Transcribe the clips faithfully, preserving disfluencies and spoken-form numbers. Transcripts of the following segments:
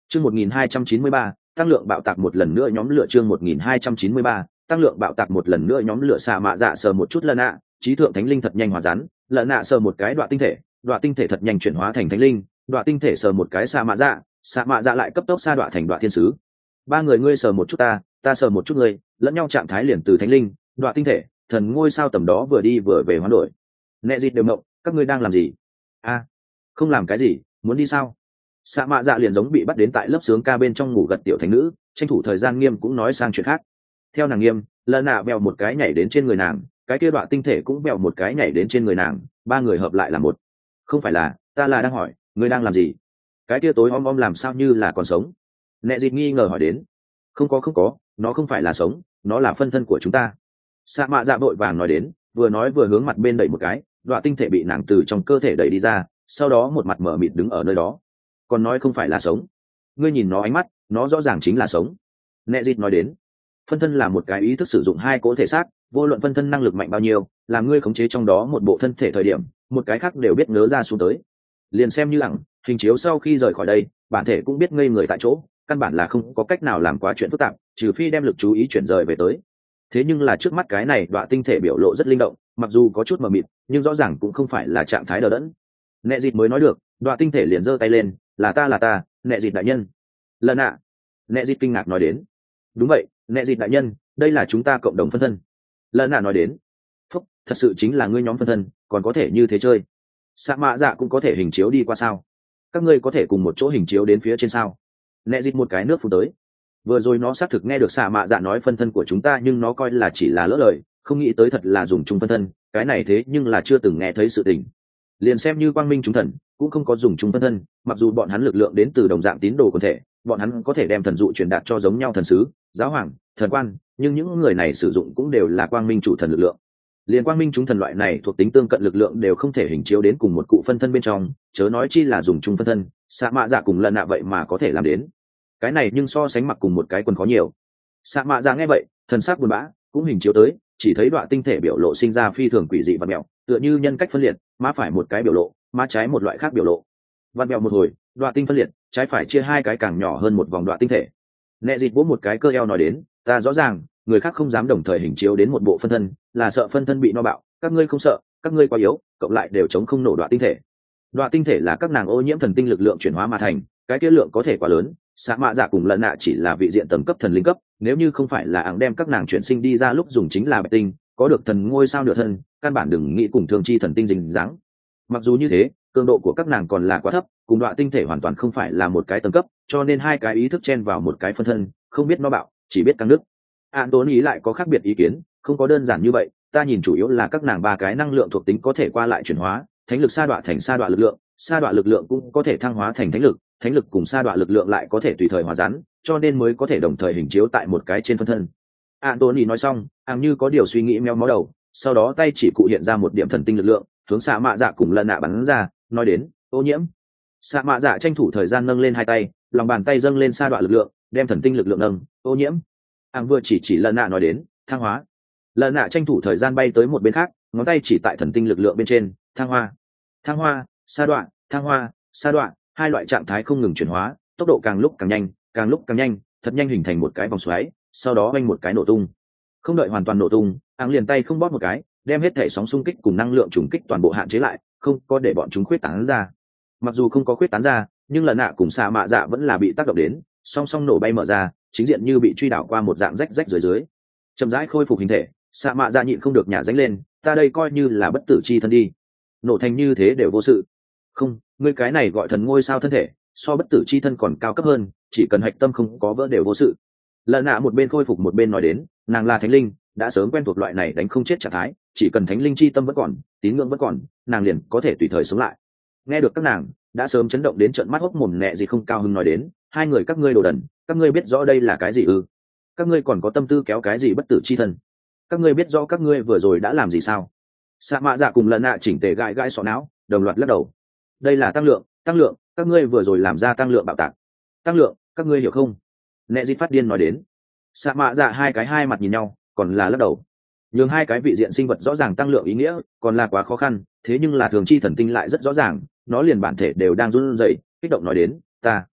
Chương một nghìn hai trăm chín mươi ba, tăng lượng bạo tạc một lần nữa nhóm lửa chương một nghìn hai trăm chín mươi ba, tăng lượng bạo tạc một lần nữa nhóm lửa xạ mạ dạ sờ một chút lợn nạ, trí thượng thánh linh thật nhanh hòa rắn, lợn nạ sờ một cái đoạn tinh thể, đoạn tinh thể thật nhanh chuyển hóa thành thánh linh, đoạn tinh thể sờ một cái xạ mạ dạ, xạ mạ dạ lại cấp tốc sa đoạn thành đoạn thiên sứ. Ba người ngươi sờ một chút ta, ta sờ một chút ngươi, lẫn nhau trạng thái liền từ thánh linh, đoạn tinh thể, thần ngôi sao tầm đó vừa đi vừa về hoán đổi. Nệ dịt đều mộng, các ngươi đang làm gì? A, không làm cái gì, muốn đi sao? Xạ mạ dạ liền giống bị bắt đến tại lớp sướng ca bên trong ngủ gật tiểu thánh nữ, tranh thủ thời gian nghiêm cũng nói sang chuyện khác. Theo nàng nghiêm, lợn nạ bèo một cái nhảy đến trên người nàng, cái kia đoạn tinh thể cũng bèo một cái nhảy đến trên người nàng, ba người hợp lại là một. Không phải là, ta là đang hỏi, ngươi đang làm gì? Cái kia tối om om làm sao như là còn sống? Nệ dịt nghi ngờ hỏi đến. Không có không có, nó không phải là sống, nó là phân thân của chúng ta. Xạ mạ dạ vội vàng nói đến, vừa nói vừa hướng mặt bên đẩy một cái, đoạn tinh thể bị nàng từ trong cơ thể đẩy đi ra, sau đó một mặt mở mịt đứng ở nơi đó. Còn nói không phải là sống, ngươi nhìn nó ánh mắt, nó rõ ràng chính là sống. Nệ dịt nói đến, phân thân là một cái ý thức sử dụng hai cỗ thể xác, vô luận phân thân năng lực mạnh bao nhiêu, làm ngươi khống chế trong đó một bộ thân thể thời điểm, một cái khác đều biết ngớ ra xuống tới. Liền xem như ẳng, hình chiếu sau khi rời khỏi đây, bản thể cũng biết ngây người tại chỗ, căn bản là không có cách nào làm quá chuyện phức tạp, trừ phi đem lực chú ý chuyển rời về tới. Thế nhưng là trước mắt cái này đoạn tinh thể biểu lộ rất linh động, mặc dù có chút mờ mịt, nhưng rõ ràng cũng không phải là trạng thái đờ đẫn. Nệ dịt mới nói được, đoạn tinh thể liền giơ tay lên, là ta là ta, nệ dịt đại nhân. Lần ạ. Nệ dịt kinh ngạc nói đến. Đúng vậy, nệ dịt đại nhân, đây là chúng ta cộng đồng phân thân. Lần ạ nói đến. Phúc, thật sự chính là ngươi nhóm phân thân, còn có thể như thế chơi. Sa mạ dạ cũng có thể hình chiếu đi qua sao? Các ngươi có thể cùng một chỗ hình chiếu đến phía trên sao? Nệ dịt một cái nước phun tới. Vừa rồi nó xác thực nghe được Sa mạ dạ nói phân thân của chúng ta, nhưng nó coi là chỉ là lỡ lời, không nghĩ tới thật là dùng chung phân thân, cái này thế nhưng là chưa từng nghe thấy sự tình. Liền xem như quang minh chúng thần cũng không có dùng chung phân thân, mặc dù bọn hắn lực lượng đến từ đồng dạng tín đồ quần thể, bọn hắn có thể đem thần dụ truyền đạt cho giống nhau thần sứ, giáo hoàng, thần quan, nhưng những người này sử dụng cũng đều là quang minh chủ thần lực lượng. Liên quang minh chúng thần loại này thuộc tính tương cận lực lượng đều không thể hình chiếu đến cùng một cụ phân thân bên trong, chớ nói chi là dùng chung phân thân. Sa mạ dạ cùng lần nạ vậy mà có thể làm đến cái này, nhưng so sánh mặc cùng một cái quần khó nhiều. Sa mạ dạ nghe vậy, thần sắc buồn bã, cũng hình chiếu tới, chỉ thấy đoạn tinh thể biểu lộ sinh ra phi thường quỷ dị và mèo, tựa như nhân cách phân liệt, má phải một cái biểu lộ, má trái một loại khác biểu lộ. Vặn mèo một hồi, đoạn tinh phân liệt, trái phải chia hai cái càng nhỏ hơn một vòng đoạn tinh thể. Nệ dịt vỗ một cái cơ eo nói đến, ta rõ ràng, người khác không dám đồng thời hình chiếu đến một bộ phân thân, là sợ phân thân bị no bạo, các ngươi không sợ, các ngươi quá yếu, cộng lại đều chống không nổ đoạn tinh thể. Đoạn tinh thể là các nàng ô nhiễm thần tinh lực lượng chuyển hóa mà thành, cái kia lượng có thể quá lớn. Sa mạ dạ cùng lần nạ chỉ là vị diện tầm cấp thần linh cấp, nếu như không phải là áng đem các nàng chuyển sinh đi ra lúc dùng chính là bạch tinh, có được thần ngôi sao nửa thân, căn bản đừng nghĩ cùng thường chi thần tinh dính dáng. Mặc dù như thế, cường độ của các nàng còn là quá thấp, cùng đoạn tinh thể hoàn toàn không phải là một cái tầng cấp, cho nên hai cái ý thức chen vào một cái phân thân, không biết nó bạo, chỉ biết căng nước. Antony lại có khác biệt ý kiến, không có đơn giản như vậy, ta nhìn chủ yếu là các nàng ba cái năng lượng thuộc tính có thể qua lại chuyển hóa, thánh lực sa đoạn thành sa đoạn lực lượng, sa đoạn lực lượng cũng có thể thăng hóa thành thánh lực, thánh lực cùng sa đoạn lực lượng lại có thể tùy thời hòa rắn, cho nên mới có thể đồng thời hình chiếu tại một cái trên phân thân. Antony nói xong, àng như có điều suy nghĩ meo mó đầu, sau đó tay chỉ cụ hiện ra một điểm thần tinh lực lượng, hướng xạ mạ dạ cùng lần nạ bắn ra, nói đến, ô nhiễm. Xạ mạ dạ tranh thủ thời gian nâng lên hai tay, lòng bàn tay dâng lên sa đoạn lực lượng, đem thần tinh lực lượng nâng, ô nhiễm. Àng vừa chỉ chỉ lần nạ nói đến, thăng hóa. Lần nạ tranh thủ thời gian bay tới một bên khác, ngón tay chỉ tại thần tinh lực lượng bên trên, thăng hoa. Thăng hoa, sa đoạn, thăng hoa, sa đoạn, hai loại trạng thái không ngừng chuyển hóa, tốc độ càng lúc càng nhanh, càng lúc càng nhanh, thật nhanh hình thành một cái vòng xoáy, sau đó vanh một cái nổ tung. Không đợi hoàn toàn nổ tung, áng liền tay không bóp một cái, đem hết thể sóng xung kích cùng năng lượng trùng kích toàn bộ hạn chế lại, không có để bọn chúng khuyết tán ra. Mặc dù không có khuyết tán ra, nhưng lần nạ cùng xạ mạ dạ vẫn là bị tác động đến, song song nổ bay mở ra, chính diện như bị truy đảo qua một dạng rách rách dưới dưới. Chậm rãi khôi phục hình thể, xạ mạ dạ nhịn không được nhả dánh lên, ta đây coi như là bất tử chi thân đi. Nổ thành như thế đều vô sự. Không, ngươi cái này gọi thần ngôi sao thân thể, so bất tử chi thân còn cao cấp hơn, chỉ cần hạch tâm không có vỡ đều vô sự. Lần nạ một bên khôi phục một bên nói đến, nàng là thánh linh, đã sớm quen thuộc loại này đánh không chết trạng thái, chỉ cần thánh linh chi tâm vẫn còn, tín ngưỡng vẫn còn, nàng liền có thể tùy thời sống lại. Nghe được các nàng, đã sớm chấn động đến trợn mắt hốc mồm. Nệ gì không cao hứng nói đến, hai người các ngươi đồ đần, các ngươi biết rõ đây là cái gì ư? Các ngươi còn có tâm tư kéo cái gì bất tử chi thân? Các ngươi biết rõ các ngươi vừa rồi đã làm gì sao? Sa mạ dạ cùng lần nạ chỉnh tề gãi gãi sọ não, đồng loạt lắc đầu. Đây là tăng lượng, tăng lượng, các ngươi vừa rồi làm ra tăng lượng bạo tạc. Tăng lượng, các ngươi hiểu không? Nệ gì phát điên nói đến. Sa mạ dạ hai cái hai mặt nhìn nhau, còn là lắc đầu. Nhưng hai cái vị diện sinh vật rõ ràng tăng lượng ý nghĩa, còn là quá khó khăn, thế nhưng là thường chi thần tinh lại rất rõ ràng, nó liền bản thể đều đang run rẩy, kích động nói đến, ta,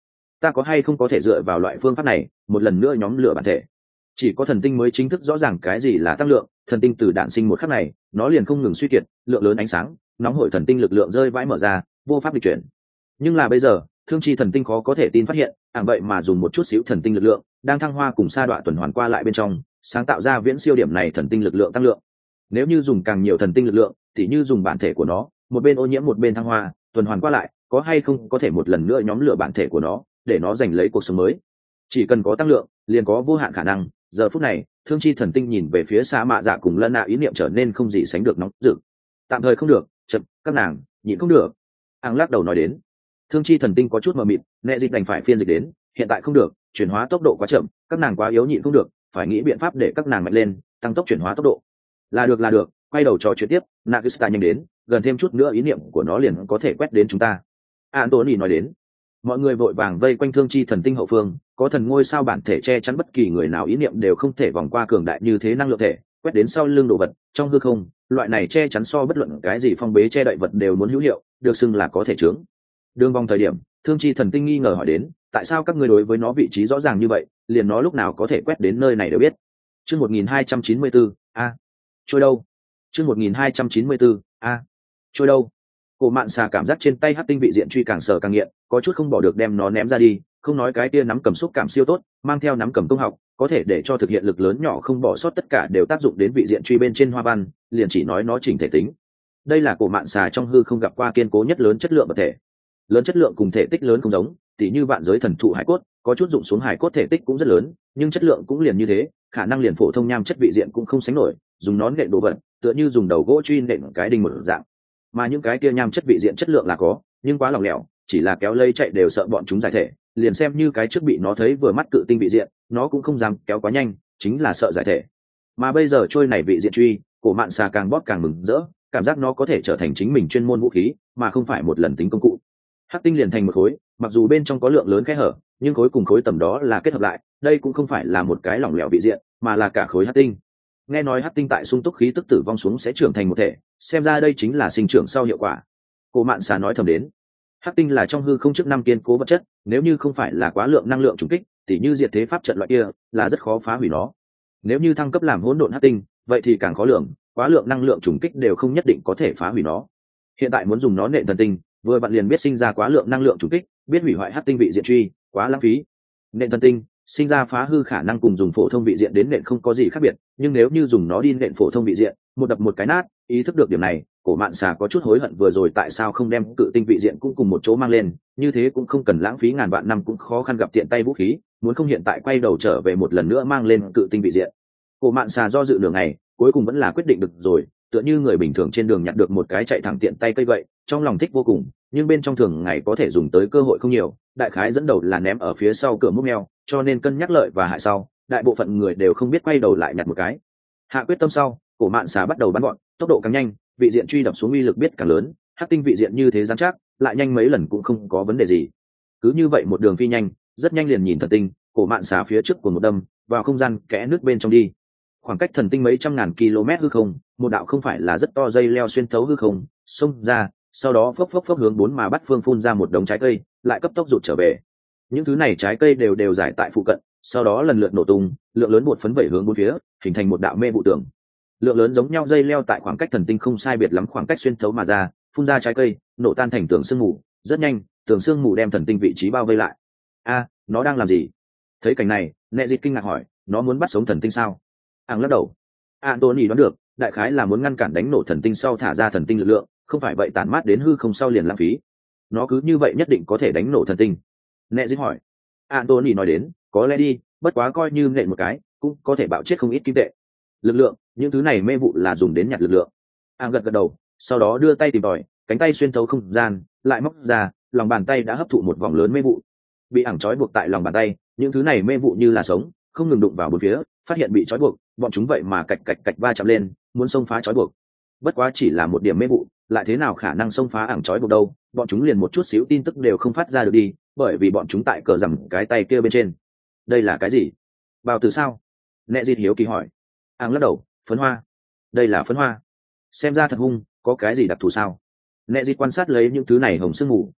ta có hay không có thể dựa vào loại phương pháp này một lần nữa nhóm lửa bản thể? Chỉ có thần tinh mới chính thức rõ ràng cái gì là tăng lượng. Thần tinh từ đạn sinh một khắc này nó liền không ngừng suy kiệt, lượng lớn ánh sáng nóng hổi thần tinh lực lượng rơi vãi mở ra, vô pháp di chuyển. Nhưng là bây giờ thương chi thần tinh khó có thể tin phát hiện ảng vậy mà dùng một chút xíu thần tinh lực lượng đang thăng hoa cùng sa đoạn tuần hoàn qua lại bên trong, sáng tạo ra viễn siêu điểm này thần tinh lực lượng tăng lượng. Nếu như dùng càng nhiều thần tinh lực lượng thì như dùng bản thể của nó một bên ô nhiễm một bên thăng hoa tuần hoàn qua lại, có hay không có thể một lần nữa nhóm lửa bản thể của nó để nó giành lấy cuộc sống mới? Chỉ cần có tăng lượng liền có vô hạn khả năng. Giờ phút này thương chi thần tinh nhìn về phía xa mạ dạ cùng lân nạ, ý niệm trở nên không gì sánh được nóng rực. Tạm thời không được, chậm, các nàng nhịn không được. Ang lắc đầu nói đến. Thương chi thần tinh có chút mờ mịt, nệ dịch đành phải phiên dịch đến, hiện tại không được, chuyển hóa tốc độ quá chậm, các nàng quá yếu nhịn không được, phải nghĩ biện pháp để các nàng mạnh lên, tăng tốc chuyển hóa tốc độ. Là được là được, quay đầu trò chuyện tiếp. Nagista nhanh đến, gần thêm chút nữa ý niệm của nó liền có thể quét đến chúng ta. Anthony nói đến. Mọi người vội vàng vây quanh thương chi thần tinh hậu phương, có thần ngôi sao bản thể che chắn bất kỳ người nào ý niệm đều không thể vòng qua cường đại như thế năng lượng thể, quét đến sau lưng đồ vật trong hư không. Loại này che chắn so bất luận cái gì phong bế che đậy vật đều muốn hữu hiệu, được xưng là có thể chướng. Đường vòng thời điểm, thương chi thần tinh nghi ngờ hỏi đến, tại sao các ngươi đối với nó vị trí rõ ràng như vậy, liền nó lúc nào có thể quét đến nơi này đều biết? Chương một nghìn hai trăm chín mươi bốn, a, trôi đâu? Chương một nghìn hai trăm chín mươi bốn, a, trôi đâu? Cổ Mạn Xà cảm giác trên tay hắc tinh vị diện truy càng sờ càng nghiện, có chút không bỏ được đem nó ném ra đi, không nói cái kia nắm cầm xúc cảm siêu tốt, mang theo nắm cầm công học, có thể để cho thực hiện lực lớn nhỏ không bỏ sót tất cả đều tác dụng đến vị diện truy bên trên hoa văn, liền chỉ nói nó chỉnh thể tính. Đây là Cổ Mạn Xà trong hư không gặp qua kiên cố nhất lớn chất lượng vật thể. Lớn chất lượng cùng thể tích lớn không giống, tỉ như vạn giới thần thụ hải cốt, có chút dụng xuống hải cốt thể tích cũng rất lớn, nhưng chất lượng cũng liền như thế, khả năng liền phổ thông nham chất vị diện cũng không sánh nổi, dùng nón nện đồ vật, tựa như dùng đầu gỗ truy nện cái đinh một dạng. Mà những cái kia nham chất vị diện chất lượng là có, nhưng quá lỏng lẻo, chỉ là kéo lây chạy đều sợ bọn chúng giải thể, liền xem như cái trước bị nó thấy vừa mắt cự tinh vị diện, nó cũng không dám kéo quá nhanh, chính là sợ giải thể. Mà bây giờ trôi này vị diện truy, Cổ Mạn Xà càng bóp càng mừng rỡ, cảm giác nó có thể trở thành chính mình chuyên môn vũ khí, mà không phải một lần tính công cụ. Hắc tinh liền thành một khối, mặc dù bên trong có lượng lớn kẽ hở, nhưng khối cùng khối tầm đó là kết hợp lại, đây cũng không phải là một cái lỏng lẻo vị diện, mà là cả khối hắc tinh. Nghe nói hắc tinh tại sung túc khí tức tử vong xuống sẽ trưởng thành một thể, xem ra đây chính là sinh trưởng sau hiệu quả. Cổ Mạn Xà nói thầm đến. Hắc tinh là trong hư không chức năm kiên cố vật chất, nếu như không phải là quá lượng năng lượng trùng kích, tỉ như diệt thế pháp trận loại kia, là rất khó phá hủy nó. Nếu như thăng cấp làm hỗn độn hắc tinh, vậy thì càng khó lượng, quá lượng năng lượng trùng kích đều không nhất định có thể phá hủy nó. Hiện tại muốn dùng nó nện thần tinh, vừa bạn liền biết sinh ra quá lượng năng lượng trùng kích, biết hủy hoại hắc tinh vị diện truy, quá lãng phí. Nện thần tinh, sinh ra phá hư khả năng cùng dùng phổ thông vị diện đến nện không có gì khác biệt, nhưng nếu như dùng nó đi nện phổ thông vị diện, một đập một cái nát. Ý thức được điểm này, Cổ Mạn Xà có chút hối hận vừa rồi tại sao không đem cự tinh vị diện cũng cùng một chỗ mang lên, như thế cũng không cần lãng phí ngàn vạn năm cũng khó khăn gặp tiện tay vũ khí, muốn không hiện tại quay đầu trở về một lần nữa mang lên cự tinh vị diện. Cổ Mạn Xà do dự nửa ngày, cuối cùng vẫn là quyết định được rồi, tựa như người bình thường trên đường nhặt được một cái chạy thẳng tiện tay cây vậy, trong lòng thích vô cùng, nhưng bên trong thường ngày có thể dùng tới cơ hội không nhiều, đại khái dẫn đầu là ném ở phía sau cửa múc mèo, cho nên cân nhắc lợi và hại sau, đại bộ phận người đều không biết quay đầu lại nhặt một cái. Hạ quyết tâm sau, Cổ Mạn Xà bắt đầu bắn gọn, tốc độ càng nhanh, vị diện truy đập xuống uy lực biết càng lớn, hắc tinh vị diện như thế rắn chắc, lại nhanh mấy lần cũng không có vấn đề gì. Cứ như vậy một đường phi nhanh, rất nhanh liền nhìn thần tinh, Cổ Mạn Xà phía trước của một đâm vào không gian kẽ nước bên trong đi. Khoảng cách thần tinh mấy trăm ngàn km hư không, một đạo không phải là rất to dây leo xuyên thấu hư không, xông ra, sau đó phốc phốc phốc hướng bốn mà bắt phương phun ra một đống trái cây, lại cấp tốc rụt trở về. Những thứ này trái cây đều đều giải tại phụ cận, sau đó lần lượt nổ tung, lượng lớn bột phấn vẩy hướng bốn phía, hình thành một đạo mê vụ tường. Lượng lớn giống nhau dây leo tại khoảng cách thần tinh không sai biệt lắm khoảng cách xuyên thấu mà ra, phun ra trái cây, nổ tan thành tường sương mù, rất nhanh, tường sương mù đem thần tinh vị trí bao vây lại. A, nó đang làm gì? Thấy cảnh này, Nệ Dịch kinh ngạc hỏi, nó muốn bắt sống thần tinh sao? Ảng lắc đầu. Anthony đoán được, đại khái là muốn ngăn cản đánh nổ thần tinh sau thả ra thần tinh lực lượng, không phải vậy tản mát đến hư không sau liền lãng phí. Nó cứ như vậy nhất định có thể đánh nổ thần tinh. Nệ Dịch hỏi. Anthony nói đến, có lẽ đi, bất quá coi như nện một cái, cũng có thể bạo chết không ít kim tệ. Lực lượng, những thứ này mê vụ là dùng đến nhặt lực lượng. Ảng gật gật đầu, sau đó đưa tay tìm tòi, cánh tay xuyên thấu không gian, lại móc ra, lòng bàn tay đã hấp thụ một vòng lớn mê vụ. Bị Ảng trói buộc tại lòng bàn tay, những thứ này mê vụ như là sống, không ngừng đụng vào bốn phía, phát hiện bị trói buộc, bọn chúng vậy mà cạch cạch cạch va chạm lên, muốn xông phá trói buộc. Bất quá chỉ là một điểm mê vụ, lại thế nào khả năng xông phá Ảng trói buộc đâu? Bọn chúng liền một chút xíu tin tức đều không phát ra được đi, bởi vì bọn chúng tại cờ rằm cái tay kia bên trên. Đây là cái gì? Bào từ sao? Nệ Dịch hiếu kỳ hỏi. Ảng lắc đầu, phấn hoa. Đây là phấn hoa. Xem ra thật hung, có cái gì đặc thù sao? Nệ Dịch quan sát lấy những thứ này hồng sương mù.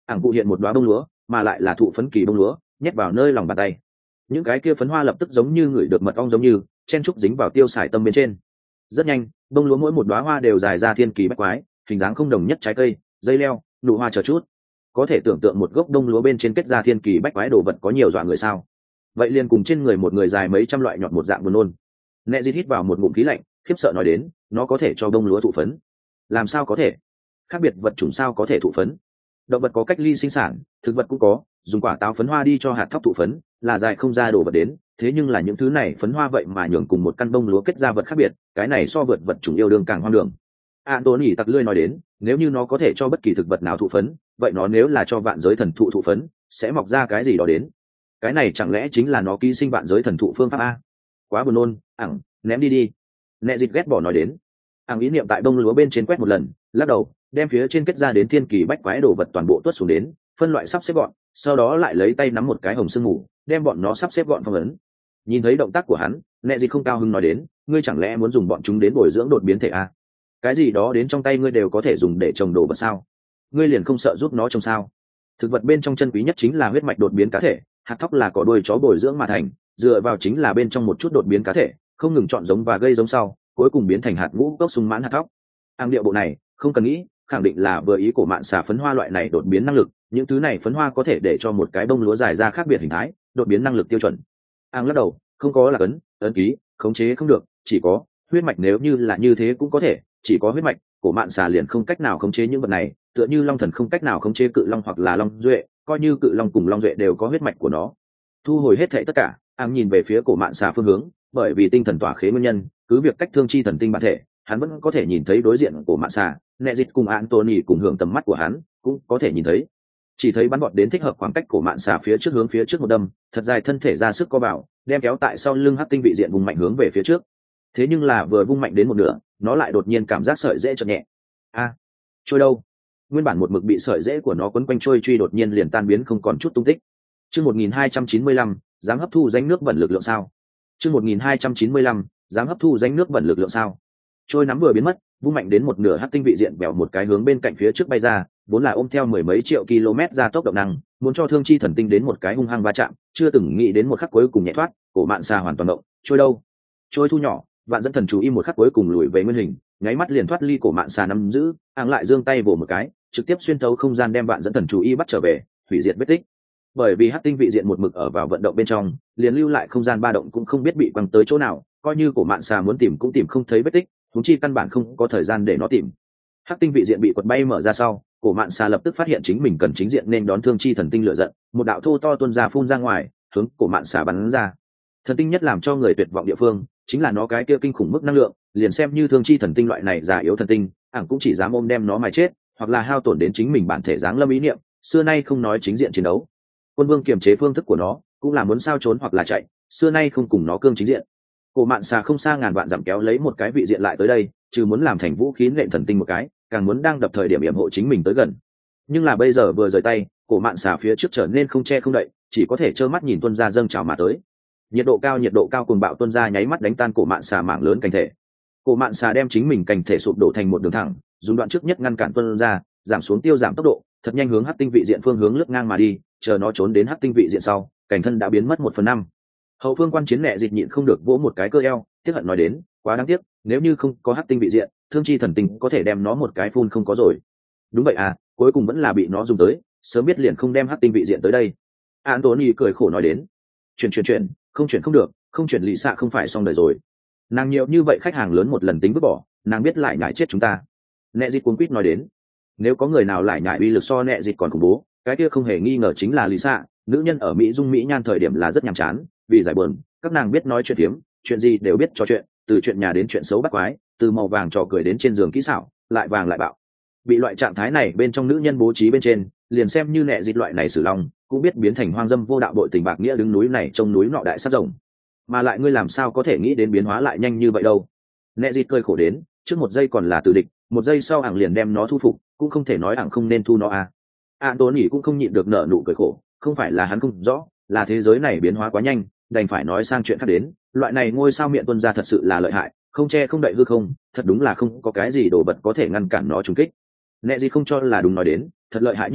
ảng cụ hiện một đoá bông lúa mà lại là thụ phấn kỳ bông lúa nhét vào nơi lòng bàn tay. Những cái kia phấn hoa lập tức giống như người được mật ong giống như chen trúc dính vào tiêu sải tâm bên trên. Rất nhanh bông lúa mỗi một đoá hoa đều dài ra thiên kỳ bách quái, hình dáng không đồng nhất, trái cây, dây leo, nụ hoa chờ chút. Có thể tưởng tượng một gốc bông lúa bên trên kết ra thiên kỳ bách quái đồ vật có nhiều dọa người sao? Vậy liền cùng trên người một người dài mấy trăm loại nhọt một dạng buồn nôn. Nẹ dịt hít vào một ngụm khí lạnh, khiếp sợ nói đến, nó có thể cho bông lúa thụ phấn? Làm sao có thể? Khác biệt vật chủng sao có thể thụ phấn? Động vật có cách ly sinh sản, thực vật cũng có, dùng quả táo phấn hoa đi cho hạt thóc thụ phấn, là dài không ra đồ vật đến, thế nhưng là những thứ này phấn hoa vậy mà nhường cùng một căn bông lúa kết ra vật khác biệt, cái này so vượt vật chủng yêu đương càng hoang đường. Anthony tặc lươi nói đến, nếu như nó có thể cho bất kỳ thực vật nào thụ phấn, vậy nó nếu là cho vạn giới thần thụ thụ phấn, sẽ mọc ra cái gì đó đến? Cái này chẳng lẽ chính là nó ký sinh vạn giới thần thụ phương pháp a? Quá buồn nôn, ẳng, ném đi đi. Nẹ dịt ghét bỏ nói đến. Ẳng ý niệm tại bông lúa bên trên quét một lần, lắc đầu, đem phía trên kết ra đến thiên kỳ bách quái đồ vật toàn bộ tuốt xuống đến, phân loại sắp xếp gọn, sau đó lại lấy tay nắm một cái hồng sương mù, đem bọn nó sắp xếp gọn phong ấn. Nhìn thấy động tác của hắn, Nẹ dịt không cao hứng nói đến, ngươi chẳng lẽ muốn dùng bọn chúng đến bồi dưỡng đột biến thể a? Cái gì đó đến trong tay ngươi đều có thể dùng để trồng đồ vật sao? Ngươi liền không sợ giúp nó trồng sao? Thực vật bên trong chân quý nhất chính là huyết mạch đột biến cá thể, hạt thóc là cỏ đuôi chó bồi dưỡng mà thành, dựa vào chính là bên trong một chút đột biến cá thể, không ngừng chọn giống và gây giống sau, cuối cùng biến thành hạt ngũ cốc sung mãn hạt thóc. Ang điệu bộ này, không cần nghĩ, khẳng định là vừa ý của mạn xà phấn hoa loại này đột biến năng lực, những thứ này phấn hoa có thể để cho một cái bông lúa dài ra khác biệt hình thái, đột biến năng lực tiêu chuẩn. Ang lắc đầu, không có là ấn, ấn ký, khống chế không được, chỉ có huyết mạch, nếu như là như thế cũng có thể, chỉ có huyết mạch, cổ mạn xà liền không cách nào khống chế những vật này, tựa như long thần không cách nào khống chế cự long hoặc là long duệ, coi như cự long cùng long duệ đều có huyết mạch của nó. Thu hồi hết thảy tất cả, Ang nhìn về phía cổ mạn xà phương hướng, bởi vì tinh thần tỏa khế nguyên nhân, cứ việc cách thương chi thần tinh bản thể, hắn vẫn có thể nhìn thấy đối diện của mạn xà. Nẹ dịt cùng Anthony cùng hưởng tầm mắt của hắn, cũng có thể nhìn thấy. Chỉ thấy bắn bọt đến thích hợp khoảng cách cổ mạn xà phía trước hướng phía trước một đâm, thật dài thân thể ra sức co vào, đem kéo tại sau lưng hắc tinh vị diện vùng mạnh hướng về phía trước. Thế nhưng là vừa vung mạnh đến một nửa, nó lại đột nhiên cảm giác sợi rễ chợt nhẹ. A, à, trôi đâu? Nguyên bản một mực bị sợi rễ của nó quấn quanh trôi truy đột nhiên liền tan biến không còn chút tung tích. Chương một nghìn hai trăm chín mươi lăm, dám hấp thu danh nước bẩn lực lượng sao? Chương một nghìn hai trăm chín mươi lăm, dám hấp thu danh nước bẩn lực lượng sao? Trôi nắm vừa biến mất, vung mạnh đến một nửa hắc tinh vị diện bèo một cái hướng bên cạnh phía trước bay ra, vốn là ôm theo mười mấy triệu km ra tốc động năng, muốn cho thương chi thần tinh đến một cái hung hăng va chạm, chưa từng nghĩ đến một khắc cuối cùng nhẹ thoát, cổ mạn xà hoàn toàn động. Trôi đâu? Trôi thu nhỏ, vạn dẫn thần chú ý một khắc cuối cùng lùi về nguyên hình, nháy mắt liền thoát ly cổ mạn xà nắm giữ, Áng lại giương tay vồ một cái, trực tiếp xuyên thấu không gian đem vạn dẫn thần chú ý bắt trở về, hủy diệt vết tích. Bởi vì hắc tinh vị diện một mực ở vào vận động bên trong, liền lưu lại không gian ba động cũng không biết bị quăng tới chỗ nào, coi như cổ mạn xà muốn tìm cũng tìm không thấy vết tích, huống chi căn bản không có thời gian để nó tìm. Hắc tinh vị diện bị quật bay mở ra sau, cổ mạn xà lập tức phát hiện chính mình cần chính diện nên đón thương chi thần tinh lửa giận, một đạo thô to tuôn ra phun ra ngoài, hướng cổ mạn xà bắn ra. Thần tinh nhất làm cho người tuyệt vọng địa phương chính là nó cái kia kinh khủng mức năng lượng, liền xem như thương chi thần tinh loại này già yếu thần tinh, ảng cũng chỉ dám ôm đem nó mà chết, hoặc là hao tổn đến chính mình bản thể dáng lâm ý niệm, xưa nay không nói chính diện chiến đấu. Quân vương kiềm chế phương thức của nó, cũng là muốn sao trốn hoặc là chạy, xưa nay không cùng nó cương chính diện. Cổ mạn xà không xa ngàn vạn dặm kéo lấy một cái vị diện lại tới đây, trừ muốn làm thành vũ khí nện thần tinh một cái, càng muốn đang đập thời điểm yểm hộ chính mình tới gần. Nhưng là bây giờ vừa rời tay, cổ mạn xà phía trước trở nên không che không đậy, chỉ có thể trơ mắt nhìn tuân ra dâng trào mà tới. Nhiệt độ cao nhiệt độ cao cuồng bạo tuân ra nháy mắt đánh tan cổ mạn xà mảng lớn cành thể. Cổ mạn xà đem chính mình cành thể sụp đổ thành một đường thẳng, dùng đoạn trước nhất ngăn cản tuân ra, giảm xuống tiêu giảm tốc độ, thật nhanh hướng hắc tinh vị diện phương hướng lướt ngang mà đi, chờ nó trốn đến hắc tinh vị diện sau, cảnh thân đã biến mất một phần năm. Hậu phương quan chiến nệ dịch nhịn không được vỗ một cái cơ eo, tiếc hận nói đến, quá đáng tiếc, nếu như không có hắc tinh vị diện, thương chi thần tinh có thể đem nó một cái phun không có rồi. Đúng vậy à, cuối cùng vẫn là bị nó dùng tới, sớm biết liền không đem hắc tinh vị diện tới đây. Anthony cười khổ nói đến, chuyển chuyển chuyển, không chuyển không được, không chuyển lì xạ không phải xong đời rồi. Nàng nhiều như vậy khách hàng lớn một lần tính vứt bỏ, nàng biết lại nhại chết chúng ta. Nệ dịch cuống quýt nói đến, nếu có người nào lại nhại uy lực so nệ dịch còn khủng bố, cái kia không hề nghi ngờ chính là lì xạ. Nữ nhân ở Mỹ dung Mỹ nhan thời điểm là rất nhàm chán, vì giải buồn, các nàng biết nói chuyện phiếm, chuyện gì đều biết trò chuyện, từ chuyện nhà đến chuyện xấu bắt quái, từ màu vàng trò cười đến trên giường kỹ xảo, lại vàng lại bạo. Bị loại trạng thái này bên trong nữ nhân bố trí bên trên, liền xem như nệ dịch loại này sử long, cũng biết biến thành hoang dâm vô đạo bội tình bạc nghĩa đứng núi này trông núi nọ đại sát rồng. Mà lại ngươi làm sao có thể nghĩ đến biến hóa lại nhanh như vậy đâu? Nệ dịch cười khổ đến, trước một giây còn là tử địch, một giây sau ảng liền đem nó thu phục, cũng không thể nói ảng không nên thu nó à. Anthony cũng không nhịn được nở nụ cười khổ, không phải là hắn không rõ, là thế giới này biến hóa quá nhanh, đành phải nói sang chuyện khác đến. Loại này ngôi sao miệng tuân ra thật sự là lợi hại, không che không đậy hư không, thật đúng là không có cái gì đồ vật có thể ngăn cản nó trùng kích. Nệ gì không cho là đúng nói đến, thật lợi hại như vậy,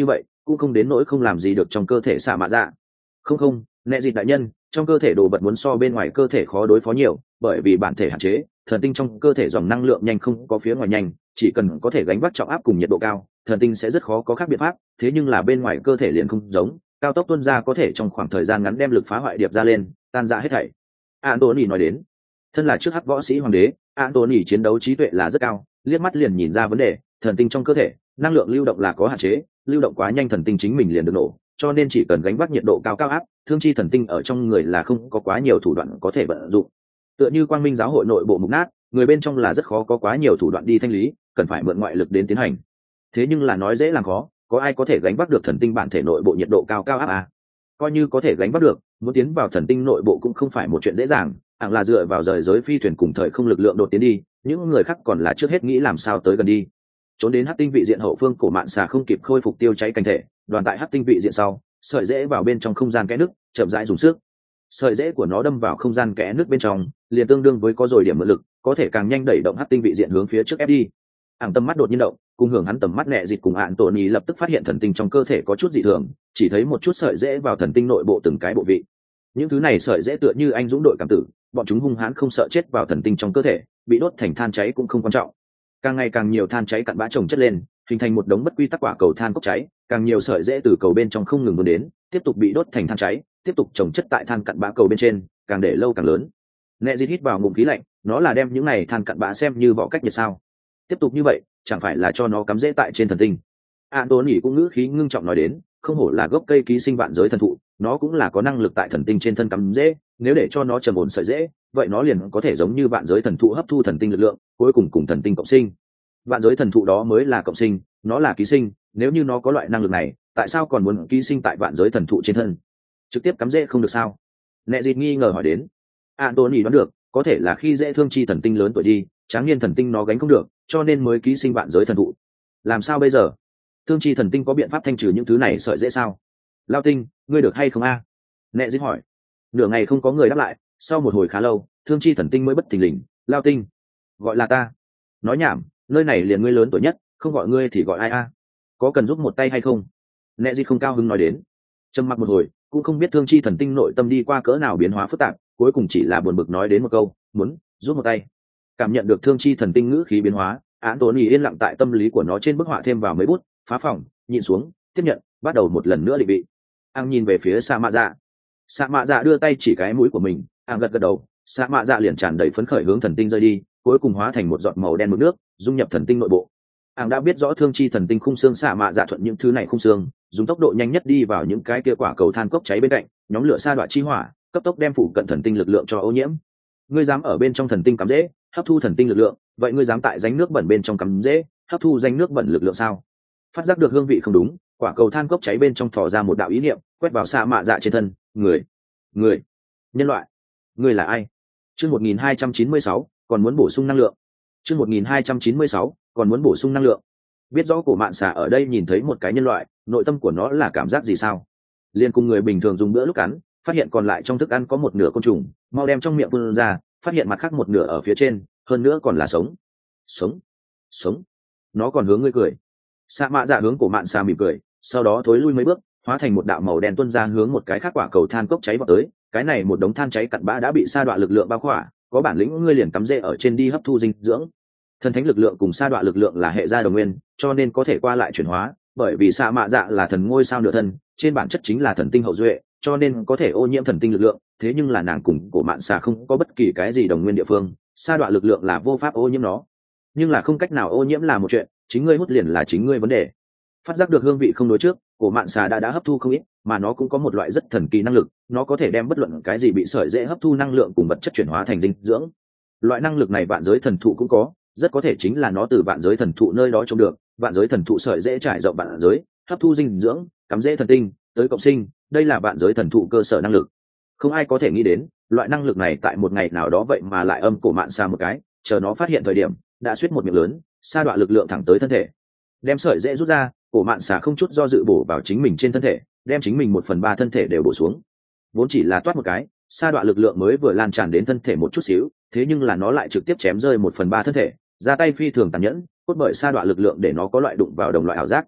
cũng không đến nỗi không làm gì được trong cơ thể xạ mạ dạ. Không không, nệ dịt đại nhân, trong cơ thể đồ vật muốn so bên ngoài cơ thể khó đối phó nhiều, bởi vì bản thể hạn chế, thần tinh trong cơ thể dòng năng lượng nhanh không có phía ngoài nhanh, chỉ cần có thể gánh vác trọng áp cùng nhiệt độ cao, thần tinh sẽ rất khó có khác biện pháp, thế nhưng là bên ngoài cơ thể liền không giống, cao tốc tuôn ra có thể trong khoảng thời gian ngắn đem lực phá hoại điệp ra lên, tan rã hết thảy. Anthony nói đến, thân là trước hắc võ sĩ hoàng đế, Anthony chiến đấu trí tuệ là rất cao, liếc mắt liền nhìn ra vấn đề, thần tinh trong cơ thể, năng lượng lưu động là có hạn chế, lưu động quá nhanh thần tinh chính mình liền được nổ, cho nên chỉ cần gánh vác nhiệt độ cao cao áp, thương chi thần tinh ở trong người là không có quá nhiều thủ đoạn có thể vận dụng. Tựa như Quang Minh giáo hội nội bộ mục nát, người bên trong là rất khó có quá nhiều thủ đoạn đi thanh lý, cần phải mượn ngoại lực đến tiến hành. Thế nhưng là nói dễ làm khó, có ai có thể gánh vác được thần tinh bản thể nội bộ nhiệt độ cao cao áp à? Coi như có thể gánh vác được, muốn tiến vào thần tinh nội bộ cũng không phải một chuyện dễ dàng, hẳn là dựa vào rời giới phi thuyền cùng thời không lực lượng đột tiến đi, những người khác còn là trước hết nghĩ làm sao tới gần đi. Trốn đến hắc tinh vị diện hậu phương, cổ mạn xà không kịp khôi phục tiêu cháy cảnh thể, đoàn tại hắc tinh vị diện sau, sợi rễ vào bên trong không gian kẽ nước, chậm rãi dùng sức. Sợi rễ của nó đâm vào không gian kẽ nước bên trong, liền tương đương với có rồi điểm mượn lực, có thể càng nhanh đẩy động hắc tinh vị diện hướng phía trước ép đi. Ảng tầm mắt đột nhiên động, cùng hưởng hắn tầm mắt nhẹ dịch cùng ạn tổn ý lập tức phát hiện thần tinh trong cơ thể có chút dị thường, chỉ thấy một chút sợi rễ vào thần tinh nội bộ từng cái bộ vị. Những thứ này sợi rễ tựa như anh dũng đội cảm tử, bọn chúng hung hãn không sợ chết vào thần tinh trong cơ thể, bị đốt thành than cháy cũng không quan trọng. Càng ngày càng nhiều than cháy cặn bã chồng chất lên, hình thành một đống bất quy tắc quả cầu than bốc cháy, càng nhiều sợi rễ từ cầu bên trong không ngừng vươn đến, tiếp tục bị đốt thành than cháy, tiếp tục chồng chất tại than cặn bã cầu bên trên, càng để lâu càng lớn. Nẹ Dịt hít vào ngụm khí lạnh, nó là đem những này than cặn bã xem như vỏ cách nhiệt sao? Tiếp tục như vậy, chẳng phải là cho nó cắm rễ tại trên thần tinh? Anthony cũng ngữ khí ngưng trọng nói đến, không hổ là gốc cây ký sinh vạn giới thần thụ, nó cũng là có năng lực tại thần tinh trên thân cắm rễ, nếu để cho nó trầm ổn sợi rễ, vậy nó liền có thể giống như vạn giới thần thụ hấp thu thần tinh lực lượng, cuối cùng cùng thần tinh cộng sinh. Vạn giới thần thụ đó mới là cộng sinh, nó là ký sinh, nếu như nó có loại năng lực này, tại sao còn muốn ký sinh tại vạn giới thần thụ trên thân? Trực tiếp cắm rễ không được sao? Nẹ Dịt nghi ngờ hỏi đến. Anthony đoán được, có thể là khi dễ thương chi thần tinh lớn tuổi đi, tráng niên thần tinh nó gánh không được, cho nên mới ký sinh vạn giới thần thụ. Làm sao bây giờ? Thương chi thần tinh có biện pháp thanh trừ những thứ này sợi dễ sao? Lao tinh, ngươi được hay không a? Nẹ Dịt hỏi. Nửa ngày không có người đáp lại, sau một hồi khá lâu, thương chi thần tinh mới bất thình lình. Lao tinh, gọi là ta. Nói nhảm, nơi này liền ngươi lớn tuổi nhất, không gọi ngươi thì gọi ai a? Có cần giúp một tay hay không? Nẹ Dịt không cao hứng nói đến. Trầm mặc một hồi, cũng không biết thương chi thần tinh nội tâm đi qua cỡ nào biến hóa phức tạp, cuối cùng chỉ là buồn bực nói đến một câu, muốn giúp một tay. Cảm nhận được thương chi thần tinh ngữ khí biến hóa, án tốn ý yên lặng tại tâm lý của nó trên bức họa thêm vào mấy bút, phá phòng, nhịn xuống, tiếp nhận, bắt đầu một lần nữa định vị. Ang nhìn về phía Sa Mạ Dạ. Sa Mạ Dạ đưa tay chỉ cái mũi của mình, Ang gật gật đầu, Sa Mạ Dạ liền tràn đầy phấn khởi hướng thần tinh rơi đi, cuối cùng hóa thành một giọt màu đen mực nước, dung nhập thần tinh nội bộ. Ang đã biết rõ thương chi thần tinh khung xương Sa Mạ Dạ thuận những thứ này khung xương, dùng tốc độ nhanh nhất đi vào những cái kia quả cầu than cốc cháy bên cạnh, nhóm lửa sa đoạn chi hỏa, cấp tốc đem phụ cận thần tinh lực lượng cho ô nhiễm. Ngươi dám ở bên trong thần tinh cắm rễ, hấp thu thần tinh lực lượng, vậy ngươi dám tại rãnh nước bẩn bên trong cắm rễ, hấp thu rãnh nước bẩn lực lượng sao? Phát giác được hương vị không đúng, quả cầu than cốc cháy bên trong thò ra một đạo ý niệm, quét vào Sa Mạ Dạ trên thân, người, người, nhân loại, ngươi là ai? Chương một nghìn hai trăm chín mươi sáu, còn muốn bổ sung năng lượng. Chương một nghìn hai trăm chín mươi sáu, còn muốn bổ sung năng lượng. Biết rõ cổ mạn xà ở đây nhìn thấy một cái nhân loại, nội tâm của nó là cảm giác gì sao? Liên cùng người bình thường dùng bữa lúc cắn, phát hiện còn lại trong thức ăn có một nửa côn trùng, mau đem trong miệng vươn ra, phát hiện mặt khác một nửa ở phía trên, hơn nữa còn là sống. Sống, sống. Nó còn hướng ngươi cười. Sa Mạ Dạ hướng cổ mạn xà mỉm cười, sau đó thối lui mấy bước, hóa thành một đạo màu đen tuôn ra hướng một cái khác quả cầu than cốc cháy vào tới. Cái này một đống than cháy cặn bã đã bị sa đoạn lực lượng bao khỏa, có bản lĩnh ngươi liền cắm rễ ở trên đi hấp thu dinh dưỡng. Thần thánh lực lượng cùng sa đoạn lực lượng là hệ gia đồng nguyên, cho nên có thể qua lại chuyển hóa, bởi vì Sa Mạ Dạ là thần ngôi sao nửa thân, trên bản chất chính là thần tinh hậu duệ, cho nên có thể ô nhiễm thần tinh lực lượng, thế nhưng là nàng cùng cổ mạn xà không có bất kỳ cái gì đồng nguyên địa phương, sa đoạn lực lượng là vô pháp ô nhiễm nó. Nhưng là không cách nào ô nhiễm là một chuyện, chính ngươi hút liền là chính ngươi vấn đề. Phát giác được hương vị không đối trước, cổ mạn xà đã đã hấp thu không ít, mà nó cũng có một loại rất thần kỳ năng lực, nó có thể đem bất luận cái gì bị sợi dễ hấp thu năng lượng cùng vật chất chuyển hóa thành dinh dưỡng. Loại năng lực này vạn giới thần thụ cũng có, rất có thể chính là nó từ vạn giới thần thụ nơi đó trông được, vạn giới thần thụ sợi dễ trải rộng vạn giới, hấp thu dinh dưỡng, cắm rễ thần tinh, tới cộng sinh, đây là vạn giới thần thụ cơ sở năng lực. Không ai có thể nghĩ đến, loại năng lực này tại một ngày nào đó vậy mà lại âm cổ mạn xà một cái, chờ nó phát hiện thời điểm, đã suýt một miệng lớn, sa đoạn lực lượng thẳng tới thân thể. Đem sợi dễ rút ra, cổ mạn xà không chút do dự bổ vào chính mình trên thân thể, đem chính mình một phần ba thân thể đều bổ xuống. Vốn chỉ là toát một cái, sa đoạn lực lượng mới vừa lan tràn đến thân thể một chút xíu, thế nhưng là nó lại trực tiếp chém rơi một phần ba thân thể, ra tay phi thường tàn nhẫn, cốt bởi sa đoạn lực lượng để nó có loại đụng vào đồng loại ảo giác.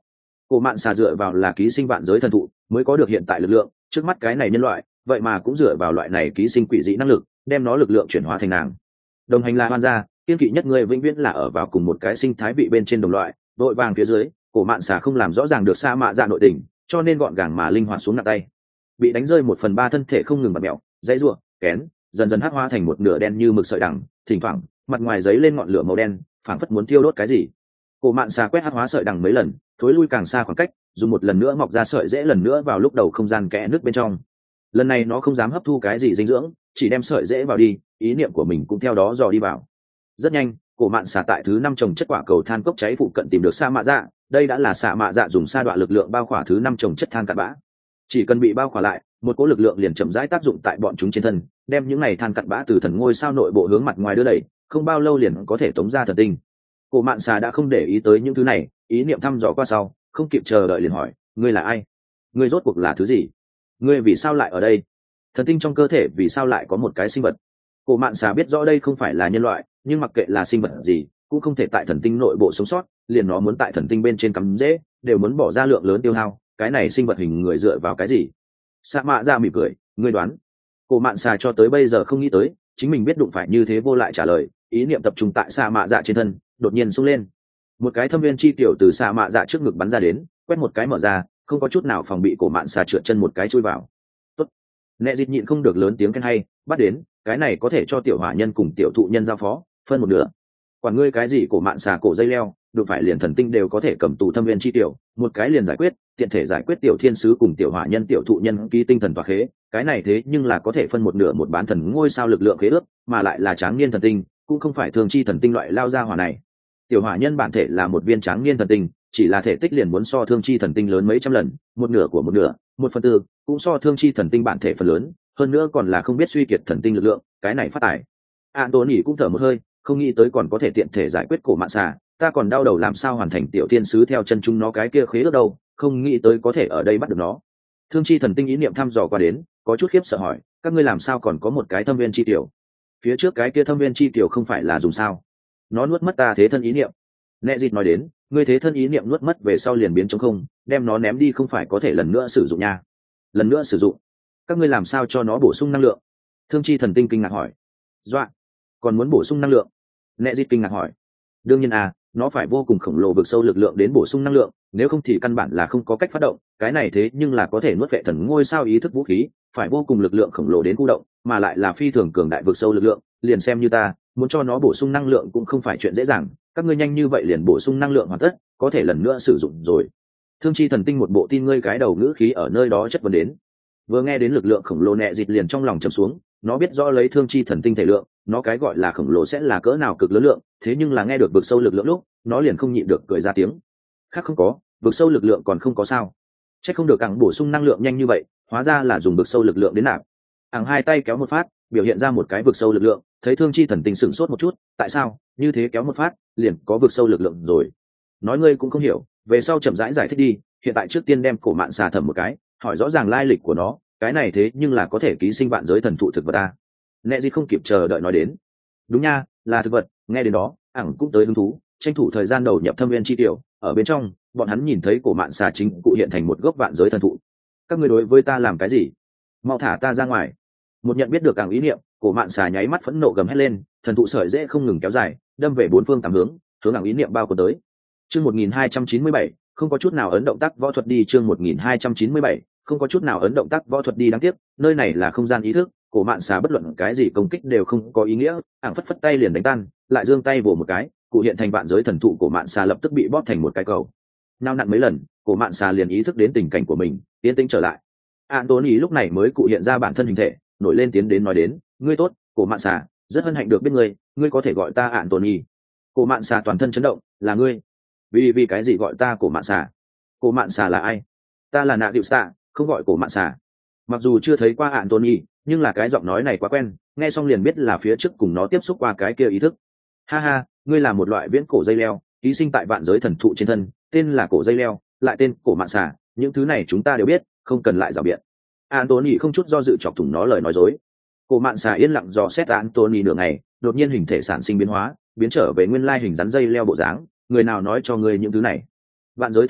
Cổ mạn xà dựa vào là ký sinh vạn giới thần thụ mới có được hiện tại lực lượng, trước mắt cái này nhân loại vậy mà cũng dựa vào loại này ký sinh quỷ dị năng lực đem nó lực lượng chuyển hóa thành nàng. Đồng hành là hoan gia, kiên kỵ nhất người vĩnh viễn là ở vào cùng một cái sinh thái vị bên trên đồng loại. Đội vàng phía dưới, cổ mạn xà không làm rõ ràng được sa mạ dạ nội tình, cho nên gọn gàng mà linh hoạt xuống nặng tay. Bị đánh rơi một phần ba thân thể không ngừng bật mẹo, dãy ruộng kén dần dần hắc hóa thành một nửa đen như mực sợi đằng, thỉnh thoảng mặt ngoài giấy lên ngọn lửa màu đen, phảng phất muốn thiêu đốt cái gì. Cổ mạn xà quét hắc hóa sợi đằng mấy lần, thối lui càng xa khoảng cách, dùng một lần nữa mọc ra sợi rễ lần nữa vào lúc đầu không gian kẽ nước bên trong. Lần này nó không dám hấp thu cái gì dinh dưỡng, chỉ đem sợi rễ vào đi, ý niệm của mình cũng theo đó dò đi vào. Rất nhanh, cổ mạn xà tại thứ năm trồng chất quả cầu than cốc cháy phụ cận tìm được sa mạ dạ. Đây đã là sa mạ dạ dùng sa đoạn lực lượng bao khỏa thứ năm trồng chất than cặn bã. Chỉ cần bị bao khỏa lại, một cỗ lực lượng liền chậm rãi tác dụng tại bọn chúng trên thân, đem những này than cặn bã từ thần ngôi sao nội bộ hướng mặt ngoài đưa đẩy, không bao lâu liền có thể tống ra thần tinh. Cổ mạn xà đã không để ý tới những thứ này, ý niệm thăm dò qua sau, không kịp chờ đợi liền hỏi: ngươi là ai? Ngươi rốt cuộc là thứ gì? Ngươi vì sao lại ở đây? Thần tinh trong cơ thể vì sao lại có một cái sinh vật? Cổ mạn xà biết rõ đây không phải là nhân loại, nhưng mặc kệ là sinh vật gì cũng không thể tại thần tinh nội bộ sống sót, liền nó muốn tại thần tinh bên trên cắm rễ đều muốn bỏ ra lượng lớn tiêu hao, cái này sinh vật hình người dựa vào cái gì? Sa mạ dạ mỉm cười: ngươi đoán. Cổ mạn xà cho tới bây giờ không nghĩ tới chính mình biết đụng phải như thế vô lại trả lời, ý niệm tập trung tại sa mạ dạ trên thân, đột nhiên sung lên. Một cái thâm viên chi tiểu từ sa mạ dạ trước ngực bắn ra đến, quét một cái mở ra, không có chút nào phòng bị, cổ mạn xà trượt chân một cái chui vào. Tốt. Nẹ dịt nhịn không được lớn tiếng khen hay, bắt đến, cái này có thể cho tiểu hỏa nhân cùng tiểu thụ nhân giao phó, phân một nửa. Quản ngươi cái gì cổ mạn xà cổ dây leo, đụng phải liền thần tinh đều có thể cầm tù thâm viên chi tiểu, một cái liền giải quyết, tiện thể giải quyết tiểu thiên sứ cùng tiểu hỏa nhân tiểu thụ nhân ký tinh thần tòa khế, cái này thế nhưng là có thể phân một nửa một bán thần ngôi sao lực lượng khế ước, mà lại là tráng niên thần tinh, cũng không phải thường chi thần tinh loại lao ra hỏa này. Tiểu hỏa nhân bản thể là một viên tráng niên thần tinh, chỉ là thể tích liền muốn so thương chi thần tinh lớn mấy trăm lần, một nửa của một nửa, một phần tư, cũng so thương chi thần tinh bản thể phần lớn, hơn nữa còn là không biết suy kiệt thần tinh lực lượng, cái này phát tài. Anthony cũng thở một hơi, không nghĩ tới còn có thể tiện thể giải quyết cổ mạn xà, ta còn đau đầu làm sao hoàn thành tiểu thiên sứ theo chân chúng nó cái kia khế ước đâu, không nghĩ tới có thể ở đây bắt được nó. Thương chi thần tinh ý niệm thăm dò qua đến, có chút khiếp sợ hỏi: các ngươi làm sao còn có một cái thâm viên chi tiểu? Phía trước cái kia thâm viên chi tiểu không phải là dùng sao? Nó nuốt mất ta thế thân ý niệm. Nẹ dịt nói đến, ngươi thế thân ý niệm nuốt mất về sau liền biến trống không, đem nó ném đi không phải có thể lần nữa sử dụng nha? Lần nữa sử dụng? Các ngươi làm sao cho nó bổ sung năng lượng? Thương chi thần tinh kinh ngạc hỏi. Doạ, còn muốn bổ sung năng lượng? Nẹ dịt kinh ngạc hỏi. Đương nhiên à, nó phải vô cùng khổng lồ vực sâu lực lượng đến bổ sung năng lượng, nếu không thì căn bản là không có cách phát động, cái này thế nhưng là có thể nuốt vệ thần ngôi sao ý thức vũ khí, phải vô cùng lực lượng khổng lồ đến khu động, mà lại là phi thường cường đại vực sâu lực lượng, liền xem như ta muốn cho nó bổ sung năng lượng cũng không phải chuyện dễ dàng, các ngươi nhanh như vậy liền bổ sung năng lượng hoàn tất, có thể lần nữa sử dụng rồi. Thương chi thần tinh một bộ tin ngươi cái đầu ngữ khí ở nơi đó chất vấn đến. Vừa nghe đến lực lượng khổng lồ, Nẹ dịt liền trong lòng trầm xuống, nó biết rõ lấy thương chi thần tinh thể lượng, nó cái gọi là khổng lồ sẽ là cỡ nào cực lớn lượng, thế nhưng là nghe được vực sâu lực lượng lúc, nó liền không nhịn được cười ra tiếng. Khác không có, vực sâu lực lượng còn không có sao? Chắc không được càng bổ sung năng lượng nhanh như vậy, hóa ra là dùng vực sâu lực lượng đến nạp. Ảng hai tay kéo một phát, biểu hiện ra một cái vực sâu lực lượng, thấy thương chi thần tinh sửng sốt một chút, tại sao? Như thế kéo một phát, liền có vực sâu lực lượng rồi. Nói ngươi cũng không hiểu, về sau chậm rãi giải, giải thích đi, hiện tại trước tiên đem cổ mạn xà thẩm một cái, hỏi rõ ràng lai lịch của nó, cái này thế nhưng là có thể ký sinh vạn giới thần thụ thực vật ta. Nẹ gì không kịp chờ đợi nói đến. Đúng nha, là thực vật, nghe đến đó, Ảng cũng tới hứng thú, tranh thủ thời gian đầu nhập thâm viên chi tiểu, ở bên trong, bọn hắn nhìn thấy cổ mạn xà chính cụ hiện thành một gốc vạn giới thần thụ. Các ngươi đối với ta làm cái gì? Mau thả ta ra ngoài. Một nhận biết được Ảng ý niệm, cổ mạn xà nháy mắt phẫn nộ gầm hét lên, thần thụ sợi dễ không ngừng kéo dài, đâm về bốn phương tám hướng, hướng Ảng ý niệm bao cuốn tới. Chương một nghìn hai trăm chín mươi bảy, không có chút nào ấn động tác võ thuật đi. Chương một nghìn hai trăm chín mươi bảy, không có chút nào ấn động tác võ thuật đi. Đáng tiếc, nơi này là không gian ý thức, cổ mạn xà bất luận cái gì công kích đều không có ý nghĩa, Ảng phất phất tay liền đánh tan, lại giương tay vồ một cái, cụ hiện thành vạn giới thần thụ, cổ mạn xà lập tức bị bóp thành một cái cầu. Nao nặn mấy lần, cổ mạn xà liền ý thức đến tình cảnh của mình, tiến tĩnh trở lại. Anthony lúc này mới cụ hiện ra bản thân hình thể, nổi lên tiến đến nói đến: ngươi tốt, cổ mạn xà, rất hân hạnh được biết ngươi, ngươi có thể gọi ta Anthony. Cổ mạn xà toàn thân chấn động, là ngươi? Vì vì cái gì gọi ta cổ mạn xà? Cổ mạn xà là ai? Ta là Nạ Diệu Stạ, không gọi cổ mạn xà. Mặc dù chưa thấy qua Anthony, nhưng là cái giọng nói này quá quen, nghe xong liền biết là phía trước cùng nó tiếp xúc qua cái kia ý thức. Ha ha, ngươi là một loại viễn cổ dây leo, ký sinh tại vạn giới thần thụ trên thân, tên là cổ dây leo, lại tên cổ mạn xà, những thứ này chúng ta đều biết, không cần lại rào biện. Anthony không chút do dự chọc thủng nó lời nói dối. Cổ mạn xà yên lặng dò xét Anthony nửa ngày, đột nhiên hình thể sản sinh biến hóa, biến trở về nguyên lai hình rắn dây leo bộ dáng. Người nào nói cho ngươi những thứ này? Vạn giới thần thụ,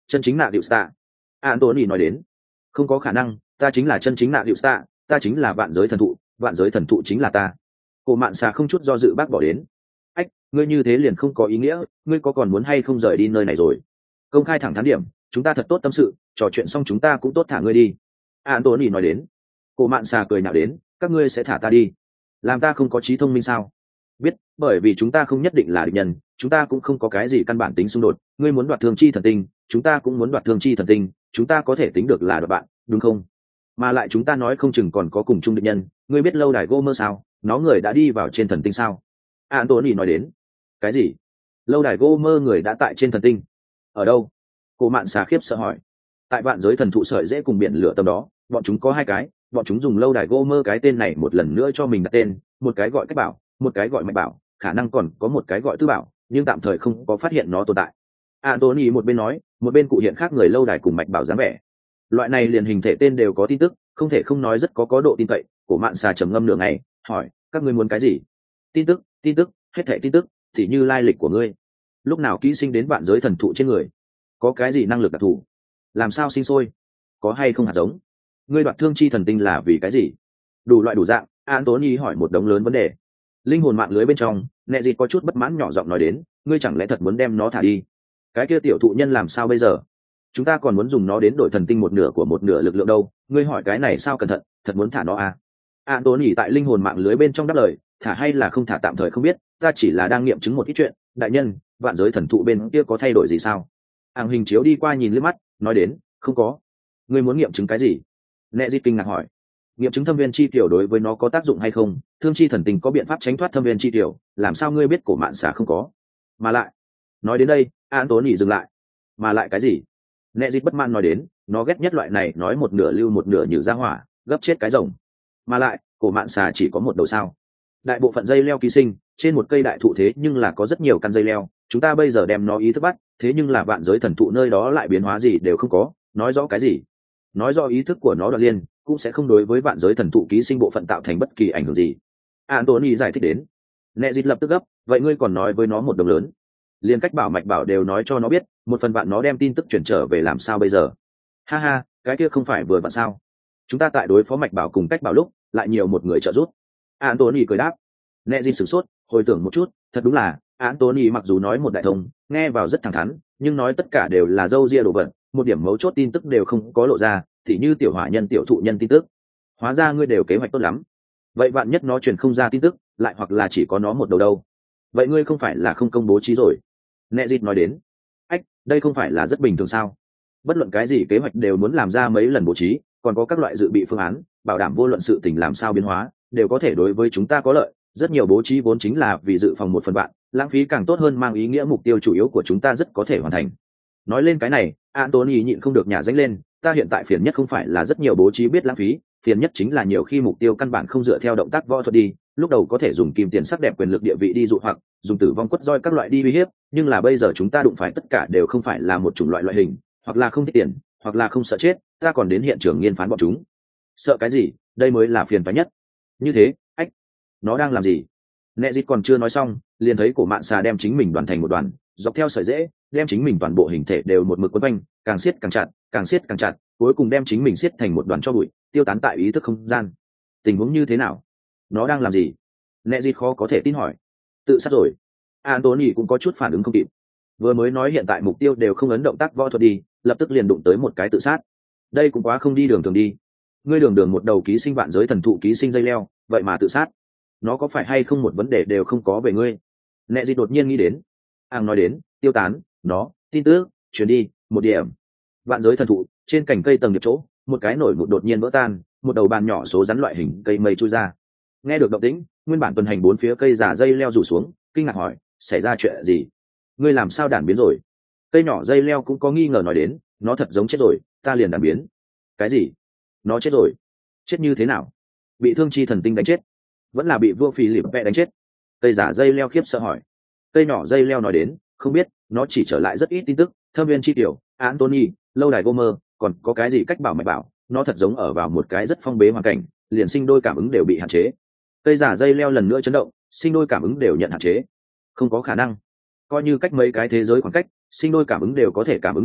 chân chính nạ điệu stạ. Anthony nói đến, không có khả năng, ta chính là chân chính nạ điệu stạ, ta chính là vạn giới thần thụ, vạn giới thần thụ chính là ta. Cổ Mạn Xà không chút do dự bác bỏ đến. Ách, ngươi như thế liền không có ý nghĩa, ngươi có còn muốn hay không rời đi nơi này rồi? Công khai thẳng thắn điểm, chúng ta thật tốt tâm sự, trò chuyện xong chúng ta cũng tốt thả ngươi đi. Anthony nói đến. Cổ Mạn Xà cười nhạo đến, các ngươi sẽ thả ta đi? Làm ta không có trí thông minh sao? Biết, bởi vì chúng ta không nhất định là địch nhân, chúng ta cũng không có cái gì căn bản tính xung đột, ngươi muốn đoạt thương chi thần tinh, chúng ta cũng muốn đoạt thương chi thần tinh, chúng ta có thể tính được là đoạt bạn, đúng không? Mà lại chúng ta nói không chừng còn có cùng chung địch nhân, ngươi biết lâu đài Gomer sao? Nó người đã đi vào trên thần tinh sao? Anthony nói đến. Cái gì? Lâu đài Gomer người đã tại trên thần tinh? Ở đâu? Cổ Mạn Xà khiếp sợ hỏi. Tại vạn giới thần thụ sợi dễ cùng biển lửa tâm đó, bọn chúng có hai cái, bọn chúng dùng lâu đài Gomer cái tên này một lần nữa cho mình đặt tên, một cái gọi cách bảo, một cái gọi mạch bảo, khả năng còn có một cái gọi tư bảo, nhưng tạm thời không có phát hiện nó tồn tại. Anthony một bên nói, một bên cụ hiện khác người lâu đài cùng mạch bảo dáng vẻ. Loại này liền hình thể tên đều có tin tức, không thể không nói rất có có độ tin cậy. Cổ Mạn Xà trầm ngâm nửa ngày, hỏi, các ngươi muốn cái gì? Tin tức, tin tức, hết thảy tin tức, thì như lai lịch của ngươi, lúc nào ký sinh đến vạn giới thần thụ trên người, có cái gì năng lực đặc thù, làm sao sinh sôi, có hay không hạt giống, ngươi đoạt thương chi thần tinh là vì cái gì? Đủ loại đủ dạng, Anthony hỏi một đống lớn vấn đề. Linh hồn mạng lưới bên trong, Nẹ Dịt có chút bất mãn nhỏ giọng nói đến, ngươi chẳng lẽ thật muốn đem nó thả đi? Cái kia tiểu thụ nhân làm sao bây giờ? Chúng ta còn muốn dùng nó đến đổi thần tinh một nửa của một nửa lực lượng đâu, ngươi hỏi cái này sao cẩn thận, thật muốn thả nó à? Anthony tại linh hồn mạng lưới bên trong đáp lời, thả hay là không thả tạm thời không biết, ta chỉ là đang nghiệm chứng một ít chuyện, đại nhân, vạn giới thần thụ bên kia có thay đổi gì sao? Hàng hình chiếu đi qua nhìn liếc mắt, nói đến, không có. Ngươi muốn nghiệm chứng cái gì? Nẹ Dịt kinh ngạc hỏi. Nghiệm chứng thâm viên chi tiểu đối với nó có tác dụng hay không, thương chi thần tình có biện pháp tránh thoát thâm viên chi tiểu, làm sao ngươi biết Cổ Mạn Xà không có? Mà lại, nói đến đây, Anthony dừng lại. Mà lại cái gì? Nẹ Dịt bất mãn nói đến, nó ghét nhất loại này nói một nửa lưu một nửa như ra hỏa, gấp chết cái rồng. Mà lại, Cổ Mạn Xà chỉ có một đầu sao? Đại bộ phận dây leo ký sinh trên một cây đại thụ, thế nhưng là có rất nhiều căn dây leo, chúng ta bây giờ đem nó ý thức bắt, thế nhưng là vạn giới thần thụ nơi đó lại biến hóa gì đều không có, nói rõ cái gì? Nói rõ ý thức của nó đoạn liên cũng sẽ không đối với vạn giới thần thụ ký sinh bộ phận tạo thành bất kỳ ảnh hưởng gì. Anthony giải thích đến. Nẹ Dịt lập tức gấp, vậy ngươi còn nói với nó một đồng lớn, liên cách bảo mạch bảo đều nói cho nó biết, một phần bạn nó đem tin tức chuyển trở về làm sao bây giờ? Ha ha, cái kia không phải vừa vặn sao? Chúng ta tại đối phó mạch bảo cùng cách bảo lúc lại nhiều một người trợ giúp. Anthony cười đáp. Nẹ Dịt sửng sốt, hồi tưởng một chút, thật đúng là Anthony mặc dù nói một đại thông, nghe vào rất thẳng thắn, nhưng nói tất cả đều là dâu ria đồ vật, một điểm mấu chốt tin tức đều không có lộ ra, thì như tiểu hỏa nhân tiểu thụ nhân tin tức. Hóa ra ngươi đều kế hoạch tốt lắm. Vậy vạn nhất nó truyền không ra tin tức, lại hoặc là chỉ có nó một đầu đâu? Vậy ngươi không phải là không công bố trí rồi? Nẹ Dịt nói đến. Ách, đây không phải là rất bình thường sao? Bất luận cái gì kế hoạch đều muốn làm ra mấy lần bố trí, còn có các loại dự bị phương án, bảo đảm vô luận sự tình làm sao biến hóa, đều có thể đối với chúng ta có lợi. Rất nhiều bố trí vốn chính là vì dự phòng một phần vạn, lãng phí càng tốt hơn, mang ý nghĩa mục tiêu chủ yếu của chúng ta rất có thể hoàn thành. Nói lên cái này, Anthony nhịn không được nhả dánh lên, ta hiện tại phiền nhất không phải là rất nhiều bố trí biết lãng phí, phiền nhất chính là nhiều khi mục tiêu căn bản không dựa theo động tác võ thuật đi, lúc đầu có thể dùng kim tiền sắc đẹp quyền lực địa vị đi dụ hoặc dùng tử vong quất roi các loại đi uy hiếp, nhưng là bây giờ chúng ta đụng phải tất cả đều không phải là một chủng loại loại hình, hoặc là không thích tiền, hoặc là không sợ chết, ta còn đến hiện trường nghiên phán bọn chúng. Sợ cái gì, đây mới là phiền toái nhất. Như thế, ách, nó đang làm gì? Nẹ Dịt còn chưa nói xong, liền thấy Cổ Mạn Xà đem chính mình đoàn thành một đoàn, dọc theo sợi rễ, đem chính mình toàn bộ hình thể đều một mực quấn quanh, càng siết càng chặt, càng siết càng chặt, cuối cùng đem chính mình siết thành một đoàn tro bụi, tiêu tán tại ý thức không gian. Tình huống như thế nào? Nó đang làm gì? Nẹ Dịt khó có thể tin hỏi. Tự sát rồi. Anthony cũng có chút phản ứng không kịp. Vừa mới nói hiện tại mục tiêu đều không ấn động tác võ thuật đi, lập tức liền đụng tới một cái tự sát. Đây cũng quá không đi đường thường đi. Ngươi đường đường một đầu ký sinh vạn giới thần thụ ký sinh dây leo, vậy mà tự sát. Nó có phải hay không một vấn đề đều không có về ngươi? Nẹ Dịt đột nhiên nghĩ đến. Ang nói đến, tiêu tán, nó, tin tức, chuyển đi, một điểm. Vạn giới thần thụ, trên cành cây tầng điệp chỗ, một cái nổi một đột nhiên vỡ tan, một đầu bàn nhỏ số rắn loại hình cây mây chui ra. Nghe được động tĩnh, nguyên bản tuần hành bốn phía cây giả dây leo rủ xuống, kinh ngạc hỏi, xảy ra chuyện gì? Ngươi làm sao đản biến rồi? Cây nhỏ dây leo cũng có nghi ngờ nói đến, nó thật giống chết rồi, ta liền đản biến. Cái gì? Nó chết rồi? Chết như thế nào? Bị thương chi thần tinh đánh chết? Vẫn là bị vua phì lịp vẽ đánh chết? Cây giả dây leo khiếp sợ hỏi. Cây nhỏ dây leo nói đến, không biết, nó chỉ trở lại rất ít tin tức, thâm viên chi tiểu, Anthony, lâu đài Gomer, còn có cái gì cách bảo mạch bảo, nó thật giống ở vào một cái rất phong bế hoàn cảnh, liền sinh đôi cảm ứng đều bị hạn chế. Cây giả dây leo lần nữa chấn động, sinh đôi cảm ứng đều nhận hạn chế. Không có khả năng. Coi như cách mấy cái thế giới khoảng cách, sinh đôi cảm ứng đều có thể cảm ứng được,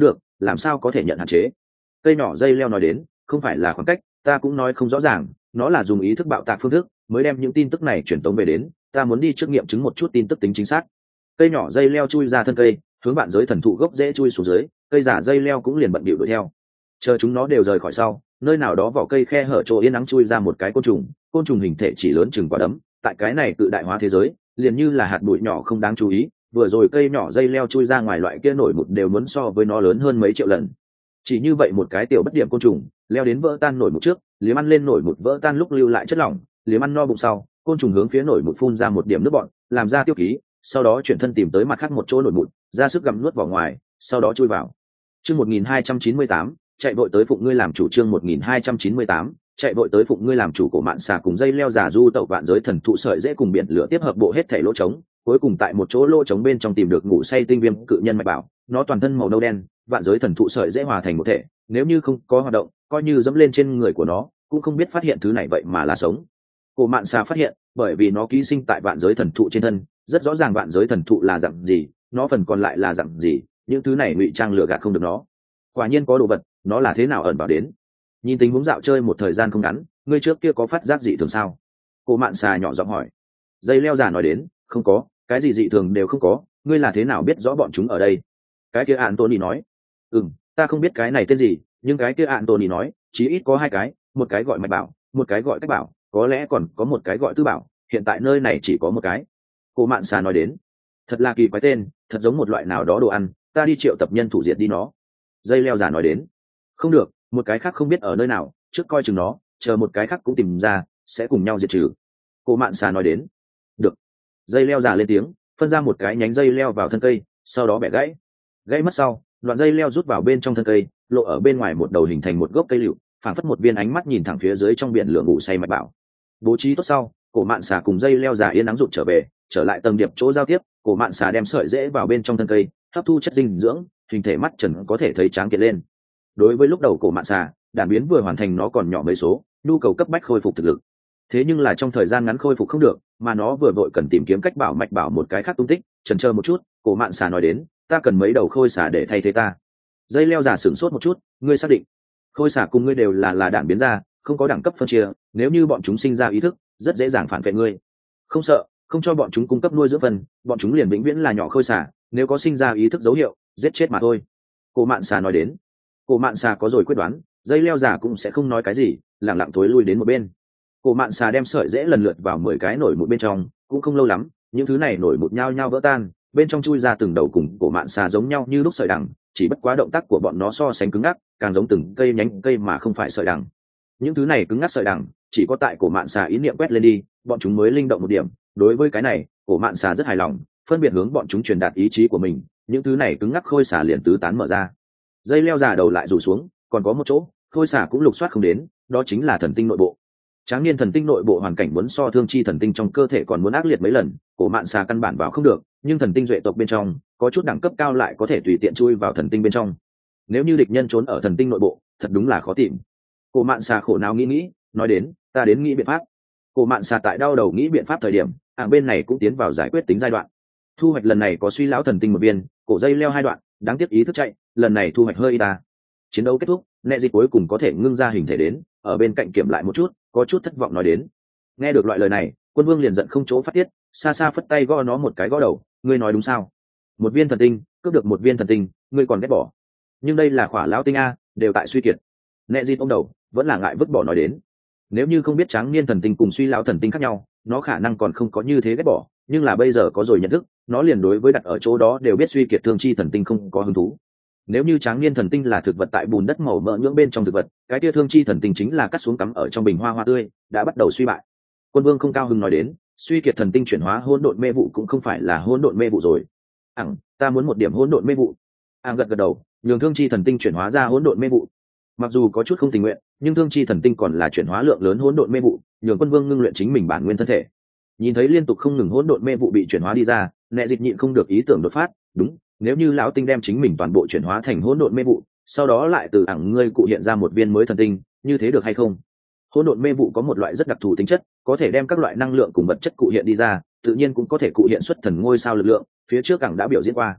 làm sao có thể nhận hạn chế. Cây nhỏ dây leo nói đến, không phải là khoảng cách, ta cũng nói không rõ ràng, nó là dùng ý thức bạo tạc phương thức mới đem những tin tức này truyền tống về đến, ta muốn đi trước nghiệm chứng một chút tin tức tính chính xác. Cây nhỏ dây leo chui ra thân cây, hướng bạn giới thần thụ gốc dễ chui xuống dưới, cây giả dây leo cũng liền bận bịu đuổi theo. Chờ chúng nó đều rời khỏi sau, nơi nào đó vỏ cây khe hở chỗ yên nắng chui ra một cái côn trùng, côn trùng hình thể chỉ lớn chừng quả đấm, tại cái này tự đại hóa thế giới, liền như là hạt bụi nhỏ không đáng chú ý, vừa rồi cây nhỏ dây leo chui ra ngoài loại kia nổi một đều muốn so với nó lớn hơn mấy triệu lần. Chỉ như vậy một cái tiểu bất điểm côn trùng, leo đến vỡ tan nổi một trước, liếm ăn lên nổi một vỡ tan lúc lưu lại chất lỏng, liếm ăn no bụng sau, côn trùng hướng phía nổi một phun ra một điểm nước bọt, làm ra tiêu ký, sau đó chuyển thân tìm tới mặt khác một chỗ nổi một, ra sức gặm nuốt vào ngoài, sau đó chui vào. Chương một nghìn hai trăm chín mươi tám, chạy vội tới phụng ngươi làm chủ. Chương một nghìn hai trăm chín mươi tám, chạy vội tới phụng ngươi làm chủ. Cổ mạn xà cùng dây leo giả du tẩu vạn giới thần thụ sợi dễ cùng biển lửa tiếp hợp bộ hết thể lỗ trống, cuối cùng tại một chỗ lỗ trống bên trong tìm được ngủ say tinh viêm cự nhân mạch bảo, nó toàn thân màu nâu đen, vạn giới thần thụ sợi dễ hòa thành một thể, nếu như không có hoạt động, coi như dẫm lên trên người của nó, cũng không biết phát hiện thứ này vậy mà là sống. Cổ mạn xà phát hiện, bởi vì nó ký sinh tại vạn giới thần thụ trên thân, rất rõ ràng vạn giới thần thụ là dạng gì, nó phần còn lại là dạng gì, những thứ này ngụy trang lừa gạt không được nó. Quả nhiên có đồ vật, nó là thế nào ẩn vào đến. Nhìn tình huống dạo chơi một thời gian không ngắn, ngươi trước kia có phát giác dị thường sao? Cổ mạn xà nhỏ giọng hỏi. Dây leo giả nói đến, không có, cái gì dị thường đều không có, ngươi là thế nào biết rõ bọn chúng ở đây? Cái kia Anthony nói. Ừm, ta không biết cái này tên gì, nhưng cái kia Anthony nói, chí ít có hai cái, một cái gọi mạch bảo, một cái gọi cách bảo, có lẽ còn có một cái gọi tư bảo, hiện tại nơi này chỉ có một cái. Cổ mạn xà nói đến. Thật là kỳ quái tên, thật giống một loại nào đó đồ ăn, ta đi triệu tập nhân thủ diệt đi nó. Dây leo giả nói đến. Không được, một cái khác không biết ở nơi nào, trước coi chừng nó, chờ một cái khác cũng tìm ra, sẽ cùng nhau diệt trừ. Cổ mạn xà nói đến. Được. Dây leo giả lên tiếng, phân ra một cái nhánh dây leo vào thân cây, sau đó bẻ gãy. Gãy mất sau, đoạn dây leo rút vào bên trong thân cây, lộ ở bên ngoài một đầu hình thành một gốc cây lựu, phảng phất một viên ánh mắt nhìn thẳng phía dưới trong biển lửa ngủ say mạch bảo. Bố trí tốt sau, cổ mạn xà cùng dây leo giả yên nắng rụt trở về, trở lại tầng điệp chỗ giao tiếp, cổ mạn xà đem sợi rễ vào bên trong thân cây, hấp thu chất dinh dưỡng, hình thể mắt trần có thể thấy tráng kiện lên. Đối với lúc đầu cổ mạn xà, đản biến vừa hoàn thành nó còn nhỏ mấy số, nhu cầu cấp bách khôi phục thực lực. Thế nhưng là trong thời gian ngắn khôi phục không được, mà nó vừa vội cần tìm kiếm cách bảo mạch bảo một cái khác tung tích, chần chờ một chút, cổ mạn xà nói đến, ta cần mấy đầu khôi xà để thay thế ta. Dây leo giả sửng sốt một chút, ngươi xác định khôi xà cùng ngươi đều là là đản biến ra, không có đẳng cấp phân chia, nếu như bọn chúng sinh ra ý thức, rất dễ dàng phản vệ ngươi. Không sợ, không cho bọn chúng cung cấp nuôi dưỡng phần, bọn chúng liền vĩnh viễn là nhỏ khôi xà, nếu có sinh ra ý thức dấu hiệu, giết chết mà thôi. Cổ mạn xà nói đến. Cổ mạn xà có rồi quyết đoán, dây leo giả cũng sẽ không nói cái gì, lặng lặng thối lui đến một bên. Cổ mạn xà đem sợi rễ lần lượt vào mười cái nổi mụn bên trong, cũng không lâu lắm, những thứ này nổi mụn nhao nhao vỡ tan, bên trong chui ra từng đầu cùng cổ mạn xà giống nhau như lúc sợi đằng, chỉ bất quá động tác của bọn nó so sánh cứng ngắc, càng giống từng cây nhánh cây mà không phải sợi đằng. Những thứ này cứng ngắc sợi đằng, chỉ có tại cổ mạn xà ý niệm quét lên đi, bọn chúng mới linh động một điểm. Đối với cái này, cổ mạn xà rất hài lòng, phân biệt hướng bọn chúng truyền đạt ý chí của mình, những thứ này cứng ngắc khôi xà liền tứ tán mở ra. Dây leo giả đầu lại rủ xuống, còn có một chỗ, khôi xà cũng lục soát không đến, đó chính là thần tinh nội bộ. Tráng niên thần tinh nội bộ hoàn cảnh muốn so thương chi thần tinh trong cơ thể còn muốn ác liệt mấy lần, cổ mạn xà căn bản vào không được, nhưng thần tinh duệ tộc bên trong có chút đẳng cấp cao lại có thể tùy tiện chui vào thần tinh bên trong. Nếu như địch nhân trốn ở thần tinh nội bộ, thật đúng là khó tìm. Cổ mạn xà khổ não nghĩ nghĩ, nói đến, ta đến nghĩ biện pháp. Cổ mạn xà tại đau đầu nghĩ biện pháp thời điểm, hạng bên này cũng tiến vào giải quyết tính giai đoạn. Thu hoạch lần này có suy lão thần tinh một viên, cổ dây leo hai đoạn, đáng tiếc ý thức chạy, lần này thu hoạch hơi y ta. Chiến đấu kết thúc, nẹ dịch cuối cùng có thể ngưng ra hình thể đến, ở bên cạnh kiểm lại một chút, có chút thất vọng nói đến. Nghe được loại lời này, quân vương liền giận không chỗ phát tiết, xa xa phất tay gõ nó một cái gõ đầu, ngươi nói đúng sao? Một viên thần tinh, cướp được một viên thần tinh, ngươi còn ghét bỏ? Nhưng đây là khỏa lão tinh a, đều tại suy kiệt. Nẹ dịch ông đầu, vẫn là ngại vứt bỏ nói đến. Nếu như không biết tráng niên thần tinh cùng suy lão thần tinh khác nhau, nó khả năng còn không có như thế ghét bỏ, nhưng là bây giờ có rồi nhận thức, nó liền đối với đặt ở chỗ đó đều biết suy kiệt thương chi thần tinh không có hứng thú. Nếu như tráng niên thần tinh là thực vật tại bùn đất màu mỡ nhưỡng bên trong thực vật, cái kia thương chi thần tinh chính là cắt xuống cắm ở trong bình hoa hoa tươi, đã bắt đầu suy bại. Quân vương không cao hứng nói đến, suy kiệt thần tinh chuyển hóa hỗn độn mê vụ cũng không phải là hỗn độn mê vụ rồi. Ẳng, ta muốn một điểm hỗn độn mê vụ. Ẳng gật gật đầu, nhường thương chi thần tinh chuyển hóa ra hỗn độn mê vụ. Mặc dù có chút không tình nguyện, nhưng thương chi thần tinh còn là chuyển hóa lượng lớn hỗn độn mê vụ, nhường quân vương ngưng luyện chính mình bản nguyên thân thể. Nhìn thấy liên tục không ngừng hỗn độn mê vụ bị chuyển hóa đi ra, nẹ dịch nhịn không được ý tưởng đột phát, đúng, nếu như lão tinh đem chính mình toàn bộ chuyển hóa thành hỗn độn mê vụ, sau đó lại từ ẳng ngươi cụ hiện ra một viên mới thần tinh, như thế được hay không? Hỗn độn mê vụ có một loại rất đặc thù tính chất, có thể đem các loại năng lượng cùng vật chất cụ hiện đi ra, tự nhiên cũng có thể cụ hiện xuất thần ngôi sao lực lượng, phía trước ẳng đã biểu diễn qua.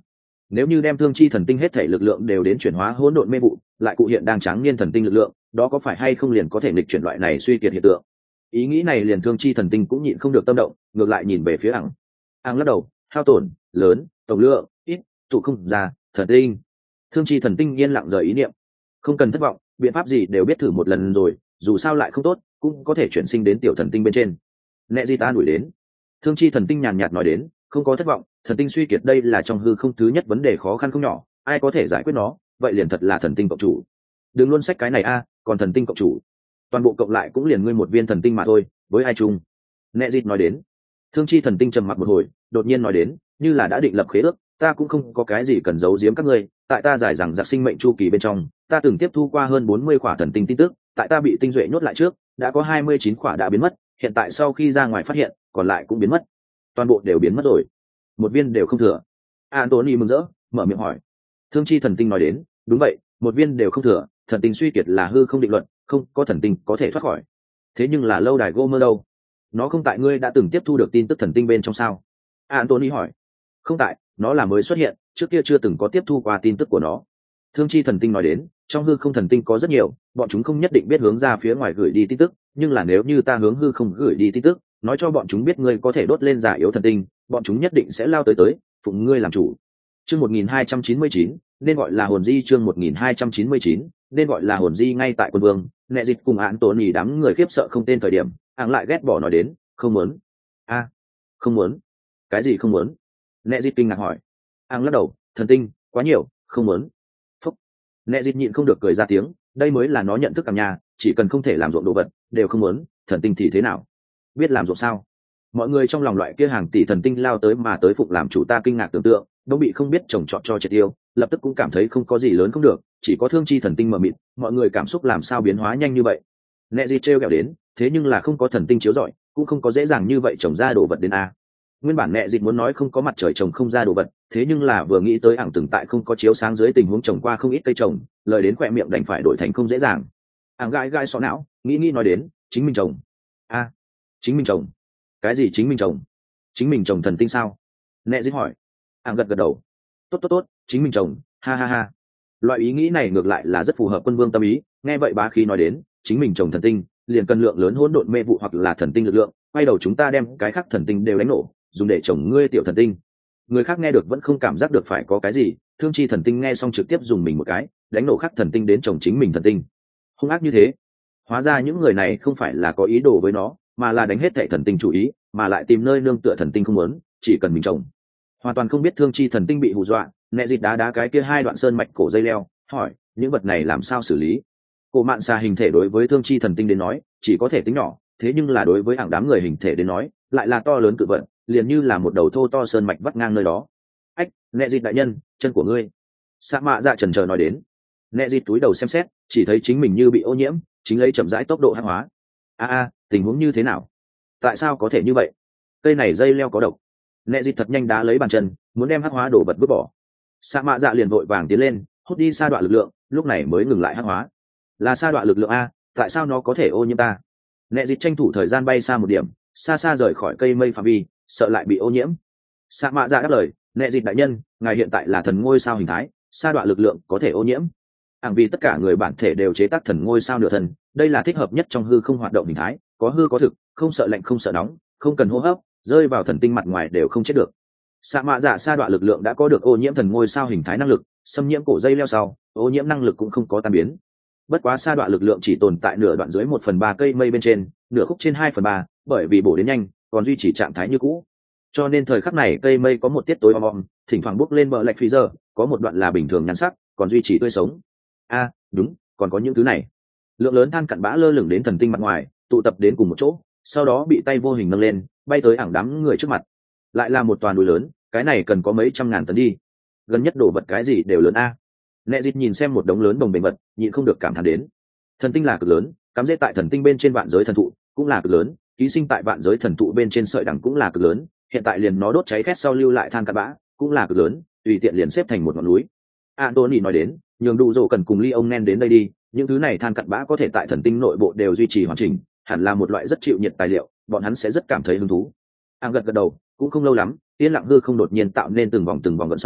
nếu như đem thương chi thần tinh hết thể lực lượng đều đến chuyển hóa hỗn độn mê vụ lại cụ hiện đang tráng niên thần tinh lực lượng, đó có phải hay không liền có thể nghịch chuyển loại này suy kiệt hiện tượng? Ý nghĩ này liền thương chi thần tinh cũng nhịn không được tâm động, ngược lại nhìn về phía ảng. Ảng lắc đầu, hao tổn lớn, tổng lượng ít, tụ không ra thần tinh. Thương chi thần tinh yên lặng rời ý niệm. Không cần thất vọng, biện pháp gì đều biết thử một lần rồi, dù sao lại không tốt cũng có thể chuyển sinh đến tiểu thần tinh bên trên. Nệ di ta đuổi đến. Thương chi thần tinh nhàn nhạt nói đến, không có thất vọng, thần tinh suy kiệt đây là trong hư không thứ nhất vấn đề khó khăn không nhỏ, ai có thể giải quyết nó vậy liền thật là thần tinh cộng chủ. Đừng luôn sách cái này a, còn thần tinh cộng chủ toàn bộ cộng lại cũng liền ngươi một viên thần tinh mà thôi, với ai chung. Nệ dịt nói đến. Thương chi thần tinh trầm mặc một hồi, đột nhiên nói đến, như là đã định lập khế ước, ta cũng không có cái gì cần giấu giếm các ngươi, tại ta giải rằng giặc sinh mệnh chu kỳ bên trong, ta từng tiếp thu qua hơn bốn mươi khỏa thần tinh tin tức, tại ta bị tinh duệ nhốt lại trước đã có hai mươi chín khỏa đã biến mất, hiện tại sau khi ra ngoài phát hiện còn lại cũng biến mất, toàn bộ đều biến mất rồi, một viên đều không thừa. Anthony mừng rỡ mở miệng hỏi. Thương chi thần tinh nói đến, đúng vậy, một viên đều không thừa, thần tinh suy kiệt là hư không định luận, không có thần tinh có thể thoát khỏi. Thế nhưng là lâu đài Gomer đâu? Nó không tại ngươi đã từng tiếp thu được tin tức thần tinh bên trong sao? Anthony hỏi. Không tại, nó là mới xuất hiện, trước kia chưa từng có tiếp thu qua tin tức của nó. Thương chi thần tinh nói đến, trong hư không thần tinh có rất nhiều, bọn chúng không nhất định biết hướng ra phía ngoài gửi đi tin tức, nhưng là nếu như ta hướng hư không gửi đi tin tức, nói cho bọn chúng biết ngươi có thể đốt lên giả yếu thần tinh, bọn chúng nhất định sẽ lao tới tới, phụng ngươi làm chủ. Chương một nghìn hai trăm chín mươi chín, nên gọi là hồn di. Chương một nghìn hai trăm chín mươi chín, nên gọi là hồn di. Ngay tại quân vương, Nệ Dịch cùng án tổn nhì đám người khiếp sợ không tên thời điểm, ảng lại ghét bỏ nói đến, không muốn. A, không muốn? Cái gì không muốn? Nệ Dịch kinh ngạc hỏi. Ảng lắc đầu, thần tinh quá nhiều, không muốn. Phúc. Nệ Dịch nhịn không được cười ra tiếng, đây mới là nó nhận thức cảm nhà, chỉ cần không thể làm ruộng đồ vật, đều không muốn, thần tinh thì thế nào? Biết làm ruộng sao? Mọi người trong lòng loại kia hàng tỷ thần tinh lao tới mà tới phục làm chủ, ta kinh ngạc tưởng tượng, đông bị không biết trồng trọt cho triệt tiêu, lập tức cũng cảm thấy không có gì lớn không được, chỉ có thương chi thần tinh mờ mịt, mọi người cảm xúc làm sao biến hóa nhanh như vậy. Nệ gì trêu ghẹo đến, thế nhưng là không có thần tinh chiếu rọi, cũng không có dễ dàng như vậy trồng ra đồ vật đến a. Nguyên bản Nệ dịch muốn nói không có mặt trời trồng không ra đồ vật, thế nhưng là vừa nghĩ tới ảng từng tại không có chiếu sáng dưới tình huống trồng qua không ít cây trồng, lời đến khỏe miệng đành phải đổi thành không dễ dàng. Ảng gai gai sọ não, nghĩ nghĩ nói đến, chính mình trồng. A, chính mình trồng? Cái gì chính mình trồng? Chính mình trồng thần tinh sao? Nệ dịch hỏi. Ảng gật gật đầu. Tốt tốt tốt, chính mình trồng, ha ha ha. Loại ý nghĩ này ngược lại là rất phù hợp quân vương tâm ý, nghe vậy bá khí nói đến, chính mình trồng thần tinh, liền cần lượng lớn hỗn độn mê vụ hoặc là thần tinh lực lượng, quay đầu chúng ta đem cái khác thần tinh đều đánh nổ, dùng để trồng ngươi tiểu thần tinh. Người khác nghe được vẫn không cảm giác được phải có cái gì, thương chi thần tinh nghe xong trực tiếp dùng mình một cái, đánh nổ khác thần tinh đến trồng chính mình thần tinh. Hung ác như thế. Hóa ra những người này không phải là có ý đồ với nó, mà là đánh hết thệ thần tinh chủ ý, mà lại tìm nơi nương tựa thần tinh không muốn, chỉ cần mình trồng. Hoàn toàn không biết thương chi thần tinh bị hù dọa, Nệ Dịch đá đá cái kia hai đoạn sơn mạch cổ dây leo, hỏi, những vật này làm sao xử lý? Cổ mạn xà hình thể đối với thương chi thần tinh đến nói, chỉ có thể tính nhỏ, thế nhưng là đối với hàng đám người hình thể đến nói, lại là to lớn cự vật, liền như là một đầu thô to sơn mạch vắt ngang nơi đó. Ách, Nệ Dịch đại nhân, chân của ngươi. Sa mạ dạ chần chờ nói đến. Nệ Dịch túi đầu xem xét, chỉ thấy chính mình như bị ô nhiễm, chính lấy chậm rãi tốc độ hắc hóa. A a, tình huống như thế nào? Tại sao có thể như vậy? Cây này dây leo có độc. Nệ Dịch thật nhanh đá lấy bàn chân, muốn đem hắc hóa đồ vật vứt bỏ. Sa mạ dạ liền vội vàng tiến lên, hút đi sa đoạn lực lượng, lúc này mới ngừng lại hắc hóa. Là sa đoạn lực lượng a, tại sao nó có thể ô nhiễm ta? Nệ Dịch tranh thủ thời gian bay xa một điểm, xa xa rời khỏi cây mây phạm vi, sợ lại bị ô nhiễm. Sa mạ dạ đáp lời, Nệ Dịch đại nhân, ngài hiện tại là thần ngôi sao hình thái, sa đoạn lực lượng có thể ô nhiễm. Hàng vì tất cả người bản thể đều chế tác thần ngôi sao nửa thần, đây là thích hợp nhất trong hư không hoạt động hình thái, có hư có thực, không sợ lạnh không sợ nóng, không cần hô hấp, rơi vào thần tinh mặt ngoài đều không chết được. Sa mạ dạ sa đoạn lực lượng đã có được ô nhiễm thần ngôi sao hình thái năng lực, xâm nhiễm cổ dây leo sau, ô nhiễm năng lực cũng không có tan biến. Bất quá sa đoạn lực lượng chỉ tồn tại nửa đoạn dưới một phần ba cây mây bên trên, nửa khúc trên hai phần ba, bởi vì bổ đến nhanh, còn duy trì trạng thái như cũ. Cho nên thời khắc này cây mây có một tiết tối om om, thỉnh thoảng bốc lên bờ lạch phi giờ, có một đoạn là bình thường nhắn sắc, còn duy trì tươi sống. A, đúng, còn có những thứ này. Lượng lớn than cặn bã lơ lửng đến thần tinh mặt ngoài, tụ tập đến cùng một chỗ, sau đó bị tay vô hình nâng lên, bay tới ảng đám người trước mặt. Lại là một toàn núi lớn, cái này cần có mấy trăm ngàn tấn đi. Gần nhất đổ vật cái gì đều lớn a. Nệ Dịch nhìn xem một đống lớn đồng bền vật, nhịn không được cảm thán đến. Thần tinh là cực lớn, cắm rễ tại thần tinh bên trên vạn giới thần thụ, cũng là cực lớn, ký sinh tại vạn giới thần thụ bên trên sợi đằng cũng là cực lớn, hiện tại liền nó đốt cháy khét sau lưu lại than cặn bã, cũng là cực lớn, tùy tiện liền xếp thành một ngọn núi. Anthony nói đến, nhường đủ rổ cần cùng ly ông nen đến đây đi, những thứ này than cặn bã có thể tại thần tinh nội bộ đều duy trì hoàn chỉnh, hẳn là một loại rất chịu nhiệt tài liệu, bọn hắn sẽ rất cảm thấy hứng thú. Ang gật gật đầu, cũng không lâu lắm, yên lặng hư không đột nhiên tạo nên từng vòng từng vòng gợn sóng,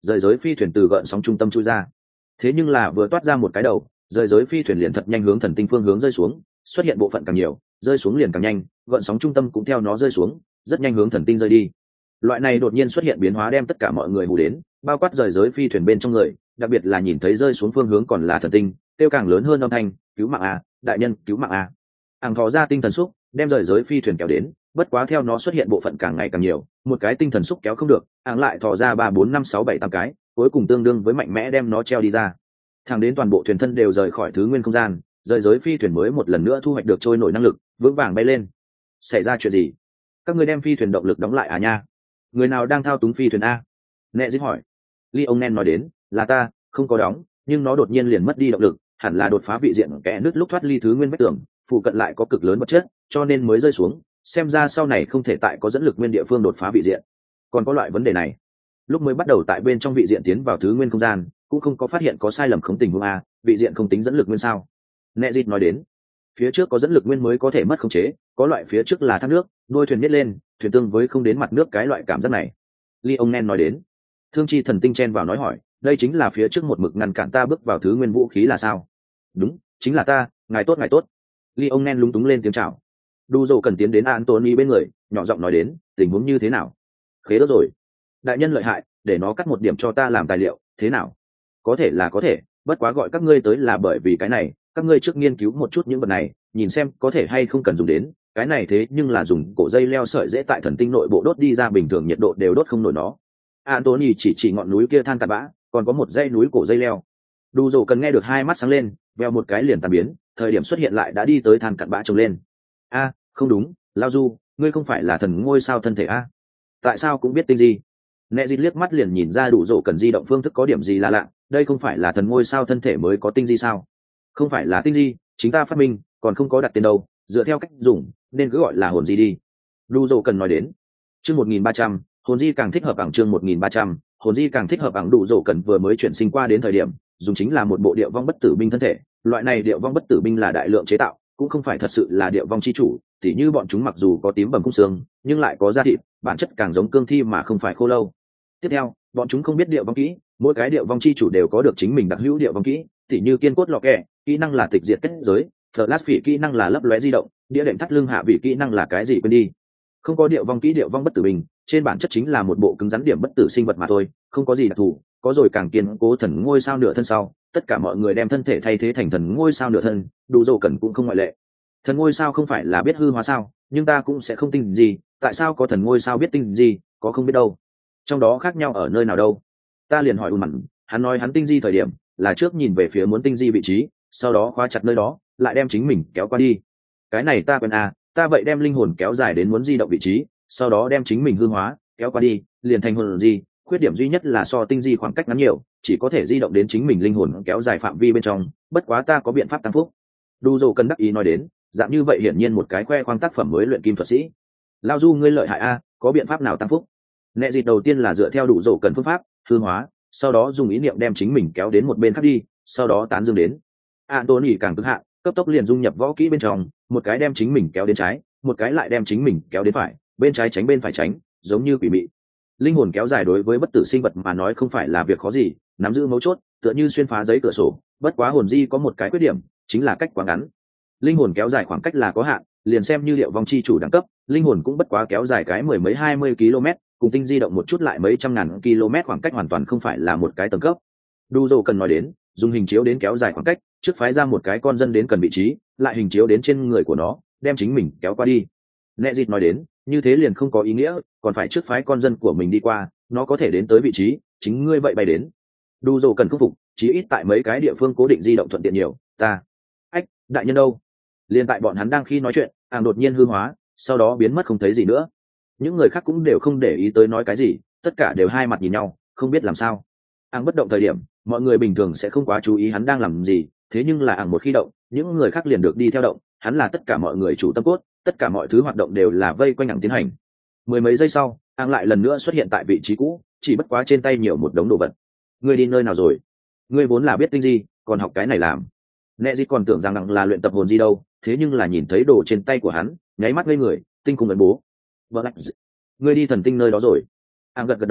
rời giới phi thuyền từ gợn sóng trung tâm chui ra. Thế nhưng là vừa toát ra một cái đầu, rời giới phi thuyền liền thật nhanh hướng thần tinh phương hướng rơi xuống, xuất hiện bộ phận càng nhiều, rơi xuống liền càng nhanh, gợn sóng trung tâm cũng theo nó rơi xuống, rất nhanh hướng thần tinh rơi đi. Loại này đột nhiên xuất hiện biến hóa đem tất cả mọi người hù đến, bao quát rời giới phi thuyền bên trong người, đặc biệt là nhìn thấy rơi xuống phương hướng còn là thần tinh, tiêu càng lớn hơn âm thanh, cứu mạng a, đại nhân, cứu mạng a. Hàng thò ra tinh thần xúc, đem rời giới phi thuyền kéo đến, bất quá theo nó xuất hiện bộ phận càng ngày càng nhiều, một cái tinh thần xúc kéo không được, hàng lại thò ra ba bốn năm sáu bảy tám cái, cuối cùng tương đương với mạnh mẽ đem nó treo đi ra. Thẳng đến toàn bộ thuyền thân đều rời khỏi thứ nguyên không gian, rời giới phi thuyền mới một lần nữa thu hoạch được trôi nổi năng lực, vững vàng bay lên. Xảy ra chuyện gì? Các người đem phi thuyền động lực đóng lại à nha? Người nào đang thao túng phi thuyền a? Nẹ dít hỏi. Leonen nói đến, là ta, không có đóng, nhưng nó đột nhiên liền mất đi động lực, hẳn là đột phá vị diện kẽ nứt lúc thoát ly thứ nguyên vách tường, phụ cận lại có cực lớn vật chất, cho nên mới rơi xuống. Xem ra sau này không thể tại có dẫn lực nguyên địa phương đột phá vị diện. Còn có loại vấn đề này, lúc mới bắt đầu tại bên trong vị diện tiến vào thứ nguyên không gian, cũng không có phát hiện có sai lầm không tình huống a, vị diện không tính dẫn lực nguyên sao? Nẹ dịt nói đến, phía trước có dẫn lực nguyên mới có thể mất khống chế, có loại phía trước là thác nước, đuôi thuyền nhét lên, thuyền tương với không đến mặt nước cái loại cảm giác này. Leonen nói đến, thương chi thần tinh chen vào nói hỏi, đây chính là phía trước một mực ngăn cản ta bước vào thứ nguyên vũ khí là sao? Đúng, chính là ta, ngài tốt ngài tốt. Leonen lúng túng lên tiếng chào. Đu dầu cần tiến đến Anthony bên người, nhỏ giọng nói đến, tình huống như thế nào? Khế đỡ rồi. Đại nhân lợi hại, để nó cắt một điểm cho ta làm tài liệu, thế nào? Có thể là có thể, bất quá gọi các ngươi tới là bởi vì cái này, các ngươi trước nghiên cứu một chút những vật này, nhìn xem có thể hay không cần dùng đến. Cái này thế nhưng là dùng cổ dây leo sợi dễ tại thần tinh nội bộ đốt đi ra, bình thường nhiệt độ đều đốt không nổi nó. Anthony chỉ chỉ ngọn núi kia than cặn bã, còn có một dãy núi cổ dây leo. Đu dầu cần nghe được hai mắt sáng lên, veo một cái liền tan biến, thời điểm xuất hiện lại đã đi tới than cặn bã trồng lên. A, không đúng, Lao Du, ngươi không phải là thần ngôi sao thân thể a? Tại sao cũng biết tinh gì? Nẹ dịt liếc mắt liền nhìn ra đủ dầu cần di động phương thức có điểm gì là lạ, đây không phải là thần ngôi sao thân thể mới có tinh di sao? Không phải là tinh di, chính ta phát minh, còn không có đặt tên đâu, dựa theo cách dùng, nên cứ gọi là hồn di đi. Đủ dầu cần nói đến. Chương một nghìn ba trăm, hồn di càng thích hợp bằng chương một nghìn ba trăm, hồn di càng thích hợp bằng đủ dầu cần vừa mới chuyển sinh qua đến thời điểm, dùng chính là một bộ điệu vong bất tử binh thân thể, loại này điệu vong bất tử binh là đại lượng chế tạo, cũng không phải thật sự là điệu vong chi chủ, tỉ như bọn chúng mặc dù có tím bầm khung xương, nhưng lại có da thịt, bản chất càng giống cương thi mà không phải khô lâu. Tiếp theo, bọn chúng không biết điệu vong kỹ, mỗi cái điệu vong chi chủ đều có được chính mình đặc hữu điệu vong kỹ, tỉ như kiên cốt lọ kẹ, kỹ năng là tịch diệt kết giới, flash phỉ kỹ năng là lấp lóe di động, đĩa đệm thắt lưng hạ vị kỹ năng là cái gì quên đi. Không có điệu vong kỹ điệu vong bất tử binh, trên bản chất chính là một bộ cứng rắn điểm bất tử sinh vật mà thôi, không có gì đặc thù, có rồi càng kiên cố thần ngôi sao nửa thân sau, tất cả mọi người đem thân thể thay thế thành thần ngôi sao nửa thân, đủ dầu cần cũng không ngoại lệ. Thần ngôi sao không phải là biết hư hóa sao, nhưng ta cũng sẽ không tin gì, tại sao có thần ngôi sao biết tin gì, có không biết đâu. Trong đó khác nhau ở nơi nào đâu? Ta liền hỏi ùn mặn, hắn nói hắn tinh di thời điểm là trước nhìn về phía muốn tinh di vị trí, sau đó khóa chặt nơi đó, lại đem chính mình kéo qua đi. Cái này ta quen à, ta vậy đem linh hồn kéo dài đến muốn di động vị trí, sau đó đem chính mình hư hóa, kéo qua đi, liền thành hồn di. Khuyết điểm duy nhất là so tinh di khoảng cách ngắn nhiều, chỉ có thể di động đến chính mình linh hồn kéo dài phạm vi bên trong, bất quá ta có biện pháp tăng phúc. Đu dầu cần đắc ý nói đến, dạng như vậy hiển nhiên một cái khoe khoang tác phẩm mới luyện kim thuật sĩ. Lao Du ngươi lợi hại a, có biện pháp nào tăng phúc? Nẹ dịt đầu tiên là dựa theo đủ dầu cần phương pháp hư hóa, sau đó dùng ý niệm đem chính mình kéo đến một bên khác đi, sau đó tán dương đến. Anthony càng cực hạn, cấp tốc liền dung nhập võ kỹ bên trong, một cái đem chính mình kéo đến trái, một cái lại đem chính mình kéo đến phải, bên trái tránh bên phải tránh, giống như quỷ mị. Linh hồn kéo dài đối với bất tử sinh vật mà nói không phải là việc khó gì, nắm giữ mấu chốt, tựa như xuyên phá giấy cửa sổ, bất quá hồn di có một cái khuyết điểm, chính là cách quá ngắn. Linh hồn kéo dài khoảng cách là có hạn, liền xem như liệu vong chi chủ đẳng cấp, linh hồn cũng bất quá kéo dài cái mười mấy hai mươi km, cùng tinh di động một chút lại mấy trăm ngàn km, khoảng cách hoàn toàn không phải là một cái tầng cấp. Đu dầu cần nói đến, dùng hình chiếu đến kéo dài khoảng cách, trước phái ra một cái con dân đến cần vị trí, lại hình chiếu đến trên người của nó, đem chính mình kéo qua đi. Nẹ dịt nói đến, như thế liền không có ý nghĩa, còn phải trước phái con dân của mình đi qua, nó có thể đến tới vị trí, chính ngươi vậy bay đến. Đu dầu cần khắc phục, chí ít tại mấy cái địa phương cố định di động thuận tiện nhiều. Ta, ách, đại nhân đâu? Liên tại bọn hắn đang khi nói chuyện, ảng đột nhiên hư hóa, sau đó biến mất không thấy gì nữa. Những người khác cũng đều không để ý tới nói cái gì, tất cả đều hai mặt nhìn nhau, không biết làm sao. Ảng bất động thời điểm, mọi người bình thường sẽ không quá chú ý hắn đang làm gì, thế nhưng là ảng một khi động, những người khác liền được đi theo động, hắn là tất cả mọi người chủ tâm cốt, tất cả mọi thứ hoạt động đều là vây quanh ảng tiến hành. Mười mấy giây sau, ảng lại lần nữa xuất hiện tại vị trí cũ, chỉ bất quá trên tay nhiều một đống đồ vật. Ngươi đi nơi nào rồi? Ngươi vốn là biết tinh gì, còn học cái này làm? Nẹ gì còn tưởng rằng là luyện tập hồn gì đâu, thế nhưng là nhìn thấy đồ trên tay của hắn, nháy mắt ngây người, tinh cùng ấn bố. Vợ lạch, ngươi đi thần tinh nơi đó rồi? Ảng gật gật đầu,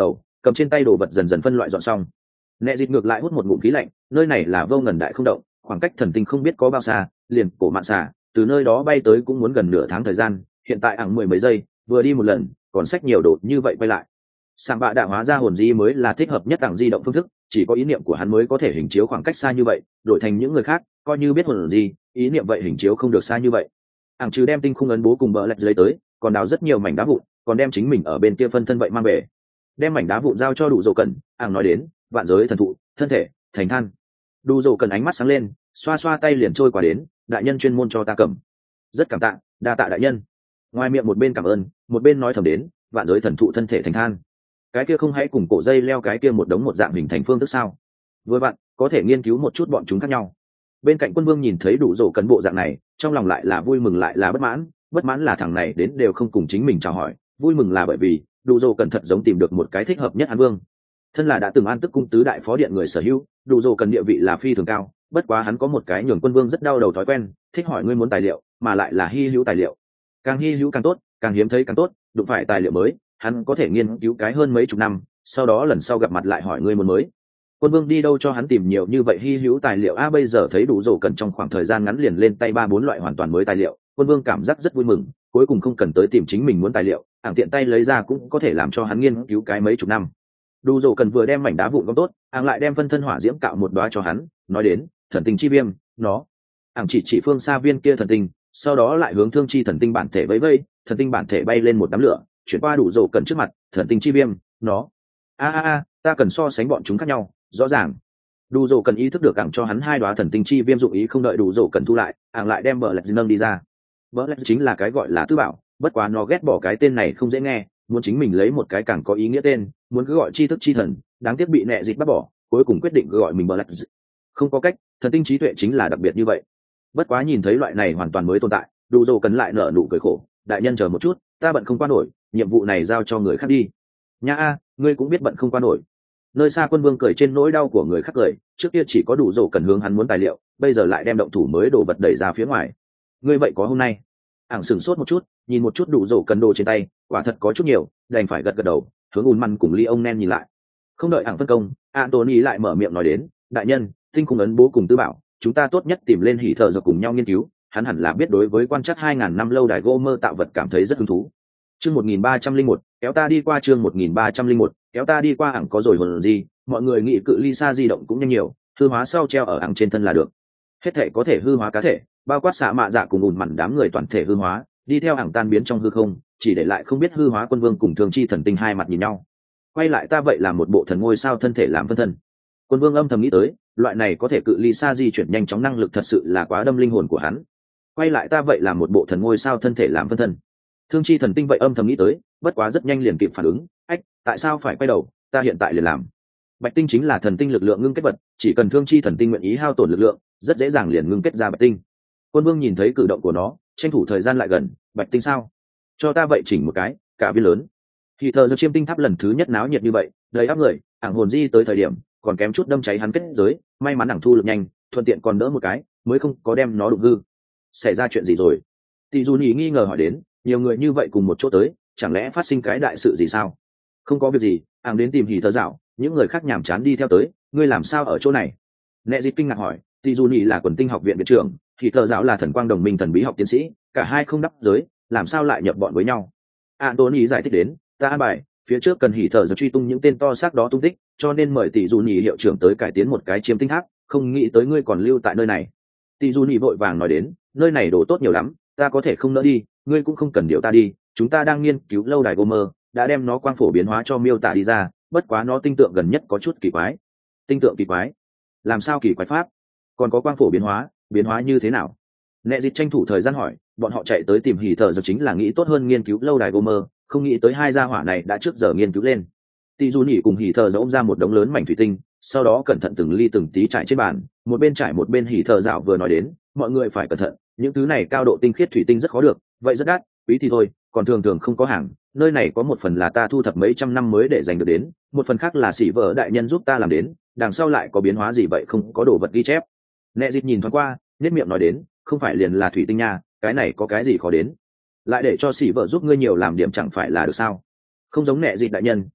cầm trên tay đồ vật dần dần phân loại dọn xong. Nẹ dịt ngược lại hút một ngụm khí lạnh, nơi này là vô ngần đại không động, khoảng cách thần tinh không biết có bao xa, liền cổ mạn xả từ nơi đó bay tới cũng muốn gần nửa tháng thời gian, hiện tại ẳng mười mấy giây vừa đi một lần còn sách nhiều đồ như vậy quay lại. Sảng bạ đạ hóa ra hồn di mới là thích hợp nhất ẳng di động phương thức, chỉ có ý niệm của hắn mới có thể hình chiếu khoảng cách xa như vậy, đổi thành những người khác coi như biết hồn di ý niệm vậy hình chiếu không được xa như vậy. Ẳng trừ đem tinh khung ấn bố cùng bờ lạch lấy tới, còn đào rất nhiều mảnh đá vụn, còn đem chính mình ở bên kia phân thân vậy mang về, đem mảnh đá vụn giao cho đủ dầu cần. Ẳng nói đến vạn giới thần thụ thân thể thành than. Đủ dầu cần ánh mắt sáng lên, xoa xoa tay liền trôi qua đến, đại nhân chuyên môn cho ta cầm, rất cảm tạ, đa tạ đại nhân. Ngoài miệng một bên cảm ơn một bên nói thầm đến vạn giới thần thụ thân thể thành than, cái kia không hãy cùng cổ dây leo cái kia một đống một dạng hình thành phương thức sao? Vừa vặn có thể nghiên cứu một chút bọn chúng khác nhau. Bên cạnh quân vương nhìn thấy đủ dầu cấn bộ dạng này, trong lòng lại là vui mừng lại là bất mãn. Bất mãn là thằng này đến đều không cùng chính mình chào hỏi, vui mừng là bởi vì đủ dầu cần thật giống tìm được một cái thích hợp nhất hắn vương. Thân là đã từng an tức cung tứ đại phó điện người sở hữu, đủ dầu cần địa vị là phi thường cao, bất quá hắn có một cái nhường quân vương rất đau đầu thói quen, thích hỏi ngươi muốn tài liệu, mà lại là hy hữu tài liệu, càng hy hữu càng tốt, càng hiếm thấy càng tốt. Đụng phải tài liệu mới hắn có thể nghiên cứu cái hơn mấy chục năm, sau đó lần sau gặp mặt lại hỏi ngươi muốn mới. Quân vương đi đâu cho hắn tìm nhiều như vậy hy hữu tài liệu a? À, bây giờ thấy đủ dầu cần trong khoảng thời gian ngắn liền lên tay ba bốn loại hoàn toàn mới tài liệu, quân vương cảm giác rất vui mừng, cuối cùng không cần tới tìm chính mình muốn tài liệu, ảng tiện tay lấy ra cũng có thể làm cho hắn nghiên cứu cái mấy chục năm. Đủ dầu cần vừa đem mảnh đá vụn gom tốt, ảng lại đem phân thân hỏa diễm cạo một đóa cho hắn, nói đến thần tinh chi viêm, nó. Ảng chỉ chỉ phương xa viên kia thần tinh, sau đó lại hướng thương chi thần tinh bản thể vẫy vẫy, thần tinh bản thể bay lên một đám lửa, chuyển qua đủ dầu cần trước mặt, thần tinh chi viêm, nó. A a a, ta cần so sánh bọn chúng khác nhau, rõ ràng. Đủ dầu cần ý thức được ảng cho hắn hai đóa thần tinh chi viêm dụng ý không đợi đủ dầu cần thu lại, ảng lại đem bờ lạch nâng đi ra. Bờ lạch chính là cái gọi là tứ bảo, bất quá nó ghét bỏ cái tên này không dễ nghe, muốn chính mình lấy một cái càng có ý nghĩa tên, muốn cứ gọi chi thức chi thần, đáng tiếc bị nẹ dịch bắt bỏ, cuối cùng quyết định cứ gọi mình bờ lạch. Không có cách, thần tinh trí tuệ chính là đặc biệt như vậy. Bất quá nhìn thấy loại này hoàn toàn mới tồn tại, đủ dầu cần lại nở nụ cười khổ, đại nhân chờ một chút, ta bận không qua nổi, nhiệm vụ này giao cho người khác đi. Nha a, ngươi cũng biết bận không qua nổi. Nơi xa quân vương cười trên nỗi đau của người khác cười, trước kia chỉ có đủ dầu cần hướng hắn muốn tài liệu, bây giờ lại đem động thủ mới đổ vật đẩy ra phía ngoài. Ngươi vậy có hôm nay. Ảng sửng sốt một chút, nhìn một chút đủ dầu cần đồ trên tay, quả thật có chút nhiều, đành phải gật gật đầu, hướng ùn măn cùng ly ông nen nhìn lại. Không đợi Ảng phân công, Anthony lại mở miệng nói đến, đại nhân, tinh cùng ấn bố cùng tư bảo, chúng ta tốt nhất tìm lên hỉ thợ rồi cùng nhau nghiên cứu. Hắn hẳn là biết đối với quan trắc hai ngàn năm lâu đài gỗ mơ tạo vật cảm thấy rất hứng thú. Chương một nghìn ba trăm linh một, kéo ta đi qua. Chương một nghìn ba trăm linh một, kéo ta đi qua. Ảng có rồi hồn gì, mọi người nghĩ cự ly xa di động cũng nhanh nhiều, hư hóa sau treo ở ảng trên thân là được. Hết thể có thể hư hóa cá thể, bao quát xạ mạ dạ cùng ùn mặn đám người toàn thể hư hóa, đi theo ảng tan biến trong hư không, chỉ để lại không biết hư hóa quân vương cùng thường chi thần tinh hai mặt nhìn nhau. Quay lại ta vậy là một bộ thần ngôi sao thân thể làm phân thân. Quân vương âm thầm nghĩ tới, loại này có thể cự ly xa di chuyển nhanh chóng năng lực thật sự là quá đâm linh hồn của hắn. Quay lại ta vậy là một bộ thần ngôi sao thân thể làm phân thân. Thương chi thần tinh vậy âm thầm nghĩ tới, bất quá rất nhanh liền kịp phản ứng, ách, tại sao phải quay đầu, ta hiện tại liền làm. Bạch tinh chính là thần tinh lực lượng ngưng kết vật, chỉ cần thương chi thần tinh nguyện ý hao tổn lực lượng, rất dễ dàng liền ngưng kết ra bạch tinh. Quân vương nhìn thấy cử động của nó, tranh thủ thời gian lại gần, bạch tinh sao? Cho ta vậy chỉnh một cái, cả viên lớn. Thì thờ do chiêm tinh tháp lần thứ nhất náo nhiệt như vậy, đầy áp người, ảng hồn di tới thời điểm, còn kém chút đâm cháy hắn kết giới, may mắn ảng thu lực nhanh, thuận tiện còn đỡ một cái, mới không có đem nó đụng hư. Xảy ra chuyện gì rồi? Tỷ dù nhỉ nghi ngờ hỏi đến, nhiều người như vậy cùng một chỗ tới, chẳng lẽ phát sinh cái đại sự gì sao? Không có việc gì, ảng đến tìm hỉ thờ dạo, những người khác nhàm chán đi theo tới, ngươi làm sao ở chỗ này? Nẹ dịt kinh ngạc hỏi, tỷ dù nhỉ là quần tinh học viện viện trưởng, hỉ thờ dạo là thần quang đồng minh thần bí học tiến sĩ, cả hai không đắp giới, làm sao lại nhập bọn với nhau? Anthony giải thích đến, ta an bài, phía trước cần hỉ thờ dạo truy tung những tên to xác đó tung tích, cho nên mời tỷ dù nhỉ hiệu trưởng tới cải tiến một cái chiếm tinh tháp, không nghĩ tới ngươi còn lưu tại nơi này. Tỷ dù nhỉ vội vàng nói đến, nơi này đồ tốt nhiều lắm, ta có thể không nỡ đi, ngươi cũng không cần điều ta đi, chúng ta đang nghiên cứu lâu đài Gomer, đã đem nó quang phổ biến hóa cho miêu tả đi ra, bất quá nó tinh tượng gần nhất có chút kỳ quái. Tinh tượng kỳ quái? Làm sao kỳ quái pháp? Còn có quang phổ biến hóa, biến hóa như thế nào? Nẹ dịch tranh thủ thời gian hỏi, bọn họ chạy tới tìm hỉ thờ giờ chính là nghĩ tốt hơn nghiên cứu lâu đài Gomer, không nghĩ tới hai gia hỏa này đã trước giờ nghiên cứu lên. Tỷ dù nhỉ cùng hỉ thờ giờ ôm ra một đống lớn mảnh thủy tinh, sau đó cẩn thận từng ly từng tí trải trên bàn, một bên trải một bên hỉ thờ dạo vừa nói đến, mọi người phải cẩn thận, những thứ này cao độ tinh khiết thủy tinh rất khó được, vậy rất đắt, quý thì thôi, còn thường thường không có hàng, nơi này có một phần là ta thu thập mấy trăm năm mới để giành được đến, một phần khác là sĩ vợ đại nhân giúp ta làm đến, đằng sau lại có biến hóa gì vậy không có đồ vật ghi chép. Nẹ dịp nhìn thoáng qua, nét miệng nói đến, không phải liền là thủy tinh nha, cái này có cái gì khó đến, lại để cho sĩ vợ giúp ngươi nhiều làm điểm chẳng phải là được sao? Không giống nẹ dịp đại nhân,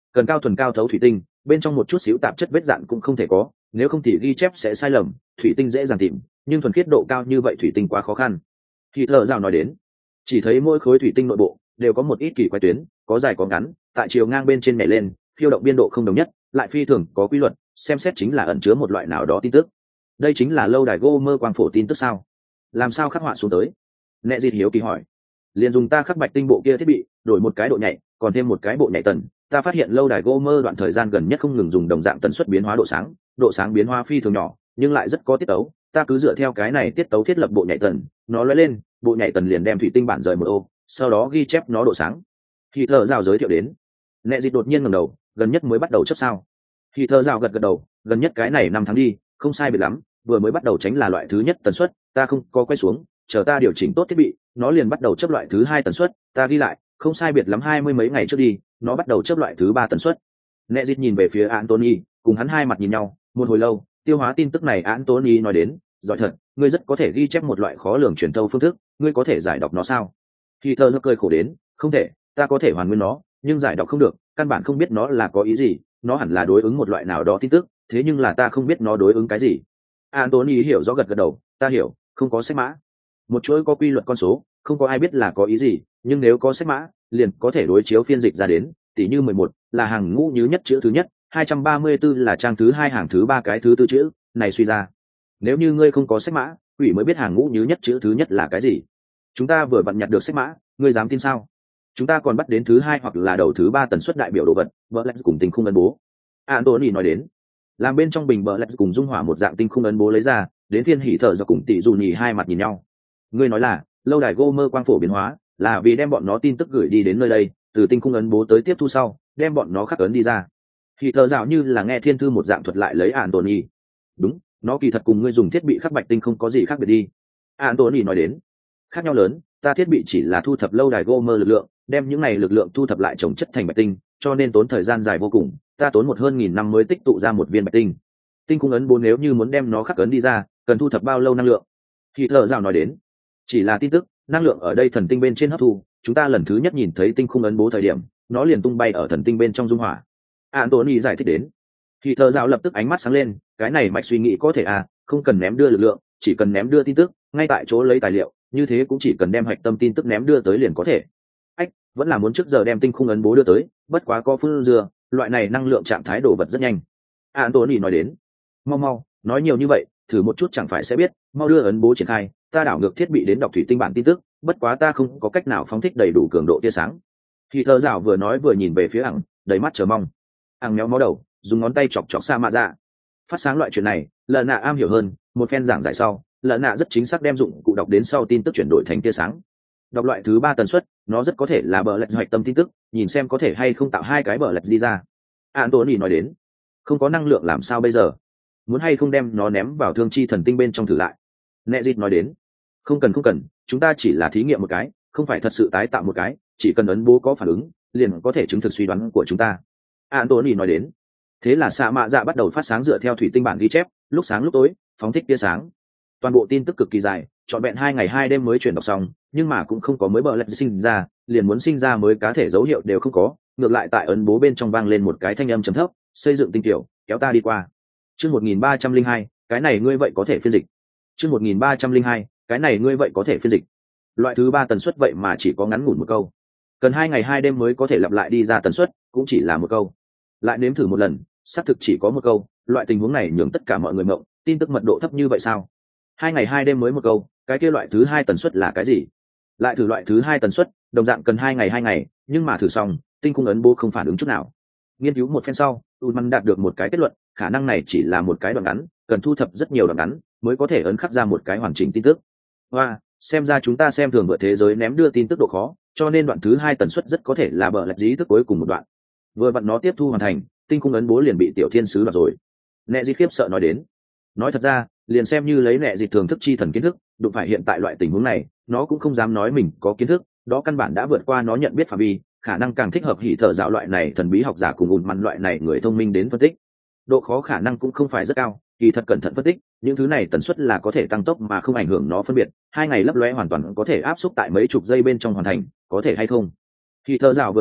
cần cao thuần cao thấu thủy tinh, bên trong một chút xíu tạp chất vết dạn cũng không thể có, nếu không thì ghi chép sẽ sai lầm. Thủy tinh dễ dàng tìm, nhưng thuần khiết độ cao như vậy thủy tinh quá khó khăn. Thì thợ rào nói đến, chỉ thấy mỗi khối thủy tinh nội bộ đều có một ít kỳ quái tuyến, có dài có ngắn, tại chiều ngang bên trên nhảy lên, phiêu động biên độ không đồng nhất, lại phi thường có quy luật, xem xét chính là ẩn chứa một loại nào đó tin tức. Đây chính là lâu đài Gomer quang phổ tin tức sao? Làm sao khắc họa xuống tới? Nệ Dịt hiếu kỳ hỏi. Liền dùng ta khắc bạch tinh bộ kia thiết bị, đổi một cái độ nhạy, còn thêm một cái bộ nhạy tần. Ta phát hiện lâu đài Gomer đoạn thời gian gần nhất không ngừng dùng đồng dạng tần suất biến hóa độ sáng, độ sáng biến hóa phi thường nhỏ, nhưng lại rất có tiết tấu. Ta cứ dựa theo cái này tiết tấu thiết lập bộ nhạy tần, nó lóe lên, bộ nhạy tần liền đem thủy tinh bản rời một ô, sau đó ghi chép nó độ sáng. Thì thợ rào giới thiệu đến. Nệ Dịt đột nhiên ngẩng đầu, gần nhất mới bắt đầu chấp sao? Thì thợ rào gật gật đầu, gần nhất cái này năm tháng đi, không sai biệt lắm, vừa mới bắt đầu tránh là loại thứ nhất tần suất, ta không có quay xuống, chờ ta điều chỉnh tốt thiết bị, nó liền bắt đầu chấp loại thứ hai tần suất, ta ghi lại, không sai biệt lắm hai mươi mấy ngày trước đi, nó bắt đầu chấp loại thứ ba tần suất. Nệ Dịt nhìn về phía Anthony, cùng hắn hai mặt nhìn nhau, một hồi lâu, tiêu hóa tin tức này Anthony nói đến, giỏi thật, ngươi rất có thể ghi chép một loại khó lường truyền thâu phương thức, ngươi có thể giải đọc nó sao? Thì thơ rất cười khổ đến, không thể, ta có thể hoàn nguyên nó, nhưng giải đọc không được, căn bản không biết nó là có ý gì, nó hẳn là đối ứng một loại nào đó tin tức, thế nhưng là ta không biết nó đối ứng cái gì. Anthony hiểu rõ gật gật đầu, ta hiểu, không có sách mã. Một chuỗi có quy luật con số, không có ai biết là có ý gì, nhưng nếu có sách mã, liền có thể đối chiếu phiên dịch ra đến, tỉ như mười một là hàng ngũ nhứ nhất chữ thứ nhất, hai trăm ba mươi tư là trang thứ hai hàng thứ ba cái thứ tư chữ, này suy ra. Nếu như ngươi không có sách mã, quỷ mới biết hàng ngũ nhứ nhất chữ thứ nhất là cái gì. Chúng ta vừa vặn nhặt được sách mã, ngươi dám tin sao? Chúng ta còn bắt đến thứ hai hoặc là đầu thứ ba tần suất đại biểu đồ vật, vợ lẽ cùng tình khung ấn bố. Anthony nói đến, làm bên trong bình bờ lạch cùng dung hỏa một dạng tinh khung ấn bố lấy ra, đến phiên hỉ thở do cùng tỷ dù nhì hai mặt nhìn nhau. Ngươi nói là lâu đài Gomer quang phổ biến hóa là vì đem bọn nó tin tức gửi đi đến nơi đây, từ tinh khung ấn bố tới tiếp thu sau, đem bọn nó khắc ấn đi ra. Hỉ thở dạo như là nghe thiên thư một dạng thuật lại lấy Anthony. Đúng, nó kỳ thật cùng ngươi dùng thiết bị khắc bạch tinh không có gì khác biệt đi. Anthony nói đến, khác nhau lớn, ta thiết bị chỉ là thu thập lâu đài Gomer lực lượng, đem những này lực lượng thu thập lại trồng chất thành bạch tinh, cho nên tốn thời gian dài vô cùng, ta tốn một hơn nghìn năm mới tích tụ ra một viên bạch tinh. Tinh khung ấn bố nếu như muốn đem nó khắc ấn đi ra, cần thu thập bao lâu năng lượng? Thì thợ rào nói đến, chỉ là tin tức, năng lượng ở đây thần tinh bên trên hấp thu, chúng ta lần thứ nhất nhìn thấy tinh khung ấn bố thời điểm, nó liền tung bay ở thần tinh bên trong dung hỏa. Anthony giải thích đến. Thì thợ rào lập tức ánh mắt sáng lên, cái này mạch suy nghĩ có thể à, không cần ném đưa lực lượng, chỉ cần ném đưa tin tức, ngay tại chỗ lấy tài liệu, như thế cũng chỉ cần đem hạch tâm tin tức ném đưa tới liền có thể. Ách, vẫn là muốn trước giờ đem tinh khung ấn bố đưa tới, bất quá có phương dừa, loại này năng lượng trạng thái đổ vật rất nhanh. Anthony nói đến, mau mau, nói nhiều như vậy, thử một chút chẳng phải sẽ biết, mau đưa ấn bố triển khai, ta đảo ngược thiết bị đến đọc thủy tinh bản tin tức, bất quá ta không có cách nào phóng thích đầy đủ cường độ tia sáng. Thì thợ rào vừa nói vừa nhìn về phía ẳng, đầy mắt chờ mong. Ẳng méo mó đầu, dùng ngón tay chọc chọc Sa Mạ Dạ. Phát sáng loại chuyện này, Lợn Nạ am hiểu hơn, một phen giảng giải sau, Lợn Nạ rất chính xác đem dụng cụ đọc đến sau tin tức chuyển đổi thành tia sáng. Đọc loại thứ ba tần suất, nó rất có thể là bờ lạch hoạch tâm tin tức, nhìn xem có thể hay không tạo hai cái bờ lạch đi ra. Anthony nói đến, không có năng lượng làm sao bây giờ? Muốn hay không đem nó ném vào thương chi thần tinh bên trong thử lại? Nệ Dịt nói đến, không cần không cần, chúng ta chỉ là thí nghiệm một cái, không phải thật sự tái tạo một cái, chỉ cần ấn bố có phản ứng, liền có thể chứng thực suy đoán của chúng ta. Anthony nói đến, thế là Sa Mạ Dạ bắt đầu phát sáng dựa theo thủy tinh bản ghi chép, lúc sáng lúc tối, phóng thích tia sáng. Toàn bộ tin tức cực kỳ dài, trọn vẹn hai ngày hai đêm mới chuyển đọc xong, nhưng mà cũng không có mới bờ lạch sinh ra, liền muốn sinh ra mới cá thể dấu hiệu đều không có, ngược lại tại ấn bố bên trong vang lên một cái thanh âm trầm thấp, xây dựng tinh tiểu, kéo ta đi qua. Chương một nghìn ba trăm linh hai, cái này ngươi vậy có thể phiên dịch. Chương một nghìn ba trăm linh hai, cái này ngươi vậy có thể phiên dịch. Loại thứ ba tần suất vậy mà chỉ có ngắn ngủn một câu. Cần hai ngày hai đêm mới có thể lặp lại đi ra tần suất, cũng chỉ là một câu. Lại nếm thử một lần, xác thực chỉ có một câu, loại tình huống này nhường tất cả mọi người ngộng, tin tức mật độ thấp như vậy sao? Hai ngày hai đêm mới một câu, cái kia loại thứ hai tần suất là cái gì? Lại thử loại thứ hai tần suất, đồng dạng cần hai ngày hai ngày, nhưng mà thử xong, tinh khung ấn bố không phản ứng chút nào. Nghiên cứu một phen sau, Ullman đạt được một cái kết luận, khả năng này chỉ là một cái đoạn ngắn, cần thu thập rất nhiều đoạn ngắn mới có thể ấn khắc ra một cái hoàn chỉnh tin tức. Và xem ra chúng ta xem thường vượt thế giới ném đưa tin tức độ khó, cho nên đoạn thứ hai tần suất rất có thể là bờ lạch dí thức cuối cùng một đoạn. Vừa vặn nó tiếp thu hoàn thành, tinh khung ấn bố liền bị tiểu thiên sứ đoạt rồi. Nệ Dịt khiếp sợ nói đến, nói thật ra, liền xem như lấy Nệ Dịt thường thức chi thần kiến thức, đụng phải hiện tại loại tình huống này, nó cũng không dám nói mình có kiến thức, đó căn bản đã vượt qua nó nhận biết phạm vi, khả năng càng thích hợp hỉ thở dạo loại này thần bí học giả cùng ùn mặn loại này người thông minh đến phân tích. Độ khó khả năng cũng không phải rất cao, kỳ thật cẩn thận phân tích, những thứ này tần suất là có thể tăng tốc mà không ảnh hưởng nó phân biệt, hai ngày lấp lóe hoàn toàn có thể áp xúc tại mấy chục giây bên trong hoàn thành, có thể hay không? Hỉ thở dạo vừa nói,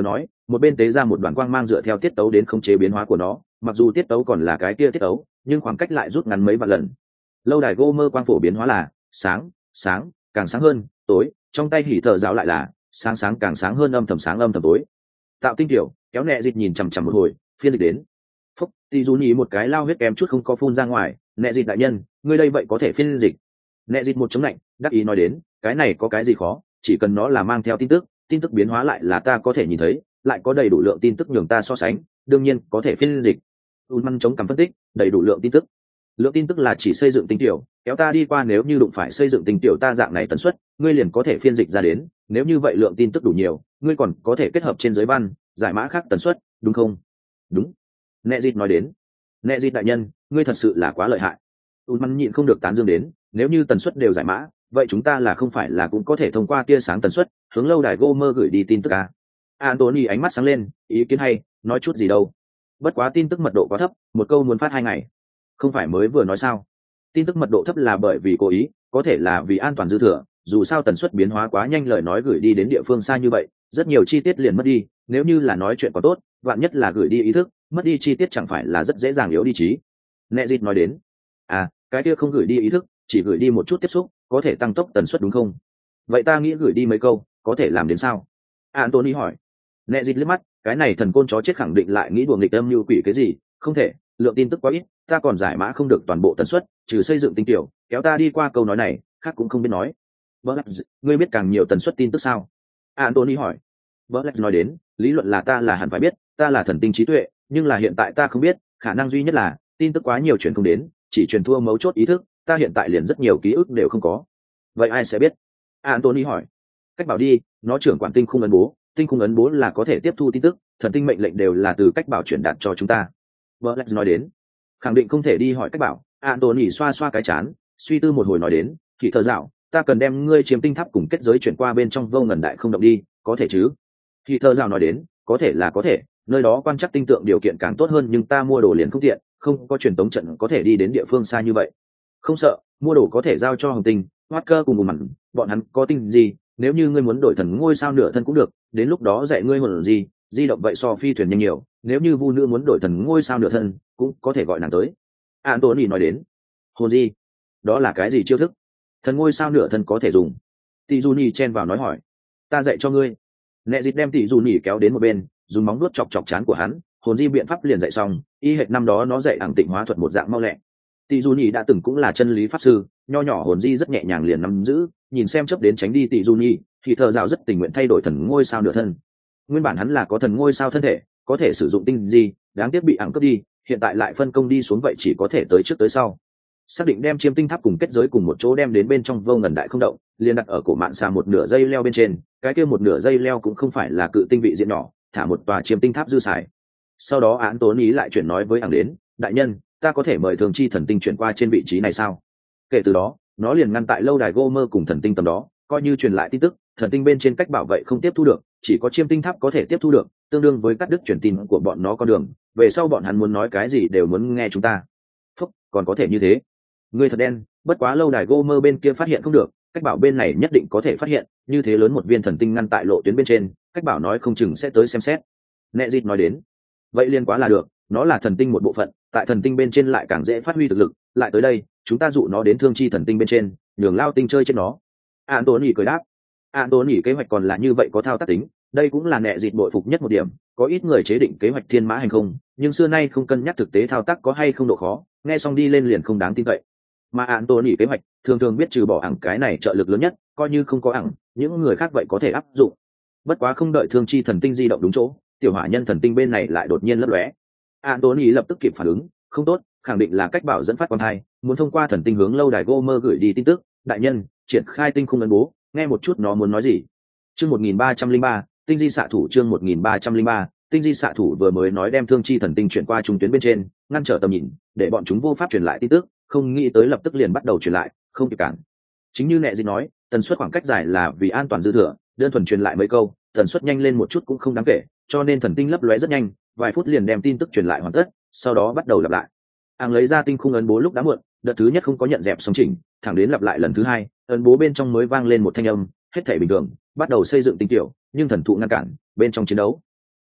một bên tế ra một đoàn quang mang dựa theo tiết tấu đến khống chế biến hóa của nó, mặc dù tiết tấu còn là cái kia tiết tấu nhưng khoảng cách lại rút ngắn mấy vạn lần. Lâu đài Gomer quang phổ biến hóa là sáng sáng càng sáng hơn, tối trong tay hỉ thợ giáo lại là sáng sáng càng sáng hơn, âm thầm sáng âm thầm tối. Tạo tinh tiểu kéo nẹ dịch nhìn chằm chằm một hồi, phiên dịch đến phúc thì dù nhì một cái lao huyết kém chút không có phun ra ngoài. Nẹ dịch đại nhân, ngươi đây vậy có thể phiên dịch? Nẹ dịch một chống lạnh đắc ý nói đến, cái này có cái gì khó, chỉ cần nó là mang theo tin tức, tin tức biến hóa lại là ta có thể nhìn thấy, lại có đầy đủ lượng tin tức nhường ta so sánh, đương nhiên có thể phiên dịch. Ulman chống cằm phân tích, đầy đủ lượng tin tức. Lượng tin tức là chỉ xây dựng tinh tiểu, kéo ta đi qua, nếu như đụng phải xây dựng tinh tiểu ta dạng này tần suất, ngươi liền có thể phiên dịch ra đến, nếu như vậy lượng tin tức đủ nhiều, ngươi còn có thể kết hợp trên giới văn, giải mã khác tần suất, đúng không? Đúng. Nẹ dịch nói đến. Nẹ dịch đại nhân, ngươi thật sự là quá lợi hại. Ulman nhịn không được tán dương đến, nếu như tần suất đều giải mã, vậy chúng ta là không phải là cũng có thể thông qua tia sáng tần suất hướng lâu đài Gomer gửi đi tin tức à? Anthony ánh mắt sáng lên, ý kiến hay, nói chút gì đâu. Bất quá tin tức mật độ quá thấp, một câu muốn phát hai ngày. Không phải mới vừa nói sao? Tin tức mật độ thấp là bởi vì cố ý, có thể là vì an toàn dư thừa, dù sao tần suất biến hóa quá nhanh, lời nói gửi đi đến địa phương xa như vậy, rất nhiều chi tiết liền mất đi, nếu như là nói chuyện có tốt, vạn nhất là gửi đi ý thức, mất đi chi tiết chẳng phải là rất dễ dàng yếu đi trí. Nẹ dịch nói đến. À, cái kia không gửi đi ý thức, chỉ gửi đi một chút tiếp xúc, có thể tăng tốc tần suất đúng không? Vậy ta nghĩ gửi đi mấy câu, có thể làm đến sao? Anthony hỏi. Nẹ dịch liếc mắt, cái này thần côn chó chết khẳng định lại nghĩ đùa nghịch âm như quỷ cái gì, không thể, lượng tin tức quá ít, ta còn giải mã không được toàn bộ tần suất, trừ xây dựng tinh tiểu, kéo ta đi qua câu nói này, khác cũng không biết nói. Black, ngươi biết càng nhiều tần suất tin tức sao? Anthony hỏi. Black nói đến, lý luận là ta là hẳn phải biết, ta là thần tinh trí tuệ, nhưng là hiện tại ta không biết, khả năng duy nhất là tin tức quá nhiều truyền không đến, chỉ truyền thua mấu chốt ý thức, ta hiện tại liền rất nhiều ký ức đều không có. Vậy ai sẽ biết? Anthony hỏi. Cách bảo đi, nó trưởng quản tinh khung ấn bố, tinh khung ấn bố là có thể tiếp thu tin tức, thần tinh mệnh lệnh đều là từ cách bảo truyền đạt cho chúng ta. Black nói đến. Khẳng định không thể đi hỏi cách bảo. Anthony xoa xoa cái chán, suy tư một hồi nói đến, thì thờ dạo, ta cần đem ngươi chiếm tinh tháp cùng kết giới chuyển qua bên trong vô ngần đại không động đi, có thể chứ? Thì thờ dạo nói đến, có thể là có thể, nơi đó quan chắc tinh tượng điều kiện càng tốt hơn, nhưng ta mua đồ liền không tiện, không có truyền tống trận có thể đi đến địa phương xa như vậy. Không sợ, mua đồ có thể giao cho Hồng Tinh, Walker cùng một mặn, bọn hắn có tinh gì, nếu như ngươi muốn đổi thần ngôi sao nửa thân cũng được, đến lúc đó dạy ngươi hồn gì, di động vậy so phi thuyền nhanh nhiều, nếu như vu nữ muốn đổi thần ngôi sao nửa thân, cũng có thể gọi nàng tới. Anthony nói đến. Hồn gì? Đó là cái gì chiêu thức? Thần ngôi sao nửa thân có thể dùng. Tỷ Juni chen vào nói hỏi. Ta dạy cho ngươi. Nẹ dịch đem Tỷ Juni kéo đến một bên, dùng móng vuốt chọc chọc chán của hắn, hồn di biện pháp liền dạy xong, y hệt năm đó nó dạy ảng tịnh hóa thuật một dạng mau lẹ. Tỷ Juni đã từng cũng là chân lý pháp sư, nho nhỏ hồn di rất nhẹ nhàng liền nắm giữ, nhìn xem chớp đến tránh đi Tỷ Juni, thì thờ dạo rất tình nguyện thay đổi thần ngôi sao nửa thân. Nguyên bản hắn là có thần ngôi sao thân thể, có thể sử dụng tinh gì, đáng tiếc bị ảng cướp đi, hiện tại lại phân công đi xuống, vậy chỉ có thể tới trước tới sau. Xác định đem chiêm tinh tháp cùng kết giới cùng một chỗ đem đến bên trong vô ngần đại không động, liền đặt ở cổ mạn xà một nửa dây leo bên trên, cái kia một nửa dây leo cũng không phải là cự tinh vị diện nhỏ, thả một tòa chiêm tinh tháp dư xài. Sau đó án tốn ý lại chuyển nói với ảng đến, đại nhân, ta có thể mời thường chi thần tinh chuyển qua trên vị trí này sao? Kể từ đó, nó liền ngăn tại lâu đài Gomer cùng thần tinh tầm đó, coi như truyền lại tin tức, thần tinh bên trên cách bảo vệ không tiếp thu được, chỉ có chiêm tinh tháp có thể tiếp thu được, tương đương với cắt đứt truyền tin của bọn nó con đường, về sau bọn hắn muốn nói cái gì đều muốn nghe chúng ta. Phúc, còn có thể như thế? Ngươi thật đen, bất quá lâu đài Gomer bên kia phát hiện không được, cách bảo bên này nhất định có thể phát hiện, như thế lớn một viên thần tinh ngăn tại lộ tuyến bên trên, cách bảo nói không chừng sẽ tới xem xét. Nẹ dịch nói đến. Vậy liên quá là được, nó là thần tinh một bộ phận, tại thần tinh bên trên lại càng dễ phát huy thực lực, lại tới đây, chúng ta dụ nó đến thương chi thần tinh bên trên, nhường lao tinh chơi trên nó. Anthony cười đáp. Anthony kế hoạch còn là như vậy có thao tác tính, đây cũng là nẹ dịch bội phục nhất một điểm, có ít người chế định kế hoạch thiên mã hành không, nhưng xưa nay không cân nhắc thực tế thao tác có hay không độ khó, nghe xong đi lên liền không đáng tin cậy. Mà Anthony kế hoạch thường thường biết trừ bỏ ẳng cái này trợ lực lớn nhất, coi như không có ẳng, những người khác vậy có thể áp dụng. Bất quá không đợi thương chi thần tinh di động đúng chỗ, tiểu hỏa nhân thần tinh bên này lại đột nhiên lấp lóe. Anthony lập tức kịp phản ứng, không tốt, khẳng định là cách bảo dẫn phát quan hai, muốn thông qua thần tinh hướng lâu đài Gomer gửi đi tin tức. Đại nhân, triển khai tinh khung ấn bố, nghe một chút nó muốn nói gì. Chương một nghìn ba trăm lẻ ba, tinh di xạ thủ. Chương một nghìn ba trăm lẻ ba, tinh di xạ thủ vừa mới nói đem thương chi thần tinh chuyển qua trung tuyến bên trên, ngăn trở tầm nhìn, để bọn chúng vô pháp truyền lại tin tức, không nghĩ tới lập tức liền bắt đầu truyền lại, không kịp cản. Chính như nẹ dịch nói, tần suất khoảng cách dài là vì an toàn dư thừa, đơn thuần truyền lại mấy câu, tần suất nhanh lên một chút cũng không đáng kể, cho nên thần tinh lấp lóe rất nhanh, vài phút liền đem tin tức truyền lại hoàn tất, sau đó bắt đầu lặp lại. Áng lấy ra tinh khung ấn bố lúc đã muộn, đợt thứ nhất không có nhận dẹp song chỉnh, thẳng đến lặp lại lần thứ hai, ấn bố bên trong mới vang lên một thanh âm, hết thảy bình thường, bắt đầu xây dựng tinh tiểu, nhưng thần thụ ngăn cản, bên trong chiến đấu.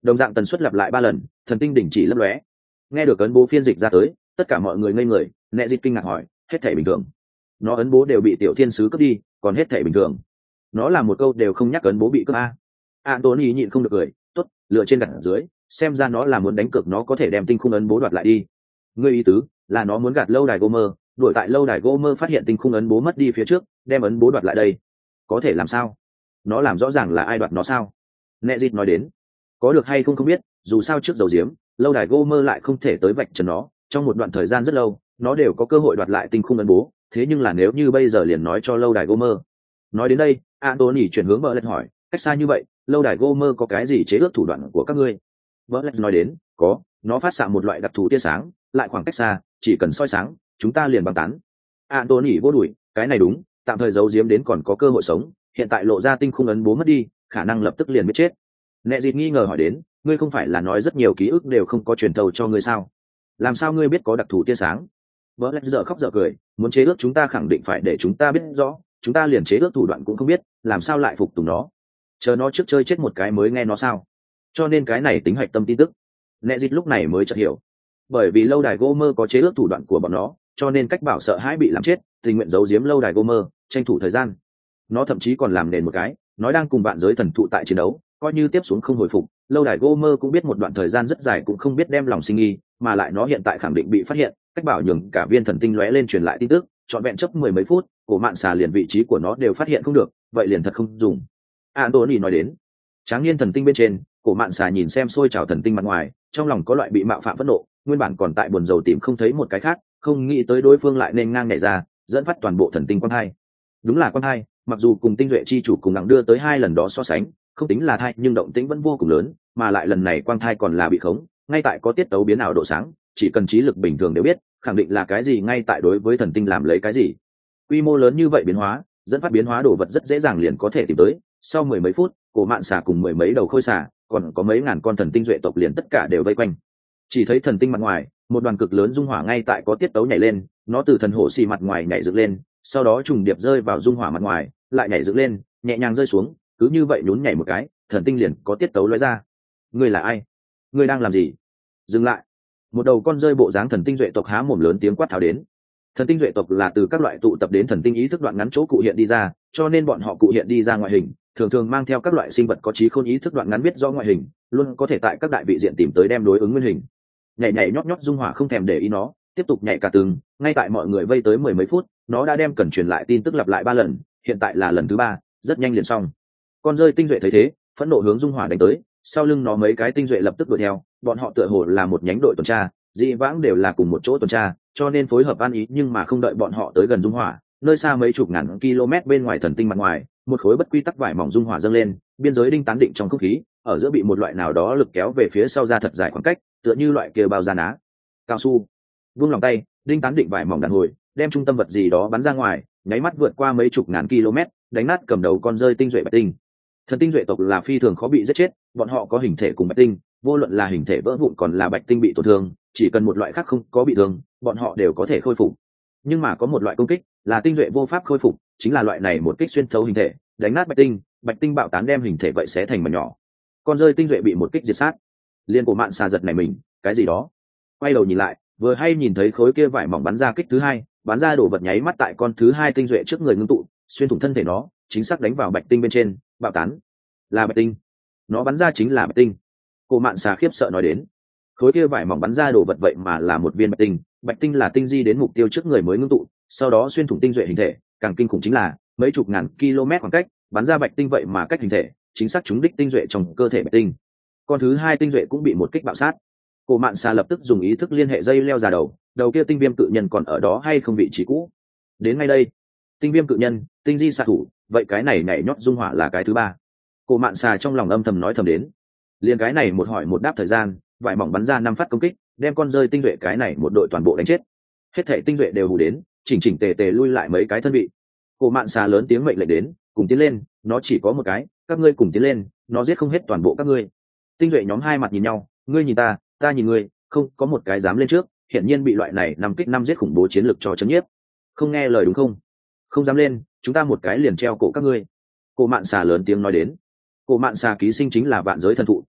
đồng dạng tần suất lặp lại ba lần, thần tinh đỉnh chỉ lấp lóe. Nghe được ấn bố phiên dịch ra tới, tất cả mọi người ngây người. Nẹ Dịch kinh ngạc hỏi, hết thảy bình thường? Nó ấn bố đều bị tiểu thiên sứ cướp đi, còn hết thảy bình thường? Nó là một câu đều không nhắc ấn bố bị cướp a. Anthony nhịn không được cười, tốt, lựa trên đặt dưới, xem ra nó là muốn đánh cược nó có thể đem tinh khung ấn bố đoạt lại đi. Ngươi ý tứ là nó muốn gạt lâu đài Gomer, đuổi tại lâu đài Gomer phát hiện tinh khung ấn bố mất đi phía trước, đem ấn bố đoạt lại đây. Có thể làm sao? Nó làm rõ ràng là ai đoạt nó sao? Nẹ Dịch nói đến, có được hay không không biết, dù sao trước dầu diếm, lâu đài Gomer lại không thể tới vạch trần nó, trong một đoạn thời gian rất lâu, nó đều có cơ hội đoạt lại tinh khung ấn bố, thế nhưng là nếu như bây giờ liền nói cho lâu đài Gomer. Nói đến đây, Anthony chuyển hướng Bờ Lẹt hỏi, cách xa như vậy, lâu đài Gomer có cái gì chế ước thủ đoạn của các ngươi? Bờ Lẹt nói đến, có, nó phát xạ một loại đặc thù tia sáng, lại khoảng cách xa, chỉ cần soi sáng, chúng ta liền băng tán. Anthony vô đuổi, cái này đúng, tạm thời giấu giếm đến còn có cơ hội sống, hiện tại lộ ra tinh khung ấn bố mất đi, khả năng lập tức liền biết chết. Nẹ Dịch nghi ngờ hỏi đến, ngươi không phải là nói rất nhiều ký ức đều không có truyền thầu cho ngươi sao? Làm sao ngươi biết có đặc thù tia sáng? Bờ Lẹt dở khóc dở cười, muốn chế ước chúng ta khẳng định phải để chúng ta biết rõ, chúng ta liền chế ước thủ đoạn cũng không biết, làm sao lại phục tùng nó? Chờ nó trước chơi chết một cái mới nghe nó sao? Cho nên cái này tính hạch tâm tin tức. Nẹ Dịch lúc này mới chợt hiểu, bởi vì lâu đài Gomer có chế ước thủ đoạn của bọn nó, cho nên cách bảo sợ hãi bị làm chết, tình nguyện giấu giếm lâu đài Gomer, tranh thủ thời gian. Nó thậm chí còn làm nền một cái, nói đang cùng vạn giới thần thụ tại chiến đấu, coi như tiếp xuống không hồi phục, lâu đài Gomer cũng biết một đoạn thời gian rất dài cũng không biết đem lòng sinh nghi, mà lại nó hiện tại khẳng định bị phát hiện, cách bảo nhường cả viên thần tinh lóe lên truyền lại tin tức, trọn vẹn chấp mười mấy phút, cổ mạn xà liền vị trí của nó đều phát hiện không được, vậy liền thật không dùng. Anthony nói đến, tráng niên thần tinh bên trên, cổ mạn xà nhìn xem sôi trào thần tinh mặt ngoài, trong lòng có loại bị mạo phạm phẫn nộ, nguyên bản còn tại buồn rầu tìm không thấy một cái khác, không nghĩ tới đối phương lại nên ngang nhảy ra, dẫn phát toàn bộ thần tinh quang hai. Đúng là quang hai, mặc dù cùng tinh duệ chi chủ cùng nặng đưa tới hai lần đó so sánh, không tính là thai, nhưng động tĩnh vẫn vô cùng lớn, mà lại lần này quang thai còn là bị khống, ngay tại có tiết tấu biến ảo độ sáng, chỉ cần trí lực bình thường đều biết, khẳng định là cái gì ngay tại đối với thần tinh làm lấy cái gì. Quy mô lớn như vậy biến hóa, dẫn phát biến hóa đồ vật rất dễ dàng liền có thể tìm tới. Sau mười mấy phút, cổ mạn xà cùng mười mấy đầu khôi xà, còn có mấy ngàn con thần tinh duệ tộc liền tất cả đều vây quanh. Chỉ thấy thần tinh mặt ngoài, một đoàn cực lớn dung hỏa ngay tại có tiết tấu nhảy lên, nó từ thần hổ xì mặt ngoài nhảy dựng lên, sau đó trùng điệp rơi vào dung hỏa mặt ngoài, lại nhảy dựng lên, nhẹ nhàng rơi xuống, cứ như vậy nhún nhảy một cái, thần tinh liền có tiết tấu lóe ra. Ngươi là ai? Ngươi đang làm gì? Dừng lại! Một đầu con rơi bộ dáng thần tinh duệ tộc há mồm lớn tiếng quát tháo đến. Thần tinh duệ tộc là từ các loại tụ tập đến thần tinh ý thức đoạn ngắn chỗ cụ hiện đi ra, cho nên bọn họ cụ hiện đi ra ngoại hình, thường thường mang theo các loại sinh vật có trí khôn ý thức đoạn ngắn biết do ngoại hình, luôn có thể tại các đại vị diện tìm tới đem đối ứng nguyên hình. Nhảy nhảy nhót nhót dung hỏa không thèm để ý nó, tiếp tục nhảy cả từng, ngay tại mọi người vây tới mười mấy phút, nó đã đem cần truyền lại tin tức lặp lại ba lần, hiện tại là lần thứ ba, rất nhanh liền xong. Con rơi tinh duệ thấy thế, phẫn nộ hướng dung hỏa đánh tới, sau lưng nó mấy cái tinh duệ lập tức đuổi theo, bọn họ tựa hồ là một nhánh đội tuần tra, dị vãng đều là cùng một chỗ tuần tra, cho nên phối hợp ăn ý, nhưng mà không đợi bọn họ tới gần dung hỏa, nơi xa mấy chục ngàn km bên ngoài thần tinh mặt ngoài, một khối bất quy tắc vải mỏng dung hỏa dâng lên, biên giới đinh tán định trong không khí, ở giữa bị một loại nào đó lực kéo về phía sau ra thật dài khoảng cách, tựa như loại kia bao da ná cao su. Vung lòng tay, đinh tán định vải mỏng đàn hồi, đem trung tâm vật gì đó bắn ra ngoài, nháy mắt vượt qua mấy chục ngàn km, đánh nát cầm đầu con rơi tinh duệ bạch tinh. Thần tinh duệ tộc là phi thường khó bị giết chết, bọn họ có hình thể cùng bạch tinh, vô luận là hình thể vỡ vụn còn là bạch tinh bị tổn thương, chỉ cần một loại khác không có bị thương, bọn họ đều có thể khôi phục. Nhưng mà có một loại công kích là tinh duệ vô pháp khôi phục, chính là loại này một kích xuyên thấu hình thể, đánh nát bạch tinh, bạch tinh bạo tán đem hình thể vậy sẽ thành mảnh nhỏ. Con rơi tinh duệ bị một kích diệt sát. Liên cổ mạn xà giật này mình, cái gì đó? Quay đầu nhìn lại, vừa hay nhìn thấy khối kia vải mỏng bắn ra kích thứ hai, bắn ra đổ vật nháy mắt tại con thứ hai tinh duệ trước người ngưng tụ, xuyên thủng thân thể nó, chính xác đánh vào bạch tinh bên trên, bạo tán. Là bạch tinh. Nó bắn ra chính là bạch tinh. Cổ mạn xà khiếp sợ nói đến. Khối kia vải mỏng bắn ra đổ vật vậy mà là một viên bạch tinh, bạch tinh là tinh di đến mục tiêu trước người mới ngưng tụ, sau đó xuyên thủng tinh duệ hình thể, càng kinh khủng chính là mấy chục ngàn km khoảng cách, bắn ra bạch tinh vậy mà cách hình thể, chính xác trúng đích tinh duệ trong cơ thể bạch tinh. Con thứ hai tinh duệ cũng bị một kích bạo sát. Cổ mạn xà lập tức dùng ý thức liên hệ dây leo ra đầu, đầu kia tinh viêm cự nhân còn ở đó hay không vị trí cũ. Đến ngay đây, tinh viêm cự nhân, tinh di xạ thủ, vậy cái này nhảy nhót dung hỏa là cái thứ ba. Cổ mạn xà trong lòng âm thầm nói thầm đến. Liên cái này một hỏi một đáp thời gian, vải mỏng bắn ra năm phát công kích, đem con rơi tinh duệ cái này một đội toàn bộ đánh chết. Hết thảy tinh duệ đều hù đến, chỉnh chỉnh tề tề lui lại mấy cái thân vị. Cổ mạn xà lớn tiếng mệnh lệnh đến, cùng tiến lên, nó chỉ có một cái, các ngươi cùng tiến lên, nó giết không hết toàn bộ các ngươi. Tinh duệ nhóm hai mặt nhìn nhau, ngươi nhìn ta, ta nhìn ngươi, không có một cái dám lên trước, hiển nhiên bị loại này năm kích năm giết khủng bố chiến lực cho chấn nhiếp. Không nghe lời đúng không? Không dám lên, chúng ta một cái liền treo cổ các ngươi. Cổ mạn xà lớn tiếng nói đến. Cổ mạn xà ký sinh chính là vạn giới thần thụ,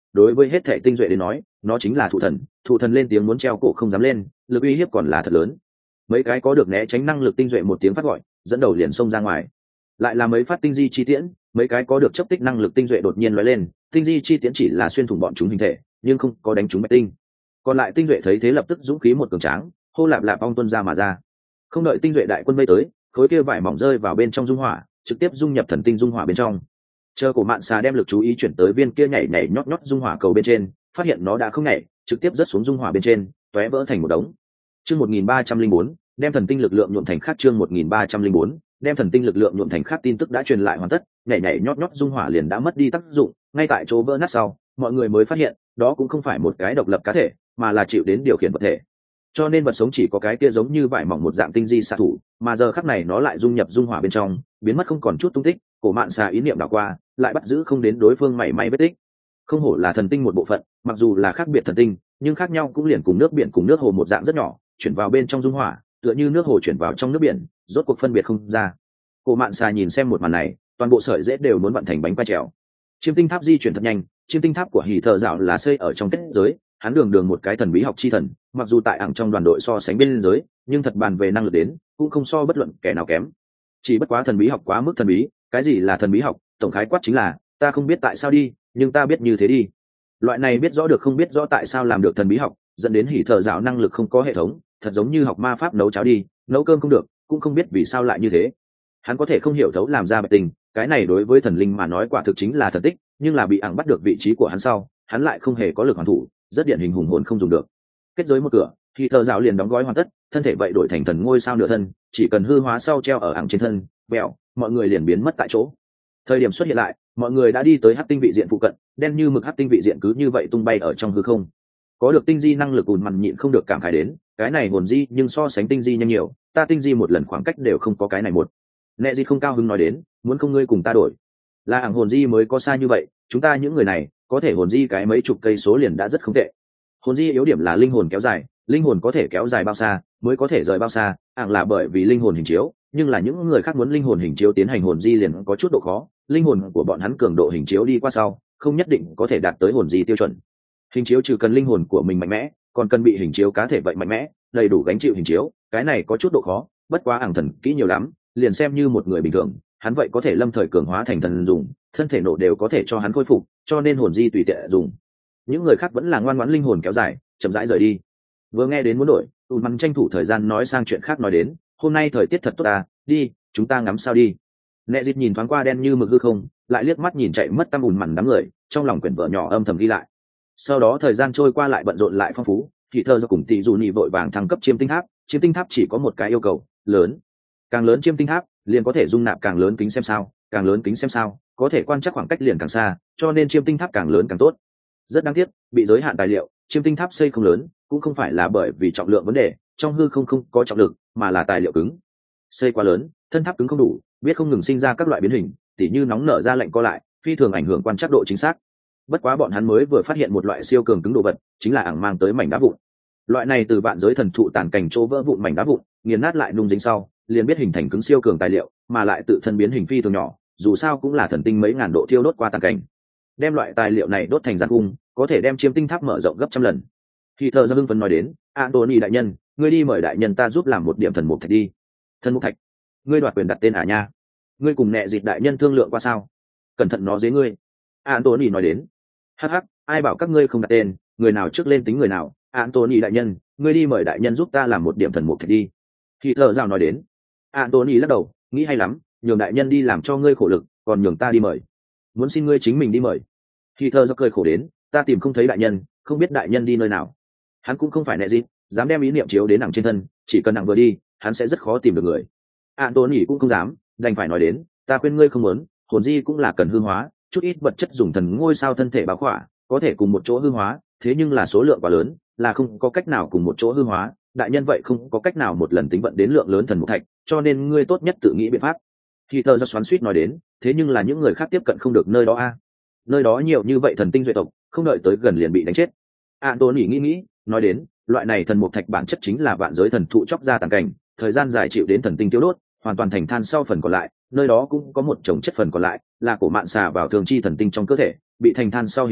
đối với hết thể tinh duệ đến nói nó chính là thụ thần. Thụ thần lên tiếng muốn treo cổ không dám lên, lực uy hiếp còn là thật lớn. Mấy cái có được né tránh năng lực tinh duệ một tiếng phát gọi, dẫn đầu liền xông ra ngoài. Lại là mấy phát tinh di chi tiễn, mấy cái có được chấp tích năng lực tinh duệ đột nhiên lóe lên, tinh di chi tiễn chỉ là xuyên thủng bọn chúng hình thể nhưng không có đánh trúng bạch tinh. Còn lại tinh duệ thấy thế lập tức dũng khí một cường tráng, hô lạp lạp ong tuân ra mà ra. Không đợi tinh duệ đại quân vây tới, khối kia vải mỏng rơi vào bên trong dung hỏa, trực tiếp dung nhập thần tinh dung hỏa bên trong. Chờ cổ mạn xà đem lực chú ý chuyển tới viên kia nhảy nhảy nhót nhót dung hỏa cầu bên trên, phát hiện nó đã không nhảy, trực tiếp rớt xuống dung hỏa bên trên, tóe vỡ thành một đống. Chương một nghìn ba trăm linh bốn, đem thần tinh lực lượng nhuộm thành khác. Chương một nghìn ba trăm linh bốn, đem thần tinh lực lượng nhuộm thành khác. Tin tức đã truyền lại hoàn tất, nhảy nhảy nhót nhót dung hỏa liền đã mất đi tác dụng, ngay tại chỗ vỡ nát sau, mọi người mới phát hiện, đó cũng không phải một cái độc lập cá thể, mà là chịu đến điều khiển vật thể. Cho nên vật sống chỉ có cái kia giống như vải mỏng một dạng tinh di xạ thủ, mà giờ khắc này nó lại dung nhập dung hỏa bên trong, biến mất không còn chút tung tích. Cổ mạn xà ý niệm đảo qua, lại bắt giữ không đến đối phương mảy may vết tích. Không hổ là thần tinh một bộ phận, mặc dù là khác biệt thần tinh, nhưng khác nhau cũng liền cùng nước biển cùng nước hồ một dạng rất nhỏ, chuyển vào bên trong dung hỏa, tựa như nước hồ chuyển vào trong nước biển, rốt cuộc phân biệt không ra. Cổ mạn xà nhìn xem một màn này, toàn bộ sợi rễ đều muốn vận thành bánh quay trèo. Chiêm tinh tháp di chuyển thật nhanh, chiêm tinh tháp của hỉ thợ dạo là xây ở trong kết giới, hắn đường đường một cái thần bí học chi thần, mặc dù tại ảng trong đoàn đội so sánh bên giới, nhưng thật bàn về năng lực đến, cũng không so bất luận kẻ nào kém. Chỉ bất quá thần bí học quá mức thần bí. Cái gì là thần bí học? Tổng khái quát chính là ta không biết tại sao đi, nhưng ta biết như thế đi. Loại này biết rõ được không biết rõ tại sao làm được thần bí học, dẫn đến hỉ thợ dạo năng lực không có hệ thống, thật giống như học ma pháp nấu cháo đi, nấu cơm không được, cũng không biết vì sao lại như thế. Hắn có thể không hiểu thấu làm ra bạch tình, cái này đối với thần linh mà nói quả thực chính là thần tích, nhưng là bị ảng bắt được vị trí của hắn sau, hắn lại không hề có lực hoàn thủ, rất điển hình hùng hồn không dùng được. Kết giới một cửa, hỉ thợ dạo liền đóng gói hoàn tất, thân thể vậy đổi thành thần ngôi sao nửa thân, chỉ cần hư hóa sau treo ở ảng trên thân, bèo, mọi người liền biến mất tại chỗ. Thời điểm xuất hiện lại, mọi người đã đi tới hắc tinh vị diện phụ cận, đen như mực hắc tinh vị diện cứ như vậy tung bay ở trong hư không. Có được tinh di năng lực ùn mặn nhịn không được cảm khái đến, cái này hồn di nhưng so sánh tinh di nhanh nhiều, ta tinh di một lần khoảng cách đều không có cái này một. Nệ di không cao hứng nói đến, muốn không ngươi cùng ta đổi, là ảng hồn di mới có xa như vậy, chúng ta những người này có thể hồn di cái mấy chục cây số liền đã rất không tệ. Hồn di yếu điểm là linh hồn kéo dài, linh hồn có thể kéo dài bao xa mới có thể rời bao xa, ảng là bởi vì linh hồn hình chiếu, nhưng là những người khác muốn linh hồn hình chiếu tiến hành hồn di liền có chút độ khó, linh hồn của bọn hắn cường độ hình chiếu đi qua sau không nhất định có thể đạt tới hồn di tiêu chuẩn. Hình chiếu trừ cần linh hồn của mình mạnh mẽ, còn cần bị hình chiếu cá thể vậy mạnh mẽ đầy đủ gánh chịu hình chiếu, cái này có chút độ khó. Bất quá ảng thần kỹ nhiều lắm, liền xem như một người bình thường, hắn vậy có thể lâm thời cường hóa thành thần dùng, thân thể nổ đều có thể cho hắn khôi phục, cho nên hồn di tùy tiện dùng. Những người khác vẫn là ngoan ngoãn linh hồn kéo dài, chậm rãi rời đi. Vừa nghe đến muốn đổi, ùn mắn tranh thủ thời gian nói sang chuyện khác nói đến, hôm nay thời tiết thật tốt à, đi, chúng ta ngắm sao đi. Nệ dịt nhìn thoáng qua đen như mực hư không, lại liếc mắt nhìn chạy mất tăm ùn mặn đám người, trong lòng quyển vợ nhỏ âm thầm ghi lại. Sau đó thời gian trôi qua lại bận rộn lại phong phú, thì thơ do cùng tỷ dù nhị vội vàng thăng cấp chiêm tinh tháp. Chiêm tinh tháp chỉ có một cái yêu cầu lớn, càng lớn chiêm tinh tháp liền có thể dung nạp càng lớn kính xem sao, càng lớn kính xem sao có thể quan trắc khoảng cách liền càng xa, cho nên chiêm tinh tháp càng lớn càng tốt. Rất đáng tiếc, bị giới hạn tài liệu, chiêm tinh tháp xây không lớn, cũng không phải là bởi vì trọng lượng vấn đề, trong hư không không có trọng lực, mà là tài liệu cứng. Xây quá lớn, thân tháp cứng không đủ, biết không ngừng sinh ra các loại biến hình, tỉ như nóng nở ra lạnh co lại, phi thường ảnh hưởng quan trắc độ chính xác. Bất quá bọn hắn mới vừa phát hiện một loại siêu cường cứng đồ vật, chính là ảng mang tới mảnh đá vụn. Loại này từ vạn giới thần thụ tàn cảnh chỗ vỡ vụn mảnh đá vụn, nghiền nát lại nung dính sau, liền biết hình thành cứng siêu cường tài liệu, mà lại tự thân biến hình phi thường nhỏ, dù sao cũng là thần tinh mấy ngàn độ thiêu đốt qua tàn cảnh. Đem loại tài liệu này đốt thành giàn cung, có thể đem chiêm tinh tháp mở rộng gấp trăm lần. Khi thợ ra hưng phấn nói đến, Anthony đại nhân, ngươi đi mời đại nhân ta giúp làm một điểm thần mục thạch đi. Thần mục thạch? Ngươi đoạt quyền đặt tên à nha? Ngươi cùng Nệ Dịt đại nhân thương lượng qua sao? Cẩn thận nó dế ngươi. Anthony nói đến. Hắc hắc, ai bảo các ngươi không đặt tên, người nào trước lên tính người nào. Anthony đại nhân, ngươi đi mời đại nhân giúp ta làm một điểm thần mục thạch đi. Khi thợ giao nói đến. Anthony lắc đầu, nghĩ hay lắm, nhường đại nhân đi làm cho ngươi khổ lực, còn nhường ta đi mời. Muốn xin ngươi chính mình đi mời. Khi thợ giao cười khổ đến, ta tìm không thấy đại nhân, không biết đại nhân đi nơi nào. Hắn cũng không phải Nệ Dịt, dám đem ý niệm chiếu đến nặng trên thân, chỉ cần nặng vừa đi, hắn sẽ rất khó tìm được người. Anthony cũng không dám, đành phải nói đến, ta khuyên ngươi không muốn, hồn di cũng là cần hư hóa, chút ít vật chất dùng thần ngôi sao thân thể báo khỏa, có thể cùng một chỗ hư hóa, thế nhưng là số lượng quá lớn, là không có cách nào cùng một chỗ hư hóa, đại nhân vậy không có cách nào một lần tính vận đến lượng lớn thần mục thạch, cho nên ngươi tốt nhất tự nghĩ biện pháp. Khi thợ ra xoắn suýt nói đến, thế nhưng là những người khác tiếp cận không được nơi đó a. Nơi đó nhiều như vậy thần tinh duệ tộc, không đợi tới gần liền bị đánh chết. Anthony nghĩ nghĩ, nói đến, loại này thần mục thạch bản chất chính là vạn giới thần thụ chóc ra tàn cảnh, thời gian dài chịu đến thần tinh tiêu đốt, hoàn toàn thành than sau phần còn lại, nơi đó cũng có một chồng chất phần còn lại, là cổ mạn xà vào thường chi thần tinh trong cơ thể, bị thành than sau hình thành,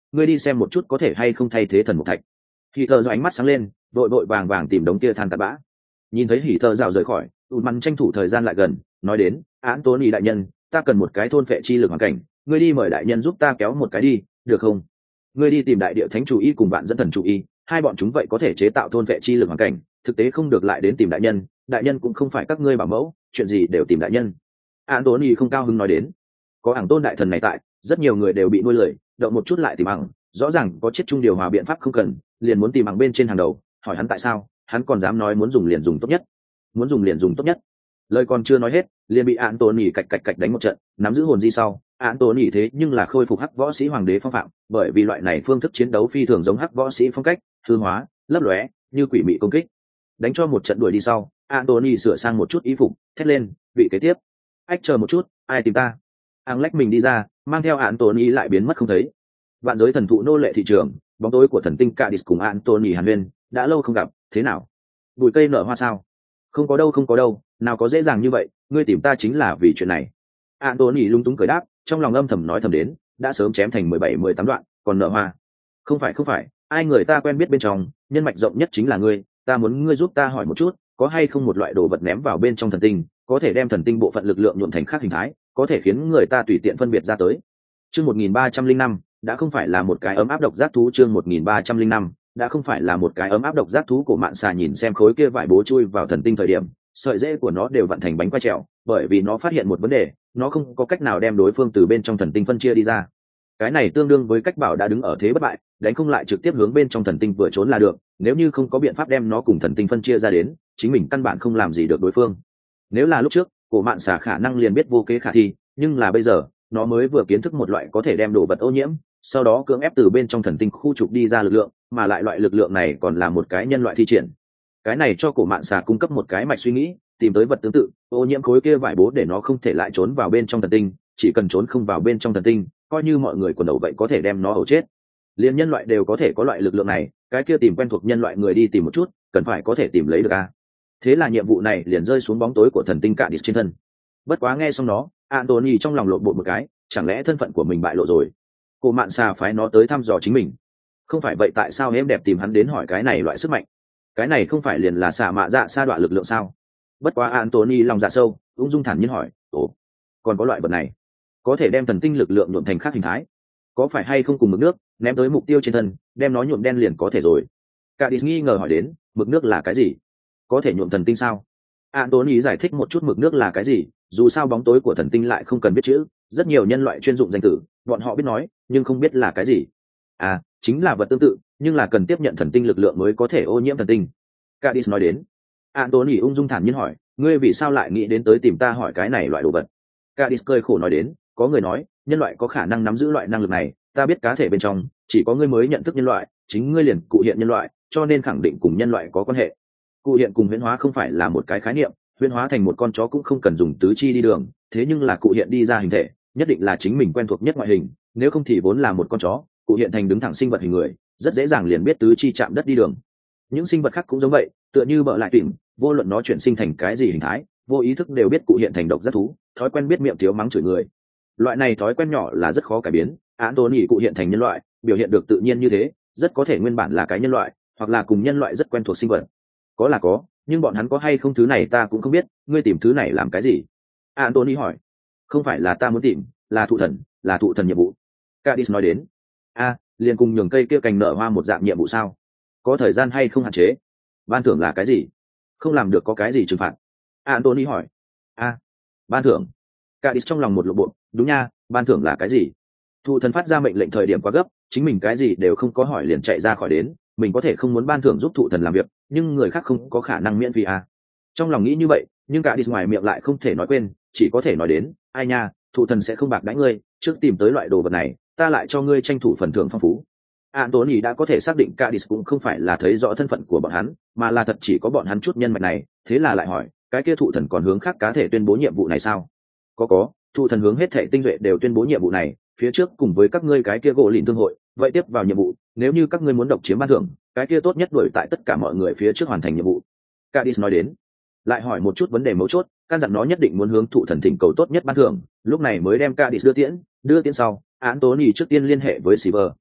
ngươi đi xem một chút có thể hay không thay thế thần mục thạch. Hỉ thợ do ánh mắt sáng lên, vội vội vàng vàng tìm đống kia than cặn bã. Nhìn thấy hỉ thợ rào rời khỏi, ùn mặn tranh thủ thời gian lại gần, nói đến, án tố nhì đại nhân, ta cần một cái thôn phệ chi lực hoàn cảnh, ngươi đi mời đại nhân giúp ta kéo một cái đi, được không? Ngươi đi tìm đại địa thánh chủ y cùng bạn dẫn thần chủ y, hai bọn chúng vậy có thể chế tạo thôn phệ chi lực hoàn cảnh, thực tế không được lại đến tìm đại nhân, đại nhân cũng không phải các ngươi bảo mẫu, chuyện gì đều tìm đại nhân. Án tố nhì không cao hứng nói đến, có ảng tôn đại thần này tại, rất nhiều người đều bị nuôi lười, động một chút lại tìm ảng, rõ ràng có chết chung điều hòa biện pháp không cần, liền muốn tìm ảng bên trên hàng đầu, hỏi hắn tại sao, hắn còn dám nói muốn dùng liền dùng tốt nhất, muốn dùng liền dùng tốt nhất. Lời còn chưa nói hết, liền bị án tôn nhì cạch cạch cạch đánh một trận, nắm giữ hồn di sau, án tôn nhì thế nhưng là khôi phục hắc võ sĩ hoàng đế phong phạm, bởi vì loại này phương thức chiến đấu phi thường giống hắc võ sĩ phong cách, hư hóa, lấp lóe, như quỷ mị công kích. Đánh cho một trận đuổi đi sau, Anthony sửa sang một chút y phục, thét lên, vị kế tiếp. Ách chờ một chút, ai tìm ta? Ang lách mình đi ra, mang theo Anthony lại biến mất không thấy. Vạn giới thần thụ nô lệ thị trường, bóng tối của thần tinh Cadiz cùng Anthony hàn huyên, đã lâu không gặp, thế nào? Bụi cây nở hoa sao? Không có đâu không có đâu, nào có dễ dàng như vậy, ngươi tìm ta chính là vì chuyện này. Anthony lung túng cười đáp, trong lòng âm thầm nói thầm đến, đã sớm chém thành mười bảy mười tám đoạn, còn nở hoa. Không phải không phải, ai người ta quen biết bên trong, nhân mạch rộng nhất chính là ngươi, ta muốn ngươi giúp ta hỏi một chút, có hay không một loại đồ vật ném vào bên trong thần tinh, có thể đem thần tinh bộ phận lực lượng nhuộm thành khác hình thái, có thể khiến người ta tùy tiện phân biệt ra tới. Chương một nghìn ba trăm linh năm, đã không phải là một cái ấm áp độc giác thú. Chương một nghìn ba trăm linh năm, đã không phải là một cái ấm áp độc giác thú. Của Mạn Xà nhìn xem khối kia vải bố chui vào thần tinh thời điểm, sợi rễ của nó đều vận thành bánh quay trèo, bởi vì nó phát hiện một vấn đề, nó không có cách nào đem đối phương từ bên trong thần tinh phân chia đi ra. Cái này tương đương với cách bảo đã đứng ở thế bất bại, đánh không lại trực tiếp hướng bên trong thần tinh vừa trốn là được, nếu như không có biện pháp đem nó cùng thần tinh phân chia ra đến, chính mình căn bản không làm gì được đối phương. Nếu là lúc trước, Cổ Mạn Xà khả năng liền biết vô kế khả thi, nhưng là bây giờ, nó mới vừa kiến thức một loại có thể đem đồ vật ô nhiễm, sau đó cưỡng ép từ bên trong thần tinh khu trục đi ra lực lượng, mà lại loại lực lượng này còn là một cái nhân loại thi triển. Cái này cho Cổ Mạn Xà cung cấp một cái mạch suy nghĩ, tìm tới vật tương tự, ô nhiễm khối kia vải bố để nó không thể lại trốn vào bên trong thần tinh, chỉ cần trốn không vào bên trong thần tinh, coi như mọi người quần đầu vậy có thể đem nó ẩu chết. Liên nhân loại đều có thể có loại lực lượng này, cái kia tìm quen thuộc nhân loại người đi tìm một chút, cần phải có thể tìm lấy được a. Thế là nhiệm vụ này liền rơi xuống bóng tối của thần tinh Cadiz trên thân. Bất quá nghe xong nó, Anthony trong lòng lộn bột một cái, chẳng lẽ thân phận của mình bại lộ rồi? Cô Mạn Xà phái nó tới thăm dò chính mình, không phải vậy tại sao em đẹp tìm hắn đến hỏi cái này loại sức mạnh? Cái này không phải liền là xả mạ dạ sa đoạn lực lượng sao? Bất quá Anthony lòng dạ sâu, ung dung thản nhiên hỏi, ồ, còn có loại vật này, có thể đem thần tinh lực lượng nhuộm thành khác hình thái, có phải hay không cùng mực nước ném tới mục tiêu trên thân, đem nó nhuộm đen liền có thể rồi? Cadiz nghi ngờ hỏi đến, mực nước là cái gì? Có thể nhuộm thần tinh sao? Anthony giải thích một chút mực nước là cái gì, dù sao bóng tối của thần tinh lại không cần biết chữ, rất nhiều nhân loại chuyên dụng danh từ, bọn họ biết nói, nhưng không biết là cái gì. À, chính là vật tương tự, nhưng là cần tiếp nhận thần tinh lực lượng mới có thể ô nhiễm thần tinh. Cadiz nói đến. Anthony ung dung thản nhiên hỏi, ngươi vì sao lại nghĩ đến tới tìm ta hỏi cái này loại đồ vật? Cadiz cười khổ nói đến, có người nói, nhân loại có khả năng nắm giữ loại năng lực này, ta biết cá thể bên trong, chỉ có ngươi mới nhận thức nhân loại, chính ngươi liền cụ hiện nhân loại, cho nên khẳng định cùng nhân loại có quan hệ. Cụ hiện cùng huyễn hóa không phải là một cái khái niệm, huyễn hóa thành một con chó cũng không cần dùng tứ chi đi đường, thế nhưng là cụ hiện đi ra hình thể, nhất định là chính mình quen thuộc nhất ngoại hình, nếu không thì vốn là một con chó, cụ hiện thành đứng thẳng sinh vật hình người, rất dễ dàng liền biết tứ chi chạm đất đi đường. Những sinh vật khác cũng giống vậy, tựa như bợ lại tịnh, vô luận nó chuyển sinh thành cái gì hình thái, vô ý thức đều biết cụ hiện thành độc giác thú, thói quen biết miệng thiếu mắng chửi người. Loại này thói quen nhỏ là rất khó cải biến, Anthony cụ hiện thành nhân loại, biểu hiện được tự nhiên như thế, rất có thể nguyên bản là cái nhân loại, hoặc là cùng nhân loại rất quen thuộc sinh vật. Có là có, nhưng bọn hắn có hay không thứ này ta cũng không biết, ngươi tìm thứ này làm cái gì? Anthony hỏi. Không phải là ta muốn tìm, là thụ thần, là thụ thần nhiệm vụ. Cadiz nói đến. A, liền cùng nhường cây kia cành nở hoa một dạng nhiệm vụ sao? Có thời gian hay không hạn chế? Ban thưởng là cái gì? Không làm được có cái gì trừng phạt? Anthony hỏi. A, ban thưởng. Cadiz trong lòng một lộ bộ, đúng nha, ban thưởng là cái gì? Thụ thần phát ra mệnh lệnh thời điểm quá gấp, chính mình cái gì đều không có hỏi liền chạy ra khỏi đến, mình có thể không muốn ban thưởng giúp thụ thần làm việc, nhưng người khác không có khả năng miễn phí à. Trong lòng nghĩ như vậy, nhưng cả đi ngoài miệng lại không thể nói quên, chỉ có thể nói đến, ai nha, thụ thần sẽ không bạc đãi ngươi, trước tìm tới loại đồ vật này, ta lại cho ngươi tranh thủ phần thưởng phong phú. Anthony đã có thể xác định Cadiz cũng không phải là thấy rõ thân phận của bọn hắn, mà là thật chỉ có bọn hắn chút nhân mạch này, thế là lại hỏi, cái kia thụ thần còn hướng khác cá thể tuyên bố nhiệm vụ này sao? Có có, thụ thần hướng hết thể tinh duệ đều tuyên bố nhiệm vụ này, phía trước cùng với các ngươi cái kia gỗ lìn thương hội, vậy tiếp vào nhiệm vụ, nếu như các ngươi muốn độc chiếm ban thưởng, cái kia tốt nhất đuổi tại tất cả mọi người phía trước hoàn thành nhiệm vụ. Cadiz nói đến, lại hỏi một chút vấn đề mấu chốt, căn dặn nó nhất định muốn hướng thụ thần thỉnh cầu tốt nhất ban thưởng, lúc này mới đem Cadiz đưa tiễn, đưa tiễn sau, Anthony trước tiên liên hệ với Silver.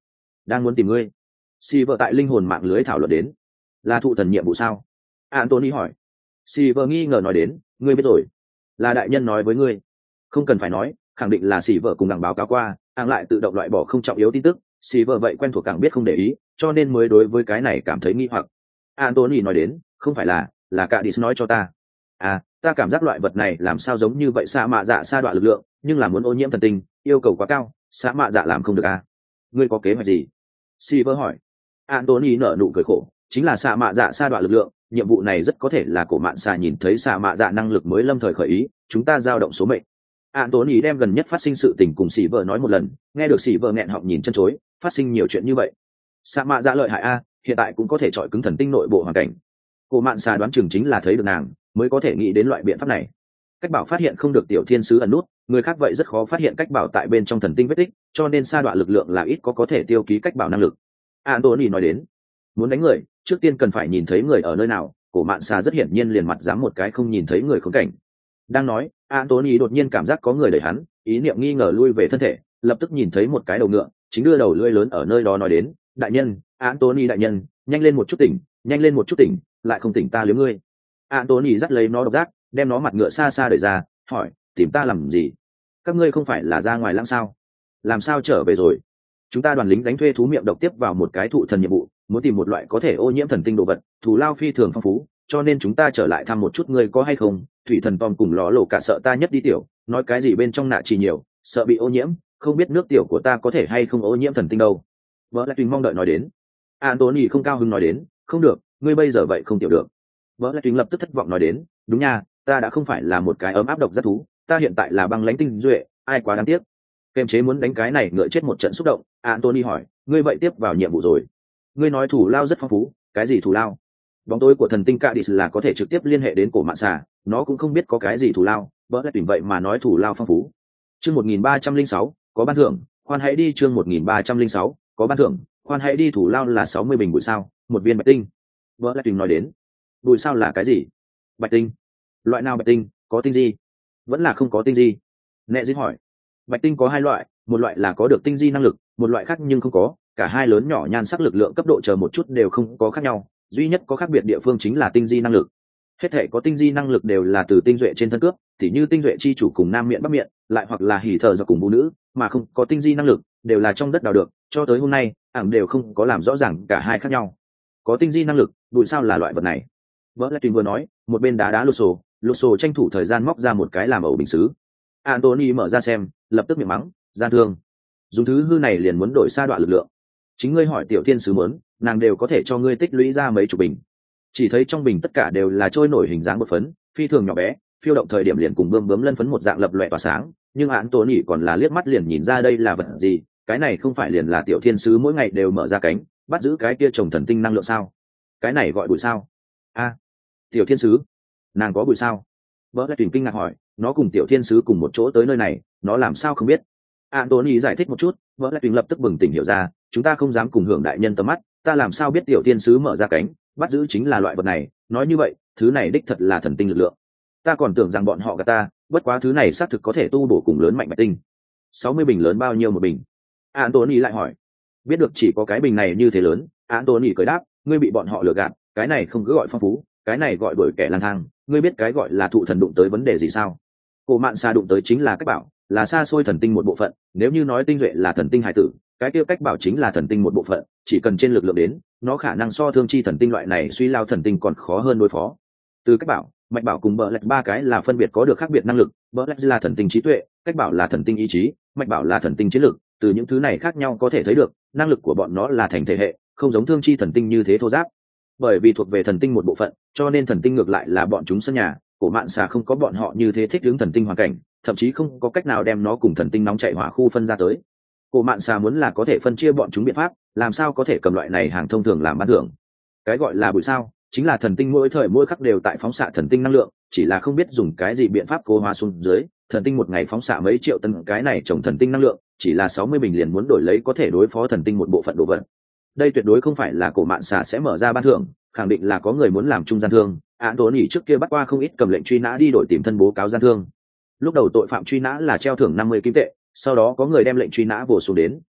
đang muốn tìm ngươi. Si vợ tại linh hồn mạng lưới thảo luận đến. Là thụ thần nhiệm vụ sao? Anthony hỏi. Si vợ nghi ngờ nói đến, ngươi biết rồi. Là đại nhân nói với ngươi. Không cần phải nói, khẳng định là Si vợ cùng đằng báo cáo qua, áng lại tự động loại bỏ không trọng yếu tin tức. Si vợ vậy quen thuộc càng biết không để ý, cho nên mới đối với cái này cảm thấy nghi hoặc. Anthony nói đến, không phải là, là cả Dis nói cho ta. À, ta cảm giác loại vật này làm sao giống như vậy sa mạ dạ sa đoạn lực lượng, nhưng là muốn ô nhiễm thần tinh, yêu cầu quá cao, sa mạ dạ làm không được à? Ngươi có kế hoạch gì? Silver hỏi. Anthony nở nụ cười khổ, chính là sa mạ dạ sa đoạn lực lượng, nhiệm vụ này rất có thể là cổ mạn xà nhìn thấy sa mạ dạ năng lực mới lâm thời khởi ý, chúng ta giao động số mệnh. Anthony đem gần nhất phát sinh sự tình cùng Silver nói một lần, nghe được Silver nghẹn họng nhìn chân chối, phát sinh nhiều chuyện như vậy. Sa mạ dạ lợi hại a, hiện tại cũng có thể chọi cứng thần tinh nội bộ hoàn cảnh. Cổ mạn xà đoán chừng chính là thấy được nàng mới có thể nghĩ đến loại biện pháp này. Cách bảo phát hiện không được tiểu thiên sứ ẩn nút, người khác vậy rất khó phát hiện cách bảo tại bên trong thần tinh vết tích, cho nên sa đoạn lực lượng là ít có có thể tiêu ký cách bảo năng lực. Anthony nói đến, muốn đánh người trước tiên cần phải nhìn thấy người ở nơi nào. Cổ mạn xà rất hiển nhiên liền mặt dám một cái không nhìn thấy người khốn cảnh. Đang nói, Anthony đột nhiên cảm giác có người đẩy hắn, ý niệm nghi ngờ lui về thân thể, lập tức nhìn thấy một cái đầu ngựa chính đưa đầu lưỡi lớn ở nơi đó nói đến, đại nhân, Anthony đại nhân, nhanh lên một chút tỉnh, nhanh lên một chút tỉnh, lại không tỉnh ta liếm ngươi. Anthony dắt lấy nó độc giác, đem nó mặt ngựa xa xa đẩy ra, hỏi, tìm ta làm gì? Các ngươi không phải là ra ngoài lãng sao? Làm sao trở về rồi? Chúng ta đoàn lính đánh thuê thú miệng độc tiếp vào một cái thụ thần nhiệm vụ, muốn tìm một loại có thể ô nhiễm thần tinh đồ vật, thù lao phi thường phong phú, cho nên chúng ta trở lại thăm một chút ngươi có hay không. Thủy thần Tom cùng ló lộ cả sợ ta nhất đi tiểu, nói cái gì bên trong nạ chỉ nhiều, sợ bị ô nhiễm, không biết nước tiểu của ta có thể hay không ô nhiễm thần tinh đâu. Vợ lại tùy mong đợi nói đến. Anthony không cao hứng nói đến, không được, ngươi bây giờ vậy không tiểu được. Vợ lại tùy lập tức thất vọng nói đến, đúng nha, ta đã không phải là một cái ấm áp độc giác thú, ta hiện tại là băng lãnh tinh duệ, ai quá đáng tiếc. Kềm chế muốn đánh cái này ngựa chết một trận xúc động, Anthony hỏi, ngươi vậy tiếp vào nhiệm vụ rồi? Ngươi nói thủ lao rất phong phú, cái gì thủ lao? Bóng tối của thần tinh Cadiz là có thể trực tiếp liên hệ đến cổ mạn xà, nó cũng không biết có cái gì thủ lao, bỡ lại tìm vậy mà nói thủ lao phong phú. Chương một nghìn ba trăm lẻ sáu, có ban thưởng, khoan hãy đi. Chương một nghìn ba trăm lẻ sáu, có ban thưởng, khoan hãy đi. Thủ lao là sáu mươi bình bụi sao, một viên bạch tinh. Bỡ lại tìm nói đến, bụi sao là cái gì? Bạch tinh? Loại nào bạch tinh, có tinh gì? Vẫn là không có tinh gì? Nệ dĩ hỏi. Bạch tinh có hai loại, một loại là có được tinh di năng lực, một loại khác nhưng không có, cả hai lớn nhỏ nhan sắc lực lượng cấp độ chờ một chút đều không có khác nhau, duy nhất có khác biệt địa phương chính là tinh di năng lực. Hết thể có tinh di năng lực đều là từ tinh duệ trên thân cướp, tỉ như tinh duệ chi chủ cùng nam miệng bắc miệng, lại hoặc là hỉ thờ do cùng vũ nữ, mà không có tinh di năng lực đều là trong đất đào được, cho tới hôm nay ảng đều không có làm rõ ràng cả hai khác nhau. Có tinh di năng lực, bụi sao là loại vật này? Vỡ lại tùy vừa nói, một bên đá đá lô sổ, lô sổ tranh thủ thời gian móc ra một cái làm ẩu bình xứ. Anthony mở ra xem, lập tức miệng mắng, gian thương, dùng thứ hư này liền muốn đổi sa đoạn lực lượng. Chính ngươi hỏi tiểu thiên sứ muốn, nàng đều có thể cho ngươi tích lũy ra mấy chục bình. Chỉ thấy trong bình tất cả đều là trôi nổi hình dáng bột phấn, phi thường nhỏ bé, phiêu động thời điểm liền cùng bươm bướm lân phấn một dạng lập lòe tỏa sáng, nhưng Anthony còn là liếc mắt liền nhìn ra đây là vật gì, cái này không phải liền là tiểu thiên sứ mỗi ngày đều mở ra cánh, bắt giữ cái kia trồng thần tinh năng lượng sao? Cái này gọi bụi sao? A, tiểu thiên sứ, nàng có bụi sao? Bỡ lại Tuyền kinh ngạc hỏi, nó cùng tiểu thiên sứ cùng một chỗ tới nơi này, nó làm sao không biết? Anthony giải thích một chút, Bỡ lại Tuyền lập tức bừng tỉnh hiểu ra, chúng ta không dám cùng hưởng đại nhân tầm mắt, ta làm sao biết tiểu thiên sứ mở ra cánh, bắt giữ chính là loại vật này, nói như vậy, thứ này đích thật là thần tinh lực lượng. Ta còn tưởng rằng bọn họ gạt ta, bất quá thứ này xác thực có thể tu bổ cùng lớn mạnh bạch tinh. sáu mươi bình lớn bao nhiêu một bình? Anthony lại hỏi. Biết được chỉ có cái bình này như thế lớn, Anthony cười đáp, ngươi bị bọn họ lừa gạt, cái này không cứ gọi phong phú, cái này gọi đuổi kẻ lang thang, ngươi biết cái gọi là thụ thần đụng tới vấn đề gì sao? Cổ mạn xà đụng tới chính là cách bảo, là xa xôi thần tinh một bộ phận, nếu như nói tinh duệ là thần tinh hải tử, cái kia cách bảo chính là thần tinh một bộ phận, chỉ cần trên lực lượng đến, nó khả năng so thương chi thần tinh loại này suy lao thần tinh còn khó hơn đối phó. Từ cách bảo, mạch bảo cùng bờ lạch ba cái là phân biệt có được khác biệt năng lực, bờ lạch là thần tinh trí tuệ, cách bảo là thần tinh ý chí, mạch bảo là thần tinh chiến lực, từ những thứ này khác nhau có thể thấy được, năng lực của bọn nó là thành thể hệ, không giống thương chi thần tinh như thế thô giáp. Bởi vì thuộc về thần tinh một bộ phận, cho nên thần tinh ngược lại là bọn chúng sân nhà, cổ mạn xà không có bọn họ như thế thích ứng thần tinh hoàn cảnh, thậm chí không có cách nào đem nó cùng thần tinh nóng chạy hỏa khu phân ra tới. Cổ mạn xà muốn là có thể phân chia bọn chúng biện pháp, làm sao có thể cầm loại này hàng thông thường làm ban thưởng? Cái gọi là bụi sao, chính là thần tinh mỗi thời mỗi khắc đều tại phóng xạ thần tinh năng lượng, chỉ là không biết dùng cái gì biện pháp cố hóa xuống dưới, thần tinh một ngày phóng xạ mấy triệu tấn cái này trồng thần tinh năng lượng, chỉ là sáu mươi bình liền muốn đổi lấy có thể đối phó thần tinh một bộ phận đồ vật. Đây tuyệt đối không phải là cổ mạn xà sẽ mở ra ban thưởng, khẳng định là có người muốn làm trung gian thương. Anthony trước kia bắt qua không ít cầm lệnh truy nã đi đổi tìm thân bố cáo gian thương. Lúc đầu tội phạm truy nã là treo thưởng năm mươi kim tệ, sau đó có người đem lệnh truy nã bổ xuống đến,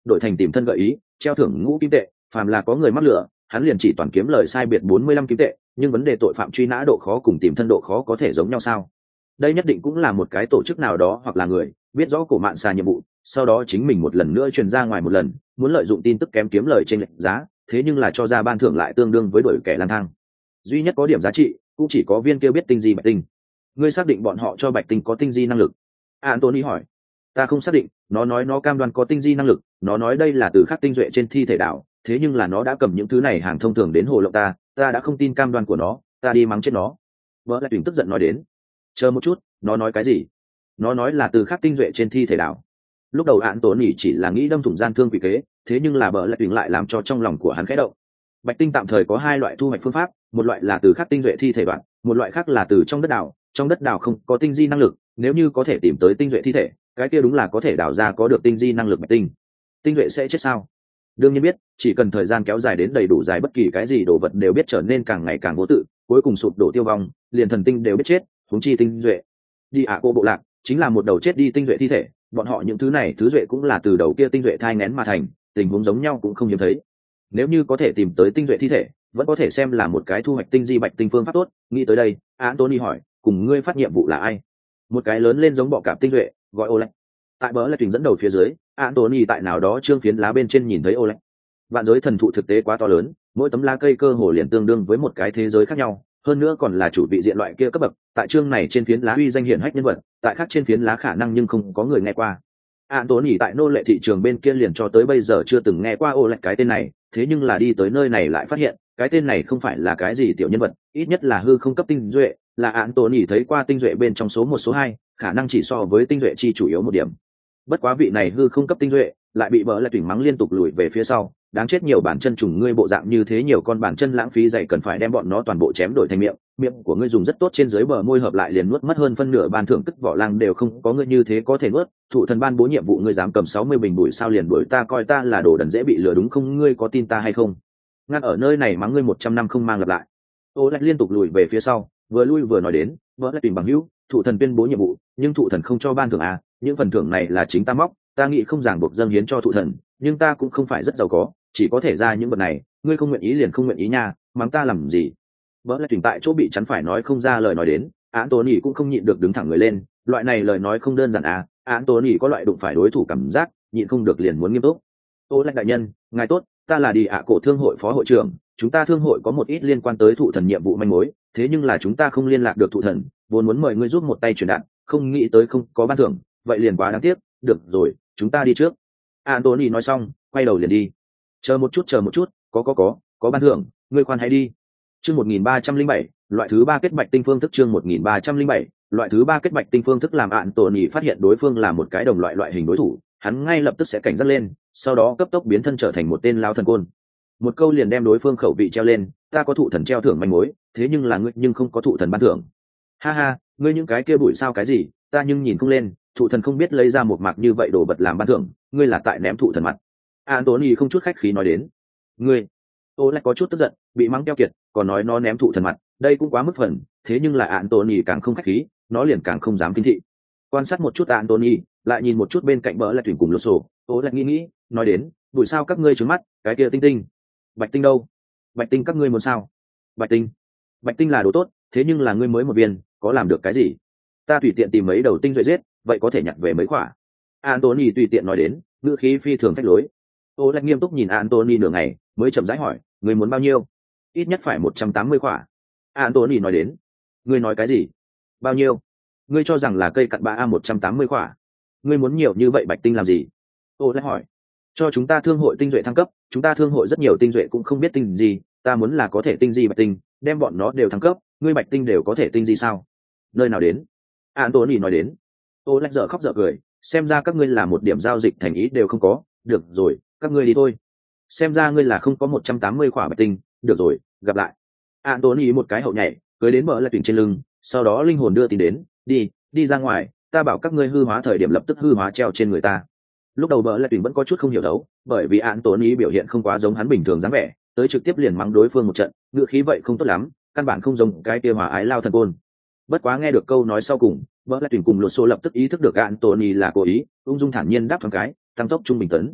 đổi thành tìm thân gợi ý treo thưởng ngũ kim tệ, phàm là có người mắc lửa hắn liền chỉ toàn kiếm lời sai biệt bốn mươi lăm kim tệ. Nhưng vấn đề tội phạm truy nã độ khó cùng tìm thân độ khó có thể giống nhau sao? Đây nhất định cũng là một cái tổ chức nào đó hoặc là người biết rõ cổ mạn xà nhiệm vụ, sau đó chính mình một lần nữa truyền ra ngoài một lần, muốn lợi dụng tin tức kém kiếm lời trên lệch giá, thế nhưng là cho ra ban thưởng lại tương đương với đổi kẻ lang thang. Duy nhất có điểm giá trị cũng chỉ có viên kia biết tinh di bạch tinh. Ngươi xác định bọn họ cho bạch tinh có tinh di năng lực? Anthony hỏi. Ta không xác định, nó nói nó cam đoan có tinh di năng lực, nó nói đây là từ khắc tinh duệ trên thi thể đảo, thế nhưng là nó đã cầm những thứ này hàng thông thường đến hồ lộng ta, ta đã không tin cam đoan của nó, ta đi mắng chết nó. Vợ lại tuyển tức giận nói đến. Chờ một chút, nó nói cái gì? Nó nói là từ khắc tinh duệ trên thi thể đảo. Lúc đầu án tổn nhỉ chỉ là nghĩ đâm thủng gian thương quỷ kế, thế nhưng là bờ lại tuyển lại làm cho trong lòng của hắn khẽ động. Bạch tinh tạm thời có hai loại thu hoạch phương pháp, một loại là từ khắc tinh duệ thi thể đoạn, một loại khác là từ trong đất đảo. Trong đất đảo không có tinh di năng lực, nếu như có thể tìm tới tinh duệ thi thể, cái kia đúng là có thể đào ra có được tinh di năng lực bạch tinh. Tinh duệ sẽ chết sao? Đương nhiên biết, chỉ cần thời gian kéo dài đến đầy đủ dài, bất kỳ cái gì đồ vật đều biết trở nên càng ngày càng vô tự, cuối cùng sụp đổ tiêu vong, liền thần tinh đều biết chết, huống chi tinh duệ. Đi ạ cô bộ lạc chính là một đầu chết đi tinh duệ thi thể, bọn họ những thứ này thứ duệ cũng là từ đầu kia tinh duệ thai nghén mà thành, tình huống giống nhau cũng không hiếm thấy. Nếu như có thể tìm tới tinh duệ thi thể, vẫn có thể xem là một cái thu hoạch tinh di bạch tinh phương pháp tốt. Nghĩ tới đây, Anthony hỏi, cùng ngươi phát nhiệm vụ là ai? Một cái lớn lên giống bọ cạp tinh duệ, gọi Oleg. Tại bờ lại tuyển dẫn đầu phía dưới, Anthony tại nào đó trương phiến lá bên trên nhìn thấy Oleg. Vạn giới thần thụ thực tế quá to lớn, mỗi tấm lá cây cơ hồ liền tương đương với một cái thế giới khác nhau, hơn nữa còn là chủ vị diện loại kia cấp bậc. Tại chương này trên phiến lá uy danh hiển hách nhân vật, tại khác trên phiến lá khả năng nhưng không có người nghe qua. Anthony tại nô lệ thị trường bên kia liền cho tới bây giờ chưa từng nghe qua Oleg cái tên này, thế nhưng là đi tới nơi này lại phát hiện cái tên này không phải là cái gì tiểu nhân vật, ít nhất là hư không cấp tinh duệ, là Anthony thấy qua tinh duệ bên trong số một số hai, khả năng chỉ so với tinh duệ chi chủ yếu một điểm. Bất quá vị này hư không cấp tinh duệ lại bị bỡ lại tuyển mắng liên tục lùi về phía sau, đáng chết, nhiều bản chân trùng ngươi bộ dạng như thế, nhiều con bản chân lãng phí dày, cần phải đem bọn nó toàn bộ chém đổi thành miệng, miệng của ngươi dùng rất tốt, trên dưới bờ môi hợp lại liền nuốt mất hơn phân nửa ban thưởng, tức vỏ lang đều không có ngươi như thế có thể nuốt. Thụ thần ban bố nhiệm vụ, ngươi dám cầm sáu mươi bình bụi sao liền đuổi ta, coi ta là đồ đần dễ bị lừa đúng không? Ngươi có tin ta hay không? Ngăn ở nơi này mắng ngươi một trăm năm không mang lặp lại. Ô lại liên tục lùi về phía sau, vừa lui vừa nói đến, vỡ lại tìm bằng hữu, thụ thần tuyên bố nhiệm vụ, nhưng thụ thần không cho ban thưởng à, những phần thưởng này là chính ta móc, ta nghĩ không ràng buộc dâng hiến cho thụ thần, nhưng ta cũng không phải rất giàu có, chỉ có thể ra những vật này, ngươi không nguyện ý liền không nguyện ý nha, mắng ta làm gì? Vỡ lại tuyển tại chỗ bị chắn phải nói không ra lời nói đến, Anthony cũng không nhịn được đứng thẳng người lên, loại này lời nói không đơn giản à, Anthony có loại đụng phải đối thủ cảm giác, nhịn không được liền muốn nghiêm túc. Ô lãnh đại nhân, ngài tốt, ta là đi ạ cổ thương hội phó hội trưởng, chúng ta thương hội có một ít liên quan tới thụ thần nhiệm vụ manh mối, thế nhưng là chúng ta không liên lạc được thụ thần, vốn muốn mời ngươi giúp một tay truyền đạt, không nghĩ tới không có ban thưởng, vậy liền quá đáng tiếc. Được rồi, chúng ta đi trước. Anthony nói xong, quay đầu liền đi. Chờ một chút, chờ một chút, có có có, có ban thưởng, ngươi khoan hãy đi. Chương một nghìn ba trăm linh bảy, loại thứ ba kết bạch tinh phương thức. Chương một nghìn ba trăm linh bảy, loại thứ ba kết bạch tinh phương thức làm Anthony phát hiện đối phương là một cái đồng loại loại hình đối thủ, hắn ngay lập tức sẽ cảnh giác lên, sau đó cấp tốc biến thân trở thành một tên lao thần côn. Một câu liền đem đối phương khẩu vị treo lên, ta có thụ thần treo thưởng manh mối, thế nhưng là ngươi nhưng không có thụ thần ban thưởng. Ha ha, ngươi những cái kia bụi sao cái gì, ta nhưng nhìn không lên, thụ thần không biết lấy ra một mạc như vậy đồ vật làm ban thưởng, ngươi là tại ném thụ thần mặt. Anthony không chút khách khí nói đến. Ngươi, ô lại có chút tức giận, bị mắng keo kiệt, còn nói nó ném thụ thần mặt, đây cũng quá mức phần, thế nhưng là Anthony càng không khách khí, nó liền càng không dám kinh thị. Quan sát một chút Anthony, lại nhìn một chút bên cạnh bỡ lại tuyển cùng lô sổ, ô lại nghĩ nghĩ, nói đến, bụi sao các ngươi trướng mắt, cái kia tinh tinh, bạch tinh đâu? Bạch tinh các ngươi muốn sao? Bạch tinh, bạch tinh là đồ tốt, thế nhưng là ngươi mới một viên, có làm được cái gì? Ta tùy tiện tìm mấy đầu tinh duệ giết, vậy có thể nhặt về mấy quả. Anthony tùy tiện nói đến, ngữ khí phi thường phách lối. Ô lại nghiêm túc nhìn Anthony nửa ngày, mới chậm rãi hỏi, ngươi muốn bao nhiêu? Ít nhất phải một trăm tám mươi quả. Anthony nói đến. Ngươi nói cái gì? Bao nhiêu? Ngươi cho rằng là cây cặn bã a một trăm tám mươi quả? Ngươi muốn nhiều như vậy bạch tinh làm gì? Ô lại hỏi. Cho chúng ta thương hội tinh duệ thăng cấp, chúng ta thương hội rất nhiều tinh duệ cũng không biết tinh gì, ta muốn là có thể tinh gì bạch tinh, đem bọn nó đều thăng cấp, ngươi bạch tinh đều có thể tinh gì sao? Nơi nào đến? Anthony nói đến. Ô lách dở khóc dở cười, xem ra các ngươi là một điểm giao dịch thành ý đều không có, được rồi, các ngươi đi thôi. Xem ra ngươi là không có một trăm tám mươi khỏa bạch tinh, được rồi, gặp lại. Anthony một cái hậu nhảy, cưới đến bờ lại tuyển trên lưng, sau đó linh hồn đưa tin đến, đi, đi ra ngoài, ta bảo các ngươi hư hóa thời điểm lập tức hư hóa treo trên người ta. Lúc đầu bờ lại tuyển vẫn có chút không hiểu đấu, bởi vì Anthony biểu hiện không quá giống hắn bình thường dáng vẻ, tới trực tiếp liền mắng đối phương một trận, ngựa khí vậy không tốt lắm, căn bản không giống cái kia hòa ái lao thần côn. Bất quá nghe được câu nói sau cùng, vợ lại tuyển cùng lột xô lập tức ý thức được Anthony là cố ý, ung dung thản nhiên đáp thoáng cái, tăng tốc trung bình tấn.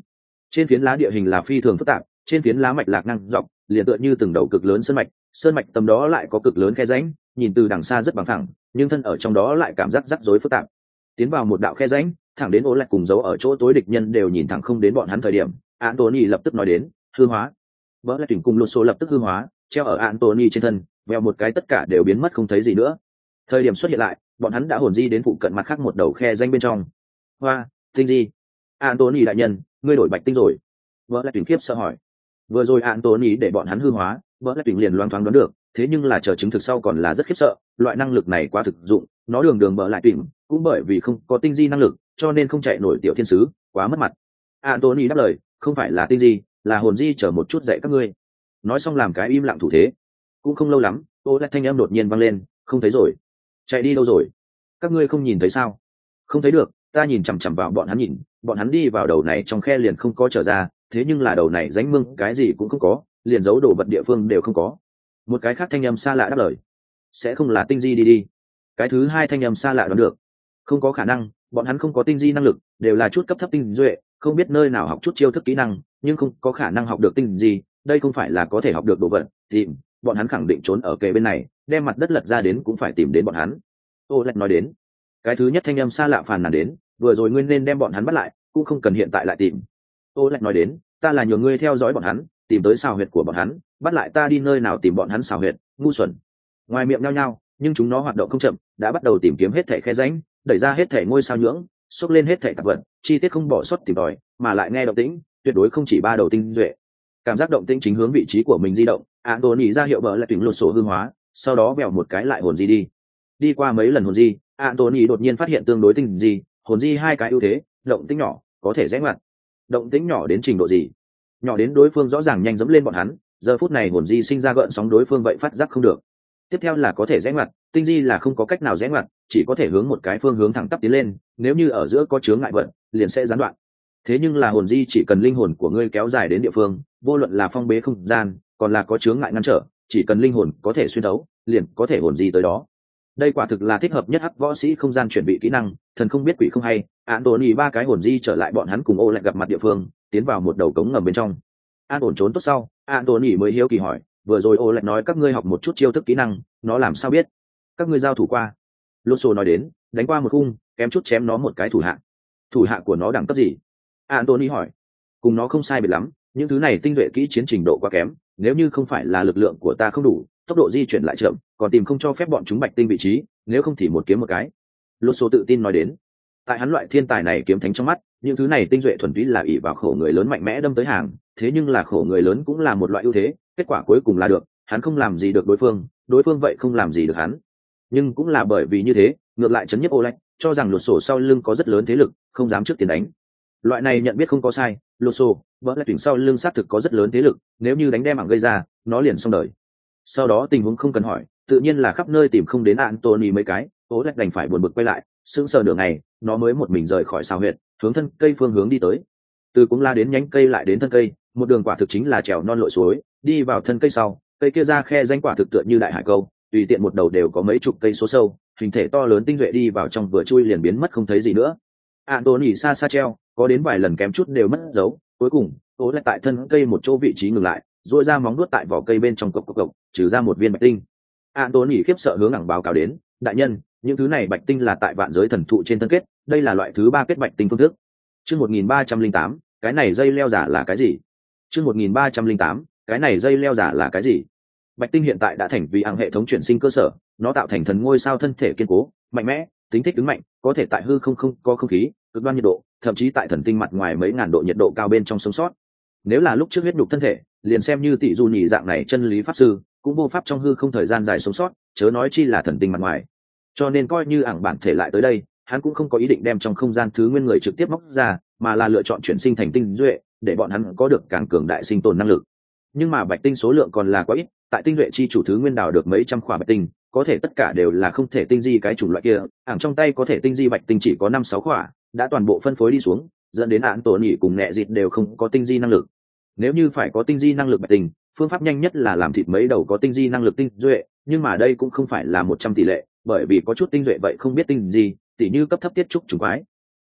Trên phiến lá địa hình là phi thường phức tạp, trên phiến lá mạch lạc ngang dọc, liền tựa như từng đầu cực lớn sơn mạch, sơn mạch tầm đó lại có cực lớn khe rãnh, nhìn từ đằng xa rất bằng phẳng, nhưng thân ở trong đó lại cảm giác rắc rối phức tạp. Tiến vào một đạo khe rãnh, thẳng đến Ô Lạch cùng giấu ở chỗ tối địch nhân đều nhìn thẳng không đến bọn hắn thời điểm, Anthony lập tức nói đến, hư hóa. Vỡ lại tuyển cùng lột số lập tức hư hóa, treo ở Anthony trên thân, vèo một cái tất cả đều biến mất không thấy gì nữa. Thời điểm xuất hiện lại, bọn hắn đã hồn di đến phụ cận mặt khác một đầu khe rãnh bên trong. Hoa, tinh gì? Anthony đại nhân, ngươi đổi bạch tinh rồi. Vỡ lại tuyển khiếp sợ hỏi. Vừa rồi Anthony để bọn hắn hư hóa, vỡ lại tuyển liền loang thoáng đoán được, thế nhưng là chờ chứng thực sau còn là rất khiếp sợ, loại năng lực này quá thực dụng, nó đường đường bỡ lại tuyển, cũng bởi vì không có tinh di năng lực, cho nên không chạy nổi tiểu thiên sứ, quá mất mặt. Anthony đáp lời, không phải là tinh di, là hồn di, chờ một chút dạy các ngươi. Nói xong làm cái im lặng thủ thế. Cũng không lâu lắm, ô lạch thanh âm đột nhiên vang lên, không thấy rồi. Chạy đi đâu rồi? Các ngươi không nhìn thấy sao? Không thấy được, ta nhìn chằm chằm vào bọn hắn nhìn, bọn hắn đi vào đầu này trong khe liền không có trở ra, thế nhưng là đầu này rãnh mương cái gì cũng không có, liền giấu đồ vật địa phương đều không có. Một cái khác thanh âm xa lạ đáp lời, sẽ không là tinh di đi đi. Cái thứ hai thanh âm xa lạ đoán được, không có khả năng, bọn hắn không có tinh di năng lực, đều là chút cấp thấp tinh duệ, không biết nơi nào học chút chiêu thức kỹ năng, nhưng không có khả năng học được tinh gì, đây không phải là có thể học được đồ vật, tìm, bọn hắn khẳng định trốn ở kề bên này, đem mặt đất lật ra đến cũng phải tìm đến bọn hắn. Ô Lạch nói đến, cái thứ nhất thanh âm xa lạ phàn nàn đến, vừa rồi ngươi nên đem bọn hắn bắt lại, cũng không cần hiện tại lại tìm. Ô Lạch nói đến, ta là nhờ ngươi theo dõi bọn hắn, tìm tới xào huyệt của bọn hắn, bắt lại ta đi nơi nào tìm bọn hắn xào huyệt, ngu xuẩn. Ngoài miệng nhao nhao, nhưng chúng nó hoạt động không chậm, đã bắt đầu tìm kiếm hết thảy khe rãnh, đẩy ra hết thảy ngôi sao nhưỡng, xốc lên hết thảy tạp vật, chi tiết không bỏ sót tìm tòi, mà lại nghe động tĩnh, tuyệt đối không chỉ ba đầu tinh duệ. Cảm giác động tĩnh chính hướng vị trí của mình di động, Anthony ra hiệu bờ lại tuyển lột sổ hư hóa, sau đó bèo một cái lại hồn di đi. Đi qua mấy lần hồn di, Anthony đột nhiên phát hiện tương đối tinh di, hồn di hai cái ưu thế, động tĩnh nhỏ, có thể rẽ ngoặt. Động tĩnh nhỏ đến trình độ gì? Nhỏ đến đối phương rõ ràng nhanh dẫm lên bọn hắn, giờ phút này hồn di sinh ra gợn sóng đối phương vậy phát giác không được. Tiếp theo là có thể rẽ ngoặt, tinh di là không có cách nào rẽ ngoặt, chỉ có thể hướng một cái phương hướng thẳng tắp tiến lên, nếu như ở giữa có chướng ngại vật, liền sẽ gián đoạn. Thế nhưng là hồn di chỉ cần linh hồn của ngươi kéo dài đến địa phương, vô luận là phong bế không gian, còn là có chướng ngại ngăn trở, chỉ cần linh hồn có thể xuyên đấu, liền có thể hồn di tới đó. Đây quả thực là thích hợp nhất hắc võ sĩ không gian chuẩn bị kỹ năng, thần không biết quỷ không hay, Anthony ba cái hồn di trở lại bọn hắn cùng ô lại gặp mặt địa phương, tiến vào một đầu cống ngầm bên trong. An ổn trốn tốt sau, Anthony mới hiếu kỳ hỏi, vừa rồi ô lại nói các ngươi học một chút chiêu thức kỹ năng, nó làm sao biết? Các ngươi giao thủ qua? Loso nói đến, đánh qua một khung, kém chút chém nó một cái thủ hạ. Thủ hạ của nó đẳng cấp gì? Anthony hỏi. Cùng nó không sai biệt lắm, những thứ này tinh duệ kỹ chiến trình độ quá kém, nếu như không phải là lực lượng của ta không đủ, tốc độ di chuyển lại chậm, còn tìm không cho phép bọn chúng bạch tinh vị trí, nếu không thì một kiếm một cái. Loso tự tin nói đến. Tại hắn loại thiên tài này kiếm thánh trong mắt, những thứ này tinh duệ thuần túy là ỷ vào khổ người lớn mạnh mẽ đâm tới hàng, thế nhưng là khổ người lớn cũng là một loại ưu thế, kết quả cuối cùng là được, hắn không làm gì được đối phương, đối phương vậy không làm gì được hắn. Nhưng cũng là bởi vì như thế, ngược lại chấn nhấp ô lạch, cho rằng lột sổ sau lưng có rất lớn thế lực, không dám trước tiền đánh. Loại này nhận biết không có sai, lột sổ, vỡ lại tuyển sau lưng xác thực có rất lớn thế lực, nếu như đánh đem mạng gây ra, nó liền xong đời. Sau đó tình huống không cần hỏi, tự nhiên là khắp nơi tìm không đến Anthony mấy cái, ô lạch đành phải buồn bực quay lại, sững sờ nửa ngày, nó mới một mình rời khỏi xào huyệt, hướng thân cây phương hướng đi tới. Từ cũng la đến nhánh cây lại đến thân cây, một đường quả thực chính là trèo non lội suối, đi vào thân cây sau, cây kia ra khe danh quả thực tựa như đại hải câu, tùy tiện một đầu đều có mấy chục cây số sâu, hình thể to lớn tinh duệ đi vào trong vừa chui liền biến mất không thấy gì nữa. Anthony xa xa treo, có đến vài lần kém chút đều mất dấu, cuối cùng, ố lại tại thân cây một chỗ vị trí ngừng lại, duỗi ra móng nuốt tại vỏ cây bên trong cộc cộc cộc, trừ ra một viên bạch tinh. Anthony khiếp sợ hướng ẳng báo cáo đến, đại nhân, những thứ này bạch tinh là tại vạn giới thần thụ trên thân kết, đây là loại thứ ba kết bạch tinh phương thức. Chương một nghìn ba trăm linh tám, cái này dây leo giả là cái gì? Chương một nghìn ba trăm linh tám, cái này dây leo giả là cái gì? Bạch tinh hiện tại đã thành vì ẳng hệ thống chuyển sinh cơ sở, nó tạo thành thần ngôi sao thân thể kiên cố, mạnh mẽ, tính thích ứng mạnh, có thể tại hư không không có không khí, cực đoan nhiệt độ, thậm chí tại thần tinh mặt ngoài mấy ngàn độ nhiệt độ cao bên trong sống sót. Nếu là lúc trước huyết nhục thân thể, liền xem như tỷ du nhị dạng này chân lý pháp sư, cũng vô pháp trong hư không thời gian dài sống sót, chớ nói chi là thần tinh mặt ngoài. Cho nên coi như ẳng bản thể lại tới đây, hắn cũng không có ý định đem trong không gian thứ nguyên người trực tiếp móc ra, mà là lựa chọn chuyển sinh thành tinh duệ, để bọn hắn có được càng cường đại sinh tồn năng lực. Nhưng mà bạch tinh số lượng còn là quá ít, tại tinh duệ chi chủ thứ nguyên đào được mấy trăm khỏa bạch tinh, có thể tất cả đều là không thể tinh di cái chủng loại kia, ảng trong tay có thể tinh di bạch tinh chỉ có năm sáu khỏa, đã toàn bộ phân phối đi xuống, dẫn đến án tổ nhị cùng nhẹ dịt đều không có tinh di năng lực. Nếu như phải có tinh di năng lực bạch tinh, phương pháp nhanh nhất là làm thịt mấy đầu có tinh di năng lực tinh duệ, nhưng mà đây cũng không phải là một trăm tỷ lệ, bởi vì có chút tinh duệ vậy không biết tinh gì, tỉ như cấp thấp tiết trúc trùng quái.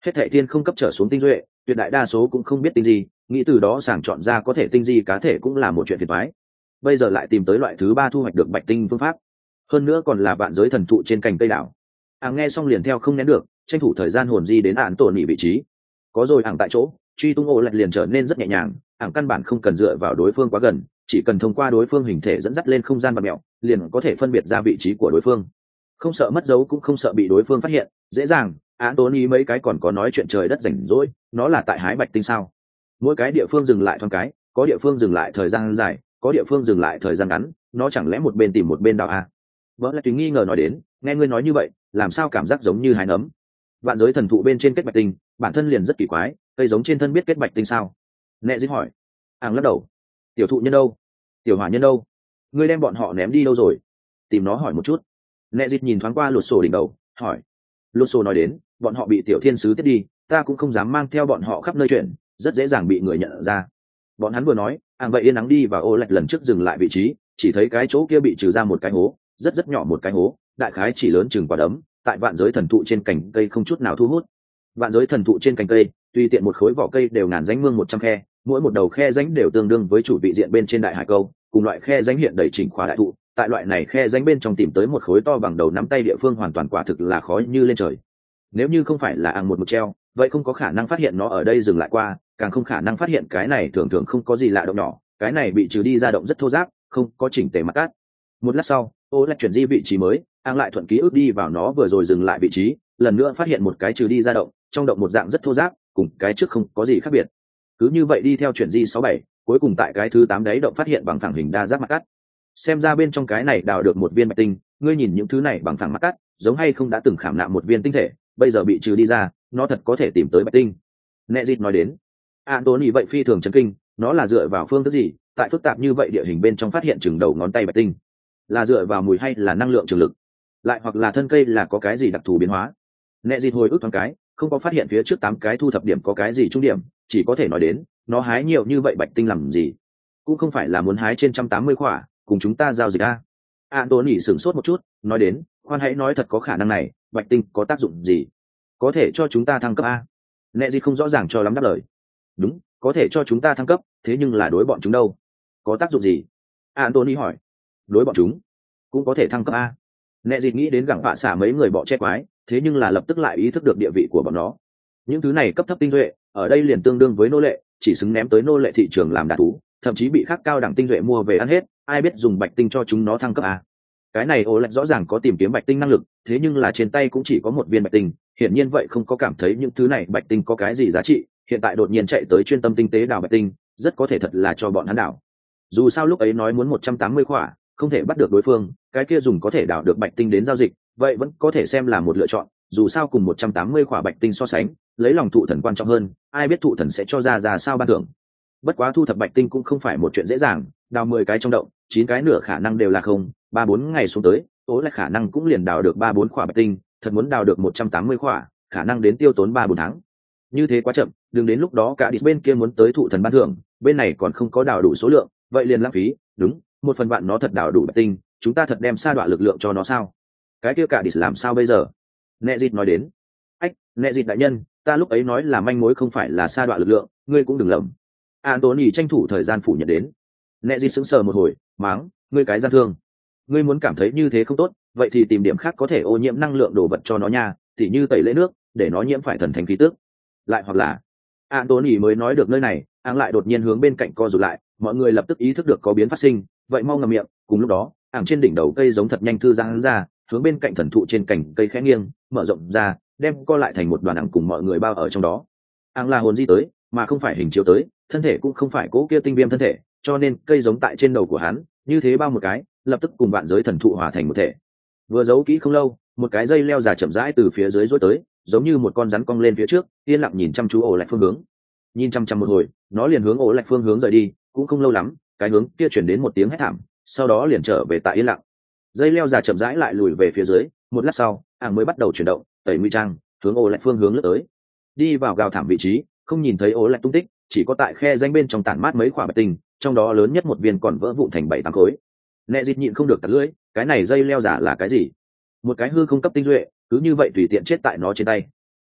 Hết thệ thiên không cấp trở xuống tinh duệ, tuyệt đại đa số cũng không biết tinh gì, nghĩ từ đó sàng chọn ra có thể tinh gì cá thể cũng là một chuyện phiền toái. Bây giờ lại tìm tới loại thứ ba thu hoạch được bạch tinh phương pháp, hơn nữa còn là vạn giới thần thụ trên cành cây đảo. Ảng nghe xong liền theo không nén được, tranh thủ thời gian hồn di đến Ản tổn nhị vị trí. Có rồi Ảng tại chỗ, truy tung ô lạch liền trở nên rất nhẹ nhàng. Ảng căn bản không cần dựa vào đối phương quá gần, chỉ cần thông qua đối phương hình thể dẫn dắt lên không gian và mẹo, liền có thể phân biệt ra vị trí của đối phương. Không sợ mất dấu cũng không sợ bị đối phương phát hiện, dễ dàng. Ản tổn nhị mấy cái còn có nói chuyện trời đất rảnh rỗi, nó là tại hái bạch tinh sao? Mỗi cái địa phương dừng lại thoáng cái, có địa phương dừng lại thời gian dài, có địa phương dừng lại thời gian ngắn, nó chẳng lẽ một bên tìm một bên đào à? Vợ lại tùy nghi ngờ nói đến, nghe ngươi nói như vậy, làm sao cảm giác giống như hái nấm? Vạn giới thần thụ bên trên kết bạch tinh, bản thân liền rất kỳ quái, cây giống trên thân biết kết bạch tinh sao? Nẹ dĩ hỏi. Ảng lắc đầu. Tiểu thụ nhân đâu? Tiểu hỏa nhân đâu? Ngươi đem bọn họ ném đi đâu rồi? Tìm nó hỏi một chút. Nẹ dịt nhìn thoáng qua lột sổ đỉnh đầu, hỏi. Lột sổ nói đến, bọn họ bị tiểu thiên sứ tiếp đi, ta cũng không dám mang theo bọn họ khắp nơi chuyển, rất dễ dàng bị người nhận ra. Bọn hắn vừa nói, Ảng vậy yên nắng đi và ô lạch lần trước dừng lại vị trí, chỉ thấy cái chỗ kia bị trừ ra một cái hố, rất rất nhỏ một cái hố, đại khái chỉ lớn chừng quả đấm, tại vạn giới thần thụ trên cành cây không chút nào thu hút. Vạn giới thần thụ trên cành cây, tùy tiện một khối vỏ cây đều ngàn rãnh mương một trăm khe, mỗi một đầu khe rãnh đều tương đương với chủ vị diện bên trên đại hải câu, cùng loại khe rãnh hiện đầy chỉnh khóa đại thụ, tại loại này khe rãnh bên trong tìm tới một khối to bằng đầu nắm tay địa phương hoàn toàn quả thực là khó như lên trời. Nếu như không phải là Ảng một một treo, vậy không có khả năng phát hiện nó ở đây dừng lại qua, càng không khả năng phát hiện cái này thường thường không có gì lạ động nhỏ, cái này bị trừ đi ra động rất thô ráp, không có chỉnh tề mặt cát. Một lát sau, ô lạch chuyển di vị trí mới, Ảng lại thuận ký ức đi vào nó vừa rồi dừng lại vị trí, lần nữa phát hiện một cái trừ đi ra động, trong động một dạng rất thô ráp, cùng cái trước không có gì khác biệt. Cứ như vậy đi theo chuyển di sáu bảy, cuối cùng tại cái thứ tám đấy động phát hiện bằng phẳng hình đa giác mặt cắt. Xem ra bên trong cái này đào được một viên bạch tinh, ngươi nhìn những thứ này bằng phẳng mặt cắt, giống hay không đã từng khảm nạm một viên tinh thể, bây giờ bị trừ đi ra, nó thật có thể tìm tới bạch tinh. Nẹ dịt nói đến. Anthony vậy phi thường chấn kinh, nó là dựa vào phương thức gì, tại phức tạp như vậy địa hình bên trong phát hiện chừng đầu ngón tay bạch tinh, là dựa vào mùi hay là năng lượng trường lực, lại hoặc là thân cây là có cái gì đặc thù biến hóa. Nẹ dịt hồi ức thoáng cái, không có phát hiện phía trước tám cái thu thập điểm có cái gì trung điểm, chỉ có thể nói đến nó hái nhiều như vậy bạch tinh làm gì, cũng không phải là muốn hái trên trăm tám mươi khỏa cùng chúng ta giao dịch a. Anthony sửng sốt một chút, nói đến, khoan hãy nói thật có khả năng này, bạch tinh có tác dụng gì, có thể cho chúng ta thăng cấp a? Nẹ gì không rõ ràng cho lắm đáp lời. Đúng, có thể cho chúng ta thăng cấp, thế nhưng là đối bọn chúng đâu, có tác dụng gì? Anthony hỏi. Đối bọn chúng cũng có thể thăng cấp a. Nẹ gì nghĩ đến gặng vạ xả mấy người bọ che quái, thế nhưng là lập tức lại ý thức được địa vị của bọn nó. Những thứ này cấp thấp tinh duệ ở đây liền tương đương với nô lệ, chỉ xứng ném tới nô lệ thị trường làm đả thú, thậm chí bị khác cao đẳng tinh duệ mua về ăn hết, ai biết dùng bạch tinh cho chúng nó thăng cấp à? Cái này ô lạch rõ ràng có tìm kiếm bạch tinh năng lực, thế nhưng là trên tay cũng chỉ có một viên bạch tinh, hiển nhiên vậy không có cảm thấy những thứ này bạch tinh có cái gì giá trị, hiện tại đột nhiên chạy tới chuyên tâm tinh tế đào bạch tinh, rất có thể thật là cho bọn hắn đào. Dù sao lúc ấy nói muốn một trăm tám mươi khỏa, không thể bắt được đối phương, cái kia dùng có thể đào được bạch tinh đến giao dịch, vậy vẫn có thể xem là một lựa chọn, dù sao cùng một trăm tám mươi khỏa bạch tinh so sánh, lấy lòng thụ thần quan trọng hơn, ai biết thụ thần sẽ cho ra ra sao ban thưởng. Bất quá thu thập bạch tinh cũng không phải một chuyện dễ dàng, đào mười cái trong động, chín cái nửa khả năng đều là không, ba bốn ngày xuống tới, tố lại khả năng cũng liền đào được ba bốn khỏa bạch tinh, thật muốn đào được một trăm tám mươi khỏa, khả năng đến tiêu tốn ba bốn tháng. Như thế quá chậm, đừng đến lúc đó cả đi bên kia muốn tới thụ thần ban thưởng, bên này còn không có đào đủ số lượng, vậy liền lãng phí, đúng, một phần vạn nó thật đào đủ bạch tinh, chúng ta thật đem sa đọa lực lượng cho nó sao? Cái kia cả đi làm sao bây giờ? Nẹ dịt nói đến. Ách, Nẹ dịt đại nhân, ta lúc ấy nói là manh mối không phải là sa đọa lực lượng, ngươi cũng đừng lầm. Anthony tranh thủ thời gian phủ nhận đến. Nẹ dịt sững sờ một hồi, máng, ngươi cái gian thương. Ngươi muốn cảm thấy như thế không tốt, vậy thì tìm điểm khác có thể ô nhiễm năng lượng đồ vật cho nó nha, tỉ như tẩy lễ nước, để nó nhiễm phải thần thánh khí tức. Lại hoặc là, Anthony mới nói được nơi này, Áng lại đột nhiên hướng bên cạnh co rụt lại, mọi người lập tức ý thức được có biến phát sinh, vậy mau ngậm miệng. Cùng lúc đó, Áng trên đỉnh đầu cây giống thật nhanh thư giãn ra, hướng bên cạnh thần thụ trên cành cây khẽ nghiêng, mở rộng ra, đem co lại thành một đoàn ẳng cùng mọi người bao ở trong đó. Áng là hồn di tới, mà không phải hình chiếu tới, thân thể cũng không phải cố kia tinh viêm thân thể, cho nên cây giống tại trên đầu của hắn, như thế bao một cái, lập tức cùng vạn giới thần thụ hòa thành một thể. Vừa giấu kỹ không lâu, một cái dây leo già chậm rãi từ phía dưới rối tới, giống như một con rắn cong lên phía trước, yên lặng nhìn chăm chú ổ lạch phương hướng. Nhìn chăm chăm một hồi, nó liền hướng ổ lạch phương hướng rời đi, cũng không lâu lắm, cái hướng kia chuyển đến một tiếng hét thảm, sau đó liền trở về tại yên lặng. Dây leo già chậm rãi lại lùi về phía dưới, một lát sau, Áng mới bắt đầu chuyển động, tẩy nguy trang, hướng ổ lạch phương hướng lướt tới. Đi vào gào thảm vị trí, không nhìn thấy ổ lạch tung tích, chỉ có tại khe danh bên trong tản mát mấy quả bạch tinh, trong đó lớn nhất một viên còn vỡ vụn thành bảy tám khối. Nẹ dịt nhịn không được tạt lưỡi, cái này dây leo giả là cái gì? Một cái hư không cấp tinh duệ, cứ như vậy tùy tiện chết tại nó trên tay.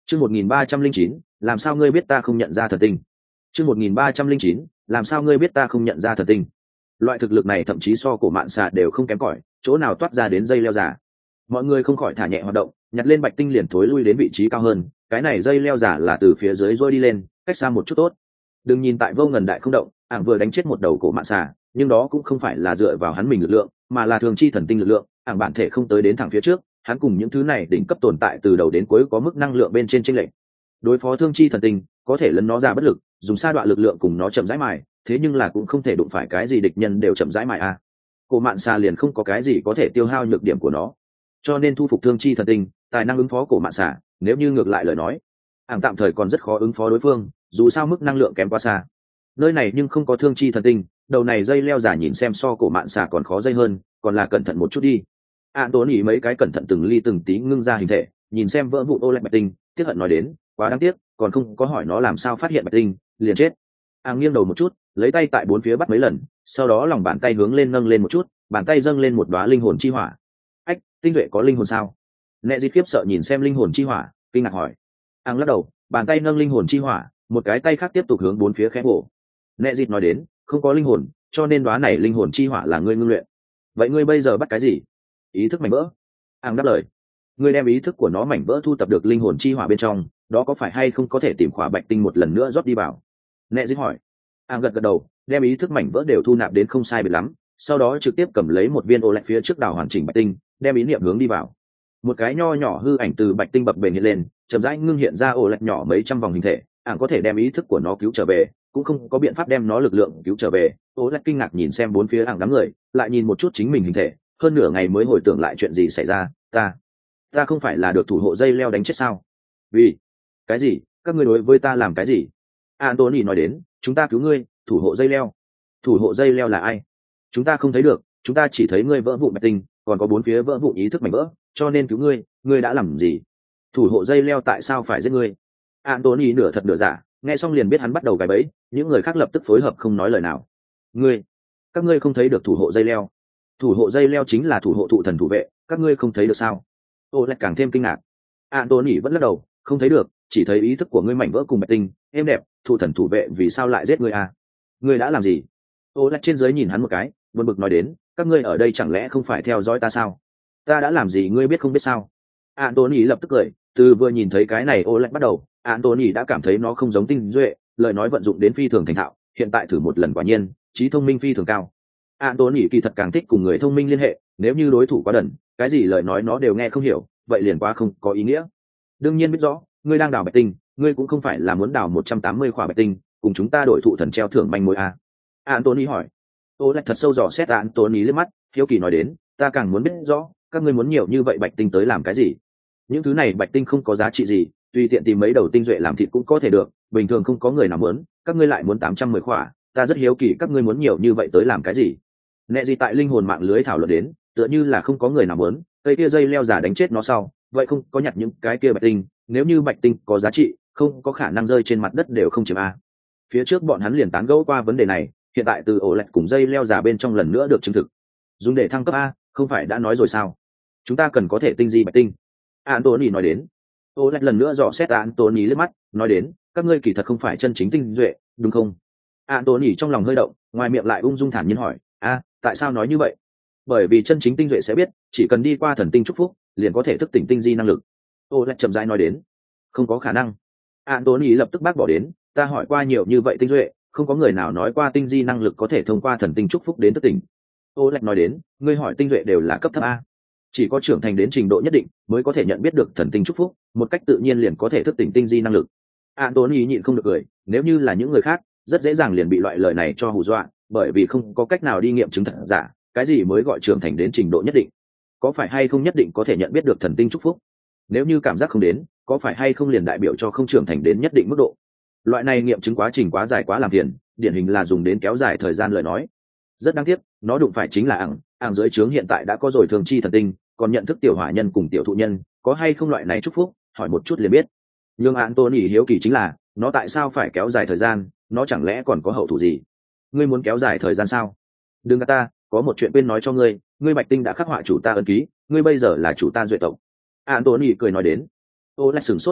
chương một nghìn ba trăm linh chín làm sao ngươi biết ta không nhận ra thần tinh. chương một nghìn ba trăm linh chín làm sao ngươi biết ta không nhận ra thần tinh. Loại thực lực này thậm chí so cổ mạn xà đều không kém cỏi, chỗ nào toát ra đến dây leo giả. Mọi người không khỏi thả nhẹ hoạt động, nhặt lên bạch tinh liền thối lui đến vị trí cao hơn. Cái này dây leo giả là từ phía dưới rôi đi lên, cách xa một chút tốt. Đừng nhìn tại vô ngần đại không động, ảng vừa đánh chết một đầu cổ mạn xà, nhưng đó cũng không phải là dựa vào hắn mình lực lượng, mà là thường chi thần tinh lực lượng. Ảng bản thể không tới đến thẳng phía trước, hắn cùng những thứ này đỉnh cấp tồn tại từ đầu đến cuối có mức năng lượng bên trên chênh lệch. Đối phó thương chi thần tinh, có thể lấn nó ra bất lực, dùng sa đoạn lực lượng cùng nó chậm rãi mài, thế nhưng là cũng không thể đụng phải cái gì địch nhân đều chậm rãi mài a. À. Cổ mạn xà liền không có cái gì có thể tiêu hao nhược điểm của nó, cho nên thu phục thương chi thần tinh, tài năng ứng phó cổ mạn xà. Nếu như ngược lại lời nói, ảng tạm thời còn rất khó ứng phó đối phương, dù sao mức năng lượng kém quá xa. Nơi này nhưng không có thương chi thần tinh, đầu này dây leo giả nhìn xem so cổ mạn xà còn khó dây hơn, còn là cẩn thận một chút đi. Ạn tốn ý mấy cái cẩn thận từng ly từng tí ngưng ra hình thể, nhìn xem vỡ vụn ô lạch bạch tinh, tiếc hận nói đến, quá đáng tiếc, còn không có hỏi nó làm sao phát hiện bạch tinh, liền chết. Ảng nghiêng đầu một chút, lấy tay tại bốn phía bắt mấy lần, sau đó lòng bàn tay hướng lên nâng lên một chút, bàn tay dâng lên một đóa linh hồn chi hỏa. Ách, tinh duệ có linh hồn sao? Nệ Di khiếp sợ nhìn xem linh hồn chi hỏa, kinh ngạc hỏi. Ảng lắc đầu, bàn tay nâng linh hồn chi hỏa, một cái tay khác tiếp tục hướng bốn phía khẽ bổ. Nệ Di nói đến, không có linh hồn, cho nên đóa này linh hồn chi hỏa là ngươi ngưng luyện. Vậy ngươi bây giờ bắt cái gì? Ý thức mảnh vỡ. Ảng đáp lời, ngươi đem ý thức của nó mảnh vỡ thu tập được linh hồn chi hỏa bên trong, đó có phải hay không có thể tìm khỏa bạch tinh một lần nữa rót đi vào? Nệ Di hỏi. Ảng gật gật đầu, đem ý thức mảnh vỡ đều thu nạp đến không sai biệt lắm, sau đó trực tiếp cầm lấy một viên ô lạch phía trước đảo hoàn chỉnh bạch tinh, đem ý niệm hướng đi vào. Một cái nho nhỏ hư ảnh từ bạch tinh bập bềnh hiện lên, chậm rãi ngưng hiện ra ô lạch nhỏ mấy trăm vòng hình thể. Ảng có thể đem ý thức của nó cứu trở về, cũng không có biện pháp đem nó lực lượng cứu trở về. Ô lạch kinh ngạc nhìn xem bốn phía Ảng đám người, lại nhìn một chút chính mình hình thể, hơn nửa ngày mới hồi tưởng lại chuyện gì xảy ra. Ta, ta không phải là được thủ hộ dây leo đánh chết sao? Vì cái gì? Các ngươi đối với ta làm cái gì? Anthony nói đến, chúng ta cứu ngươi, thủ hộ dây leo. Thủ hộ dây leo là ai? Chúng ta không thấy được, chúng ta chỉ thấy ngươi vỡ vụn bạch tinh, còn có bốn phía vỡ vụn ý thức mảnh vỡ, cho nên cứu ngươi. Ngươi đã làm gì? Thủ hộ dây leo tại sao phải giết ngươi? Anthony nửa thật nửa giả, nghe xong liền biết hắn bắt đầu gài bẫy, những người khác lập tức phối hợp không nói lời nào. Ngươi, các ngươi không thấy được thủ hộ dây leo? Thủ hộ dây leo chính là thủ hộ thụ thần thủ vệ, các ngươi không thấy được sao? Ô lại càng thêm kinh ngạc. Anthony vẫn lắc đầu, không thấy được, chỉ thấy ý thức của ngươi mảnh vỡ cùng bạch tinh, êm đẹp, thụ thần thủ vệ vì sao lại giết ngươi à? Ngươi đã làm gì? Ô lại trên dưới nhìn hắn một cái, buồn bực nói đến, các ngươi ở đây chẳng lẽ không phải theo dõi ta sao? Ta đã làm gì ngươi biết không biết sao? Anthony lập tức cười, từ vừa nhìn thấy cái này ô lại bắt đầu, Anthony đã cảm thấy nó không giống tinh duệ, lời nói vận dụng đến phi thường thành thạo, hiện tại thử một lần quả nhiên, trí thông minh phi thường cao. Anthony kỳ thật càng thích cùng người thông minh liên hệ, nếu như đối thủ quá đần, cái gì lời nói nó đều nghe không hiểu, vậy liền quá không có ý nghĩa. Đương nhiên biết rõ, ngươi đang đào bạch tinh, ngươi cũng không phải là muốn đào một trăm tám mươi khỏa bạch tinh, cùng chúng ta đổi thụ thần treo thưởng manh mối à? Anthony hỏi. Ô lại thật sâu dò xét Anthony liếc mắt, hiếu kỳ nói đến, ta càng muốn biết rõ, các ngươi muốn nhiều như vậy bạch tinh tới làm cái gì? Những thứ này bạch tinh không có giá trị gì, tùy tiện tìm mấy đầu tinh duệ làm thịt cũng có thể được, bình thường không có người nào muốn, các ngươi lại muốn tám trăm mười khỏa, ta rất hiếu kỳ các ngươi muốn nhiều như vậy tới làm cái gì? Nệ gì tại linh hồn mạng lưới thảo luận đến, tựa như là không có người nào muốn, cây kia dây leo giả đánh chết nó sau, vậy không có nhặt những cái kia bạch tinh, nếu như bạch tinh có giá trị, không có khả năng rơi trên mặt đất đều không chiếm a. Phía trước bọn hắn liền tán gẫu qua vấn đề này, hiện tại từ ổ lạch cùng dây leo giả bên trong lần nữa được chứng thực. Dùng để thăng cấp a, không phải đã nói rồi sao? Chúng ta cần có thể tinh di bạch tinh. Anthony nói đến. Ổ lạch lần nữa dò xét Anthony liếc mắt, nói đến, các ngươi kỳ thật không phải chân chính tinh duệ, đúng không? Anthony trong lòng hơi động, ngoài miệng lại ung dung thản nhiên hỏi, a, tại sao nói như vậy? Bởi vì chân chính tinh duệ sẽ biết, chỉ cần đi qua thần tinh chúc phúc, liền có thể thức tỉnh tinh di năng lực. Ô lại chậm rãi nói đến, không có khả năng. Anthony lập tức bác bỏ đến, ta hỏi qua nhiều như vậy tinh duệ, không có người nào nói qua tinh di năng lực có thể thông qua thần tinh chúc phúc đến thức tỉnh. Ô lại nói đến, ngươi hỏi tinh duệ đều là cấp thấp a, chỉ có trưởng thành đến trình độ nhất định mới có thể nhận biết được thần tinh chúc phúc, một cách tự nhiên liền có thể thức tỉnh tinh di năng lực. Anthony nhịn không được cười, nếu như là những người khác, rất dễ dàng liền bị loại lời này cho hù dọa, bởi vì không có cách nào đi nghiệm chứng thật giả, cái gì mới gọi trưởng thành đến trình độ nhất định? Có phải hay không nhất định có thể nhận biết được thần tinh chúc phúc? Nếu như cảm giác không đến, có phải hay không liền đại biểu cho không trưởng thành đến nhất định mức độ? Loại này nghiệm chứng quá trình quá dài quá làm phiền, điển hình là dùng đến kéo dài thời gian lời nói. Rất đáng tiếc, nó đụng phải chính là ảng, ảng dưới trướng hiện tại đã có rồi thường chi thần tinh, còn nhận thức tiểu hỏa nhân cùng tiểu thụ nhân, có hay không loại này chúc phúc, hỏi một chút liền biết. Nhưng Anthony hiếu kỳ chính là, nó tại sao phải kéo dài thời gian, nó chẳng lẽ còn có hậu thủ gì? Ngươi muốn kéo dài thời gian sao? Đừng gạt ta, có một chuyện quên nói cho ngươi, ngươi bạch tinh đã khắc họa chủ ta ân ký, ngươi bây giờ là chủ ta duệ tộc. Anthony cười nói đến. Ô lại sửng sốt một chút,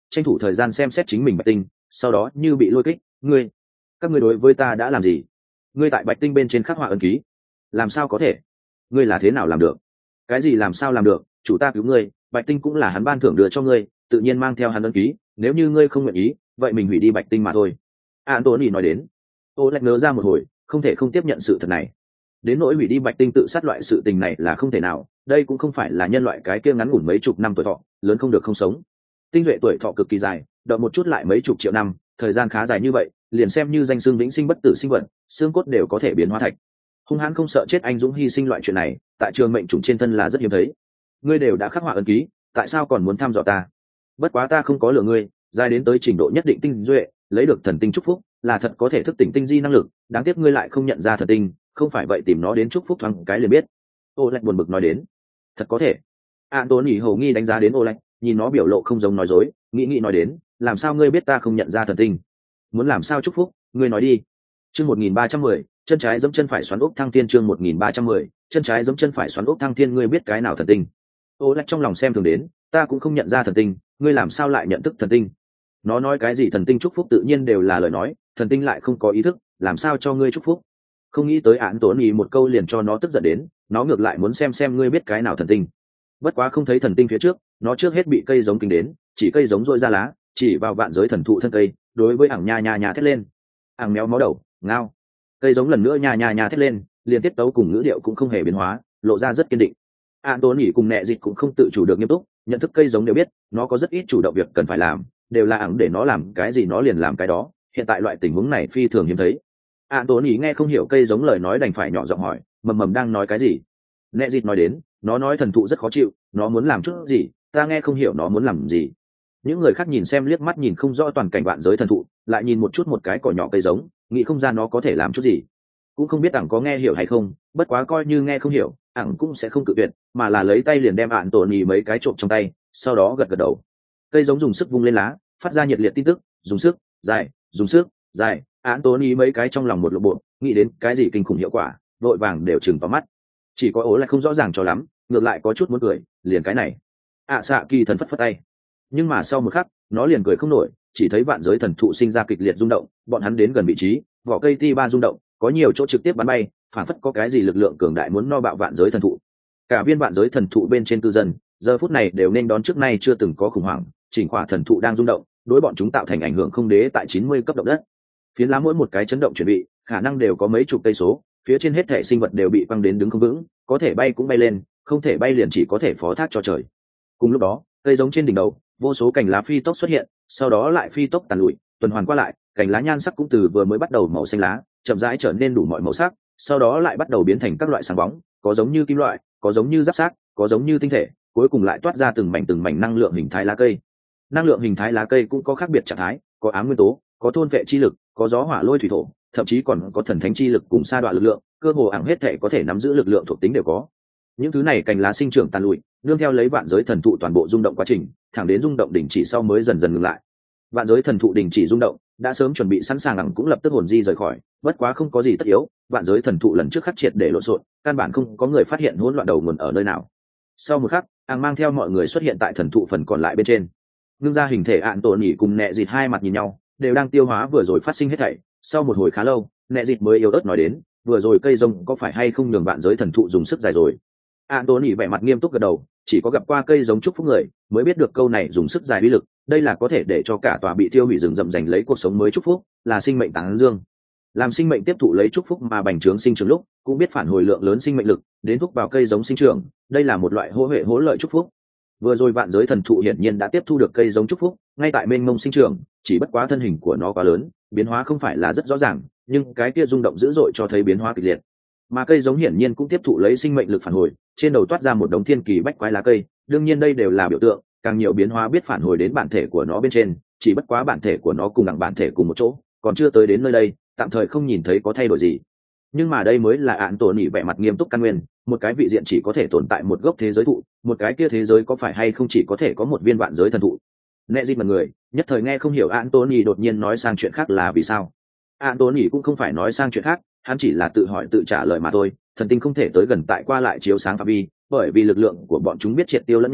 tranh thủ thời gian xem xét chính mình bạch tinh, sau đó như bị lôi kích. Ngươi, các ngươi đối với ta đã làm gì? Ngươi tại bạch tinh bên trên khắc họa ấn ký, làm sao có thể? Ngươi là thế nào làm được? Cái gì làm sao làm được? Chủ ta cứu ngươi, bạch tinh cũng là hắn ban thưởng đưa cho ngươi, tự nhiên mang theo hắn ấn ký, nếu như ngươi không nguyện ý, vậy mình hủy đi bạch tinh mà thôi. Anthony nói đến. Ô lạch nớ ra một hồi, không thể không tiếp nhận sự thật này. Đến nỗi hủy đi bạch tinh tự sát loại sự tình này là không thể nào, đây cũng không phải là nhân loại cái kia ngắn ngủn mấy chục năm tuổi thọ, lớn không được không sống. Tinh duệ tuổi thọ cực kỳ dài, đợi một chút lại mấy chục triệu năm, thời gian khá dài như vậy, liền xem như danh xương vĩnh sinh bất tử sinh vật, xương cốt đều có thể biến hóa thạch. Hung hãn không sợ chết anh dũng hy sinh loại chuyện này, tại trường mệnh chủng trên thân là rất hiếm thấy. Ngươi đều đã khắc họa ấn ký, tại sao còn muốn thăm dò ta? Bất quá ta không có lừa ngươi, dài đến tới trình độ nhất định tinh duệ, lấy được thần tinh chúc phúc, là thật có thể thức tỉnh tinh di năng lực, đáng tiếc ngươi lại không nhận ra thần tinh, không phải vậy tìm nó đến chúc phúc thoáng cái liền biết. Ô lạch buồn bực nói đến. Thật có thể. Anthony hầu nghi đánh giá đến ô lạch, nhìn nó biểu lộ không giống nói dối, nghĩ nghĩ nói đến, làm sao ngươi biết ta không nhận ra thần tinh? Muốn làm sao chúc phúc, ngươi nói đi. Chương một nghìn ba trăm mười, chân trái giẫm chân phải xoắn ốc thăng thiên. Chương một nghìn ba trăm mười, chân trái giẫm chân phải xoắn ốc thăng thiên. Ngươi biết cái nào thần tinh? Ô lạch trong lòng xem thường đến, ta cũng không nhận ra thần tinh, ngươi làm sao lại nhận thức thần tinh? Nó nói cái gì thần tinh chúc phúc tự nhiên đều là lời nói, thần tinh lại không có ý thức, làm sao cho ngươi chúc phúc? Không nghĩ tới án tổn ý một câu liền cho nó tức giận đến, nó ngược lại muốn xem xem ngươi biết cái nào thần tinh. Bất quá không thấy thần tinh phía trước, nó trước hết bị cây giống kinh đến, chỉ cây giống rôi ra lá, chỉ vào vạn giới thần thụ thân cây, đối với ảng nha nha nha thét lên. Ảng méo máu đầu, ngao. Cây giống lần nữa nha nha nha thét lên, liên tiếp tấu cùng ngữ điệu cũng không hề biến hóa, lộ ra rất kiên định. Án tổn ý cùng nẹ dịch cũng không tự chủ được nghiêm túc, nhận thức cây giống đều biết, nó có rất ít chủ động việc cần phải làm, đều là ảng để nó làm cái gì nó liền làm cái đó. Hiện tại loại tình huống này phi thường hiếm thấy. Anthony nghe không hiểu cây giống lời nói đành phải nhỏ giọng hỏi, mầm mầm đang nói cái gì? Nẹ dịt nói đến, nó nói thần thụ rất khó chịu, nó muốn làm chút gì, ta nghe không hiểu nó muốn làm gì. Những người khác nhìn xem liếc mắt nhìn không rõ toàn cảnh vạn giới thần thụ, lại nhìn một chút một cái cỏ nhỏ cây giống, nghĩ không ra nó có thể làm chút gì. Cũng không biết ảng có nghe hiểu hay không, bất quá coi như nghe không hiểu, ảng cũng sẽ không cự tuyệt, mà là lấy tay liền đem Anthony mấy cái trộm trong tay, sau đó gật gật đầu. Cây giống dùng sức vung lên lá, phát ra nhiệt liệt tin tức, dùng sức, dài, dùng sức, dài. Anthony mấy cái trong lòng một lộ bộ, nghĩ đến cái gì kinh khủng hiệu quả, vội vàng đều chừng vào mắt. Chỉ có ố lại không rõ ràng cho lắm, ngược lại có chút muốn cười, liền cái này. ạ xạ kỳ thần phất phất tay. Nhưng mà sau một khắc, nó liền cười không nổi, chỉ thấy vạn giới thần thụ sinh ra kịch liệt rung động, bọn hắn đến gần vị trí, vỏ cây ti ba rung động, có nhiều chỗ trực tiếp bắn bay, phản phất có cái gì lực lượng cường đại muốn no bạo vạn giới thần thụ. Cả viên vạn giới thần thụ bên trên cư dân, giờ phút này đều nên đón trước nay chưa từng có khủng hoảng, chỉnh khỏa thần thụ đang rung động, đối bọn chúng tạo thành ảnh hưởng không đế tại chín mươi cấp động đất. Phiến lá mỗi một cái chấn động chuẩn bị, khả năng đều có mấy chục cây số, phía trên hết thể sinh vật đều bị quăng đến đứng không vững, có thể bay cũng bay lên, không thể bay liền chỉ có thể phó thác cho trời. Cùng lúc đó, cây giống trên đỉnh đầu, vô số cành lá phi tốc xuất hiện, sau đó lại phi tốc tàn lụi, tuần hoàn qua lại, cành lá nhan sắc cũng từ vừa mới bắt đầu màu xanh lá, chậm rãi trở nên đủ mọi màu sắc, sau đó lại bắt đầu biến thành các loại sáng bóng, có giống như kim loại, có giống như giáp xác, có giống như tinh thể, cuối cùng lại toát ra từng mảnh từng mảnh năng lượng hình thái lá cây. Năng lượng hình thái lá cây cũng có khác biệt trạng thái, có ám nguyên tố, có thôn vệ chi lực, có gió hỏa lôi thủy thổ, thậm chí còn có thần thánh chi lực cùng sa đoạn lực lượng, cơ hồ ảng hết thể có thể nắm giữ lực lượng thuộc tính đều có. Những thứ này cành lá sinh trưởng tàn lụi, nương theo lấy vạn giới thần thụ toàn bộ rung động quá trình, thẳng đến rung động đỉnh chỉ sau mới dần dần ngừng lại. Vạn giới thần thụ đình chỉ rung động, đã sớm chuẩn bị sẵn sàng ảng cũng lập tức hồn di rời khỏi, bất quá không có gì tất yếu, vạn giới thần thụ lần trước khắc triệt để lộn xộn, căn bản không có người phát hiện hỗn loạn đầu nguồn ở nơi nào. Sau một khắc, ảng mang theo mọi người xuất hiện tại thần thụ phần còn lại bên trên. Ngưng ra hình thể ạn tổn nhỉ cùng nẹ dịt hai mặt nhìn nhau, đều đang tiêu hóa vừa rồi phát sinh hết thảy. Sau một hồi khá lâu, nẹ dịt mới yếu ớt nói đến, vừa rồi cây rông có phải hay không nhường vạn giới thần thụ dùng sức dài rồi? ạn tổn nhỉ vẻ mặt nghiêm túc gật đầu, chỉ có gặp qua cây giống chúc phúc người mới biết được câu này dùng sức dài uy lực, đây là có thể để cho cả tòa bị tiêu hủy rừng rậm giành lấy cuộc sống mới chúc phúc, là sinh mệnh tán dương. Làm sinh mệnh tiếp thụ lấy chúc phúc mà bành trướng sinh trưởng lúc, cũng biết phản hồi lượng lớn sinh mệnh lực đến thúc vào cây giống sinh trưởng, đây là một loại hỗ huệ hỗ lợi chúc phúc. Vừa rồi vạn giới thần thụ hiển nhiên đã tiếp thu được cây giống chúc phúc, ngay tại mênh mông sinh trưởng, chỉ bất quá thân hình của nó quá lớn, biến hóa không phải là rất rõ ràng, nhưng cái kia rung động dữ dội cho thấy biến hóa kịch liệt. Mà cây giống hiển nhiên cũng tiếp thụ lấy sinh mệnh lực phản hồi, trên đầu toát ra một đống thiên kỳ bách quái lá cây, đương nhiên đây đều là biểu tượng, càng nhiều biến hóa biết phản hồi đến bản thể của nó bên trên, chỉ bất quá bản thể của nó cùng đẳng bản thể cùng một chỗ, còn chưa tới đến nơi đây, tạm thời không nhìn thấy có thay đổi gì. Nhưng mà đây mới là án tổn nhỉ vẻ mặt nghiêm túc căn nguyên, một cái vị diện chỉ có thể tồn tại một gốc thế giới thụ, một cái kia thế giới có phải hay không chỉ có thể có một viên vạn giới thần thụ. Nẹ gì mà người nhất thời nghe không hiểu án tổn nhỉ đột nhiên nói sang chuyện khác là vì sao. Án tổn nhỉ cũng không phải nói sang chuyện khác, hắn chỉ là tự hỏi tự trả lời mà thôi. Thần tinh không thể tới gần tại qua lại chiếu sáng phạm vi, bởi vì lực lượng của bọn chúng biết triệt tiêu lẫn nhau,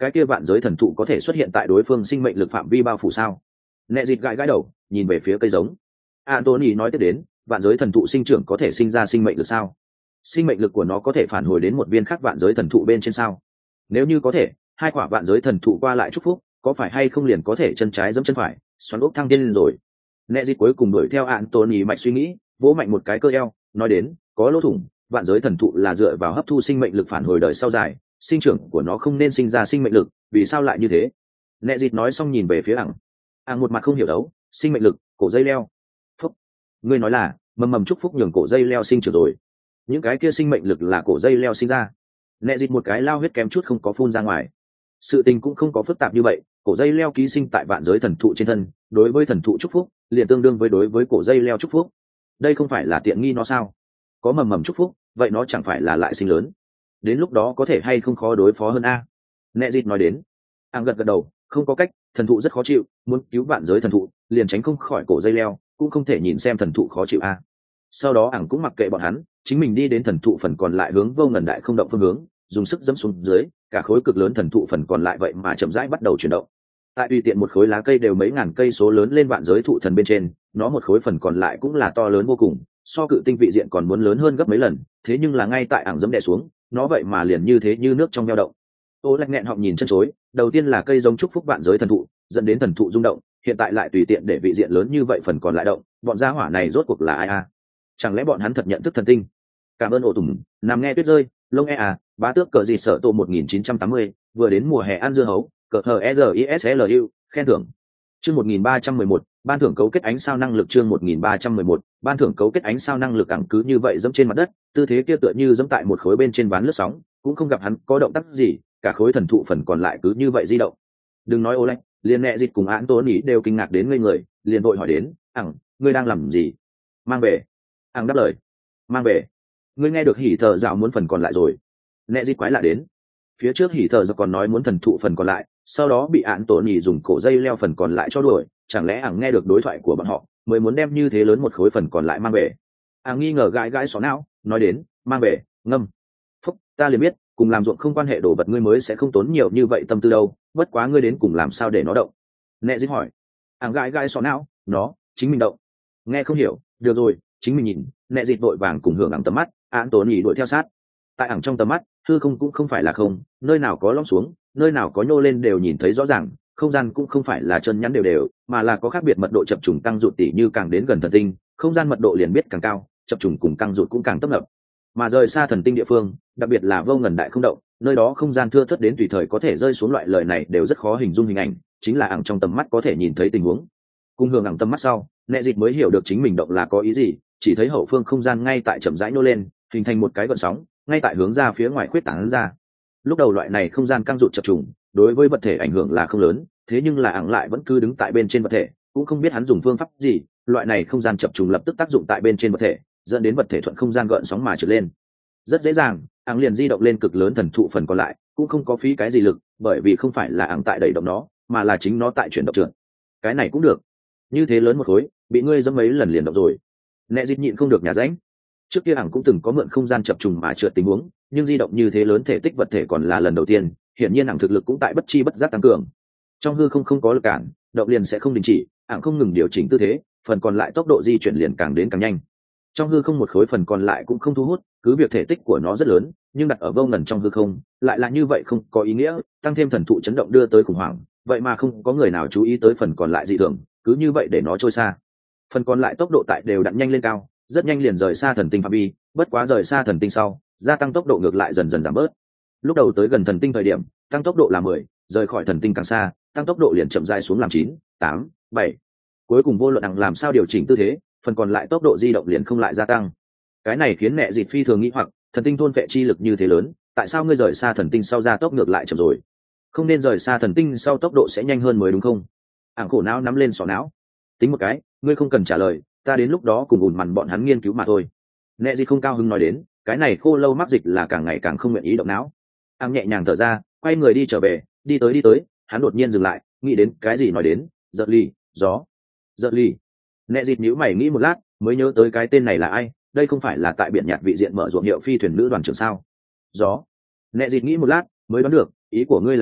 cái kia vạn giới thần thụ có thể xuất hiện tại đối phương sinh mệnh lực phạm vi bao phủ sao? Nẹ dịt gãi gãi đầu, nhìn về phía cây giống. Anthony nói tiếp đến, vạn giới thần thụ sinh trưởng có thể sinh ra sinh mệnh lực sao? Sinh mệnh lực của nó có thể phản hồi đến một viên khác vạn giới thần thụ bên trên sao? Nếu như có thể, hai quả vạn giới thần thụ qua lại chúc phúc, có phải hay không liền có thể chân trái giẫm chân phải, xoắn ốc thăng tiên lên rồi. Nẹ dịt cuối cùng đuổi theo Anthony mạch suy nghĩ, vỗ mạnh một cái cơ eo, nói đến, có lỗ thủng, vạn giới thần thụ là dựa vào hấp thu sinh mệnh lực phản hồi đời sau dài, sinh trưởng của nó không nên sinh ra sinh mệnh lực, vì sao lại như thế? Nẹ dịt nói xong nhìn về phía ẳng. Ẳng một mặt không hiểu đấu, sinh mệnh lực, cổ dây leo. Phúc, ngươi nói là mầm mầm chúc phúc nhường cổ dây leo sinh trưởng rồi. Những cái kia sinh mệnh lực là cổ dây leo sinh ra. Nẹ dịt một cái lao huyết kém chút không có phun ra ngoài. Sự tình cũng không có phức tạp như vậy, cổ dây leo ký sinh tại vạn giới thần thụ trên thân, đối với thần thụ chúc phúc, liền tương đương với đối với cổ dây leo chúc phúc. Đây không phải là tiện nghi nó sao? Có mầm mầm chúc phúc, vậy nó chẳng phải là lại sinh lớn? Đến lúc đó có thể hay không khó đối phó hơn a? Nẹ dịt nói đến. Ang gật gật đầu, không có cách, thần thụ rất khó chịu, muốn cứu vạn giới thần thụ, liền tránh không khỏi cổ dây leo, cũng không thể nhìn xem thần thụ khó chịu a. Sau đó Ang cũng mặc kệ bọn hắn, chính mình đi đến thần thụ phần còn lại hướng vô ngần đại không động phương hướng, dùng sức dẫm xuống dưới, cả khối cực lớn thần thụ phần còn lại vậy mà chậm rãi bắt đầu chuyển động. Tại tùy tiện một khối lá cây đều mấy ngàn cây số lớn lên vạn giới thụ thần bên trên, nó một khối phần còn lại cũng là to lớn vô cùng, so cự tinh vị diện còn muốn lớn hơn gấp mấy lần, thế nhưng là ngay tại Ang dẫm đè xuống, nó vậy mà liền như thế như nước trong veo động. Ô Lạch nghẹn họng nhìn chân chối, đầu tiên là cây giống chúc phúc vạn giới thần thụ, dẫn đến thần thụ rung động, hiện tại lại tùy tiện để vị diện lớn như vậy phần còn lại động, bọn gia hỏa này rốt cuộc là ai a? Chẳng lẽ bọn hắn thật nhận thức thần tinh? Cảm ơn ổ tùng, nằm nghe tuyết rơi, lông e à, bá tước cờ gì sở tổ một nghìn chín trăm tám mươi, vừa đến mùa hè ăn dưa hấu, cờ hờ e rờ i ét lờ u, khen thưởng. Chương một nghìn ba trăm mười một, ban thưởng cấu kết ánh sao năng lực chương một nghìn ba trăm mười một, ban thưởng cấu kết ánh sao năng lực ẳng cứ như vậy dẫm trên mặt đất, tư thế kia tựa như dẫm tại một khối bên trên ván lướt sóng, cũng không gặp hắn có động tác gì, cả khối thần thụ phần còn lại cứ như vậy di động. Đừng nói ô lạnh, liền mẹ dịch cùng án tố ý đều kinh ngạc đến ngây người, liền vội hỏi đến, ẳng, ngươi đang làm gì? Mang về. Ẳng đáp lời, mang về. Ngươi nghe được hỉ thờ dạo muốn phần còn lại rồi. Mẹ dịch quái lạ đến. Phía trước hỉ thờ dạo còn nói muốn thần thụ phần còn lại, sau đó bị án tố ý dùng cổ dây leo phần còn lại cho đuổi, chẳng lẽ ẳng nghe được đối thoại của bọn họ, mới muốn đem như thế lớn một khối phần còn lại mang về. Ẳng nghi ngờ gãi gãi xó não, nói đến, mang về, ngâm. Phúc, ta liền biết, cùng làm ruộng không quan hệ đồ vật ngươi mới sẽ không tốn nhiều như vậy tâm tư đâu, bất quá ngươi đến cùng làm sao để nó động? Nẹ dích hỏi. Ảng gãi gãi xó não, nó chính mình động. Nghe không hiểu, được rồi, chính mình nhìn. Nẹ dịt vội vàng cùng hưởng ảng tầm mắt, án tổn nhỉ đuổi theo sát. Tại ảng trong tầm mắt, hư không cũng không phải là không, nơi nào có lõm xuống, nơi nào có nhô lên đều nhìn thấy rõ ràng, không gian cũng không phải là chân nhắn đều đều, mà là có khác biệt mật độ chập trùng tăng rụt tỉ như càng đến gần thần tinh, không gian mật độ liền biết càng cao, chập trùng cùng tăng rụt cũng càng tấp nập. Mà rời xa thần tinh địa phương, đặc biệt là vô ngần đại không động, nơi đó không gian thưa thớt đến tùy thời có thể rơi xuống loại lời này đều rất khó hình dung hình ảnh, chính là ẳng trong tầm mắt có thể nhìn thấy tình huống. Cùng hưởng ẳng tầm mắt sau, Nẹ Dịch mới hiểu được chính mình động là có ý gì, chỉ thấy hậu phương không gian ngay tại chậm rãi nô lên, hình thành một cái gợn sóng, ngay tại hướng ra phía ngoài khuyết tán ra. Lúc đầu loại này không gian căng rụt chập trùng, đối với vật thể ảnh hưởng là không lớn, thế nhưng là ẳng lại vẫn cứ đứng tại bên trên vật thể, cũng không biết hắn dùng phương pháp gì, loại này không gian chập trùng lập tức tác dụng tại bên trên vật thể, dẫn đến vật thể thuận không gian gợn sóng mà trượt lên. Rất dễ dàng, áng liền di động lên cực lớn thần thụ phần còn lại, cũng không có phí cái gì lực, bởi vì không phải là áng tại đẩy động nó, mà là chính nó tại chuyển động trượt. Cái này cũng được. Như thế lớn một khối, bị ngươi dẫm mấy lần liền động rồi. Nẹ Dịch nhịn không được nhà ránh. Trước kia áng cũng từng có mượn không gian chập trùng mà trượt tình huống, nhưng di động như thế lớn thể tích vật thể còn là lần đầu tiên, hiển nhiên áng thực lực cũng tại bất chi bất giác tăng cường. Trong hư không không có lực cản, động liền sẽ không đình chỉ, áng không ngừng điều chỉnh tư thế, phần còn lại tốc độ di chuyển liền càng đến càng nhanh. Trong hư không một khối phần còn lại cũng không thu hút, cứ việc thể tích của nó rất lớn, nhưng đặt ở vô ngần trong hư không lại là như vậy không có ý nghĩa, tăng thêm thần thụ chấn động đưa tới khủng hoảng, vậy mà không có người nào chú ý tới phần còn lại dị thường, cứ như vậy để nó trôi xa. Phần còn lại tốc độ tại đều đặn nhanh lên cao, rất nhanh liền rời xa thần tinh phạm vi, bất quá rời xa thần tinh sau, gia tăng tốc độ ngược lại dần dần giảm bớt. Lúc đầu tới gần thần tinh thời điểm, tăng tốc độ là mười, rời khỏi thần tinh càng xa, tăng tốc độ liền chậm rãi xuống làm chín, tám, bảy. Cuối cùng vô luận đằng làm sao điều chỉnh tư thế, phần còn lại tốc độ di động liền không lại gia tăng. Cái này khiến Nẹ Dịch phi thường nghĩ hoặc, thần tinh thôn phệ chi lực như thế lớn, tại sao ngươi rời xa thần tinh sau ra tốc ngược lại chậm rồi? Không nên rời xa thần tinh sau tốc độ sẽ nhanh hơn mới đúng không? Ảng khổ não nắm lên sọ não. Tính một cái, ngươi không cần trả lời, ta đến lúc đó cùng ủn mằn bọn hắn nghiên cứu mà thôi. Nẹ Dịch không cao hứng nói đến, cái này khô lâu mắc dịch là càng ngày càng không nguyện ý động não. Ảng nhẹ nhàng thở ra, quay người đi trở về, đi tới đi tới, hắn đột nhiên dừng lại, nghĩ đến cái gì nói đến, giật ly, gió, giật ly. Nẹ Dịch nhíu mày nghĩ một lát, mới nhớ tới cái tên này là ai, đây không phải là tại biển nhạt vị diện mở ruộng hiệu phi thuyền nữ đoàn trưởng sao? Gió. Nẹ Dịch nghĩ một lát, mới đoán được, ý của ngươi là nói,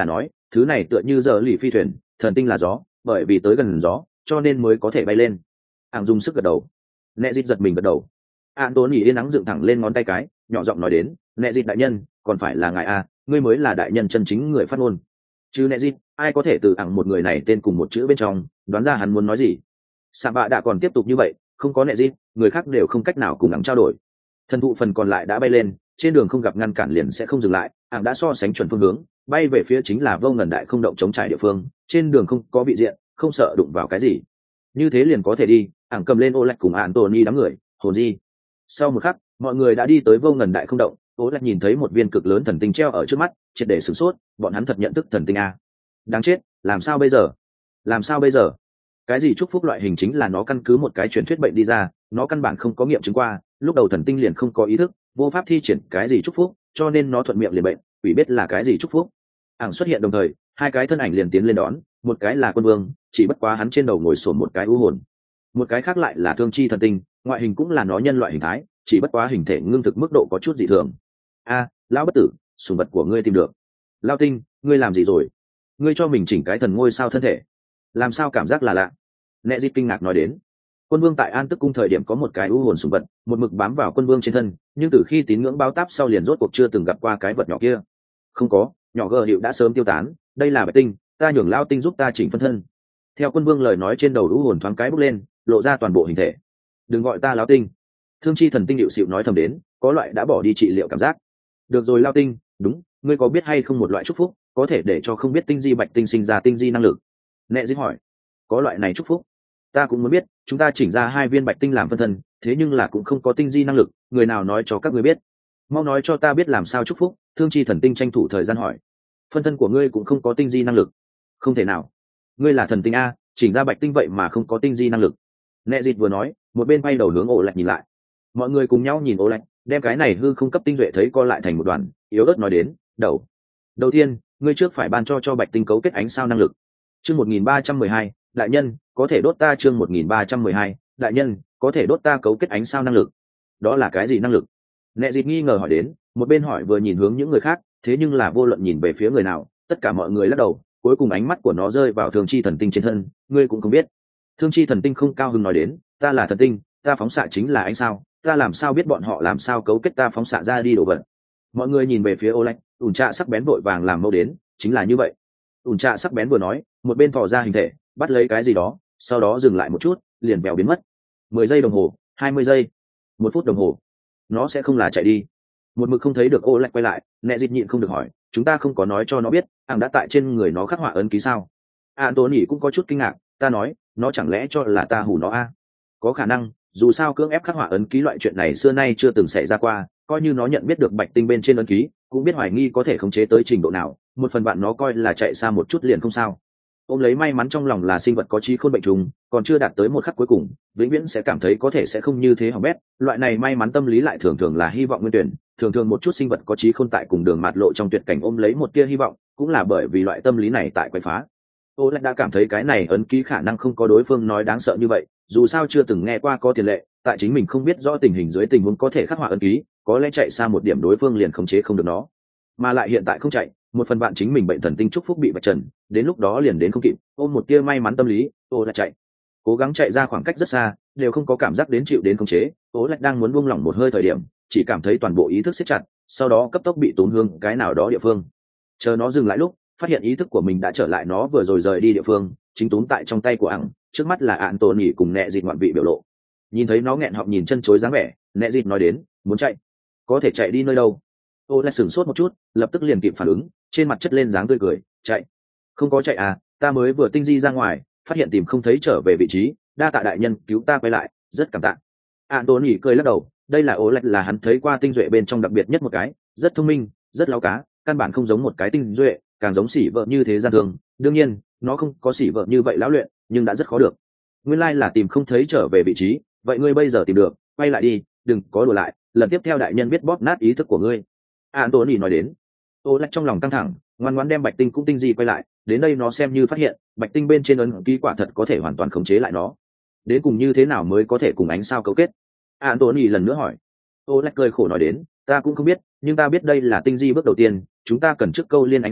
thứ này tựa như giờ lì phi thuyền, thần tinh là gió, bởi vì tới gần gió cho nên mới có thể bay lên. Ảng dùng sức gật đầu. Nẹ dịt giật mình gật đầu. An tốn nhỉ yên nắng dựng thẳng lên ngón tay cái, nhỏ giọng nói đến, nẹ dịt đại nhân, còn phải là ngài a, ngươi mới là đại nhân chân chính người phát ngôn. Chứ nẹ dịt, ai có thể từ Ảng một người này tên cùng một chữ bên trong đoán ra hắn muốn nói gì. Sạ bạ đã còn tiếp tục như vậy, không có nẹ dịt, người khác đều không cách nào cùng Ảng trao đổi. Thần thụ phần còn lại đã bay lên, trên đường không gặp ngăn cản liền sẽ không dừng lại. Ảng đã so sánh chuẩn phương hướng, bay về phía chính là vô ngần đại không động chống trải địa phương, trên đường không có bị diện, không sợ đụng vào cái gì, như thế liền có thể đi. Ảng cầm lên ô lạch cùng ạn tồn y đám người hồn di. Sau một khắc mọi người đã đi tới vô ngần đại không động. Ô lạch nhìn thấy một viên cực lớn thần tinh treo ở trước mắt, triệt để sửng sốt, bọn hắn thật nhận thức thần tinh a. Đáng chết, làm sao bây giờ làm sao bây giờ cái gì chúc phúc loại hình chính là nó căn cứ một cái truyền thuyết bệnh đi ra, nó căn bản không có nghiệm chứng qua, lúc đầu thần tinh liền không có ý thức, vô pháp thi triển cái gì chúc phúc, cho nên nó thuận miệng liền bệnh, quỷ biết là cái gì chúc phúc. Ảng xuất hiện đồng thời, hai cái thân ảnh liền tiến lên đón, một cái là quân vương, chỉ bất quá hắn trên đầu ngồi sổn một cái u hồn, một cái khác lại là thương chi thần tinh, ngoại hình cũng là nó nhân loại hình thái, chỉ bất quá hình thể ngưng thực mức độ có chút dị thường. A, lão bất tử, sủng vật của ngươi tìm được. Lao tinh, ngươi làm gì rồi? Ngươi cho mình chỉnh cái thần ngôi sao thân thể, làm sao cảm giác là lạ? Nẹ dịt kinh ngạc nói đến. Quân vương tại An Tức cung thời điểm có một cái u hồn sủng vật, một mực bám vào quân vương trên thân, nhưng từ khi tín ngưỡng báo táp sau liền rốt cuộc chưa từng gặp qua cái vật nhỏ kia. Không có, nhỏ gờ hiệu đã sớm tiêu tán, đây là bạch tinh, ta nhường Lao tinh giúp ta chỉnh phân thân. Theo quân vương lời nói, trên đầu u hồn thoáng cái bốc lên, lộ ra toàn bộ hình thể. Đừng gọi ta Lao tinh. Thương chi thần tinh điệu xịu nói thầm đến, có loại đã bỏ đi trị liệu cảm giác. Được rồi Lao tinh, đúng, ngươi có biết hay không một loại chúc phúc có thể để cho không biết tinh di bạch tinh sinh ra tinh di năng lực? Nẹ dĩ hỏi. Có loại này chúc phúc? Ta cũng muốn biết, chúng ta chỉnh ra hai viên bạch tinh làm phân thân, thế nhưng là cũng không có tinh di năng lực, người nào nói cho các ngươi biết? Mau nói cho ta biết làm sao chúc phúc. Thương chi thần tinh tranh thủ thời gian hỏi. Phân thân của ngươi cũng không có tinh di năng lực? Không thể nào, ngươi là thần tinh a, chỉnh ra bạch tinh vậy mà không có tinh di năng lực. Nẹ dịt vừa nói, một bên bay đầu hướng ổ lạch nhìn lại. Mọi người cùng nhau nhìn ổ lạch, đem cái này hư không cấp tinh duệ thấy co lại thành một đoàn, yếu ớt nói đến, đầu đầu tiên ngươi trước phải ban cho cho bạch tinh cấu kết ánh sao năng lực. Chương một nghìn ba trăm mười hai, đại nhân có thể đốt ta. Chương một nghìn ba trăm mười hai, đại nhân có thể đốt ta cấu kết ánh sao năng lực. Đó là cái gì năng lực? Nẹ dịt nghi ngờ hỏi đến, một bên hỏi vừa nhìn hướng những người khác, thế nhưng là vô luận nhìn về phía người nào, tất cả mọi người lắc đầu, cuối cùng ánh mắt của nó rơi vào thương chi thần tinh trên thân. Ngươi cũng không biết? Thương chi thần tinh không cao hứng nói đến, ta là thần tinh, ta phóng xạ chính là ánh sao, ta làm sao biết bọn họ làm sao cấu kết ta phóng xạ ra đi đổ vật? Mọi người nhìn về phía ô lạch, ủn trạ sắc bén vội vàng làm mâu đến, chính là như vậy. Ủn trạ sắc bén vừa nói, một bên thò ra hình thể bắt lấy cái gì đó, sau đó dừng lại một chút, liền bèo biến mất. Mười giây đồng hồ, hai mươi giây, một phút đồng hồ, nó sẽ không là chạy đi. Một mực không thấy được ô lạch quay lại, Nẹ dịt nhịn không được hỏi, chúng ta không có nói cho nó biết Ảng đã tại trên người nó khắc họa ấn ký sao? Anthony cũng có chút kinh ngạc, ta nói nó chẳng lẽ cho là ta hù nó a? Có khả năng, dù sao cưỡng ép khắc họa ấn ký loại chuyện này xưa nay chưa từng xảy ra qua, coi như nó nhận biết được bạch tinh bên trên ấn ký, cũng biết hoài nghi có thể khống chế tới trình độ nào, một phần bạn nó coi là chạy xa một chút liền không sao. Ôm lấy may mắn trong lòng là sinh vật có trí khôn bệnh trùng, còn chưa đạt tới một khắc cuối cùng, vĩnh viễn sẽ cảm thấy có thể sẽ không như thế hỏng bét, loại này may mắn tâm lý lại thường thường là hy vọng nguyên tuyển, thường thường một chút sinh vật có trí khôn tại cùng đường mạt lộ trong tuyệt cảnh ôm lấy một tia hy vọng, cũng là bởi vì loại tâm lý này tại quậy phá. Ô Lạch đã cảm thấy cái này ấn ký khả năng không có đối phương nói đáng sợ như vậy, dù sao chưa từng nghe qua có tiền lệ, tại chính mình không biết rõ tình hình dưới tình huống có thể khắc họa ấn ký, có lẽ chạy xa một điểm đối phương liền khống chế không được nó, mà lại hiện tại không chạy, một phần bạn chính mình bệnh thần tinh chúc phúc bị vạch trần, đến lúc đó liền đến không kịp, ôm một tia may mắn tâm lý, Ô Lạch chạy, cố gắng chạy ra khoảng cách rất xa, đều không có cảm giác đến chịu đến khống chế. Ô Lạch đang muốn buông lỏng một hơi thời điểm, chỉ cảm thấy toàn bộ ý thức siết chặt, sau đó cấp tốc bị tốn hương cái nào đó địa phương. Chờ nó dừng lại lúc, phát hiện ý thức của mình đã trở lại nó vừa rồi rời đi địa phương, chính túm tại trong tay của Ảng, trước mắt là ạn tồn nhỉ cùng Nẹ dịt ngoạn vị biểu lộ. Nhìn thấy nó nghẹn họng nhìn chân chối dáng vẻ, Nẹ dịt nói đến, muốn chạy, có thể chạy đi nơi đâu? Ô Lạch sửng sốt một chút, lập tức liền kịp phản ứng, trên mặt chất lên dáng tươi cười, chạy? Không có chạy à, ta mới vừa tinh di ra ngoài, phát hiện tìm không thấy trở về vị trí, đa tạ đại nhân cứu ta quay lại, rất cảm tạ. ạn tồn nhỉ cười lắc đầu, đây là Ô Lạch là hắn thấy qua tinh duệ bên trong đặc biệt nhất một cái, rất thông minh, rất láo cá, căn bản không giống một cái tinh duệ, càng giống xỉ vợ như thế gian thường. Đương nhiên nó không có xỉ vợ như vậy lão luyện, nhưng đã rất khó được. Nguyên lai là tìm không thấy trở về vị trí, vậy ngươi bây giờ tìm được, quay lại đi, đừng có đùa lại, lần tiếp theo đại nhân biết bóp nát ý thức của ngươi. Anthony nói đến. Ô Lạch trong lòng căng thẳng, ngoan ngoãn đem bạch tinh cũng tinh di quay lại, đến đây nó xem như phát hiện bạch tinh bên trên ấn ký quả thật có thể hoàn toàn khống chế lại nó. Đến cùng như thế nào mới có thể cùng ánh sao cấu kết? Anthony lần nữa hỏi. Ô Lạch cười khổ nói đến, ta cũng không biết, nhưng ta biết đây là tinh di bước đầu tiên, chúng ta cần trước câu liên ánh sao,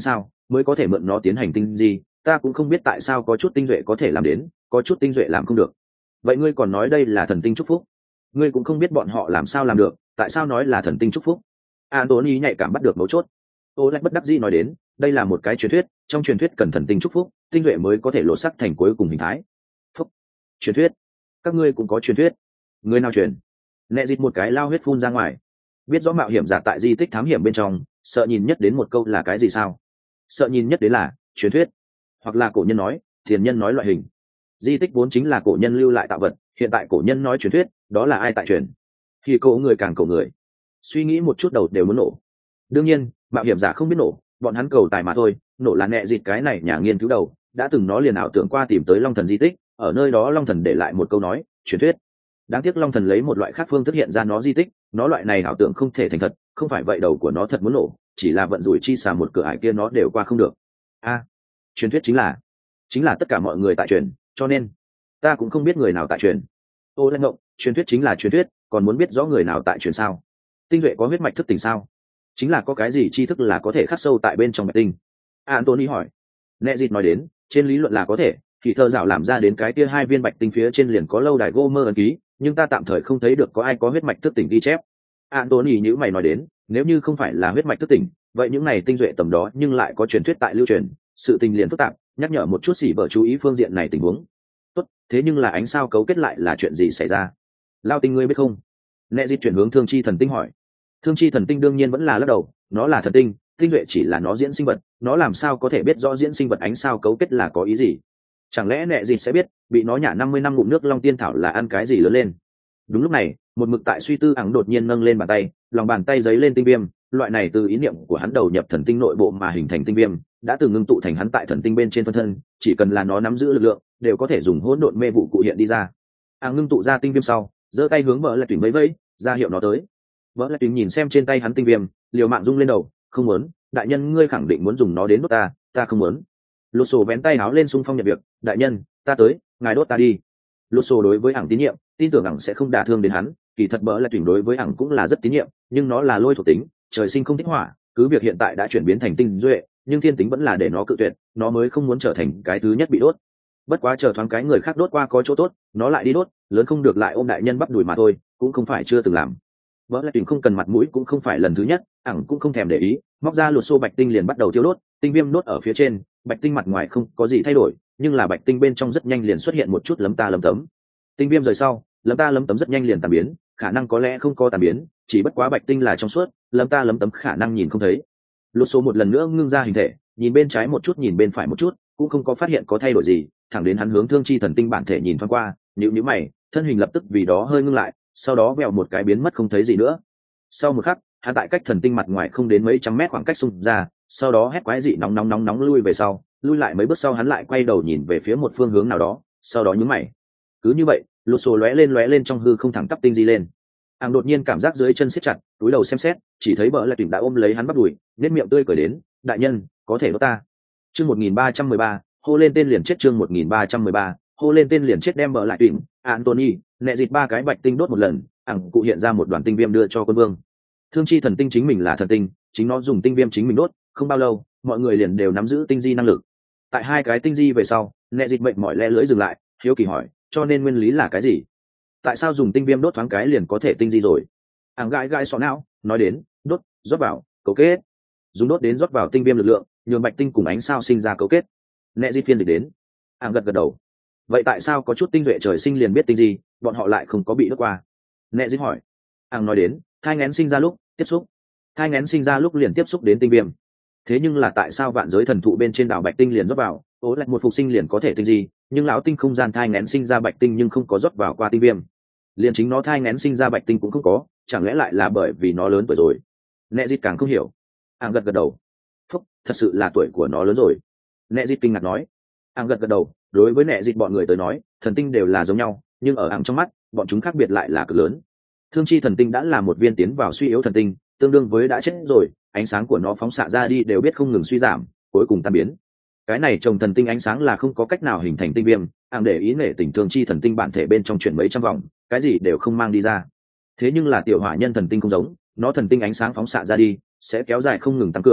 mới có thể mượn nó tiến hành tinh di, ta cũng không biết tại sao có chút tinh duệ có thể làm đến, có chút tinh duệ làm không được. Vậy ngươi còn nói đây là thần tinh chúc phúc? Ngươi cũng không biết bọn họ làm sao làm được, tại sao nói là thần tinh chúc phúc? Anthony nhạy cảm bắt được mấu chốt. Ô Lạch bất đắc dĩ nói đến, đây là một cái truyền thuyết, trong truyền thuyết cần thần tinh chúc phúc, tinh duệ mới có thể lộ sắc thành cuối cùng hình thái. Phúc. Truyền thuyết? Các ngươi cũng có truyền thuyết? Người nào truyền? Nẹ dịt một cái lao huyết phun ra ngoài. Biết rõ mạo hiểm giả tại di tích thám hiểm bên trong, sợ nhìn nhất đến một câu là cái gì sao? Sợ nhìn nhất đến là truyền thuyết, hoặc là cổ nhân nói, thiền nhân nói loại hình. Di tích vốn chính là cổ nhân lưu lại tạo vật, hiện tại cổ nhân nói truyền thuyết, đó là ai tại truyền? Khi cổ người càng cổ người, suy nghĩ một chút đầu đều muốn nổ. Đương nhiên, mạo hiểm giả không biết nổ, bọn hắn cầu tài mà thôi. Nổ là nẹ dịt cái này nhà nghiên cứu đầu, đã từng nó liền ảo tưởng qua tìm tới Long Thần di tích, ở nơi đó Long Thần để lại một câu nói, truyền thuyết. Đáng tiếc Long Thần lấy một loại khác phương thức hiện ra nó di tích, nó loại này ảo tưởng không thể thành thật, không phải vậy đầu của nó thật muốn nổ, chỉ là vận rủi chi xà một cửa ải kia nó đều qua không được. A, à, truyền thuyết chính là chính là tất cả mọi người tại truyền, cho nên ta cũng không biết người nào tại truyền. Ô Lanh ngộng, truyền thuyết chính là truyền thuyết, còn muốn biết rõ người nào tại truyền sao? Tinh duệ có huyết mạch thức tỉnh sao? Chính là có cái gì tri thức là có thể khắc sâu tại bên trong bạch tinh? Anthony hỏi. Nẹ dịt nói đến, trên lý luận là có thể, thì thơ dạo làm ra đến cái kia hai viên bạch tinh phía trên liền có lâu đài Gomer ấn ký, nhưng ta tạm thời không thấy được có ai có huyết mạch thức tỉnh ghi chép. Anthony nhíu mày nói đến, nếu như không phải là huyết mạch thức tỉnh, vậy những này tinh duệ tầm đó nhưng lại có truyền thuyết tại lưu truyền, sự tình liền phức tạp, nhắc nhở một chút xỉ vợ chú ý phương diện này tình huống. Tốt, thế nhưng là ánh sao cấu kết lại là chuyện gì xảy ra? Lao tinh ngươi biết không? Nẹ dịt chuyển hướng thương chi thần tinh hỏi. Thương chi thần tinh đương nhiên vẫn là lắc đầu, nó là thần tinh, tinh duệ chỉ là nó diễn sinh vật, nó làm sao có thể biết rõ diễn sinh vật ánh sao cấu kết là có ý gì? Chẳng lẽ nẹ dịt sẽ biết bị nó nhả năm mươi năm ngụm nước long tiên thảo là ăn cái gì lớn lên? Đúng lúc này, một mực tại suy tư ẳng đột nhiên nâng lên bàn tay, lòng bàn tay giấy lên tinh viêm, loại này từ ý niệm của hắn đầu nhập thần tinh nội bộ mà hình thành tinh viêm, đã từng ngưng tụ thành hắn tại thần tinh bên trên phân thân, chỉ cần là nó nắm giữ lực lượng, đều có thể dùng hỗn độn mê vụ cụ hiện đi ra. Ẳng ngưng tụ ra tinh viêm sau, giơ tay hướng vợ lại tuyển vẫy vẫy, ra hiệu nó tới. Vợ lại tuyển nhìn xem trên tay hắn tinh viêm, liều mạng rung lên đầu, không muốn, đại nhân ngươi khẳng định muốn dùng nó đến đốt ta, ta không muốn. Lột sổ vén tay áo lên xung phong nhận việc, đại nhân, ta tới, ngài đốt ta đi. Lột sổ đối với ẳng tín nhiệm, tin tưởng ẳng sẽ không đả thương đến hắn, kỳ thật bỡ lại tuyển đối với ẳng cũng là rất tín nhiệm, nhưng nó là lôi thuộc tính, trời sinh không thích hỏa, cứ việc hiện tại đã chuyển biến thành tinh duệ, nhưng thiên tính vẫn là để nó cự tuyệt, nó mới không muốn trở thành cái thứ nhất bị đốt. Bất quá chờ thoáng cái người khác đốt qua có chỗ tốt, nó lại đi đốt, lớn không được lại ôm đại nhân bắp đùi mà thôi, cũng không phải chưa từng làm. Bỡ lại tuyển không cần mặt mũi cũng không phải lần thứ nhất, ẳng cũng không thèm để ý, móc ra lột xô bạch tinh liền bắt đầu thiêu đốt, tinh viêm đốt ở phía trên, bạch tinh mặt ngoài không có gì thay đổi, nhưng là bạch tinh bên trong rất nhanh liền xuất hiện một chút lấm ta lấm tấm. Tinh viêm rời sau, lấm ta lấm tấm rất nhanh liền tàn biến, khả năng có lẽ không có tàn biến, chỉ bất quá bạch tinh là trong suốt, lấm ta lấm tấm khả năng nhìn không thấy. Lột số một lần nữa ngưng ra hình thể, nhìn bên trái một chút nhìn bên phải một chút, cũng không có phát hiện có thay đổi gì, thẳng đến hắn hướng thương chi thần tinh bản thể nhìn thoáng qua, nhíu nhíu mày, thân hình lập tức vì đó hơi ngưng lại, sau đó vèo một cái biến mất không thấy gì nữa. Sau một khắc, hắn tại cách thần tinh mặt ngoài không đến mấy trăm mét khoảng cách xung ra, sau đó hét quái dị nóng nóng nóng nóng lui về sau, lui lại mấy bước sau hắn lại quay đầu nhìn về phía một phương hướng nào đó, sau đó nhướng mày. Cứ như vậy, lột sổ lóe lên lóe lên trong hư không thẳng tắp tinh di lên. Ảng đột nhiên cảm giác dưới chân siết chặt, túi đầu xem xét, chỉ thấy bỡ lại tuyển đã ôm lấy hắn bắt đùi, nét miệng tươi cười đến, đại nhân, có thể đốt ta. Chương một nghìn ba trăm mười ba, hô lên tên liền chết. Chương một nghìn ba trăm mười ba, hô lên tên liền chết đem bỡ lại tuyển, Anthony, nẹ dịt ba cái bạch tinh đốt một lần, Ảng cụ hiện ra một đoàn tinh viêm đưa cho quân vương. Thương chi thần tinh chính mình là thần tinh, chính nó dùng tinh viêm chính mình đốt, không bao lâu, mọi người liền đều nắm giữ tinh di năng lực. Tại hai cái tinh di về sau, nẹ dịt mệnh mỏi lẽ lưỡi dừng lại, hiếu kỳ hỏi, cho nên nguyên lý là cái gì? Tại sao dùng tinh viêm đốt thoáng cái liền có thể tinh di rồi? Ảng gãi gãi sọ não, nói đến, đốt, rót vào, cấu kết. Dùng đốt đến rót vào tinh viêm lực lượng, nhường bạch tinh cùng ánh sao sinh ra cấu kết. Nẹ di phiên dịch đến. Ảng gật gật đầu. Vậy tại sao có chút tinh duệ trời sinh liền biết tinh di, bọn họ lại không có bị đốt qua? Nẹ di hỏi. Ảng nói đến, thai nghén sinh ra lúc, tiếp xúc. Thai nghén sinh ra lúc liền tiếp xúc đến tinh viêm. Thế nhưng là tại sao vạn giới thần thụ bên trên đảo bạch tinh liền rót vào, ố lạch một phục sinh liền có thể tinh di, nhưng lão tinh không gian thai nghén sinh ra bạch tinh nhưng không có rót vào qua tinh viêm, liền chính nó thai nghén sinh ra bạch tinh cũng không có, chẳng lẽ lại là bởi vì nó lớn tuổi rồi? Nẹ dịt càng không hiểu. Ảng gật gật đầu. Phúc, thật sự là tuổi của nó lớn rồi. Nẹ dịt kinh ngạc nói. Ảng gật gật đầu, đối với nẹ dịt bọn người tới nói, thần tinh đều là giống nhau, nhưng ở Ảng trong mắt, bọn chúng khác biệt lại là cực lớn. Thương chi thần tinh đã là một viên tiến vào suy yếu thần tinh, tương đương với đã chết rồi, ánh sáng của nó phóng xạ ra đi đều biết không ngừng suy giảm, cuối cùng tan biến. Cái này trồng thần tinh ánh sáng là không có cách nào hình thành tinh viêm, Ảng để ý nể tình thương chi thần tinh bản thể bên trong chuyển mấy trăm vòng, cái gì đều không mang đi ra. Thế nhưng là tiểu hỏa nhân thần tinh không giống, nó thần tinh ánh sáng phóng xạ ra đi sẽ kéo dài không ngừng tăng cường,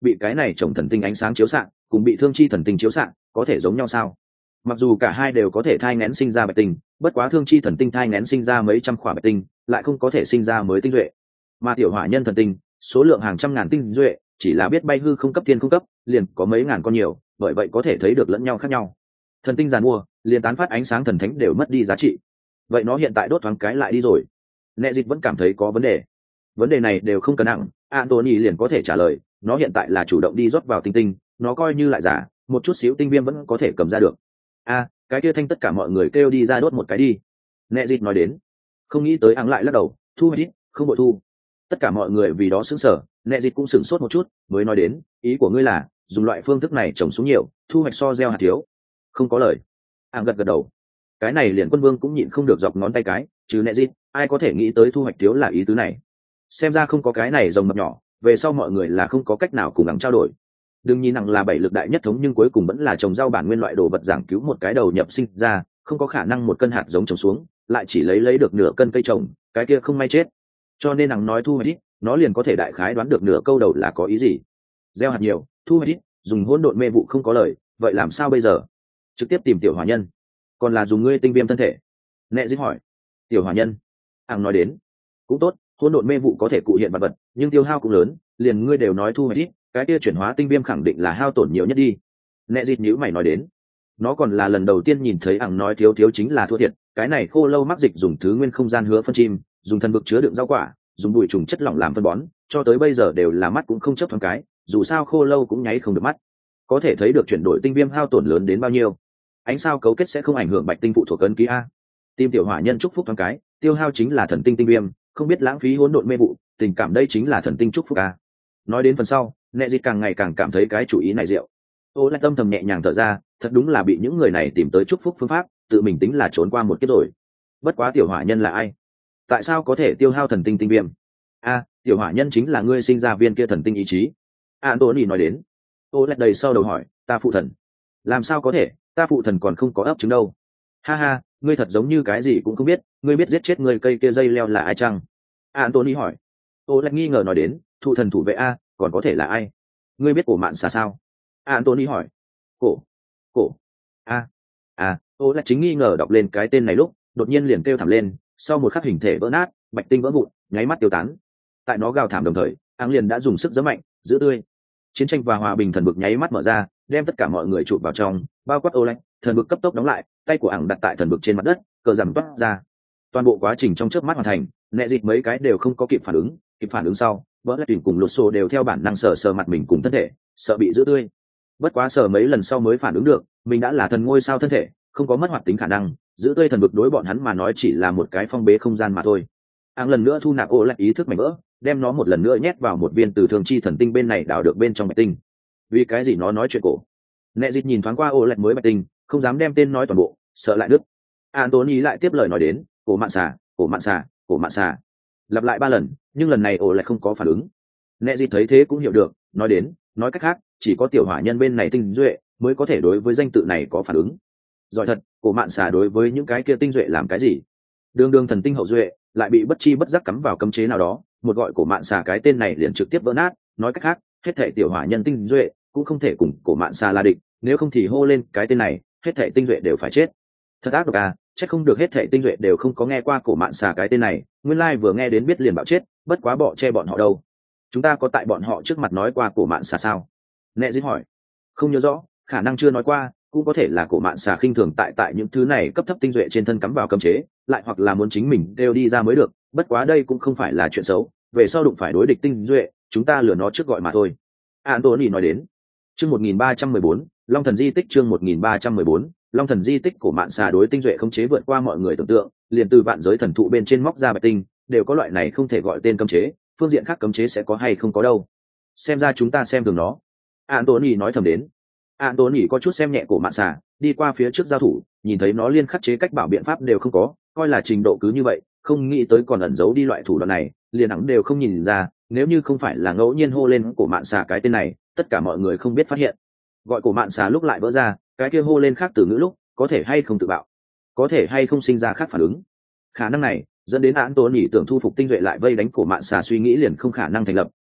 bị cái này trồng thần tinh ánh sáng chiếu xạ cùng bị thương chi thần tinh chiếu xạ có thể giống nhau sao? Mặc dù cả hai đều có thể thai nghén sinh ra bạch tinh, bất quá thương chi thần tinh thai nghén sinh ra mấy trăm khỏa bạch tinh lại không có thể sinh ra mới tinh duệ, mà tiểu hỏa nhân thần tinh số lượng hàng trăm ngàn tinh duệ chỉ là biết bay hư không cấp thiên không cấp liền có mấy ngàn con nhiều, bởi vậy có thể thấy được lẫn nhau khác nhau. Thần tinh giàn mua liền tán phát ánh sáng thần thánh đều mất đi giá trị, vậy nó hiện tại đốt thoáng cái lại đi rồi. Nệ dịch vẫn cảm thấy có vấn đề. Vấn đề này đều không cần nặng, Anthony liền có thể trả lời, nó hiện tại là chủ động đi rót vào tinh tinh, nó coi như lại giả, một chút xíu tinh viêm vẫn có thể cầm ra được. A, à, cái kia thanh tất cả mọi người kêu đi ra đốt một cái đi. Nệ dịch nói đến. Không nghĩ tới áng lại lắc đầu, thu hết, không bội thu. Tất cả mọi người vì đó sững sờ, Nệ dịch cũng sửng sốt một chút, mới nói đến, ý của ngươi là dùng loại phương thức này trồng xuống nhiều, thu hoạch so gieo hạt thiếu. Không có lời. Áng gật gật đầu. Cái này liền Quân Vương cũng nhịn không được dọc ngón tay cái, chứ Nệ dịch, ai có thể nghĩ tới thu hoạch thiếu là ý tứ này. Xem ra không có cái này rồng mập nhỏ, về sau mọi người là không có cách nào cùng áng trao đổi. Đừng nhìn nặng là bảy lực đại nhất thống nhưng cuối cùng vẫn là trồng rau bản nguyên loại đồ vật giảng cứu một cái đầu nhập sinh ra, không có khả năng một cân hạt giống trồng xuống lại chỉ lấy lấy được nửa cân cây trồng, cái kia không may chết. Cho nên nặng nói thu hoạch ít, nó liền có thể đại khái đoán được nửa câu đầu là có ý gì. Gieo hạt nhiều, thu hoạch ít, dùng hỗn độn mê vụ không có lời, vậy làm sao bây giờ? Trực tiếp tìm tiểu hỏa nhân, còn là dùng ngươi tinh viêm thân thể? Nệ dính hỏi. Tiểu hỏa nhân, ảng nói đến, cũng tốt, hỗn độn mê vụ có thể cụ hiện vật vật, nhưng tiêu hao cũng lớn, liền ngươi đều nói thu hoạch ít, cái kia chuyển hóa tinh viêm khẳng định là hao tổn nhiều nhất đi. Nệ dịt nhữ mày nói đến, nó còn là lần đầu tiên nhìn thấy ẳng nói thiếu thiếu chính là thua thiệt. Cái này khô lâu mắc dịch dùng thứ nguyên không gian hứa phân chim, dùng thần vực chứa đựng rau quả, dùng bụi trùng chất lỏng làm phân bón, cho tới bây giờ đều là mắt cũng không chấp thoáng cái, dù sao khô lâu cũng nháy không được mắt. Có thể thấy được chuyển đổi tinh viêm hao tổn lớn đến bao nhiêu. Ánh sao cấu kết sẽ không ảnh hưởng bạch tinh phụ thuộc ấn ký a. Tim tiểu hỏa nhân chúc phúc thoáng cái, tiêu hao chính là thần tinh tinh viêm, không biết lãng phí hỗn độn mê vụ, tình cảm đây chính là thần tinh chúc phúc a. Nói đến phần sau, Nệ dịch càng ngày càng cảm thấy cái chủ ý này diệu. Ô lại tâm thầm nhẹ nhàng thở ra, thật đúng là bị những người này tìm tới chúc phúc phương pháp, tự mình tính là trốn qua một kiếp rồi. Bất quá tiểu hỏa nhân là ai? Tại sao có thể tiêu hao thần tinh tinh viêm? A, tiểu hỏa nhân chính là ngươi sinh ra viên kia thần tinh ý chí. Anthony nói đến. Ô lại đầy sau đầu hỏi, ta phụ thần? Làm sao có thể, ta phụ thần còn không có ấp trứng đâu. Ha ha, ngươi thật giống như cái gì cũng không biết, ngươi biết giết chết ngươi cây kia dây leo là ai chăng? Anthony hỏi. Ô lại nghi ngờ nói đến, thụ thần thủ vệ a, còn có thể là ai? Ngươi biết cổ mạn xà sao? Anthony hỏi. Cổ, cổ, a, a, ô lại chính nghi ngờ đọc lên cái tên này lúc, đột nhiên liền kêu thảm lên, sau một khắc hình thể vỡ nát, bạch tinh vỡ vụn, nháy mắt tiêu tán. Tại nó gào thảm đồng thời, áng liền đã dùng sức giẫm mạnh, giữ tươi. Chiến tranh và hòa bình thần vực nháy mắt mở ra, đem tất cả mọi người chụp vào trong, bao quát ô lạnh, thần vực cấp tốc đóng lại, tay của áng đặt tại thần vực trên mặt đất, cờ rằm toát ra. Toàn bộ quá trình trong chớp mắt hoàn thành, Nệ dịch mấy cái đều không có kịp phản ứng, kịp phản ứng sau, vỡ lại tuyển cùng lột xô đều theo bản năng sờ sờ mặt mình cùng thân thể, sợ bị giữ tươi. Bất quá sờ mấy lần sau mới phản ứng được, mình đã là thần ngôi sao thân thể, không có mất hoạt tính khả năng, giữ tươi thần vực đối bọn hắn mà nói chỉ là một cái phong bế không gian mà thôi. Áng lần nữa thu nạp ô lại ý thức mảnh vỡ, đem nó một lần nữa nhét vào một viên từ thường chi thần tinh bên này đào được bên trong bạch tinh. Vì cái gì nó nói chuyện cổ? Nệ dịch nhìn thoáng qua ô lại mới bạch tinh, không dám đem tên nói toàn bộ, sợ lại đứt. Anthony lại tiếp lời nói đến, cổ mạn xà, cổ mạn xà, cổ mạn xà. Lặp lại ba lần, nhưng lần này ô lại không có phản ứng. Nệ dịch thấy thế cũng hiểu được, nói đến, nói cách khác, chỉ có tiểu hỏa nhân bên này tinh duệ mới có thể đối với danh tự này có phản ứng. Giỏi thật, cổ mạn xà đối với những cái kia tinh duệ làm cái gì? Đường đường thần tinh hậu duệ lại bị bất chi bất giác cắm vào cấm chế nào đó, một gọi cổ mạn xà cái tên này liền trực tiếp vỡ nát. Nói cách khác, hết thảy tiểu hỏa nhân tinh duệ cũng không thể cùng cổ mạn xà là địch, nếu không thì hô lên cái tên này, hết thảy tinh duệ đều phải chết. Thật ác độc à, chắc không được hết thảy tinh duệ đều không có nghe qua cổ mạn xà cái tên này, nguyên lai vừa nghe đến biết liền bạo chết, bất quá bỏ che bọn họ đâu. Chúng ta có tại bọn họ trước mặt nói qua cổ mạn xà sao? Nệ dính hỏi. Không nhớ rõ, khả năng chưa nói qua, cũng có thể là cổ mạn xà khinh thường tại tại những thứ này cấp thấp tinh duệ trên thân cắm vào cấm chế, lại hoặc là muốn chính mình đều đi ra mới được, bất quá đây cũng không phải là chuyện xấu, về sau đụng phải đối địch tinh duệ, chúng ta lừa nó trước gọi mà thôi. Anthony nói đến. Chương một nghìn ba trăm mười bốn, Long thần di tích chương một nghìn ba trăm mười bốn, Long thần di tích cổ mạn xà đối tinh duệ khống chế vượt qua mọi người tưởng tượng, liền từ vạn giới thần thụ bên trên móc ra bạch tinh, đều có loại này không thể gọi tên cấm chế, phương diện khác cấm chế sẽ có hay không có đâu. Xem ra chúng ta xem thường nó. Anthony nói thầm đến. Anthony có chút xem nhẹ cổ mạn xà, đi qua phía trước giao thủ, nhìn thấy nó liên khắc chế cách bảo biện pháp đều không có, coi là trình độ cứ như vậy, không nghĩ tới còn ẩn giấu đi loại thủ đoạn này, liền hẳn đều không nhìn ra, nếu như không phải là ngẫu nhiên hô lên cổ mạn xà cái tên này, tất cả mọi người không biết phát hiện. Gọi cổ mạn xà lúc lại vỡ ra, cái kia hô lên khác từ ngữ lúc, có thể hay không tự bạo, có thể hay không sinh ra khác phản ứng. Khả năng này dẫn đến án tố nhỉ tưởng thu phục tinh duệ lại vây đánh cổ mạn xà suy nghĩ liền không khả năng thành lập,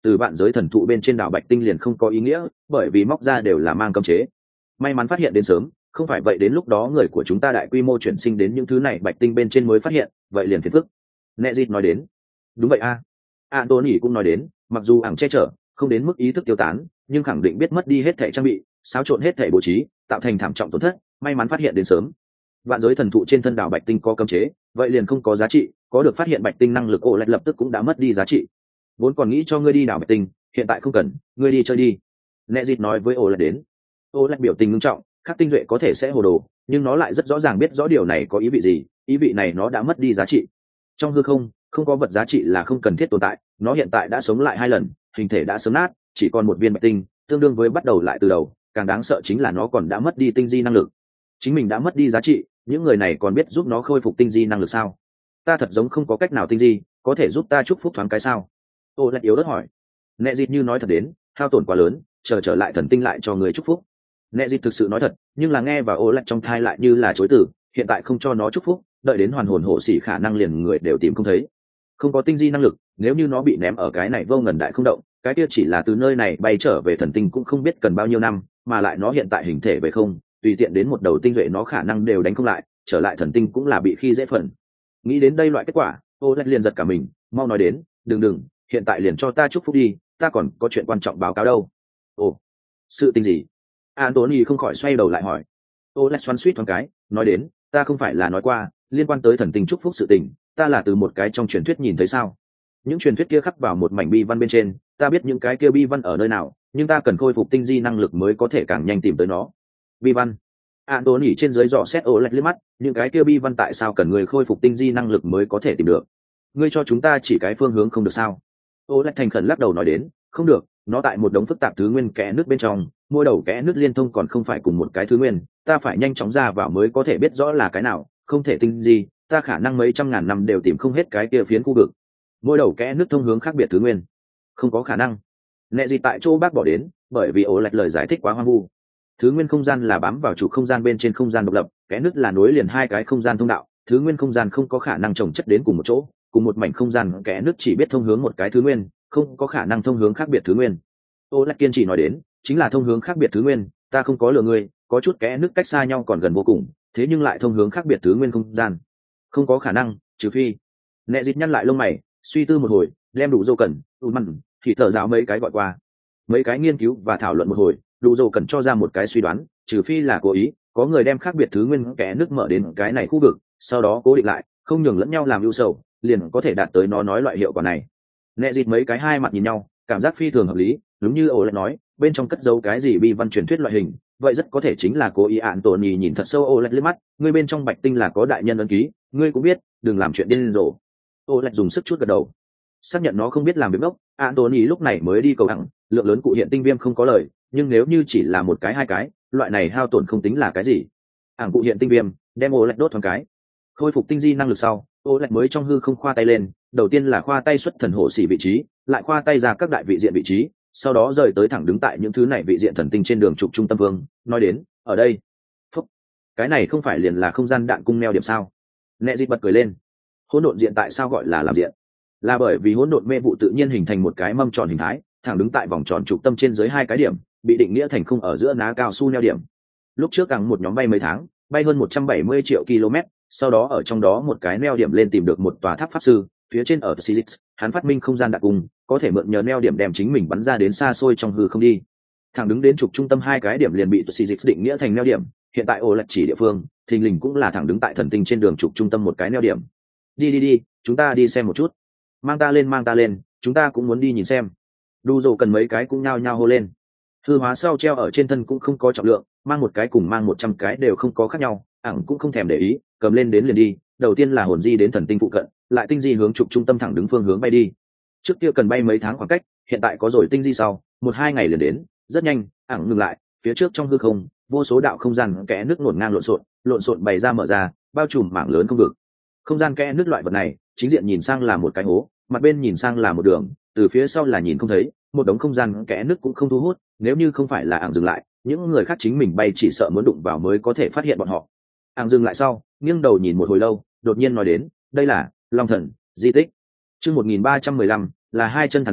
từ vạn giới thần thụ bên trên đảo bạch tinh liền không có ý nghĩa, bởi vì móc ra đều là mang cấm chế. May mắn phát hiện đến sớm, không phải vậy đến lúc đó người của chúng ta đại quy mô chuyển sinh đến những thứ này bạch tinh bên trên mới phát hiện, vậy liền phiền phức. Nẹ dịt nói đến. Đúng vậy a. À. Anthony cũng nói đến, mặc dù ảng che chở, không đến mức ý thức tiêu tán, nhưng khẳng định biết mất đi hết thảy trang bị, xáo trộn hết thảy bố trí, tạo thành thảm trọng tổn thất, may mắn phát hiện đến sớm. Vạn giới thần thụ trên thân đảo bạch tinh có cấm chế, vậy liền không có giá trị, có được phát hiện bạch tinh năng lực ổ lạch lập tức cũng đã mất đi giá trị. Vốn còn nghĩ cho ngươi đi đảo bạch tinh, hiện tại không cần, ngươi đi chơi đi. Nẹ dịt nói với ổ lạch đến. Ổ lạch biểu tình nghiêm trọng, các tinh duệ có thể sẽ hồ đồ, nhưng nó lại rất rõ ràng biết rõ điều này có ý vị gì, ý vị này nó đã mất đi giá trị. Trong hư không, không có vật giá trị là không cần thiết tồn tại, nó hiện tại đã sống lại hai lần, hình thể đã sớm nát, chỉ còn một viên bạch tinh, tương đương với bắt đầu lại từ đầu, càng đáng sợ chính là nó còn đã mất đi tinh di năng lực. Chính mình đã mất đi giá trị, những người này còn biết giúp nó khôi phục tinh di năng lực sao? Ta thật giống không có cách nào tinh di, có thể giúp ta chúc phúc thoáng cái sao? Ô Lạch yếu đất hỏi. Nẹ dịt như nói thật đến, hao tổn quá lớn, chờ trở lại thần tinh lại cho người chúc phúc. Nẹ dịt thực sự nói thật, nhưng là nghe và Ô Lạch trong thai lại như là chối từ, hiện tại không cho nó chúc phúc, đợi đến hoàn hồn hộ sĩ khả năng liền người đều tìm không thấy. Không có tinh di năng lực, nếu như nó bị ném ở cái này vô ngần đại không động, cái kia chỉ là từ nơi này bay trở về thần tinh cũng không biết cần bao nhiêu năm, mà lại nó hiện tại hình thể về không, tùy tiện đến một đầu tinh duệ nó khả năng đều đánh không lại, trở lại thần tinh cũng là bị khi dễ phần. Nghĩ đến đây loại kết quả, Ô Lạch liền giật cả mình, mau nói đến, đừng đừng, hiện tại liền cho ta chúc phúc đi, ta còn có chuyện quan trọng báo cáo đâu. Ồ, sự tình gì? Anthony không khỏi xoay đầu lại hỏi. Ô Lạch xoắn xuýt thoáng cái, nói đến, ta không phải là nói qua, liên quan tới thần tinh chúc phúc sự tình, ta là từ một cái trong truyền thuyết nhìn thấy sao? Những truyền thuyết kia khắc vào một mảnh bi văn bên trên, ta biết những cái kia bi văn ở nơi nào, nhưng ta cần khôi phục tinh di năng lực mới có thể càng nhanh tìm tới nó. Bi văn. Anthony trên dưới dò xét Ô Lạch liếc mắt, những cái kia bi văn tại sao cần người khôi phục tinh di năng lực mới có thể tìm được? Ngươi cho chúng ta chỉ cái phương hướng không được sao? Ô Lạch thành khẩn lắc đầu nói đến, không được, nó tại một đống phức tạp thứ nguyên kẽ nước bên trong, mỗi đầu kẽ nước liên thông còn không phải cùng một cái thứ nguyên, ta phải nhanh chóng ra vào mới có thể biết rõ là cái nào, không thể tinh di, ta khả năng mấy trăm ngàn năm đều tìm không hết cái kia phiến khu vực. Mỗi đầu kẽ nước thông hướng khác biệt thứ nguyên, không có khả năng. Nẹ gì tại chỗ bác bỏ đến, bởi vì Ô Lạch lời giải thích quá hoang vu. Thứ nguyên không gian là bám vào chủ không gian bên trên không gian độc lập, kẽ nước là nối liền hai cái không gian thông đạo, thứ nguyên không gian không có khả năng chồng chất đến cùng một chỗ, cùng một mảnh không gian kẽ nước chỉ biết thông hướng một cái thứ nguyên, không có khả năng thông hướng khác biệt thứ nguyên. Ô Lạch kiên trì nói đến, chính là thông hướng khác biệt thứ nguyên, ta không có lừa ngươi, có chút kẽ nước cách xa nhau còn gần vô cùng, thế nhưng lại thông hướng khác biệt thứ nguyên không gian, không có khả năng, trừ phi. Nẹ dịt nhăn lại lông mày, suy tư một hồi, đem đủ dâu cần, đủ mặn, thì thở giáo mấy cái gọi qua, mấy cái nghiên cứu và thảo luận một hồi, đủ dâu cần cho ra một cái suy đoán, trừ phi là cố ý, có người đem khác biệt thứ nguyên kẽ nước mở đến cái này khu vực, sau đó cố định lại, không nhường lẫn nhau làm ưu sầu, liền có thể đạt tới nó nói loại hiệu quả này. Nẹ dịt mấy cái hai mặt nhìn nhau, cảm giác phi thường hợp lý, đúng như Ô Lạch nói, bên trong cất giấu cái gì bi văn truyền thuyết loại hình, vậy rất có thể chính là cố ý. Anthony nhìn thật sâu Ô Lạch liếc mắt, ngươi bên trong bạch tinh là có đại nhân ấn ký, ngươi cũng biết, đừng làm chuyện điên rồ. Ô Lạch dùng sức chút gật đầu, xác nhận nó không biết làm việc ngốc. Anthony lúc này mới đi cầu hẳn, lượng lớn cụ hiện tinh viêm không có lời, nhưng nếu như chỉ là một cái hai cái, loại này hao tổn không tính là cái gì. Ảng cụ hiện tinh viêm, đem Ô Lạch đốt thoáng cái, khôi phục tinh di năng lực sau, Ô Lạch mới trong hư không khoa tay lên, đầu tiên là khoa tay xuất thần hổ xỉ vị trí, lại khoa tay ra các đại vị diện vị trí, sau đó rời tới thẳng đứng tại những thứ này vị diện thần tinh trên đường trục trung tâm vương, nói đến, ở đây, phúc, cái này không phải liền là không gian đạn cung neo điểm sao? Nẹ Dịch bật cười lên, hỗn độn diện tại sao gọi là làm diện? Là bởi vì hỗn độn mê vụ tự nhiên hình thành một cái mâm tròn hình thái, thẳng đứng tại vòng tròn trục tâm trên dưới hai cái điểm, bị định nghĩa thành không ở giữa ná cao su neo điểm. Lúc trước càng một nhóm bay mấy tháng, bay hơn một trăm bảy mươi triệu km, sau đó ở trong đó một cái neo điểm lên tìm được một tòa tháp pháp sư, phía trên ở Physics, hắn phát minh không gian đặc cung, có thể mượn nhờ neo điểm đem chính mình bắn ra đến xa xôi trong hư không đi. Thẳng đứng đến trục trung tâm hai cái điểm liền bị Physics định nghĩa thành neo điểm, hiện tại Ô Lạch chỉ địa phương, thình lình cũng là thẳng đứng tại thần tinh trên đường trục trung tâm một cái neo điểm. Đi đi đi, chúng ta đi xem một chút. Mang ta lên mang ta lên, chúng ta cũng muốn đi nhìn xem. Đu dồ cần mấy cái cũng nhao nhao hô lên. Hư hóa sau treo ở trên thân cũng không có trọng lượng, mang một cái cùng mang một trăm cái đều không có khác nhau, ẳng cũng không thèm để ý, cầm lên đến liền đi. Đầu tiên là hồn di đến thần tinh phụ cận, lại tinh di hướng trục trung tâm thẳng đứng phương hướng bay đi. Trước kia cần bay mấy tháng khoảng cách, hiện tại có rồi tinh di sau, một hai ngày liền đến, rất nhanh. Ẳng ngừng lại, phía trước trong hư không, vô số đạo không gian kẽ nước ngổn ngang lộn xộn, lộn xộn bày ra mở ra, bao trùm mảng lớn không vực. Không gian kẽ nước loại vật này, chính diện nhìn sang là một cái hố, mặt bên nhìn sang là một đường, từ phía sau là nhìn không thấy, một đống không gian kẽ nước cũng không thu hút, nếu như không phải là Ẳng dừng lại, những người khác chính mình bay chỉ sợ muốn đụng vào mới có thể phát hiện bọn họ. Ẳng dừng lại sau, nghiêng đầu nhìn một hồi lâu, đột nhiên nói đến, đây là Long Thần di tích. Chương một nghìn ba trăm mười lăm là hai chân thần lằn,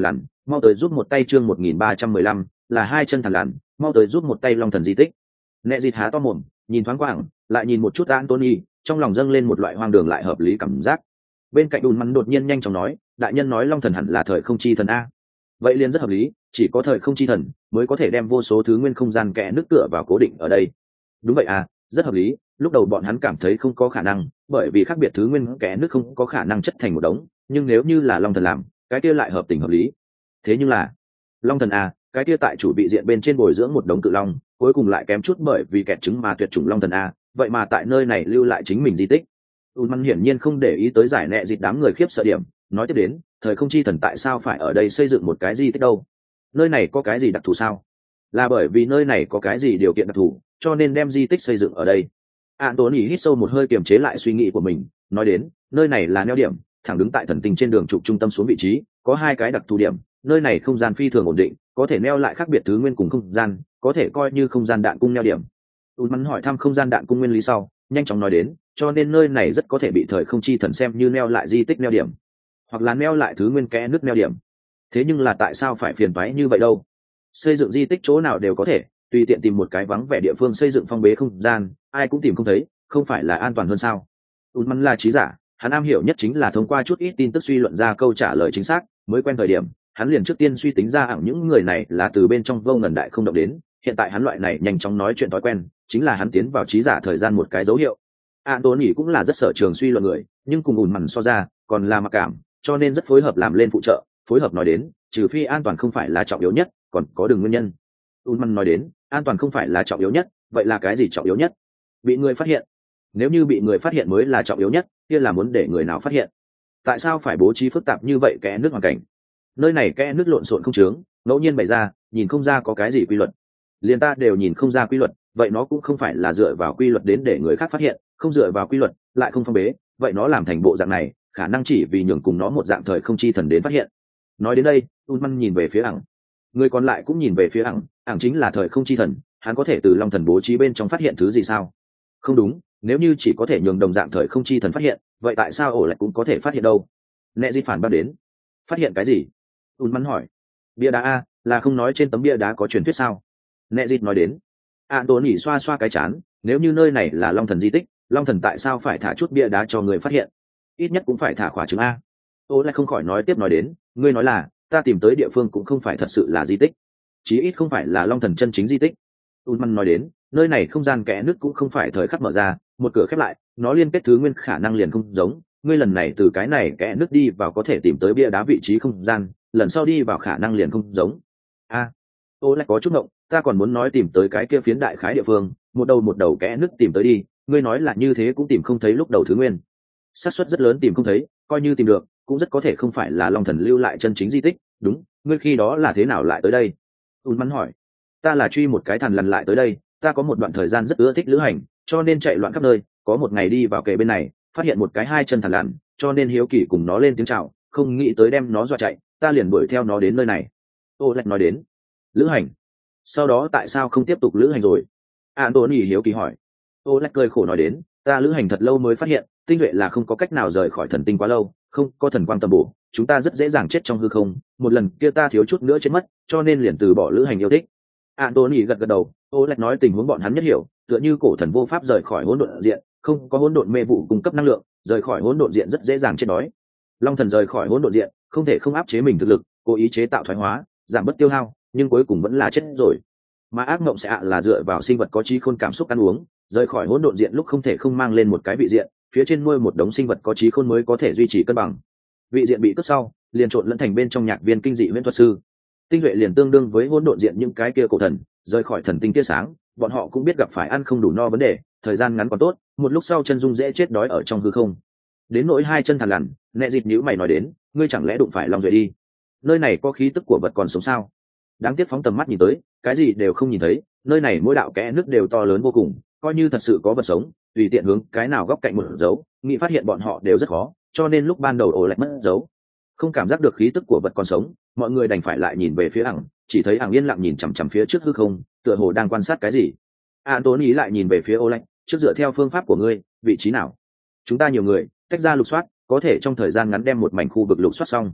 mau tới giúp một tay chương một nghìn ba trăm mười lăm là hai chân thằn lằn, mau tới giúp một tay long thần di tích. Nẹ dịt há to mồm, nhìn thoáng qua ẳng, lại nhìn một chút Anthony, trong lòng dâng lên một loại hoang đường lại hợp lý cảm giác. Bên cạnh đùn mắn đột nhiên nhanh chóng nói, đại nhân nói long thần hẳn là thời không chi thần a. Vậy liền rất hợp lý, chỉ có thời không chi thần mới có thể đem vô số thứ nguyên không gian kẽ nước tựa vào cố định ở đây. Đúng vậy à, rất hợp lý. Lúc đầu bọn hắn cảm thấy không có khả năng, bởi vì khác biệt thứ nguyên kẽ nước không có khả năng chất thành một đống, nhưng nếu như là long thần làm, cái kia lại hợp tình hợp lý. Thế nhưng là long thần à, cái kia tại chủ bị diện bên trên bồi dưỡng một đống cự long, cuối cùng lại kém chút bởi vì kẹt trứng mà tuyệt chủng long thần à, vậy mà tại nơi này lưu lại chính mình di tích. Ulman hiển nhiên không để ý tới giải nẹ dịt đám người khiếp sợ điểm, nói tiếp đến, thời không chi thần tại sao phải ở đây xây dựng một cái di tích đâu? Nơi này có cái gì đặc thù sao? Là bởi vì nơi này có cái gì điều kiện đặc thù, cho nên đem di tích xây dựng ở đây. Anthony hít sâu một hơi kiềm chế lại suy nghĩ của mình, nói đến, nơi này là neo điểm, thẳng đứng tại thần tinh trên đường trục trung tâm xuống vị trí, có hai cái đặc thù điểm, nơi này không gian phi thường ổn định, có thể neo lại khác biệt thứ nguyên cùng không gian, có thể coi như không gian đạn cung neo điểm. Ulman hỏi thăm không gian đạn cung nguyên lý sau, nhanh chóng nói đến, cho nên nơi này rất có thể bị thời không chi thần xem như neo lại di tích neo điểm, hoặc là neo lại thứ nguyên kẽ nước neo điểm. Thế nhưng là tại sao phải phiền toái như vậy đâu? Xây dựng di tích chỗ nào đều có thể, tùy tiện tìm một cái vắng vẻ địa phương xây dựng phong bế không gian, ai cũng tìm không thấy, không phải là an toàn hơn sao? Ulman là trí giả, hắn am hiểu nhất chính là thông qua chút ít tin tức suy luận ra câu trả lời chính xác. Mới quen thời điểm, hắn liền trước tiên suy tính ra hẳn những người này là từ bên trong vô ngần đại không động đến. Hiện tại hắn loại này nhanh chóng nói chuyện thói quen, chính là hắn tiến vào trí giả thời gian một cái dấu hiệu. Anthony cũng là rất sở trường suy luận người, nhưng cùng Ulman so ra, còn là mặc cảm, cho nên rất phối hợp làm lên phụ trợ. Phối hợp nói đến, trừ phi an toàn không phải là trọng yếu nhất, còn có đường nguyên nhân. Ulman nói đến, an toàn không phải là trọng yếu nhất, vậy là cái gì trọng yếu nhất? Bị người phát hiện. Nếu như bị người phát hiện mới là trọng yếu nhất, kia là muốn để người nào phát hiện? Tại sao phải bố trí phức tạp như vậy kẽ nước hoàn cảnh? Nơi này kẽ nước lộn xộn không chướng, ngẫu nhiên bày ra, nhìn không ra có cái gì quy luật. Liền ta đều nhìn không ra quy luật, vậy nó cũng không phải là dựa vào quy luật đến để người khác phát hiện, không dựa vào quy luật, lại không phong bế, vậy nó làm thành bộ dạng này, khả năng chỉ vì nhường cùng nó một dạng thời không chi thần đến phát hiện. Nói đến đây, Ulman nhìn về phía ẳng. Người còn lại cũng nhìn về phía ẳng, ẳng chính là thời không chi thần, hắn có thể từ long thần bố trí bên trong phát hiện thứ gì sao? Không đúng, nếu như chỉ có thể nhường đồng dạng thời không chi thần phát hiện, vậy tại sao ổ lại cũng có thể phát hiện đâu? Nẹ di phản bác đến. Phát hiện cái gì? Ulman hỏi. Bia đá a, là không nói trên tấm bia đá có truyền thuyết sao? Nẹ di nói đến. Anthony xoa xoa cái chán, nếu như nơi này là long thần di tích, long thần tại sao phải thả chút bia đá cho người phát hiện? Ít nhất cũng phải thả khỏa trứng a. Ô lại không khỏi nói tiếp nói đến, ngươi nói là ta tìm tới địa phương cũng không phải thật sự là di tích, chí ít không phải là long thần chân chính di tích. Ulman nói đến, nơi này không gian kẽ nước cũng không phải thời khắc mở ra, một cửa khép lại, nó liên kết thứ nguyên khả năng liền không giống. Ngươi lần này từ cái này kẽ nước đi vào có thể tìm tới bia đá vị trí không gian, lần sau đi vào khả năng liền không giống. A, à, ô lại có chút ngộng, ta còn muốn nói tìm tới cái kia phiến đại khái địa phương, một đầu một đầu kẽ nước tìm tới đi, ngươi nói là như thế cũng tìm không thấy lúc đầu thứ nguyên. Xác suất rất lớn tìm không thấy, coi như tìm được, cũng rất có thể không phải là long thần lưu lại chân chính di tích. Đúng, ngươi khi đó là thế nào lại tới đây? Ulman hỏi. Ta là truy một cái thằn lằn lại tới đây, ta có một đoạn thời gian rất ưa thích lữ hành, cho nên chạy loạn khắp nơi, có một ngày đi vào kề bên này, phát hiện một cái hai chân thằn lằn, cho nên hiếu kỳ cùng nó lên tiếng chào, không nghĩ tới đem nó dọa chạy, ta liền đuổi theo nó đến nơi này. Ô lạch nói đến. Lữ hành. Sau đó tại sao không tiếp tục lữ hành rồi? Anthony hiếu kỳ hỏi. Ô lạch cười khổ nói đến, ta lữ hành thật lâu mới phát hiện, tinh duệ là không có cách nào rời khỏi thần tinh quá lâu, không có thần quang tầm bổ, chúng ta rất dễ dàng chết trong hư không, một lần kia ta thiếu chút nữa chết mất, cho nên liền từ bỏ lữ hành yêu thích. Anthony gật gật đầu, ô lạch nói tình huống bọn hắn nhất hiểu, tựa như cổ thần vô pháp rời khỏi hỗn độn diện, không có hỗn độn mê vụ cung cấp năng lượng, rời khỏi hỗn độn diện rất dễ dàng chết đói. Long thần rời khỏi hỗn độn diện, không thể không áp chế mình thực lực, cố ý chế tạo thoái hóa, giảm bớt tiêu hao, nhưng cuối cùng vẫn là chết rồi. Mà ác mộng sẽ ạ là dựa vào sinh vật có trí khôn cảm xúc ăn uống, rời khỏi hỗn độn diện lúc không thể không mang lên một cái vị diện, phía trên nuôi một đống sinh vật có trí khôn mới có thể duy trì cân bằng. Vị diện bị cướp sau, liền trộn lẫn thành bên trong nhạc viên kinh dị huyễn thuật sư. Tinh duệ liền tương đương với hỗn độn diện những cái kia cổ thần, rời khỏi thần tinh tia sáng, bọn họ cũng biết gặp phải ăn không đủ no vấn đề, thời gian ngắn còn tốt, một lúc sau chân dung dễ chết đói ở trong hư không. Đến nỗi hai chân thằn lằn, nẹ dịt nhíu mày nói đến, ngươi chẳng lẽ đụng phải lòng duệ đi? Nơi này có khí tức của vật còn sống sao? Đáng tiếc phóng tầm mắt nhìn tới, cái gì đều không nhìn thấy, nơi này mỗi đạo kẽ nước đều to lớn vô cùng, coi như thật sự có vật sống, tùy tiện hướng cái nào góc cạnh một dấu, nghĩ phát hiện bọn họ đều rất khó, cho nên lúc ban đầu ổ lạch mất dấu. Không cảm giác được khí tức của vật còn sống, mọi người đành phải lại nhìn về phía ẳng, chỉ thấy ẳng yên lặng nhìn chằm chằm phía trước hư không, tựa hồ đang quan sát cái gì. Anthony lại nhìn về phía ô lạch, trước dựa theo phương pháp của ngươi, vị trí nào? Chúng ta nhiều người, tách ra lục soát, có thể trong thời gian ngắn đem một mảnh khu vực lục soát xong.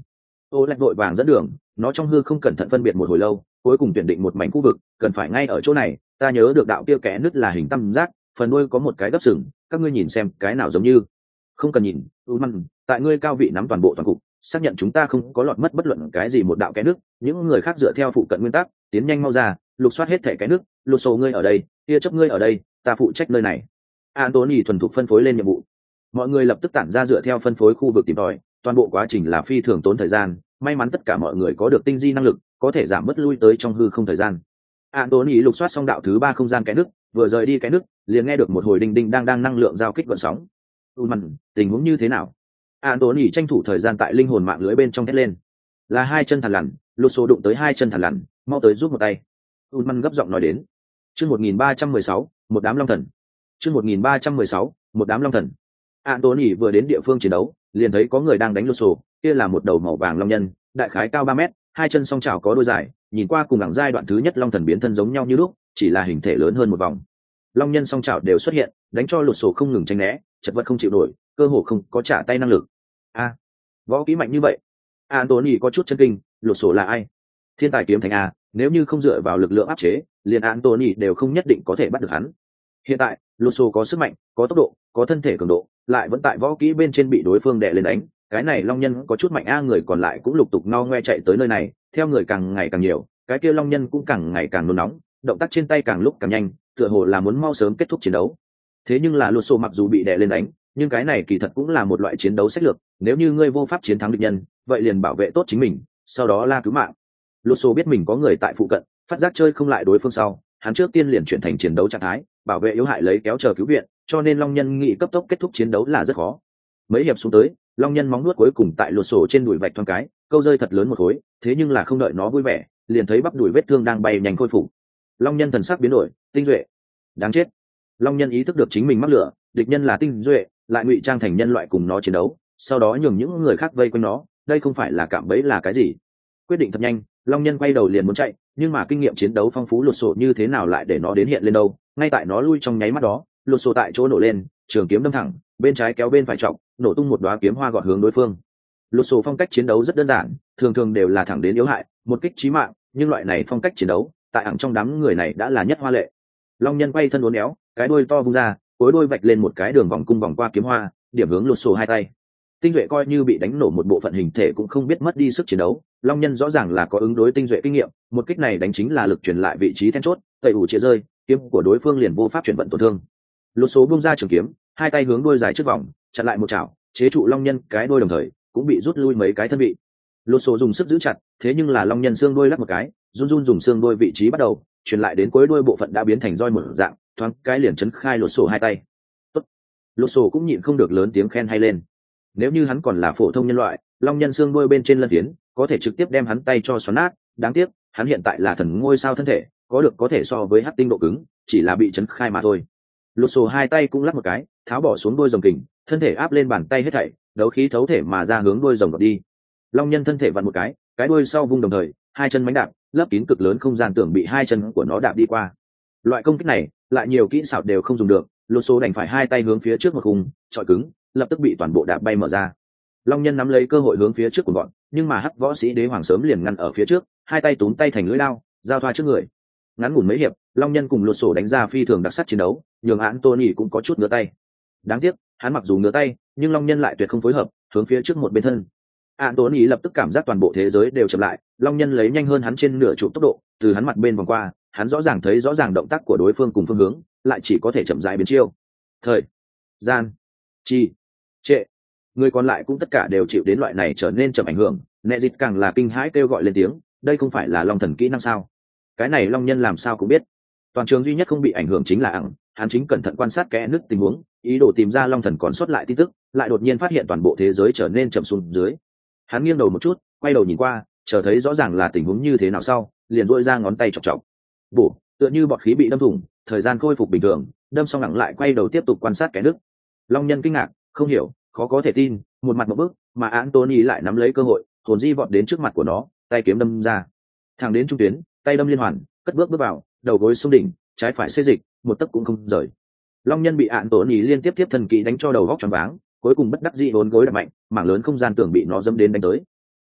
Ô Lạch vội vàng dẫn đường, nó trong hư không cẩn thận phân biệt một hồi lâu, cuối cùng tuyển định một mảnh khu vực, cần phải ngay ở chỗ này. Ta nhớ được đạo kia kẽ nứt là hình tam giác, phần đuôi có một cái gấp sừng, các ngươi nhìn xem cái nào giống như. Không cần nhìn, Ulman, tại ngươi cao vị nắm toàn bộ toàn cục, xác nhận chúng ta không có lọt mất bất luận cái gì một đạo kẽ nứt. Những người khác dựa theo phụ cận nguyên tắc, tiến nhanh mau ra, lục soát hết thể kẽ nứt. Lột sổ ngươi ở đây, kia chấp ngươi ở đây, ta phụ trách nơi này. Anthony thuần thục phân phối lên nhiệm vụ. Mọi người lập tức tản ra dựa theo phân phối khu vực tìm tòi, toàn bộ quá trình là phi thường tốn thời gian. May mắn tất cả mọi người có được tinh di năng lực, có thể giảm bớt lui tới trong hư không thời gian. Anthony lục soát xong đạo thứ ba không gian cái nước, vừa rời đi cái nước, liền nghe được một hồi đinh đinh đang đang năng lượng giao kích gợn sóng. Ulman, tình huống như thế nào? Anthony tranh thủ thời gian tại linh hồn mạng lưới bên trong thét lên. Là hai chân thằn lằn, lột sổ đụng tới hai chân thằn lằn, mau tới giúp một tay. Ulman gấp giọng nói đến. Chương một nghìn ba trăm mười sáu, một đám long thần. Chương một nghìn ba trăm mười sáu, một đám long thần. Anthony vừa đến địa phương chiến đấu, liền thấy có người đang đánh lột sổ, kia là một đầu màu vàng long nhân, đại khái cao ba mét, hai chân song chảo có đôi dài, nhìn qua cùng đẳng giai đoạn thứ nhất long thần biến thân giống nhau như lúc, chỉ là hình thể lớn hơn một vòng. Long nhân song chảo đều xuất hiện, đánh cho lột sổ không ngừng tránh né, chật vật không chịu nổi, cơ hồ không có trả tay năng lực. A, võ kỹ mạnh như vậy. Anthony có chút chân kinh, lột sổ là ai? Thiên tài kiếm thành a, nếu như không dựa vào lực lượng áp chế, liền Anthony đều không nhất định có thể bắt được hắn. Hiện tại, lột sổ có sức mạnh, có tốc độ, có thân thể cường độ, lại vẫn tại võ kỹ bên trên bị đối phương đè lên đánh. Cái này long nhân có chút mạnh a, người còn lại cũng lục tục no ngoe chạy tới nơi này, theo người càng ngày càng nhiều, cái kia long nhân cũng càng ngày càng nôn nóng, động tác trên tay càng lúc càng nhanh, tựa hồ là muốn mau sớm kết thúc chiến đấu. Thế nhưng là lột sổ mặc dù bị đè lên đánh, nhưng cái này kỳ thật cũng là một loại chiến đấu sách lược, nếu như ngươi vô pháp chiến thắng địch nhân, vậy liền bảo vệ tốt chính mình, sau đó la cứu mạng. Lột sổ biết mình có người tại phụ cận, phát giác chơi không lại đối phương sau, hắn trước tiên liền chuyển thành chiến đấu trạng thái, bảo vệ yếu hại lấy kéo chờ cứu viện, cho nên long nhân nghĩ cấp tốc kết thúc chiến đấu là rất khó. Mấy hiệp xuống tới, long nhân móng nuốt cuối cùng tại lột sổ trên đùi vạch thoáng cái, câu rơi thật lớn một khối, thế nhưng là không đợi nó vui vẻ, liền thấy bắp đùi vết thương đang bay nhanh khôi phục. Long nhân thần sắc biến đổi, tinh duệ, đáng chết. Long nhân ý thức được chính mình mắc lửa, địch nhân là tinh duệ, lại ngụy trang thành nhân loại cùng nó chiến đấu, sau đó nhường những người khác vây quanh nó, đây không phải là cạm bẫy là cái gì? Quyết định thật nhanh, long nhân quay đầu liền muốn chạy, nhưng mà kinh nghiệm chiến đấu phong phú lột sổ như thế nào lại để nó đến hiện lên đâu? Ngay tại nó lui trong nháy mắt đó, lột sổ tại chỗ nổ lên, trường kiếm đâm thẳng, bên trái kéo bên phải trọng, nổ tung một đóa kiếm hoa gọt hướng đối phương. Lột sổ phong cách chiến đấu rất đơn giản, thường thường đều là thẳng đến yếu hại, một kích chí mạng, nhưng loại này phong cách chiến đấu, tại ẳng trong đám người này đã là nhất hoa lệ. Long nhân quay thân uốn éo, cái đuôi to vung ra, cuối đuôi vạch lên một cái đường vòng cung vòng qua kiếm hoa, điểm hướng lột sổ hai tay. Tinh duệ coi như bị đánh nổ một bộ phận hình thể cũng không biết mất đi sức chiến đấu, long nhân rõ ràng là có ứng đối tinh duệ kinh nghiệm, một kích này đánh chính là lực truyền lại vị trí then chốt, tẩy ủ chia rơi, kiếm của đối phương liền vô pháp chuyển vận tổn thương. Lột sổ bung ra trường kiếm, hai tay hướng đuôi dài trước vòng, chặn lại một chảo, chế trụ long nhân cái đuôi đồng thời cũng bị rút lui mấy cái thân vị. Lột sổ dùng sức giữ chặt, thế nhưng là long nhân xương đuôi lắc một cái, run run dùng xương đuôi vị trí bắt đầu truyền lại đến cuối đuôi bộ phận đã biến thành roi một dạng, thoáng cái liền chấn khai lột sổ hai tay. Tốt. Lột sổ cũng nhịn không được lớn tiếng khen hay lên. Nếu như hắn còn là phổ thông nhân loại, long nhân xương đuôi bên trên lân phiến có thể trực tiếp đem hắn tay cho xoắn nát, đáng tiếc hắn hiện tại là thần ngôi sao thân thể, có được có thể so với hắc tinh độ cứng, chỉ là bị chấn khai mà thôi. Lột sổ hai tay cũng lắc một cái, tháo bỏ xuống đuôi rồng kình, thân thể áp lên bàn tay hết thảy, đấu khí thấu thể mà ra hướng đuôi rồng gọt đi. Long nhân thân thể vặn một cái, cái đuôi sau vung đồng thời, hai chân mánh đạp, lấp kín cực lớn không gian tưởng bị hai chân của nó đạp đi qua. Loại công kích này, lại nhiều kỹ xảo đều không dùng được, lột sổ đành phải hai tay hướng phía trước một khung, chọi cứng, lập tức bị toàn bộ đạp bay mở ra. Long nhân nắm lấy cơ hội hướng phía trước của bọn, nhưng mà hắc võ sĩ đế hoàng sớm liền ngăn ở phía trước, hai tay túm tay thành lưỡi lao, giao thoa trước người. Ngắn ngủn mấy hiệp, long nhân cùng lột sổ đánh ra phi thường đặc sắc chiến đấu, nhường Anthony cũng có chút ngứa tay. Đáng tiếc, hắn mặc dù ngứa tay, nhưng long nhân lại tuyệt không phối hợp, hướng phía trước một bên thân. Anthony lập tức cảm giác toàn bộ thế giới đều chậm lại, long nhân lấy nhanh hơn hắn trên nửa trụ tốc độ, từ hắn mặt bên vòng qua, hắn rõ ràng thấy rõ ràng động tác của đối phương cùng phương hướng, lại chỉ có thể chậm rãi biến chiêu. Thời gian chi trệ, người còn lại cũng tất cả đều chịu đến loại này trở nên chậm ảnh hưởng. Nệ dịch càng là kinh hãi kêu gọi lên tiếng, đây không phải là long thần kỹ năng sao? Cái này long nhân làm sao cũng biết. Toàn trường duy nhất không bị ảnh hưởng chính là ẳng, hắn chính cẩn thận quan sát kẽ nứt tình huống, ý đồ tìm ra long thần còn sót lại tin tức, lại đột nhiên phát hiện toàn bộ thế giới trở nên chậm xuống dưới. Hắn nghiêng đầu một chút, quay đầu nhìn qua, chờ thấy rõ ràng là tình huống như thế nào sau, liền duỗi ra ngón tay chọc chọc. Bổ, tựa như bọt khí bị đâm thủng, thời gian khôi phục bình thường, đâm xong ẳng lại quay đầu tiếp tục quan sát kẽ nứt. Long nhân kinh ngạc, không hiểu, khó có thể tin, một mặt một bước, mà Anthony lại nắm lấy cơ hội, hồn di vọt đến trước mặt của nó, tay kiếm đâm ra, thẳng đến trung tuyến, tay đâm liên hoàn, cất bước bước vào, đầu gối xuống đỉnh, trái phải xê dịch, một tấc cũng không rời. Long nhân bị Anthony liên tiếp tiếp thần kỹ đánh cho đầu góc choáng váng, cuối cùng bất đắc dĩ vốn gối đập mạnh, mảng lớn không gian tưởng bị nó dẫm đến đánh tới.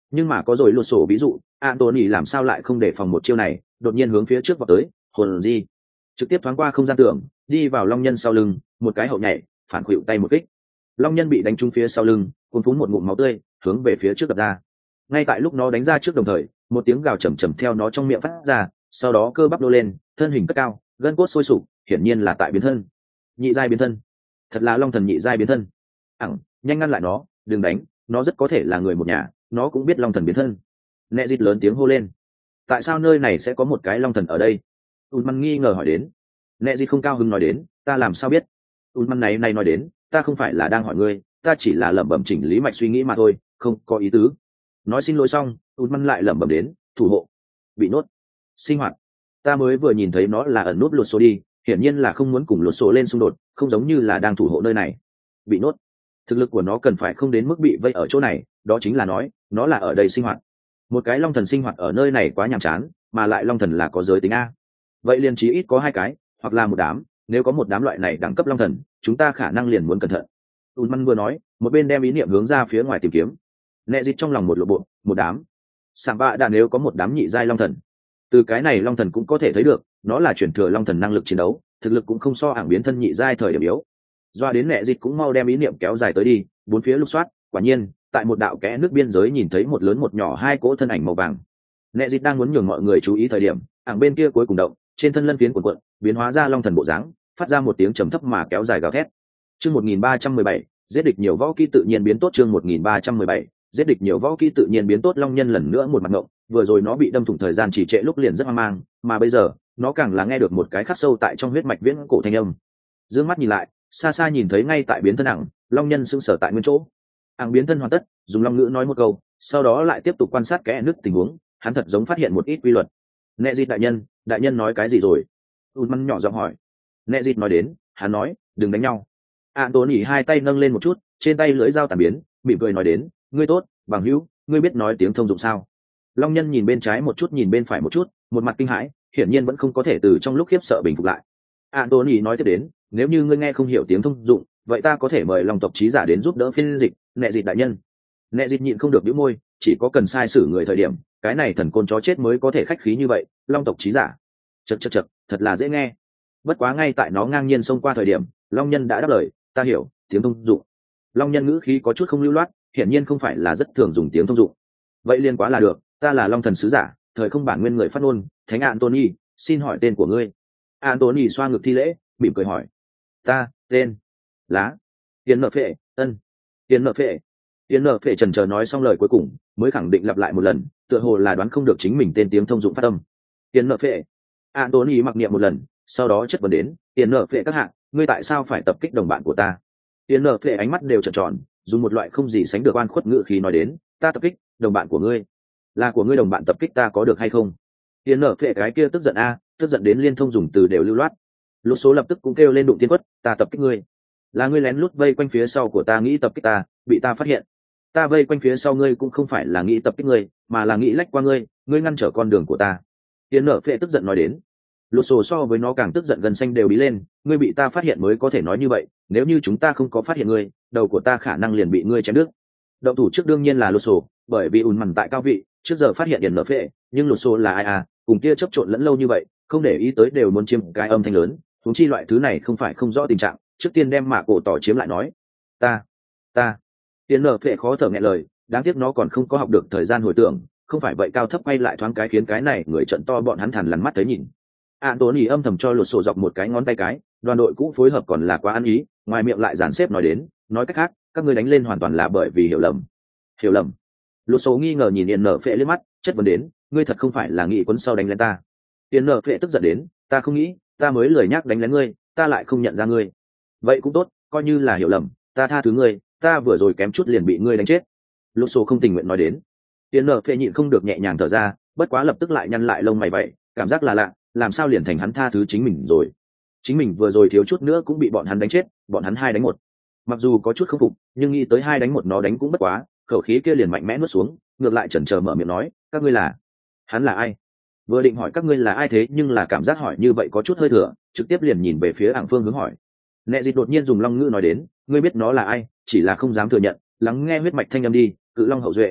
Nhưng mà có rồi lột sổ ví dụ, Anthony làm sao lại không để phòng một chiêu này, đột nhiên hướng phía trước vào tới, hồn gì trực tiếp thoáng qua không gian tường, đi vào long nhân sau lưng, một cái hậu nhảy, phản khuỵu tay một kích. Long nhân bị đánh trúng phía sau lưng, cuốn phún một ngụm máu tươi, hướng về phía trước đập ra. Ngay tại lúc nó đánh ra trước đồng thời, một tiếng gào trầm trầm theo nó trong miệng phát ra, sau đó cơ bắp nô lên, thân hình cất cao, gân cốt sôi sục, hiển nhiên là tại biến thân. Nhị giai biến thân, thật là long thần nhị giai biến thân. Ẳng, nhanh ngăn lại nó, đừng đánh, nó rất có thể là người một nhà, nó cũng biết long thần biến thân. Nẹ dịt lớn tiếng hô lên. Tại sao nơi này sẽ có một cái long thần ở đây? Ulman nghi ngờ hỏi đến. Nẹ dịt không cao hứng nói đến, ta làm sao biết? Ulman này này nói đến, ta không phải là đang hỏi ngươi, ta chỉ là lẩm bẩm chỉnh lý mạch suy nghĩ mà thôi, không có ý tứ. Nói xin lỗi xong, Ulman lại lẩm bẩm đến, thủ hộ, bị nốt, sinh hoạt. Ta mới vừa nhìn thấy nó là ẩn nút lột số đi, hiển nhiên là không muốn cùng lột số lên xung đột, không giống như là đang thủ hộ nơi này. Bị nốt, thực lực của nó cần phải không đến mức bị vây ở chỗ này, đó chính là nói, nó là ở đây sinh hoạt. Một cái long thần sinh hoạt ở nơi này quá nhàm chán, mà lại long thần là có giới tính a. Vậy liền chí ít có hai cái, hoặc là một đám, nếu có một đám loại này đẳng cấp long thần, chúng ta khả năng liền muốn cẩn thận. Ulman vừa nói, một bên đem ý niệm hướng ra phía ngoài tìm kiếm. Nẹ dịt trong lòng một lộ bộ, một đám. Sảng bạ đã nếu có một đám nhị giai long thần. Từ cái này long thần cũng có thể thấy được, nó là chuyển thừa long thần năng lực chiến đấu, thực lực cũng không so ảng biến thân nhị giai thời điểm yếu. Doa đến Nẹ dịt cũng mau đem ý niệm kéo dài tới đi, bốn phía lục soát, quả nhiên, tại một đạo kẽ nước biên giới nhìn thấy một lớn một nhỏ hai cỗ thân ảnh màu vàng. Nẹ dịt đang muốn nhường mọi người chú ý thời điểm, ảng bên kia cuối cùng động, trên thân lân phiến cuộn cuộn, biến hóa ra long thần bộ dáng, phát ra một tiếng trầm thấp mà kéo dài gào thét. Chương một nghìn ba trăm mười bảy, giết địch nhiều võ kỹ tự nhiên biến tốt. Chương một nghìn ba trăm mười bảy, giết địch nhiều võ kỹ tự nhiên biến tốt. Long nhân lần nữa một mặt ngộng, vừa rồi nó bị đâm thủng thời gian chỉ trệ lúc liền rất hoang mang, mà bây giờ, nó càng là nghe được một cái khắc sâu tại trong huyết mạch viễn cổ thanh âm. Dương mắt nhìn lại, xa xa nhìn thấy ngay tại biến thân ảng, long nhân sững sờ tại nguyên chỗ. Ảng biến thân hoàn tất, dùng long ngữ nói một câu, sau đó lại tiếp tục quan sát kẽ nứt tình huống, hắn thật giống phát hiện một ít quy luật. Nẹ dịt đại nhân, đại nhân nói cái gì rồi? Ulman nhỏ giọng hỏi. Nẹ dịt nói đến, hắn nói, đừng đánh nhau. Anthony hai tay nâng lên một chút, trên tay lưỡi dao tàn biến, mỉm cười nói đến, ngươi tốt, bằng hữu, ngươi biết nói tiếng thông dụng sao? Long nhân nhìn bên trái một chút nhìn bên phải một chút, một mặt kinh hãi, hiển nhiên vẫn không có thể từ trong lúc khiếp sợ bình phục lại. Anthony nói tiếp đến, nếu như ngươi nghe không hiểu tiếng thông dụng, vậy ta có thể mời long tộc trí giả đến giúp đỡ phiên dịch. Nẹ dịt đại nhân. Nẹ dịt nhịn không được bĩu môi, chỉ có cần sai sử người thời điểm, cái này thần côn chó chết mới có thể khách khí như vậy. Long tộc trí giả, chật chật chật, thật là dễ nghe. Bất quá ngay tại nó ngang nhiên xông qua thời điểm, long nhân đã đáp lời, ta hiểu tiếng thông dụng. Long nhân ngữ khí có chút không lưu loát, hiển nhiên không phải là rất thường dùng tiếng thông dụng. Vậy liên quá là được, ta là long thần sứ giả, thời không bản nguyên người phát ngôn, thánh Anthony, xin hỏi tên của ngươi. Anthony xoa ngực thi lễ, mỉm cười hỏi, ta tên lá tiền nợ phệ. Ân, tiền nợ phệ. Tiền nợ phệ trần chờ nói xong lời cuối cùng, mới khẳng định lặp lại một lần, tựa hồ là đoán không được chính mình tên tiếng thông dụng phát âm. Tiền nợ phệ. Anthony mặc niệm một lần, sau đó chất vấn đến, tiền nợ phệ các hạng, ngươi tại sao phải tập kích đồng bạn của ta? Tiền nợ phệ ánh mắt đều trợn tròn, dùng một loại không gì sánh được oan khuất ngữ khí nói đến, ta tập kích đồng bạn của ngươi, là của ngươi đồng bạn tập kích ta có được hay không? Tiền nợ phệ cái kia tức giận a, tức giận đến liên thông dùng từ đều lưu loát. Lỗ số lập tức cũng kêu lên đụng tiên quất, ta tập kích ngươi, là ngươi lén lút vây quanh phía sau của ta nghĩ tập kích ta, bị ta phát hiện. Ta vây quanh phía sau ngươi cũng không phải là nghĩ tập kích ngươi, mà là nghĩ lách qua ngươi, ngươi ngăn trở con đường của ta. Tiền nợ phệ tức giận nói đến. Lỗ sổ so với nó càng tức giận gần xanh đều bí lên, ngươi bị ta phát hiện mới có thể nói như vậy, nếu như chúng ta không có phát hiện ngươi, đầu của ta khả năng liền bị ngươi chém đứt. Động thủ trước đương nhiên là Lỗ sổ, bởi vì ùn mằn tại cao vị, trước giờ phát hiện tiền nợ phệ, nhưng Lỗ sổ là ai à, cùng kia chấp trộn lẫn lâu như vậy, không để ý tới đều muốn chiếm cái âm thanh lớn, huống chi loại thứ này không phải không rõ tình trạng, trước tiên đem mạ cổ tỏ chiếm lại nói, ta, ta. Tiền nợ phệ khó thở nghẹn lời, đáng tiếc nó còn không có học được thời gian hồi tưởng, không phải vậy cao thấp quay lại thoáng cái khiến cái này người trận to bọn hắn thằn lằn mắt thấy nhìn. Anthony âm thầm cho lột sổ dọc một cái ngón tay cái, đoàn đội cũ phối hợp còn là quá ăn ý, ngoài miệng lại dàn xếp nói đến, nói cách khác, các ngươi đánh lên hoàn toàn là bởi vì hiểu lầm. Hiểu lầm? Lột sổ nghi ngờ nhìn Yên Nở Phệ liếc mắt, chất vấn đến, ngươi thật không phải là nghĩ quấn sau đánh lên ta? Yên Nở Phệ tức giận đến, ta không nghĩ, ta mới lười nhắc đánh lén ngươi, ta lại không nhận ra ngươi. Vậy cũng tốt, coi như là hiểu lầm, ta tha thứ ngươi, ta vừa rồi kém chút liền bị ngươi đánh chết. Lột sổ không tình nguyện nói đến. Yên Nở Phệ nhịn không được nhẹ nhàng thở ra, bất quá lập tức lại nhăn lại lông mày vậy, cảm giác là lạ, làm sao liền thành hắn tha thứ chính mình rồi? Chính mình vừa rồi thiếu chút nữa cũng bị bọn hắn đánh chết, bọn hắn hai đánh một. Mặc dù có chút không phục, nhưng nghĩ tới hai đánh một nó đánh cũng bất quá, khẩu khí kia liền mạnh mẽ nuốt xuống, ngược lại chần chờ mở miệng nói, các ngươi là? Hắn là ai? Vừa định hỏi các ngươi là ai thế nhưng là cảm giác hỏi như vậy có chút hơi thừa, trực tiếp liền nhìn về phía Ảng Phương hướng hỏi. Nẹ Dịt đột nhiên dùng long ngữ nói đến, ngươi biết nó là ai, chỉ là không dám thừa nhận, lắng nghe huyết mạch thanh âm đi, Cự Long hậu duệ.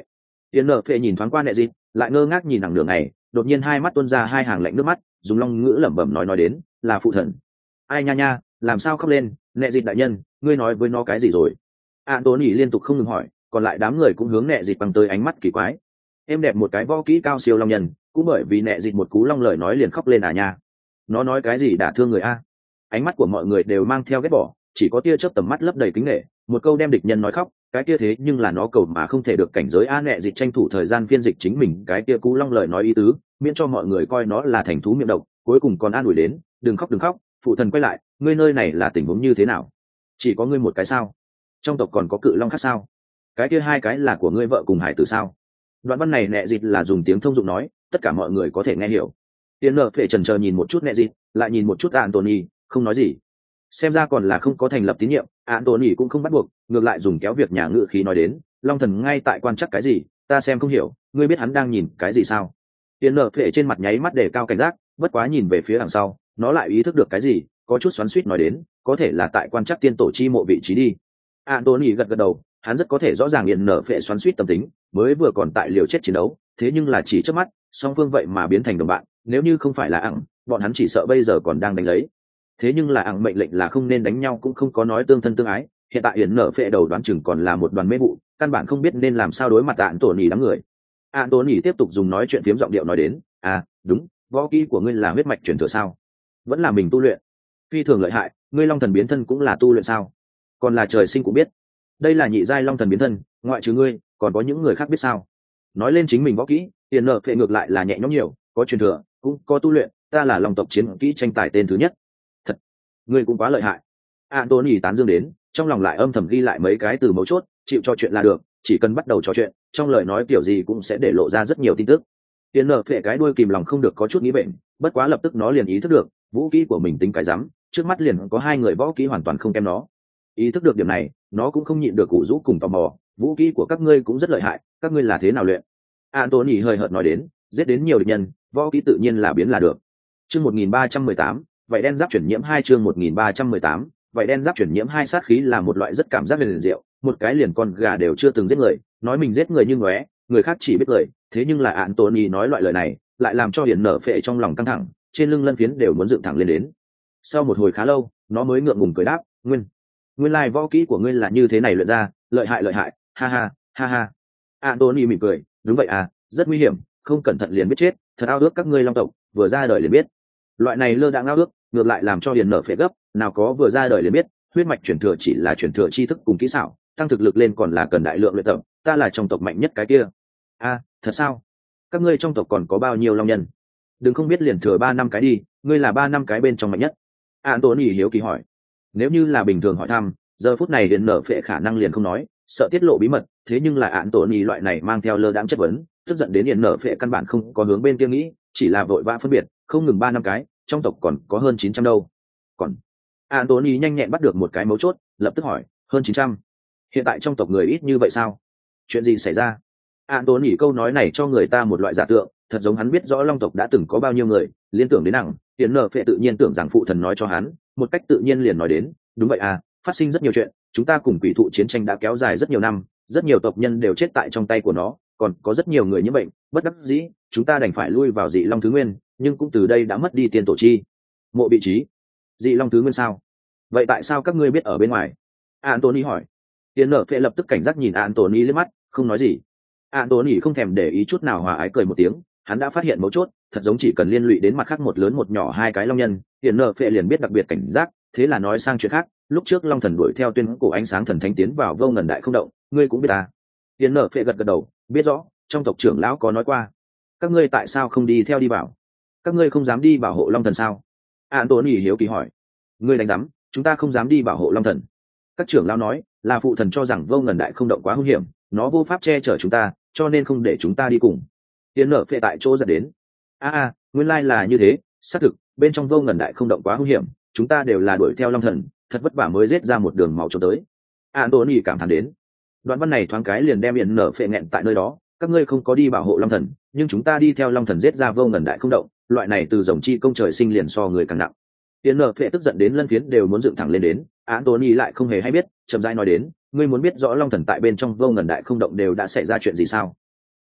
Tiền nở phệ nhìn thoáng qua nẹ dịt, lại ngơ ngác nhìn nàng nửa ngày, đột nhiên hai mắt tuôn ra hai hàng lạnh nước mắt, dùng long ngữ lẩm bẩm nói nói đến, là phụ thần. Ai nha nha, làm sao khóc lên, nẹ dịt đại nhân, ngươi nói với nó cái gì rồi? Anthony liên tục không ngừng hỏi, còn lại đám người cũng hướng nẹ dịt bằng tới ánh mắt kỳ quái. Em đẹp một cái võ kỹ cao siêu long nhân, cũng bởi vì nẹ dịt một cú long lời nói liền khóc lên à nha. Nó nói cái gì đả thương người a? Ánh mắt của mọi người đều mang theo ghét bỏ, chỉ có tia chớp tầm mắt lấp đầy kính nể, một câu đem địch nhân nói khóc, cái kia thế nhưng là nó cầu mà không thể được cảnh giới a. Nẹ dịch tranh thủ thời gian phiên dịch chính mình cái kia cú long lời nói ý tứ, miễn cho mọi người coi nó là thành thú miệng độc, cuối cùng còn an ủi đến, đừng khóc đừng khóc, phụ thần quay lại, ngươi nơi này là tình huống như thế nào? Chỉ có ngươi một cái sao? Trong tộc còn có cự long khác sao? Cái kia hai cái là của ngươi vợ cùng hải tử sao? Đoạn văn này nẹ dịch là dùng tiếng thông dụng nói, tất cả mọi người có thể nghe hiểu. Tiến nợ phệ trần chờ nhìn một chút nẹ dịch, lại nhìn một chút Anthony, không nói gì. Xem ra còn là không có thành lập tín nhiệm, Anthony cũng không bắt buộc, ngược lại dùng kéo việc nhà ngự khí nói đến, long thần ngay tại quan chắc cái gì, ta xem không hiểu, ngươi biết hắn đang nhìn cái gì sao? Tiến nợ phệ trên mặt nháy mắt để cao cảnh giác, bất quá nhìn về phía đằng sau, nó lại ý thức được cái gì, có chút xoắn xuýt nói đến, có thể là tại quan chắc tiên tổ chi mộ vị trí đi. Anthony gật gật đầu, hắn rất có thể rõ ràng Tiến nợ phệ xoắn xuýt tâm tính, mới vừa còn tại liều chết chiến đấu, thế nhưng là chỉ trước mắt, song phương vậy mà biến thành đồng bạn, nếu như không phải là ẳng, bọn hắn chỉ sợ bây giờ còn đang đánh lấy. Thế nhưng là ẳng mệnh lệnh là không nên đánh nhau cũng không có nói tương thân tương ái, hiện tại Yến nở phệ đầu đoán chừng còn là một đoàn mê vụ, căn bản không biết nên làm sao đối mặt ạn tổ nhì đám người. Ạn tổ nhì tiếp tục dùng nói chuyện phiếm giọng điệu nói đến, à đúng, võ kỹ của ngươi là huyết mạch truyền thừa sao? Vẫn là mình tu luyện? Phi thường lợi hại, ngươi long thần biến thân cũng là tu luyện sao? Còn là trời sinh cũng biết. Đây là nhị giai long thần biến thân, ngoại trừ ngươi, còn có những người khác biết sao? Nói lên chính mình võ kỹ, Yến nở phệ ngược lại là nhẹ nhõm nhiều, có truyền thừa, cũng có tu luyện, ta là long tộc chiến kỹ tranh tài tên thứ nhất. Thật, ngươi cũng quá lợi hại. Anthony tán dương đến, trong lòng lại âm thầm ghi lại mấy cái từ mấu chốt, chịu cho chuyện là được, chỉ cần bắt đầu trò chuyện, trong lời nói kiểu gì cũng sẽ để lộ ra rất nhiều tin tức. Tiến nở phệ cái đuôi kìm lòng không được có chút nghĩ bệnh, bất quá lập tức nó liền ý thức được, vũ kỹ của mình tính cái rắm, trước mắt liền có hai người võ kỹ hoàn toàn không kém nó. Ý thức được điểm này, nó cũng không nhịn được cụ rũ cùng tò mò, vũ kỹ của các ngươi cũng rất lợi hại, các ngươi là thế nào luyện? Anthony hơi hợt nói đến, giết đến nhiều địch nhân, võ kỹ tự nhiên là biến là được. Chương một nghìn ba trăm mười tám, vậy đen giáp chuyển nhiễm hai chương một nghìn ba trăm mười tám, vậy đen giáp chuyển nhiễm hai sát khí là một loại rất cảm giác liền diệu, một cái liền con gà đều chưa từng giết người, nói mình giết người như ngóe, người khác chỉ biết cười, thế nhưng là Anthony nói loại lời này, lại làm cho Hiển nở phệ trong lòng căng thẳng, trên lưng lân phiến đều muốn dựng thẳng lên đến. Sau một hồi khá lâu, nó mới ngượng ngùng cười đáp, "Nguyên, nguyên lai võ kỹ của ngươi là như thế này luyện ra, lợi hại lợi hại, ha ha, ha ha." Anthony mỉm cười, "Đúng vậy à, rất nguy hiểm, không cẩn thận liền biết chết, thật ao ước các ngươi long tộc, vừa ra đời liền biết." Loại này lơ đãng ao ước, ngược lại làm cho Hiền nở phệ gấp, nào có vừa ra đời liền biết, huyết mạch truyền thừa chỉ là truyền thừa tri thức cùng kỹ xảo, tăng thực lực lên còn là cần đại lượng luyện tập, ta là trong tộc mạnh nhất cái kia. A, thật sao? Các ngươi trong tộc còn có bao nhiêu long nhân? Đừng không biết liền thừa ba năm cái đi, ngươi là ba năm cái bên trong mạnh nhất. Anthony hiếu kỳ hỏi. Nếu như là bình thường hỏi thăm, giờ phút này Hiền nở phệ khả năng liền không nói, sợ tiết lộ bí mật, thế nhưng là Anthony loại này mang theo lơ đãng chất vấn, tức giận đến Hiền nở phệ căn bản không có hướng bên kia nghĩ, chỉ là vội vã phân biệt, không ngừng ba năm cái, trong tộc còn có hơn chín trăm đâu. Còn Anthony nhanh nhẹn bắt được một cái mấu chốt, lập tức hỏi, hơn chín trăm? Hiện tại trong tộc người ít như vậy sao? Chuyện gì xảy ra? Anthony câu nói này cho người ta một loại giả tượng, thật giống hắn biết rõ long tộc đã từng có bao nhiêu người, liên tưởng đến nặng, Tiến nở phệ tự nhiên tưởng rằng phụ thần nói cho hắn, một cách tự nhiên liền nói đến, đúng vậy à, phát sinh rất nhiều chuyện, chúng ta cùng quỷ thụ chiến tranh đã kéo dài rất nhiều năm, rất nhiều tộc nhân đều chết tại trong tay của nó, còn có rất nhiều người nhiễm bệnh, bất đắc dĩ, chúng ta đành phải lui vào dị long thứ nguyên, nhưng cũng từ đây đã mất đi tiên tổ chi mộ vị trí. Dị long thứ nguyên sao? Vậy tại sao các ngươi biết ở bên ngoài? Anthony hỏi. Tiến nở phệ lập tức cảnh giác nhìn Anthony liếc mắt, không nói gì. Anthony không thèm để ý chút nào, hòa ái cười một tiếng, hắn đã phát hiện mấu chốt, thật giống chỉ cần liên lụy đến mặt khác một lớn một nhỏ hai cái long nhân, Tiến nở phệ liền biết đặc biệt cảnh giác, thế là nói sang chuyện khác, lúc trước long thần đuổi theo tuyên cổ ánh sáng thần thánh tiến vào vô ngần đại không động, ngươi cũng biết à? Tiến nở phệ gật gật đầu, biết rõ, trong tộc trưởng lão có nói qua. Các ngươi tại sao không đi theo đi vào? Các ngươi không dám đi bảo hộ long thần sao? Anthony hiếu kỳ hỏi. Ngươi đánh dám, chúng ta không dám đi bảo hộ long thần. Các trưởng lão nói là phụ thần cho rằng vô ngần đại không động quá hung hiểm, nó vô pháp che chở chúng ta, cho nên không để chúng ta đi cùng. Tiến nở phệ tại chỗ dẫn đến. A a, nguyên lai là như thế, xác thực, bên trong vô ngần đại không động quá hung hiểm, chúng ta đều là đuổi theo long thần, thật vất vả mới giết ra một đường máu cho tới. Anthony cảm thán đến. Đoạn văn này thoáng cái liền đem Tiến nở phệ nghẹn tại nơi đó, các ngươi không có đi bảo hộ long thần, nhưng chúng ta đi theo long thần giết ra vô ngần đại không động, loại này từ rồng chi công trời sinh liền so người càng nặng. Tiến nở phệ tức giận đến lân phiến đều muốn dựng thẳng lên đến, Anthony lại không hề hay biết, chậm rãi nói đến, ngươi muốn biết rõ long thần tại bên trong vô ngần đại không động đều đã xảy ra chuyện gì sao?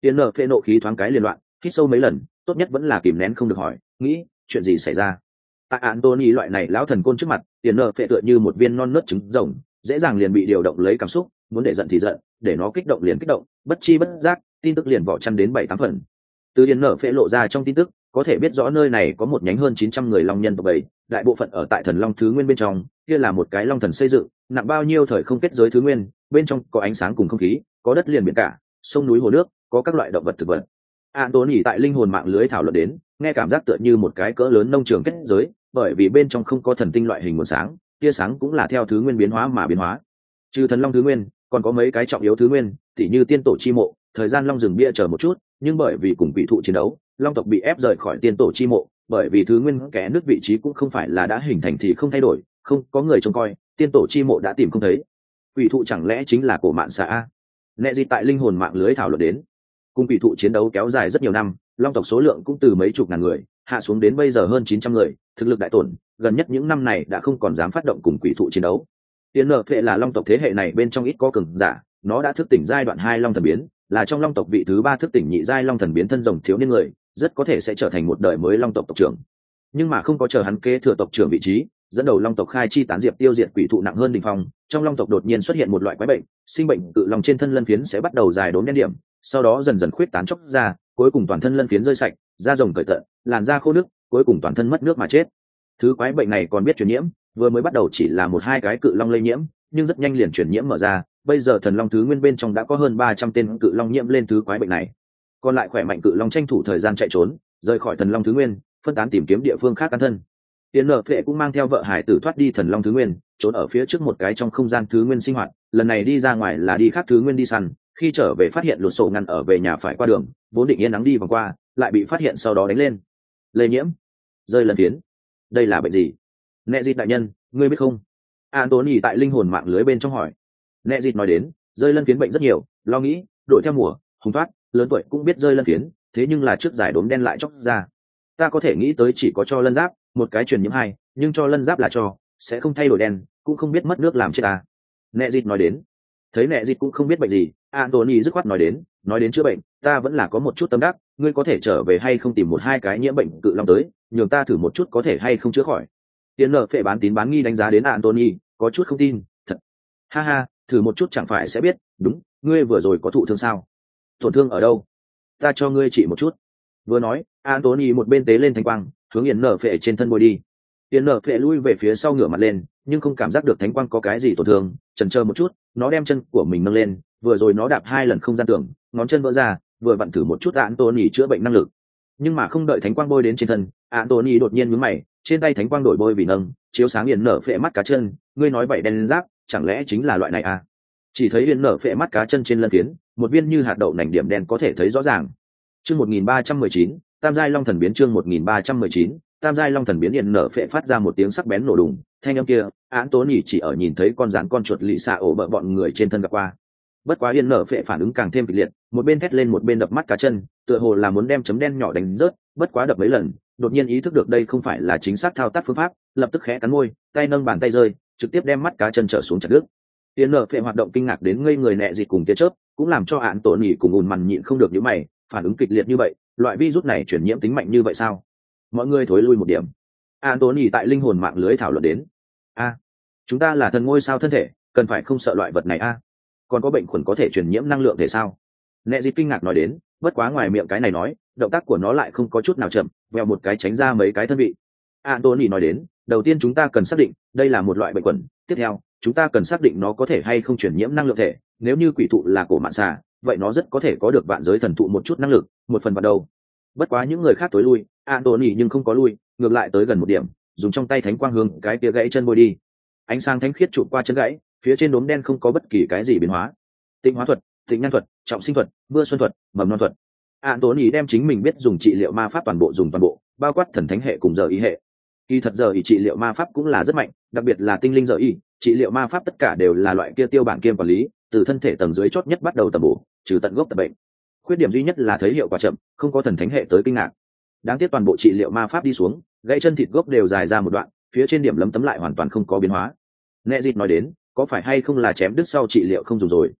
Tiến nở phệ nộ khí thoáng cái liên loạn, hít sâu mấy lần, tốt nhất vẫn là kìm nén không được hỏi, nghĩ chuyện gì xảy ra. Tại Anthony loại này lão thần côn trước mặt, Tiến nở phệ tựa như một viên non nớt trứng rồng, dễ dàng liền bị điều động lấy cảm xúc, muốn để giận thì giận, để nó kích động liền kích động, bất chi bất giác, tin tức liền vỏ chăn đến bảy tám phần. Từ Tiến nở phệ lộ ra trong tin tức, có thể biết rõ nơi này có một nhánh hơn chín trăm người long nhân tộc bảy, đại bộ phận ở tại thần long thứ nguyên bên trong, kia là một cái long thần xây dựng, nặng bao nhiêu thời không kết giới thứ nguyên, bên trong có ánh sáng cùng không khí, có đất liền biển cả, sông núi hồ nước, có các loại động vật thực vật. Anthony tại linh hồn mạng lưới thảo luận đến, nghe cảm giác tựa như một cái cỡ lớn nông trường kết giới, bởi vì bên trong không có thần tinh loại hình nguồn sáng, tia sáng cũng là theo thứ nguyên biến hóa mà biến hóa. Trừ thần long thứ nguyên, còn có mấy cái trọng yếu thứ nguyên, tỉ như tiên tổ chi mộ, thời gian long rừng bia chờ một chút, nhưng bởi vì cùng quỷ thụ chiến đấu, long tộc bị ép rời khỏi tiên tổ chi mộ, bởi vì thứ nguyên kẽ nước vị trí cũng không phải là đã hình thành thì không thay đổi, không có người trông coi, tiên tổ chi mộ đã tìm không thấy. Quỷ thụ chẳng lẽ chính là cổ mạn xà a? Nệ gì tại linh hồn mạng lưới thảo luận đến. Cùng quỷ thụ chiến đấu kéo dài rất nhiều năm, long tộc số lượng cũng từ mấy chục ngàn người hạ xuống đến bây giờ hơn chín trăm người, thực lực đại tổn, gần nhất những năm này đã không còn dám phát động cùng quỷ thụ chiến đấu. Tiên nở phệ là long tộc thế hệ này bên trong ít có cường giả, nó đã thức tỉnh giai đoạn hai long thần biến, là trong long tộc vị thứ ba thức tỉnh nhị giai long thần biến thân rồng thiếu niên người, rất có thể sẽ trở thành một đời mới long tộc tộc trưởng. Nhưng mà không có chờ hắn kế thừa tộc trưởng vị trí, dẫn đầu long tộc khai chi tán diệp tiêu diệt quỷ thụ nặng hơn đỉnh phong, trong long tộc đột nhiên xuất hiện một loại quái bệnh, sinh bệnh cự long trên thân lân phiến sẽ bắt đầu dài đốm đen điểm, sau đó dần dần khuyết tán chốc ra, cuối cùng toàn thân lân phiến rơi sạch, da rồng cởi tận, làn da khô nước, cuối cùng toàn thân mất nước mà chết. Thứ quái bệnh này còn biết truyền nhiễm, vừa mới bắt đầu chỉ là một hai cái cự long lây nhiễm, nhưng rất nhanh liền truyền nhiễm mở ra, bây giờ thần long thứ nguyên bên trong đã có hơn ba trăm tên cự long nhiễm lên thứ quái bệnh này. Còn lại khỏe mạnh cự long tranh thủ thời gian chạy trốn, rời khỏi thần long thứ nguyên, phân tán tìm kiếm địa phương khác an thân. Tiến nở phệ cũng mang theo vợ hải tử thoát đi thần long thứ nguyên, trốn ở phía trước một cái trong không gian thứ nguyên sinh hoạt, lần này đi ra ngoài là đi khác thứ nguyên đi săn, khi trở về phát hiện lột sổ ngăn ở về nhà phải qua đường, vốn định yên nắng đi vòng qua, lại bị phát hiện sau đó đánh lên. Lây nhiễm, rơi lần tiến, đây là bệnh gì? Nệ dịt đại nhân, ngươi biết không? Anthony tại linh hồn mạng lưới bên trong hỏi. Nệ dịt nói đến, rơi lân phiến bệnh rất nhiều, lo nghĩ, đổi theo mùa, hùng thoát, lớn tuổi cũng biết rơi lân phiến, thế nhưng là trước giải đốm đen lại chóc ra. Ta có thể nghĩ tới chỉ có cho lân giáp, một cái truyền nhiễm hai, nhưng cho lân giáp là cho, sẽ không thay đổi đen, cũng không biết mất nước làm chết ta. Nệ dịt nói đến. Thấy Nệ dịt cũng không biết bệnh gì, Anthony dứt khoát nói đến, nói đến chữa bệnh, ta vẫn là có một chút tâm đắc, ngươi có thể trở về hay không tìm một hai cái nhiễm bệnh cự long tới, nhường ta thử một chút có thể hay không chữa khỏi. Tiến nở phệ bán tín bán nghi đánh giá đến Anthony, có chút không tin, thật. Ha ha, thử một chút chẳng phải sẽ biết, đúng, ngươi vừa rồi có thụ thương sao? Tổn thương ở đâu? Ta cho ngươi trị một chút. Vừa nói, Anthony một bên tế lên thánh quang, hướng Yến nở phệ trên thân bôi đi. Yến nở phệ lui về phía sau ngửa mặt lên, nhưng không cảm giác được thánh quang có cái gì tổn thương, chần chờ một chút, nó đem chân của mình nâng lên, vừa rồi nó đạp hai lần không gian tường, ngón chân vỡ ra, vừa vặn thử một chút Anthony chữa bệnh năng lực. Nhưng mà không đợi thánh quang bôi đến trên thân, Anthony đột nhiên nhướng mày, trên tay thánh quang đổi bôi vì nâng, chiếu sáng Yến nở phệ mắt cá chân, ngươi nói vậy đen giáp, chẳng lẽ chính là loại này à? Chỉ thấy Yến nở phệ mắt cá chân trên lân phiến, một viên như hạt đậu nành điểm đen có thể thấy rõ ràng. Chương một nghìn ba trăm mười chín, Tam giai long thần biến chương một nghìn ba trăm mười chín, Tam giai long thần biến Yến nở phệ phát ra một tiếng sắc bén nổ đùng, thanh âm kia, Anthony chỉ ở nhìn thấy con rắn con chuột lì xạ ổ bợ bọn người trên thân gặp qua. Bất quá Yến nở phệ phản ứng càng thêm kịch liệt, một bên thét lên một bên đập mắt cá chân, tựa hồ là muốn đem chấm đen nhỏ đánh rớt, bất quá đập mấy lần, đột nhiên ý thức được đây không phải là chính xác thao tác phương pháp, lập tức khẽ cắn môi, tay nâng bàn tay rơi, trực tiếp đem mắt cá chân trở xuống chặt đứt. Yến nở phệ hoạt động kinh ngạc đến ngây người nẹ dịt cùng tia chớp, cũng làm cho án tổ nhỉ cùng ùn mằn nhịn không được những mày, phản ứng kịch liệt như vậy, loại virus này truyền nhiễm tính mạnh như vậy sao? Mọi người thối lui một điểm. Anthony tại linh hồn mạng lưới thảo luận đến. A, chúng ta là thần ngôi sao thân thể, cần phải không sợ loại vật này a? Còn có bệnh khuẩn có thể truyền nhiễm năng lượng thể sao? Nẹ dịt kinh ngạc nói đến, bất quá ngoài miệng cái này nói, động tác của nó lại không có chút nào chậm, vèo một cái tránh ra mấy cái thân vị. Anthony nói đến, đầu tiên chúng ta cần xác định đây là một loại bệnh khuẩn, tiếp theo chúng ta cần xác định nó có thể hay không truyền nhiễm năng lượng thể, nếu như quỷ thụ là cổ mạn xà, vậy nó rất có thể có được vạn giới thần thụ một chút năng lực, một phần vào đầu. Bất quá những người khác tối lui, Anthony nhưng không có lui, ngược lại tới gần một điểm, dùng trong tay thánh quang hướng cái kia gãy chân bôi đi. Ánh sáng thánh khiết chụp qua chân gãy, phía trên đốm đen không có bất kỳ cái gì biến hóa. Tịnh hóa thuật, tịnh nhan thuật, trọng sinh thuật, mưa xuân thuật, mầm non thuật. Anthony đem chính mình biết dùng trị liệu ma pháp toàn bộ dùng toàn bộ, bao quát thần thánh hệ cùng giờ ý hệ. Kỳ thật giờ ý trị liệu ma pháp cũng là rất mạnh, đặc biệt là tinh linh giờ ý, trị liệu ma pháp tất cả đều là loại kia tiêu bản kiêm quản lý, từ thân thể tầng dưới chót nhất bắt đầu tầm bổ, trừ tận gốc tận bệnh. Khuyết điểm duy nhất là thấy hiệu quả chậm, không có thần thánh hệ tới kinh ngạc. Đáng tiếc toàn bộ trị liệu ma pháp đi xuống, gãy chân thịt gốc đều dài ra một đoạn, phía trên điểm lấm tấm lại hoàn toàn không có biến hóa. Nẹ dịt nói đến, có phải hay không là chém đứt sau trị liệu không dùng rồi?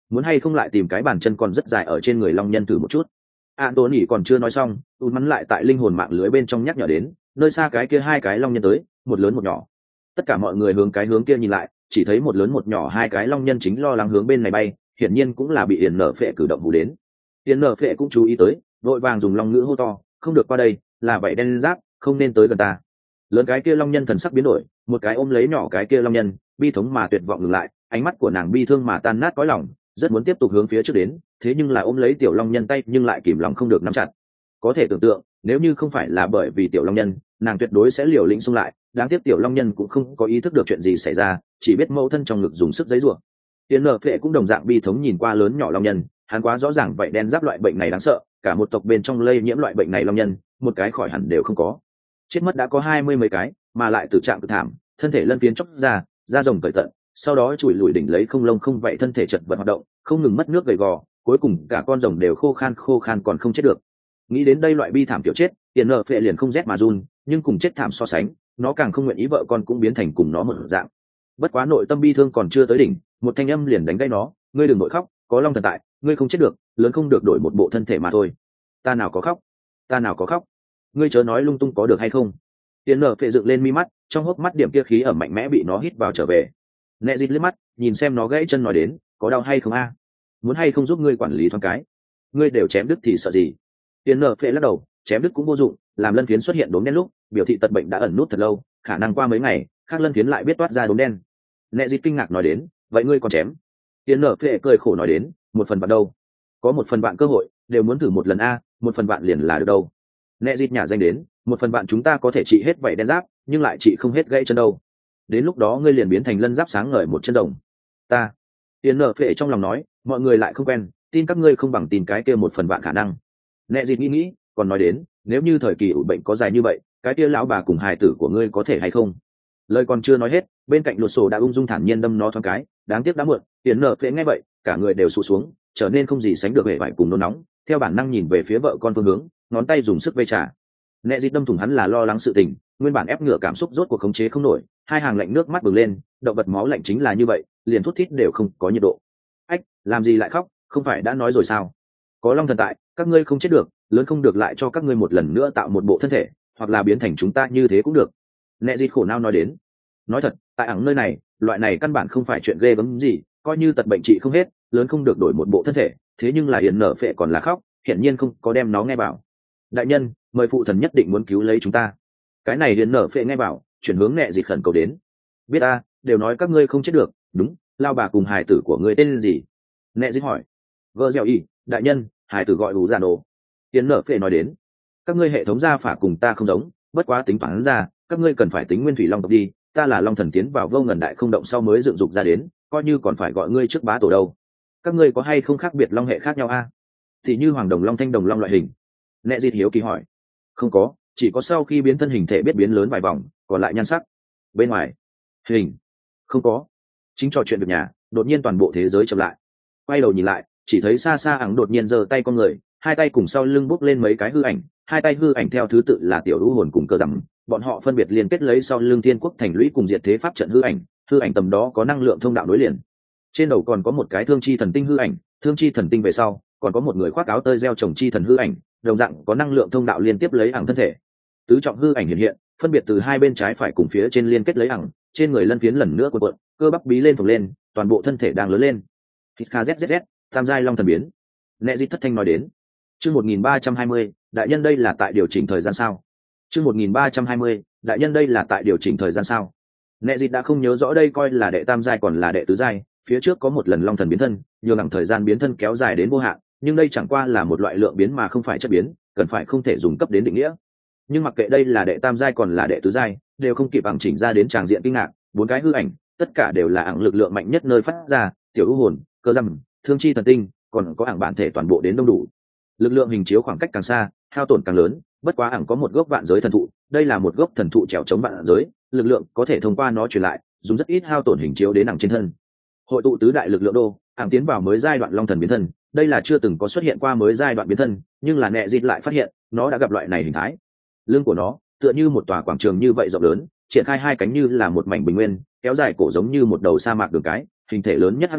muốn hay không lại tìm cái bàn chân còn rất dài ở trên người long nhân thử một chút. Anthony còn chưa nói xong, tụt mắn lại tại linh hồn mạng lưới bên trong nhắc nhở đến, nơi xa cái kia hai cái long nhân tới, một lớn một nhỏ. Tất cả mọi người hướng cái hướng kia nhìn lại, chỉ thấy một lớn một nhỏ hai cái long nhân chính lo lắng hướng bên này bay, hiển nhiên cũng là bị Yển Nở Phệ cử động hù đến. Yển Nở Phệ cũng chú ý tới, vội vàng dùng long ngữ hô to, không được qua đây, là vậy đen giáp, không nên tới gần ta. Lớn cái kia long nhân thần sắc biến đổi, một cái ôm lấy nhỏ cái kia long nhân, bi thống mà tuyệt vọng ngừng lại, ánh mắt của nàng bi thương mà tan nát cõi lòng, rất muốn tiếp tục hướng phía trước đến, thế nhưng là ôm lấy tiểu long nhân tay nhưng lại kìm lòng không được nắm chặt. Có thể tưởng tượng, nếu như không phải là bởi vì tiểu long nhân, nàng tuyệt đối sẽ liều lĩnh xung lại, đáng tiếc tiểu long nhân cũng không có ý thức được chuyện gì xảy ra, chỉ biết mâu thân trong ngực dùng sức giãy giụa. Tiền Nở Phệ cũng đồng dạng bi thống nhìn qua lớn nhỏ long nhân, hắn quá rõ ràng vậy đen giáp loại bệnh này đáng sợ, cả một tộc bên trong lây nhiễm loại bệnh này long nhân, một cái khỏi hẳn đều không có. Chết mất đã có hai mươi mấy cái, mà lại tử trạng cực thảm, thân thể lân phiến chóc ra, da rồng cởi tận, sau đó chùi lùi đỉnh lấy không lông không vậy thân thể chật vật hoạt động, không ngừng mất nước gầy gò, cuối cùng cả con rồng đều khô khan khô khan còn không chết được. Nghĩ đến đây loại bi thảm kiểu chết, Tiền Nở Phệ liền không rét mà run, nhưng cùng chết thảm so sánh, nó càng không nguyện ý vợ con cũng biến thành cùng nó một dạng. Bất quá nội tâm bi thương còn chưa tới đỉnh, một thanh âm liền đánh gãy nó, ngươi đừng nội khóc, có long thần tại, ngươi không chết được, lớn không được đổi một bộ thân thể mà thôi. Ta nào có khóc, ta nào có khóc, ngươi chớ nói lung tung có được hay không. Tiền Nở Phệ dựng lên mi mắt, trong hốc mắt điểm kia khí ẩm mạnh mẽ bị nó hít vào trở về. Nẹ dịt liếc mắt, nhìn xem nó gãy chân nói đến, có đau hay không a? Muốn hay không giúp ngươi quản lý thoáng cái? Ngươi đều chém đứt thì sợ gì? Tiền Nở Phệ lắc đầu, chém đứt cũng vô dụng, làm lân phiến xuất hiện đốm đen lúc, biểu thị tật bệnh đã ẩn nút thật lâu, khả năng qua mấy ngày, khác lân phiến lại biết toát ra đốm đen. Nẹ dịt kinh ngạc nói đến, vậy ngươi còn chém? Tiền Nở Phệ cười khổ nói đến, một phần bạn đâu? Có một phần bạn cơ hội, đều muốn thử một lần a, một phần bạn liền là được đâu. Nẹ dịt nhả danh đến, một phần bạn chúng ta có thể trị hết vậy đen giáp, nhưng lại trị không hết gãy chân đâu. Đến lúc đó ngươi liền biến thành lân giáp sáng ngời một chân đồng. Ta. Tiền Nở Phệ trong lòng nói, mọi người lại không quen, tin các ngươi không bằng tin cái kia một phần bạn khả năng. Nẹ dịt nghĩ nghĩ, còn nói đến, nếu như thời kỳ ủ bệnh có dài như vậy, cái kia lão bà cùng hài tử của ngươi có thể hay không? Lời còn chưa nói hết, bên cạnh lột sổ đã ung dung thản nhiên đâm nó thoáng cái, đáng tiếc đã muộn. Tiền Nở Phệ nghe vậy, cả người đều sụt xuống, trở nên không gì sánh được vẻ vải cùng nôn nóng, theo bản năng nhìn về phía vợ con phương hướng, ngón tay dùng sức vây trả. Nẹ dịt đâm thủng hắn là lo lắng sự tình, nguyên bản ép ngựa cảm xúc rốt cuộc khống chế không nổi, hai hàng lạnh nước mắt bừng lên, động vật máu lạnh chính là như vậy, liền thút thít đều không có nhiệt độ. Ách, làm gì lại khóc, không phải đã nói rồi sao? Có long thần tại, các ngươi không chết được, lớn không được lại cho các ngươi một lần nữa tạo một bộ thân thể, hoặc là biến thành chúng ta như thế cũng được. Nẹ dịt khổ não nói đến. Nói thật, tại ẳng nơi này, loại này căn bản không phải chuyện ghê gớm gì, coi như tật bệnh trị không hết, lớn không được đổi một bộ thân thể, thế nhưng là Yển Nở Phệ còn là khóc, hiển nhiên không có đem nó nghe bảo. Đại nhân, mời phụ thần nhất định muốn cứu lấy chúng ta. Cái này Yển Nở Phệ nghe bảo, chuyển hướng Nẹ dịt khẩn cầu đến. Biết a, đều nói các ngươi không chết được, đúng, lao bà cùng hài tử của ngươi tên gì? Nẹ dịt hỏi. Gơ dẻo y, đại nhân, hài tử gọi Hú Già Nổ. Yển Nở Phệ nói đến. Các ngươi hệ thống gia phả cùng ta không giống, bất quá tính toán ra, các ngươi cần phải tính nguyên thủy long tộc đi, ta là long thần tiến vào vô ngần đại không động sau mới dựng dục ra đến, coi như còn phải gọi ngươi trước bá tổ đâu. Các ngươi có hay không khác biệt long hệ khác nhau a? Thì như hoàng đồng long thanh đồng long loại hình. Nẹ dịt hiếu kỳ hỏi. Không có, chỉ có sau khi biến thân hình thể biết biến lớn vài vòng, còn lại nhan sắc. Bên ngoài, hình, không có. Chính trò chuyện được nhà, đột nhiên toàn bộ thế giới chậm lại. Quay đầu nhìn lại, chỉ thấy xa xa ẳng đột nhiên giơ tay con người, hai tay cùng sau lưng bốc lên mấy cái hư ảnh, hai tay hư ảnh theo thứ tự là tiểu lũ hồn cùng cơ rằm, bọn họ phân biệt liên kết lấy sau lưng thiên quốc thành lũy cùng diệt thế pháp trận hư ảnh, hư ảnh tầm đó có năng lượng thông đạo nối liền. Trên đầu còn có một cái thương chi thần tinh hư ảnh, thương chi thần tinh về sau còn có một người khoác áo tơi gieo trồng chi thần hư ảnh, đồng dạng có năng lượng thông đạo liên tiếp lấy ẳng thân thể. Tứ trọng hư ảnh hiện hiện, phân biệt từ hai bên trái phải cùng phía trên liên kết lấy ẳng, trên người lân phiến lần nữa cuộn cuộn, cơ bắp bí lên phồng lên, toàn bộ thân thể đang lớn lên. Hizkzzz, tam giai long thần biến. Nẹ dịt thất thanh nói đến. Chương một nghìn ba trăm hai mươi, đại nhân đây là tại điều chỉnh thời gian sao? Chương một nghìn ba trăm hai mươi, đại nhân đây là tại điều chỉnh thời gian sao? Nẹ dịt đã không nhớ rõ đây coi là đệ tam giai còn là đệ tứ giai, phía trước có một lần long thần biến thân, nhiều đẳng thời gian biến thân kéo dài đến vô hạn, nhưng đây chẳng qua là một loại lượng biến mà không phải chất biến, cần phải không thể dùng cấp đến định nghĩa. Nhưng mặc kệ đây là đệ tam giai còn là đệ tứ giai, đều không kịp ẳng chỉnh ra đến tràng diện kinh ngạc, bốn cái hư ảnh, tất cả đều là ẳng lực lượng mạnh nhất nơi phát ra, tiểu u hồn, cơ rằm, thương chi thần tinh, còn có ẳng bản thể toàn bộ đến đông đủ. Lực lượng hình chiếu khoảng cách càng xa, hao tổn càng lớn, bất quá ẳng có một gốc vạn giới thần thụ, đây là một gốc thần thụ trèo chống vạn giới, lực lượng có thể thông qua nó truyền lại, dùng rất ít hao tổn hình chiếu đến ẳng trên thân. Hội tụ tứ đại lực lượng đô, ẳng tiến vào mới giai đoạn long thần biến thân, đây là chưa từng có xuất hiện qua mới giai đoạn biến thân, nhưng là Nẹ dịt lại phát hiện, nó đã gặp loại này hình thái. Lưng của nó tựa như một tòa quảng trường như vậy rộng lớn, triển khai hai cánh như là một mảnh bình nguyên, kéo dài cổ giống như một đầu sa mạc đường cái, hình thể lớn nhất hắc long,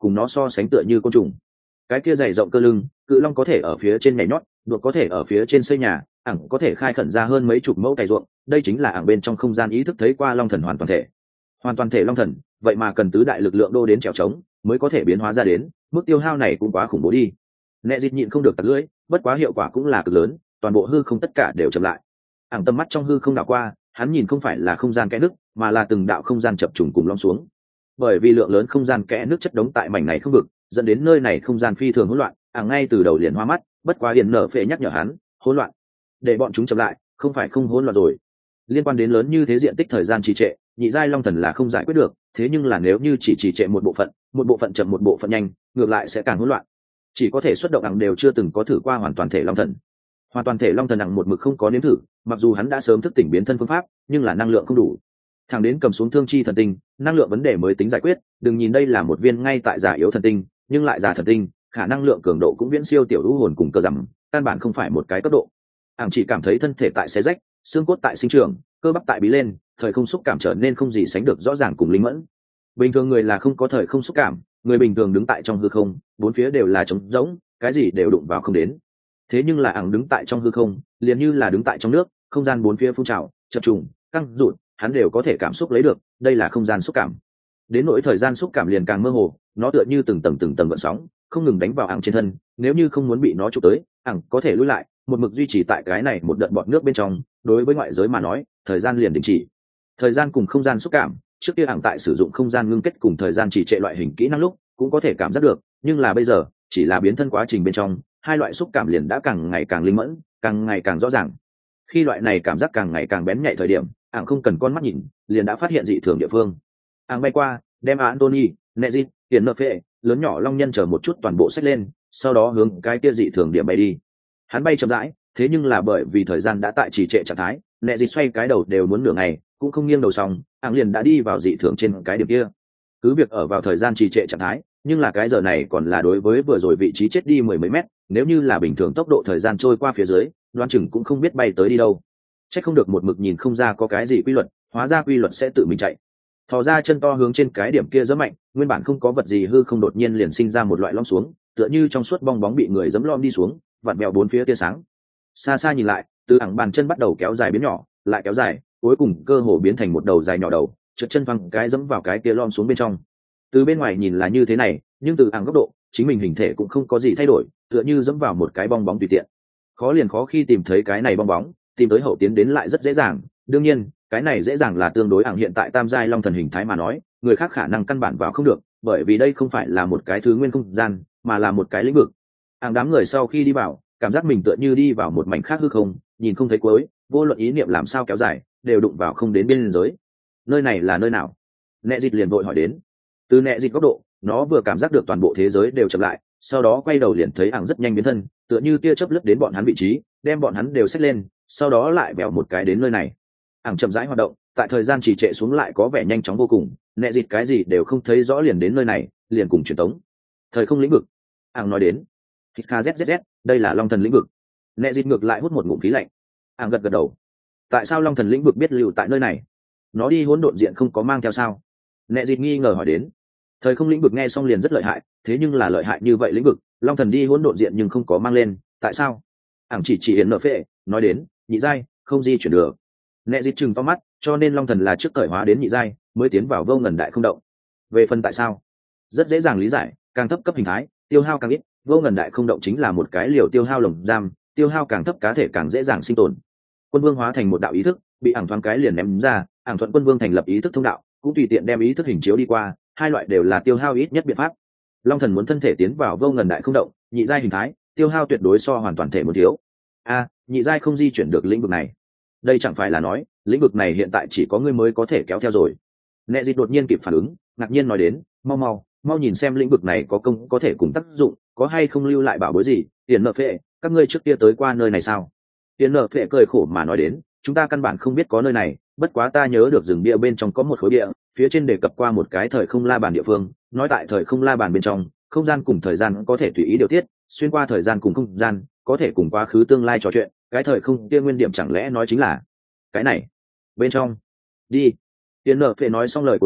cùng nó so sánh tựa như côn trùng. Cái kia dày rộng cơ lưng, cự long có thể ở phía trên nhảy nhót, đột có thể ở phía trên xây nhà, ẳng có thể khai khẩn ra hơn mấy chục mẫu cày ruộng, đây chính là ẳng bên trong không gian ý thức thấy qua long thần hoàn toàn thể. Hoàn toàn thể long thần, vậy mà cần tứ đại lực lượng đô đến trèo trống mới có thể biến hóa ra đến, mức tiêu hao này cũng quá khủng bố đi. Nẹ dịt nhịn không được tặc lưỡi, bất quá hiệu quả cũng là cực lớn, toàn bộ hư không tất cả đều chậm lại. Ẳng tầm mắt trong hư không đảo qua, hắn nhìn không phải là không gian kẽ nước, mà là từng đạo không gian chập trùng cùng lõm xuống. Bởi vì lượng lớn không gian kẽ nước chất đống tại mảnh này không vực, dẫn đến nơi này không gian phi thường hỗn loạn. Ẳng ngay từ đầu liền hoa mắt, bất quá điền nở phệ nhắc nhở hắn, hỗn loạn, để bọn chúng chậm lại, không phải không hỗn loạn rồi. Liên quan đến lớn như thế diện tích thời gian trì trệ, nhị giai long thần là không giải quyết được, thế nhưng là nếu như chỉ trì trệ một bộ phận, một bộ phận chậm một bộ phận nhanh, ngược lại sẽ càng hỗn loạn. Chỉ có thể xuất động Ẳng đều chưa từng có thử qua hoàn toàn thể long thần. Hoàn toàn thể long thần Ẳng một mực không có nếm thử, mặc dù hắn đã sớm thức tỉnh biến thân phương pháp, nhưng là năng lượng không đủ. Thẳng đến cầm xuống thương chi thần tinh, năng lượng vấn đề mới tính giải quyết. Đừng nhìn đây là một viên ngay tại giả yếu thần tinh, nhưng lại giả thần tinh, khả năng lượng cường độ cũng viễn siêu tiểu lũ hồn cùng cơ rằm, căn bản không phải một cái cấp độ. Ảng chỉ cảm thấy thân thể tại xé rách, xương cốt tại sinh trưởng, cơ bắp tại bí lên, thời không xúc cảm trở nên không gì sánh được rõ ràng cùng linh mẫn. Bình thường người là không có thời không xúc cảm, người bình thường đứng tại trong hư không, bốn phía đều là trống rỗng, cái gì đều đụng vào không đến. Thế nhưng là Ảng đứng tại trong hư không, liền như là đứng tại trong nước, không gian bốn phía phun trào, chập trùng, căng rụt, hắn đều có thể cảm xúc lấy được, đây là không gian xúc cảm. Đến nỗi thời gian xúc cảm liền càng mơ hồ, nó tựa như từng tầng từng tầng gợn sóng, không ngừng đánh vào Ảng trên thân, nếu như không muốn bị nó chụp tới, Ảng có thể lùi lại, một mực duy trì tại cái này một đợt bọt nước bên trong. Đối với ngoại giới mà nói, thời gian liền đình chỉ. Thời gian cùng không gian xúc cảm, trước kia Ảng tại sử dụng không gian ngưng kết cùng thời gian trì trệ loại hình kỹ năng lúc cũng có thể cảm giác được, nhưng là bây giờ chỉ là biến thân quá trình bên trong, hai loại xúc cảm liền đã càng ngày càng linh mẫn, càng ngày càng rõ ràng. Khi loại này cảm giác càng ngày càng bén nhạy thời điểm, Ảng không cần con mắt nhìn, liền đã phát hiện dị thường địa phương. Ảng bay qua, đem Anthony, Nezit, Tiền Nợ Phệ, lớn nhỏ long nhân chờ một chút toàn bộ xách lên, sau đó hướng cái kia dị thường điểm bay đi. Hắn bay chậm rãi, thế nhưng là bởi vì thời gian đã tại trì trệ trạng thái, Nezit xoay cái đầu đều muốn nửa ngày, cũng không nghiêng đầu xong, Ảng liền đã đi vào dị thường trên cái điểm kia. Cứ việc ở vào thời gian trì trệ trạng thái, nhưng là cái giờ này còn là đối với vừa rồi vị trí chết đi mười mấy mét, nếu như là bình thường tốc độ thời gian trôi qua phía dưới, đoán chừng cũng không biết bay tới đi đâu. Chắc không được một mực nhìn không ra có cái gì quy luật, hóa ra quy luật sẽ tự mình chạy. Thò ra chân to hướng trên cái điểm kia giẫm mạnh, nguyên bản không có vật gì hư không đột nhiên liền sinh ra một loại lõm xuống, tựa như trong suốt bong bóng bị người giẫm lom đi xuống, vặn vẹo bốn phía tia sáng. Xa xa nhìn lại, từ Ảng bàn chân bắt đầu kéo dài biến nhỏ, lại kéo dài, cuối cùng cơ hồ biến thành một đầu dài nhỏ đầu, trượt chân văng cái giẫm vào cái kia lom xuống bên trong. Từ bên ngoài nhìn là như thế này, nhưng từ Ảng góc độ, chính mình hình thể cũng không có gì thay đổi, tựa như giẫm vào một cái bong bóng tùy tiện. Khó liền khó khi tìm thấy cái này bong bóng, tìm tới hậu tiến đến lại rất dễ dàng. Đương nhiên, cái này dễ dàng là tương đối Ảng hiện tại tam giai long thần hình thái mà nói, người khác khả năng căn bản vào không được, bởi vì đây không phải là một cái thứ nguyên không gian, mà là một cái lĩnh vực. Ảng đám người sau khi đi vào, cảm giác mình tựa như đi vào một mảnh khác hư không, nhìn không thấy cuối, vô luận ý niệm làm sao kéo dài, đều đụng vào không đến biên giới. Nơi này là nơi nào? Nẹ Dịch liền vội hỏi đến. Từ Nẹ Dịch góc độ, nó vừa cảm giác được toàn bộ thế giới đều chậm lại, sau đó quay đầu liền thấy Ảng rất nhanh biến thân, tựa như tia chớp lướt đến bọn hắn vị trí, đem bọn hắn đều xách lên, sau đó lại bèo một cái đến nơi này. Ảng chậm rãi hoạt động, tại thời gian trì trệ xuống lại có vẻ nhanh chóng vô cùng, Nẹ Dịch cái gì đều không thấy rõ liền đến nơi này, liền cùng truyền tống. Thời không lĩnh vực. Ảng nói đến. zzz, đây là long thần lĩnh vực. Nẹ Dịch ngược lại hút một ngụm khí lạnh. Ảng gật gật đầu. Tại sao long thần lĩnh vực biết lưu tại nơi này? Nó đi hỗn độn diện không có mang theo sao? Nẹ Dịch nghi ngờ hỏi đến. Thời không lĩnh vực nghe xong liền rất lợi hại, thế nhưng là lợi hại như vậy lĩnh vực, long thần đi hỗn độn diện nhưng không có mang lên, tại sao? Ảng chỉ chỉ Yến Nợ Phệ, nói đến, nhị giai, không di chuyển được. Nẹ Dịch chừng to mắt, cho nên long thần là trước cởi hóa đến nhị giai, mới tiến vào vô ngần đại không động. Về phần tại sao? Rất dễ dàng lý giải, càng thấp cấp hình thái, tiêu hao càng ít, vô ngần đại không động chính là một cái liều tiêu hao lồng giam, tiêu hao càng thấp cá thể càng dễ dàng sinh tồn. Quân vương hóa thành một đạo ý thức, bị Ảng thoáng cái liền ném ra, Ảng thuận quân vương thành lập ý thức thông đạo, cũng tùy tiện đem ý thức hình chiếu đi qua, hai loại đều là tiêu hao ít nhất biện pháp. Long thần muốn thân thể tiến vào vô ngần đại không động, nhị giai hình thái, tiêu hao tuyệt đối so hoàn toàn thể muốn thiếu. A, nhị giai không di chuyển được lĩnh vực này. Đây chẳng phải là nói, lĩnh vực này hiện tại chỉ có ngươi mới có thể kéo theo rồi. Nẹ Dịch đột nhiên kịp phản ứng, ngạc nhiên nói đến, mau mau, mau nhìn xem lĩnh vực này có công có thể cùng tác dụng, có hay không lưu lại bảo bối gì. Tiền Nợ Phệ, các ngươi trước kia tới qua nơi này sao? Tiền Nợ Phệ cười khổ mà nói đến, chúng ta căn bản không biết có nơi này, bất quá ta nhớ được rừng bia bên trong có một khối địa, phía trên đề cập qua một cái thời không la bàn địa phương, nói tại thời không la bàn bên trong, không gian cùng thời gian có thể tùy ý điều tiết, xuyên qua thời gian cùng không gian, có thể cùng quá khứ tương lai trò chuyện, cái thời không kia nguyên điểm chẳng lẽ nói chính là cái này. Bên trong, đi. Tiền Nợ Phệ nói xong lời cuối cùng,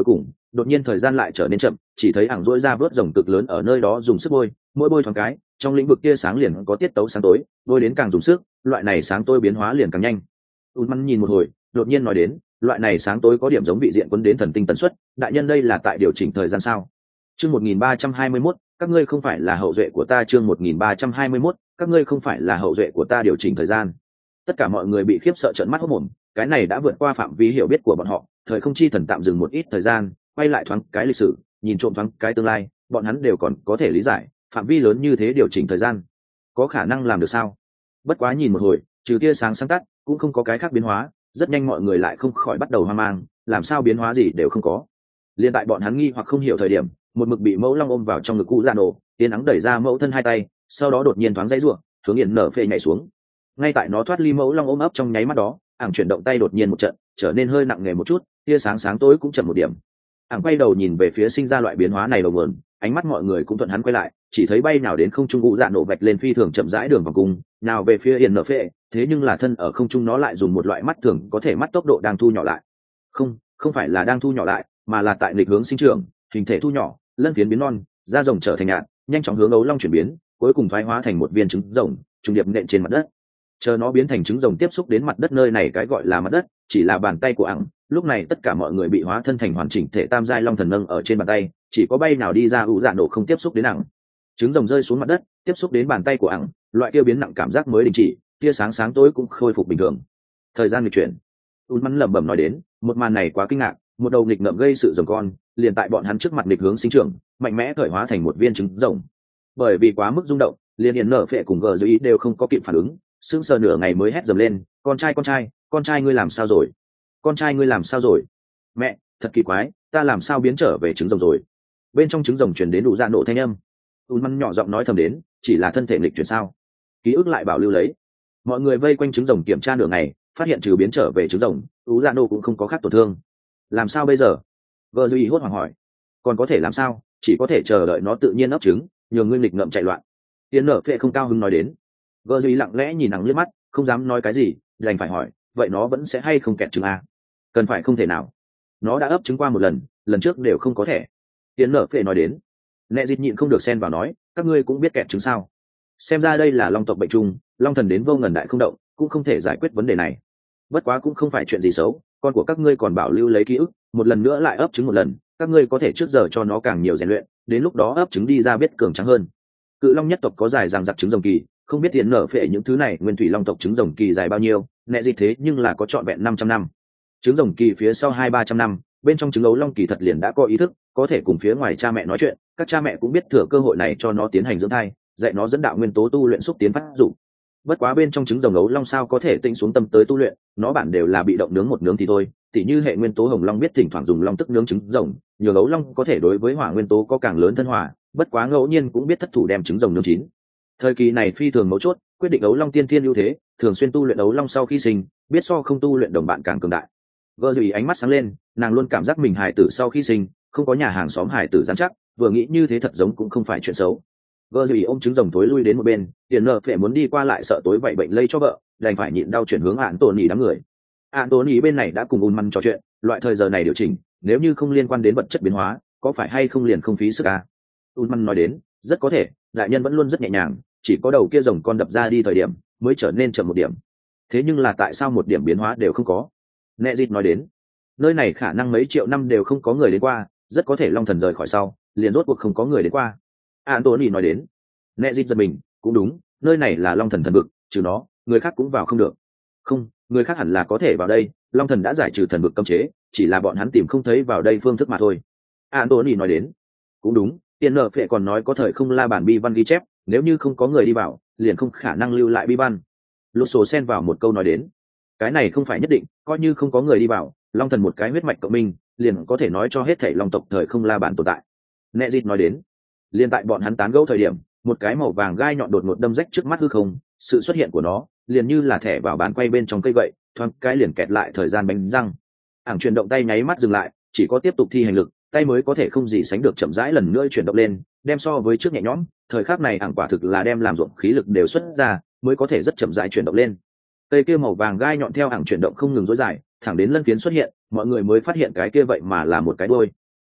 đột nhiên thời gian lại trở nên chậm, chỉ thấy ảng dỗi ra vớt rồng cực lớn ở nơi đó dùng sức bôi, mỗi bôi thoáng cái trong lĩnh vực tia sáng liền có tiết tấu sáng tối, bôi đến càng dùng sức loại này sáng tối biến hóa liền càng nhanh. Unman nhìn một hồi đột nhiên nói đến, loại này sáng tối có điểm giống vị diện quân đến thần tinh tần suất, đại nhân đây là tại điều chỉnh thời gian sao? Chương một nghìn ba trăm hai mươi mốt, các ngươi không phải là hậu duệ của ta. Chương một nghìn ba trăm hai mươi mốt, các ngươi không phải là hậu duệ của ta. Điều chỉnh thời gian. Tất cả mọi người bị khiếp sợ trợn mắt hốt mồm, cái này đã vượt qua phạm vi hiểu biết của bọn họ. Thời không chi thần tạm dừng một ít thời gian, quay lại thoáng cái lịch sử, nhìn trộm thoáng cái tương lai, bọn hắn đều còn có thể lý giải, phạm vi lớn như thế điều chỉnh thời gian, có khả năng làm được sao? Bất quá nhìn một hồi, trừ tia sáng sáng tắt, cũng không có cái khác biến hóa, rất nhanh mọi người lại không khỏi bắt đầu hoang mang, làm sao biến hóa gì đều không có. Liên tại bọn hắn nghi hoặc không hiểu thời điểm, một mực bị mẫu long ôm vào trong ngực cụ dạ nổ, tiên ắng đẩy ra mẫu thân hai tay, sau đó đột nhiên thoáng dãy ruộng, hướng Yển nở phệ nhảy xuống. Ngay tại nó thoát ly mẫu long ôm ấp trong nháy mắt đó, ảng chuyển động tay đột nhiên một trận, trở nên hơi nặng nề một chút, tia sáng sáng tối cũng chậm một điểm. Ảng quay đầu nhìn về phía sinh ra loại biến hóa này đầu nguồn, ánh mắt mọi người cũng thuận hắn quay lại, chỉ thấy bay nào đến không trung cụ dạ nổ vạch lên phi thường chậm rãi đường vòng cung, nào về phía Yển nở phệ, thế nhưng là thân ở không trung nó lại dùng một loại mắt thường có thể mắt tốc độ đang thu nhỏ lại. Không, không phải là đang thu nhỏ lại, mà là tại nghịch hướng sinh trưởng, hình thể thu nhỏ, lân phiến biến non, da rồng trở thành nhạt, nhanh chóng hướng ấu long chuyển biến, cuối cùng thoái hóa thành một viên trứng rồng, trùng điệp nện trên mặt đất. Chờ nó biến thành trứng rồng tiếp xúc đến mặt đất nơi này cái gọi là mặt đất, chỉ là bàn tay của ẳng. Lúc này tất cả mọi người bị hóa thân thành hoàn chỉnh thể tam giai long thần nâng ở trên bàn tay, chỉ có bay nào đi ra ủ dạ nổ không tiếp xúc đến ẳng. Trứng rồng rơi xuống mặt đất, tiếp xúc đến bàn tay của ẳng, loại kia biến nặng cảm giác mới đình chỉ, tia sáng sáng tối cũng khôi phục bình thường. Thời gian nghịch chuyển. Unman lẩm bẩm nói đến, một màn này quá kinh ngạc, một đầu nghịch ngợm gây sự rồng con, liền tại bọn hắn trước mặt nghịch hướng sinh trưởng, mạnh mẽ cởi hóa thành một viên trứng rồng. Bởi vì quá mức rung động, liền Yển nở phệ cùng gờ dưới ý đều không có kịp phản ứng, sững sờ nửa ngày mới hét dầm lên, con trai con trai, con trai ngươi làm sao rồi? Con trai ngươi làm sao rồi? Mẹ, thật kỳ quái, ta làm sao biến trở về trứng rồng rồi? Bên trong trứng rồng truyền đến đủ dạ nổ thanh âm. Unman nhỏ giọng nói thầm đến, chỉ là thân thể nghịch chuyển sao? Ký ức lại bảo lưu lấy. Mọi người vây quanh trứng rồng kiểm tra nửa ngày, phát hiện trừ biến trở về trứng rồng, đủ dạ nổ cũng không có khác tổn thương. Làm sao bây giờ? Gờ duy hốt hoảng hỏi. Còn có thể làm sao? Chỉ có thể chờ đợi nó tự nhiên ấp trứng, nhường ngươi nghịch ngợm chạy loạn. Yển nở phệ không cao hứng nói đến. Gờ duy lặng lẽ nhìn nắng liếc mắt, không dám nói cái gì, đành phải hỏi, vậy nó vẫn sẽ hay không kẹt trứng à? Cần phải không thể nào. Nó đã ấp trứng qua một lần, lần trước đều không có thể. Yển nở phệ nói đến. Nẹ dịt nhịn không được xen vào nói, các ngươi cũng biết kẹt trứng sao? Xem ra đây là long tộc bệnh chung, long thần đến vô ngần đại không động, cũng không thể giải quyết vấn đề này. Bất quá cũng không phải chuyện gì xấu, con của các ngươi còn bảo lưu lấy ký ức, một lần nữa lại ấp trứng một lần, các ngươi có thể trước giờ cho nó càng nhiều rèn luyện, đến lúc đó ấp trứng đi ra biết cường trắng hơn. Cự long nhất tộc có dài ràng giặc trứng rồng kỳ, không biết Yển nở phệ những thứ này nguyên thủy long tộc trứng rồng kỳ dài bao nhiêu, nẹ gì thế nhưng là có trọn vẹn năm trăm năm. Trứng rồng kỳ phía sau hai ba trăm năm, bên trong trứng ấu long kỳ thật liền đã có ý thức, có thể cùng phía ngoài cha mẹ nói chuyện, các cha mẹ cũng biết thừa cơ hội này cho nó tiến hành dưỡng thai, dạy nó dẫn đạo nguyên tố tu luyện xúc tiến phát dụng. Bất quá bên trong trứng rồng ấu long sao có thể tĩnh xuống tâm tới tu luyện, nó bản đều là bị động nướng một nướng thì thôi, tỉ như hệ nguyên tố hồng long biết thỉnh thoảng dùng long tức nướng trứng rồng, nhiều ấu long có thể đối với hỏa nguyên tố có càng lớn thân hỏa, bất quá ngẫu nhiên cũng biết thất thủ đem trứng rồng nướng chín. Thời kỳ này phi thường mấu chốt, quyết định ấu long tiên thiên ưu thế, thường xuyên tu luyện ấu long sau khi sinh, biết so không tu luyện đồng bạn càng cường đại. Gơ dùy ánh mắt sáng lên, nàng luôn cảm giác mình hài tử sau khi sinh, không có nhà hàng xóm hài tử dám chắc, vừa nghĩ như thế thật giống cũng không phải chuyện xấu. Gơ dùy ôm trứng rồng tối lui đến một bên, Yển nở phệ muốn đi qua lại sợ tối vậy bệnh lây cho vợ, đành phải nhịn đau chuyển hướng ạn tổn nhì đám người. Ạn tổn nhì bên này đã cùng Unman trò chuyện, loại thời giờ này điều chỉnh, nếu như không liên quan đến vật chất biến hóa, có phải hay không liền không phí sức à? Unman nói đến, rất có thể, đại nhân vẫn luôn rất nhẹ nhàng, chỉ có đầu kia rồng con đập ra đi thời điểm mới trở nên chậm một điểm. Thế nhưng là tại sao một điểm biến hóa đều không có? Nẹ dịt nói đến, nơi này khả năng mấy triệu năm đều không có người đến qua, rất có thể long thần rời khỏi sau, liền rốt cuộc không có người đến qua. Anthony nói đến. Nẹ dịt giật mình, cũng đúng, nơi này là long thần thần vực, trừ nó, người khác cũng vào không được. Không, người khác hẳn là có thể vào đây, long thần đã giải trừ thần vực cấm chế, chỉ là bọn hắn tìm không thấy vào đây phương thức mà thôi. Anthony nói đến. Cũng đúng, Tiền nợ phệ còn nói có thời không la bản bi văn ghi chép, nếu như không có người đi vào, liền không khả năng lưu lại bi văn. Lô số xen vào một câu nói đến. Cái này không phải nhất định, coi như không có người đi vào, long thần một cái huyết mạch cộng minh, liền có thể nói cho hết thảy long tộc thời không la bản tồn tại. Nẹ dịt nói đến. Liên tại bọn hắn tán gẫu thời điểm, một cái màu vàng gai nhọn đột ngột đâm rách trước mắt hư không, sự xuất hiện của nó, liền như là thẻ vào bán quay bên trong cây vậy, thoáng cái liền kẹt lại thời gian bánh răng. Ảng chuyển động tay nháy mắt dừng lại, chỉ có tiếp tục thi hành lực, tay mới có thể không gì sánh được chậm rãi lần nữa chuyển động lên, đem so với trước nhẹ nhõm, thời khắc này Ảng quả thực là đem làm ruộng khí lực đều xuất ra, mới có thể rất chậm rãi chuyển động lên. Cây kia màu vàng gai nhọn theo Ảng chuyển động không ngừng rối dài, thẳng đến lân phiến xuất hiện, mọi người mới phát hiện cái kia vậy mà là một cái đuôi.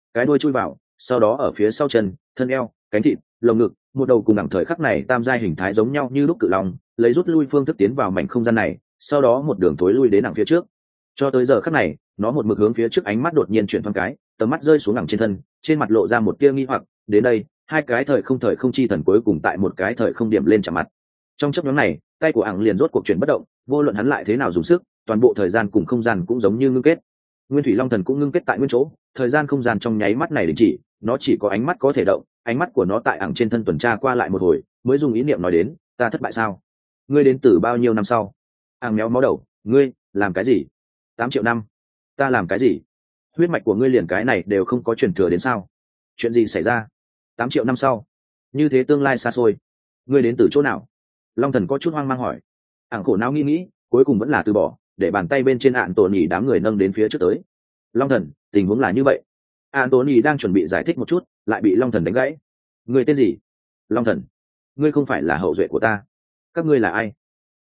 cái đuôi chui vào, sau đó ở phía sau chân, thân eo, cánh thịt, lồng ngực, một đầu cùng đẳng thời khắc này tam giai hình thái giống nhau như lúc cự long, lấy rút lui phương thức tiến vào mảnh không gian này, sau đó một đường thối lui đến đằng phía trước. Cho tới giờ khắc này, nó một mực hướng phía trước, ánh mắt đột nhiên chuyển thoáng cái, tầm mắt rơi xuống đằng trên thân, trên mặt lộ ra một tia nghi hoặc, đến đây, hai cái thời không thời không chi thần cuối cùng tại một cái thời không điểm lên chạm mặt. Trong chốc ngắn này, tay của ảng liền rốt cuộc chuyển bất động, vô luận hắn lại thế nào dùng sức, toàn bộ thời gian cùng không gian cũng giống như ngưng kết. Nguyên thủy long thần cũng ngưng kết tại nguyên chỗ, thời gian không gian trong nháy mắt này đình chỉ, nó chỉ có ánh mắt có thể động, ánh mắt của nó tại ảng trên thân tuần tra qua lại một hồi, mới dùng ý niệm nói đến, ta thất bại sao? Ngươi đến từ bao nhiêu năm sau? Ảng méo máu đầu, ngươi làm cái gì? Tám triệu năm. Ta làm cái gì? Huyết mạch của ngươi liền cái này đều không có truyền thừa đến sao? Chuyện gì xảy ra? Tám triệu năm sau, như thế tương lai xa xôi, ngươi đến từ chỗ nào? Long thần có chút hoang mang hỏi. Ảng khổ não nghĩ nghĩ, cuối cùng vẫn là từ bỏ, để bàn tay bên trên ạn tổ nhì đám người nâng đến phía trước tới. Long thần, tình huống là như vậy. Ạn tổ nhì đang chuẩn bị giải thích một chút, lại bị long thần đánh gãy. Ngươi tên gì? Long thần, ngươi không phải là hậu duệ của ta. Các ngươi là ai?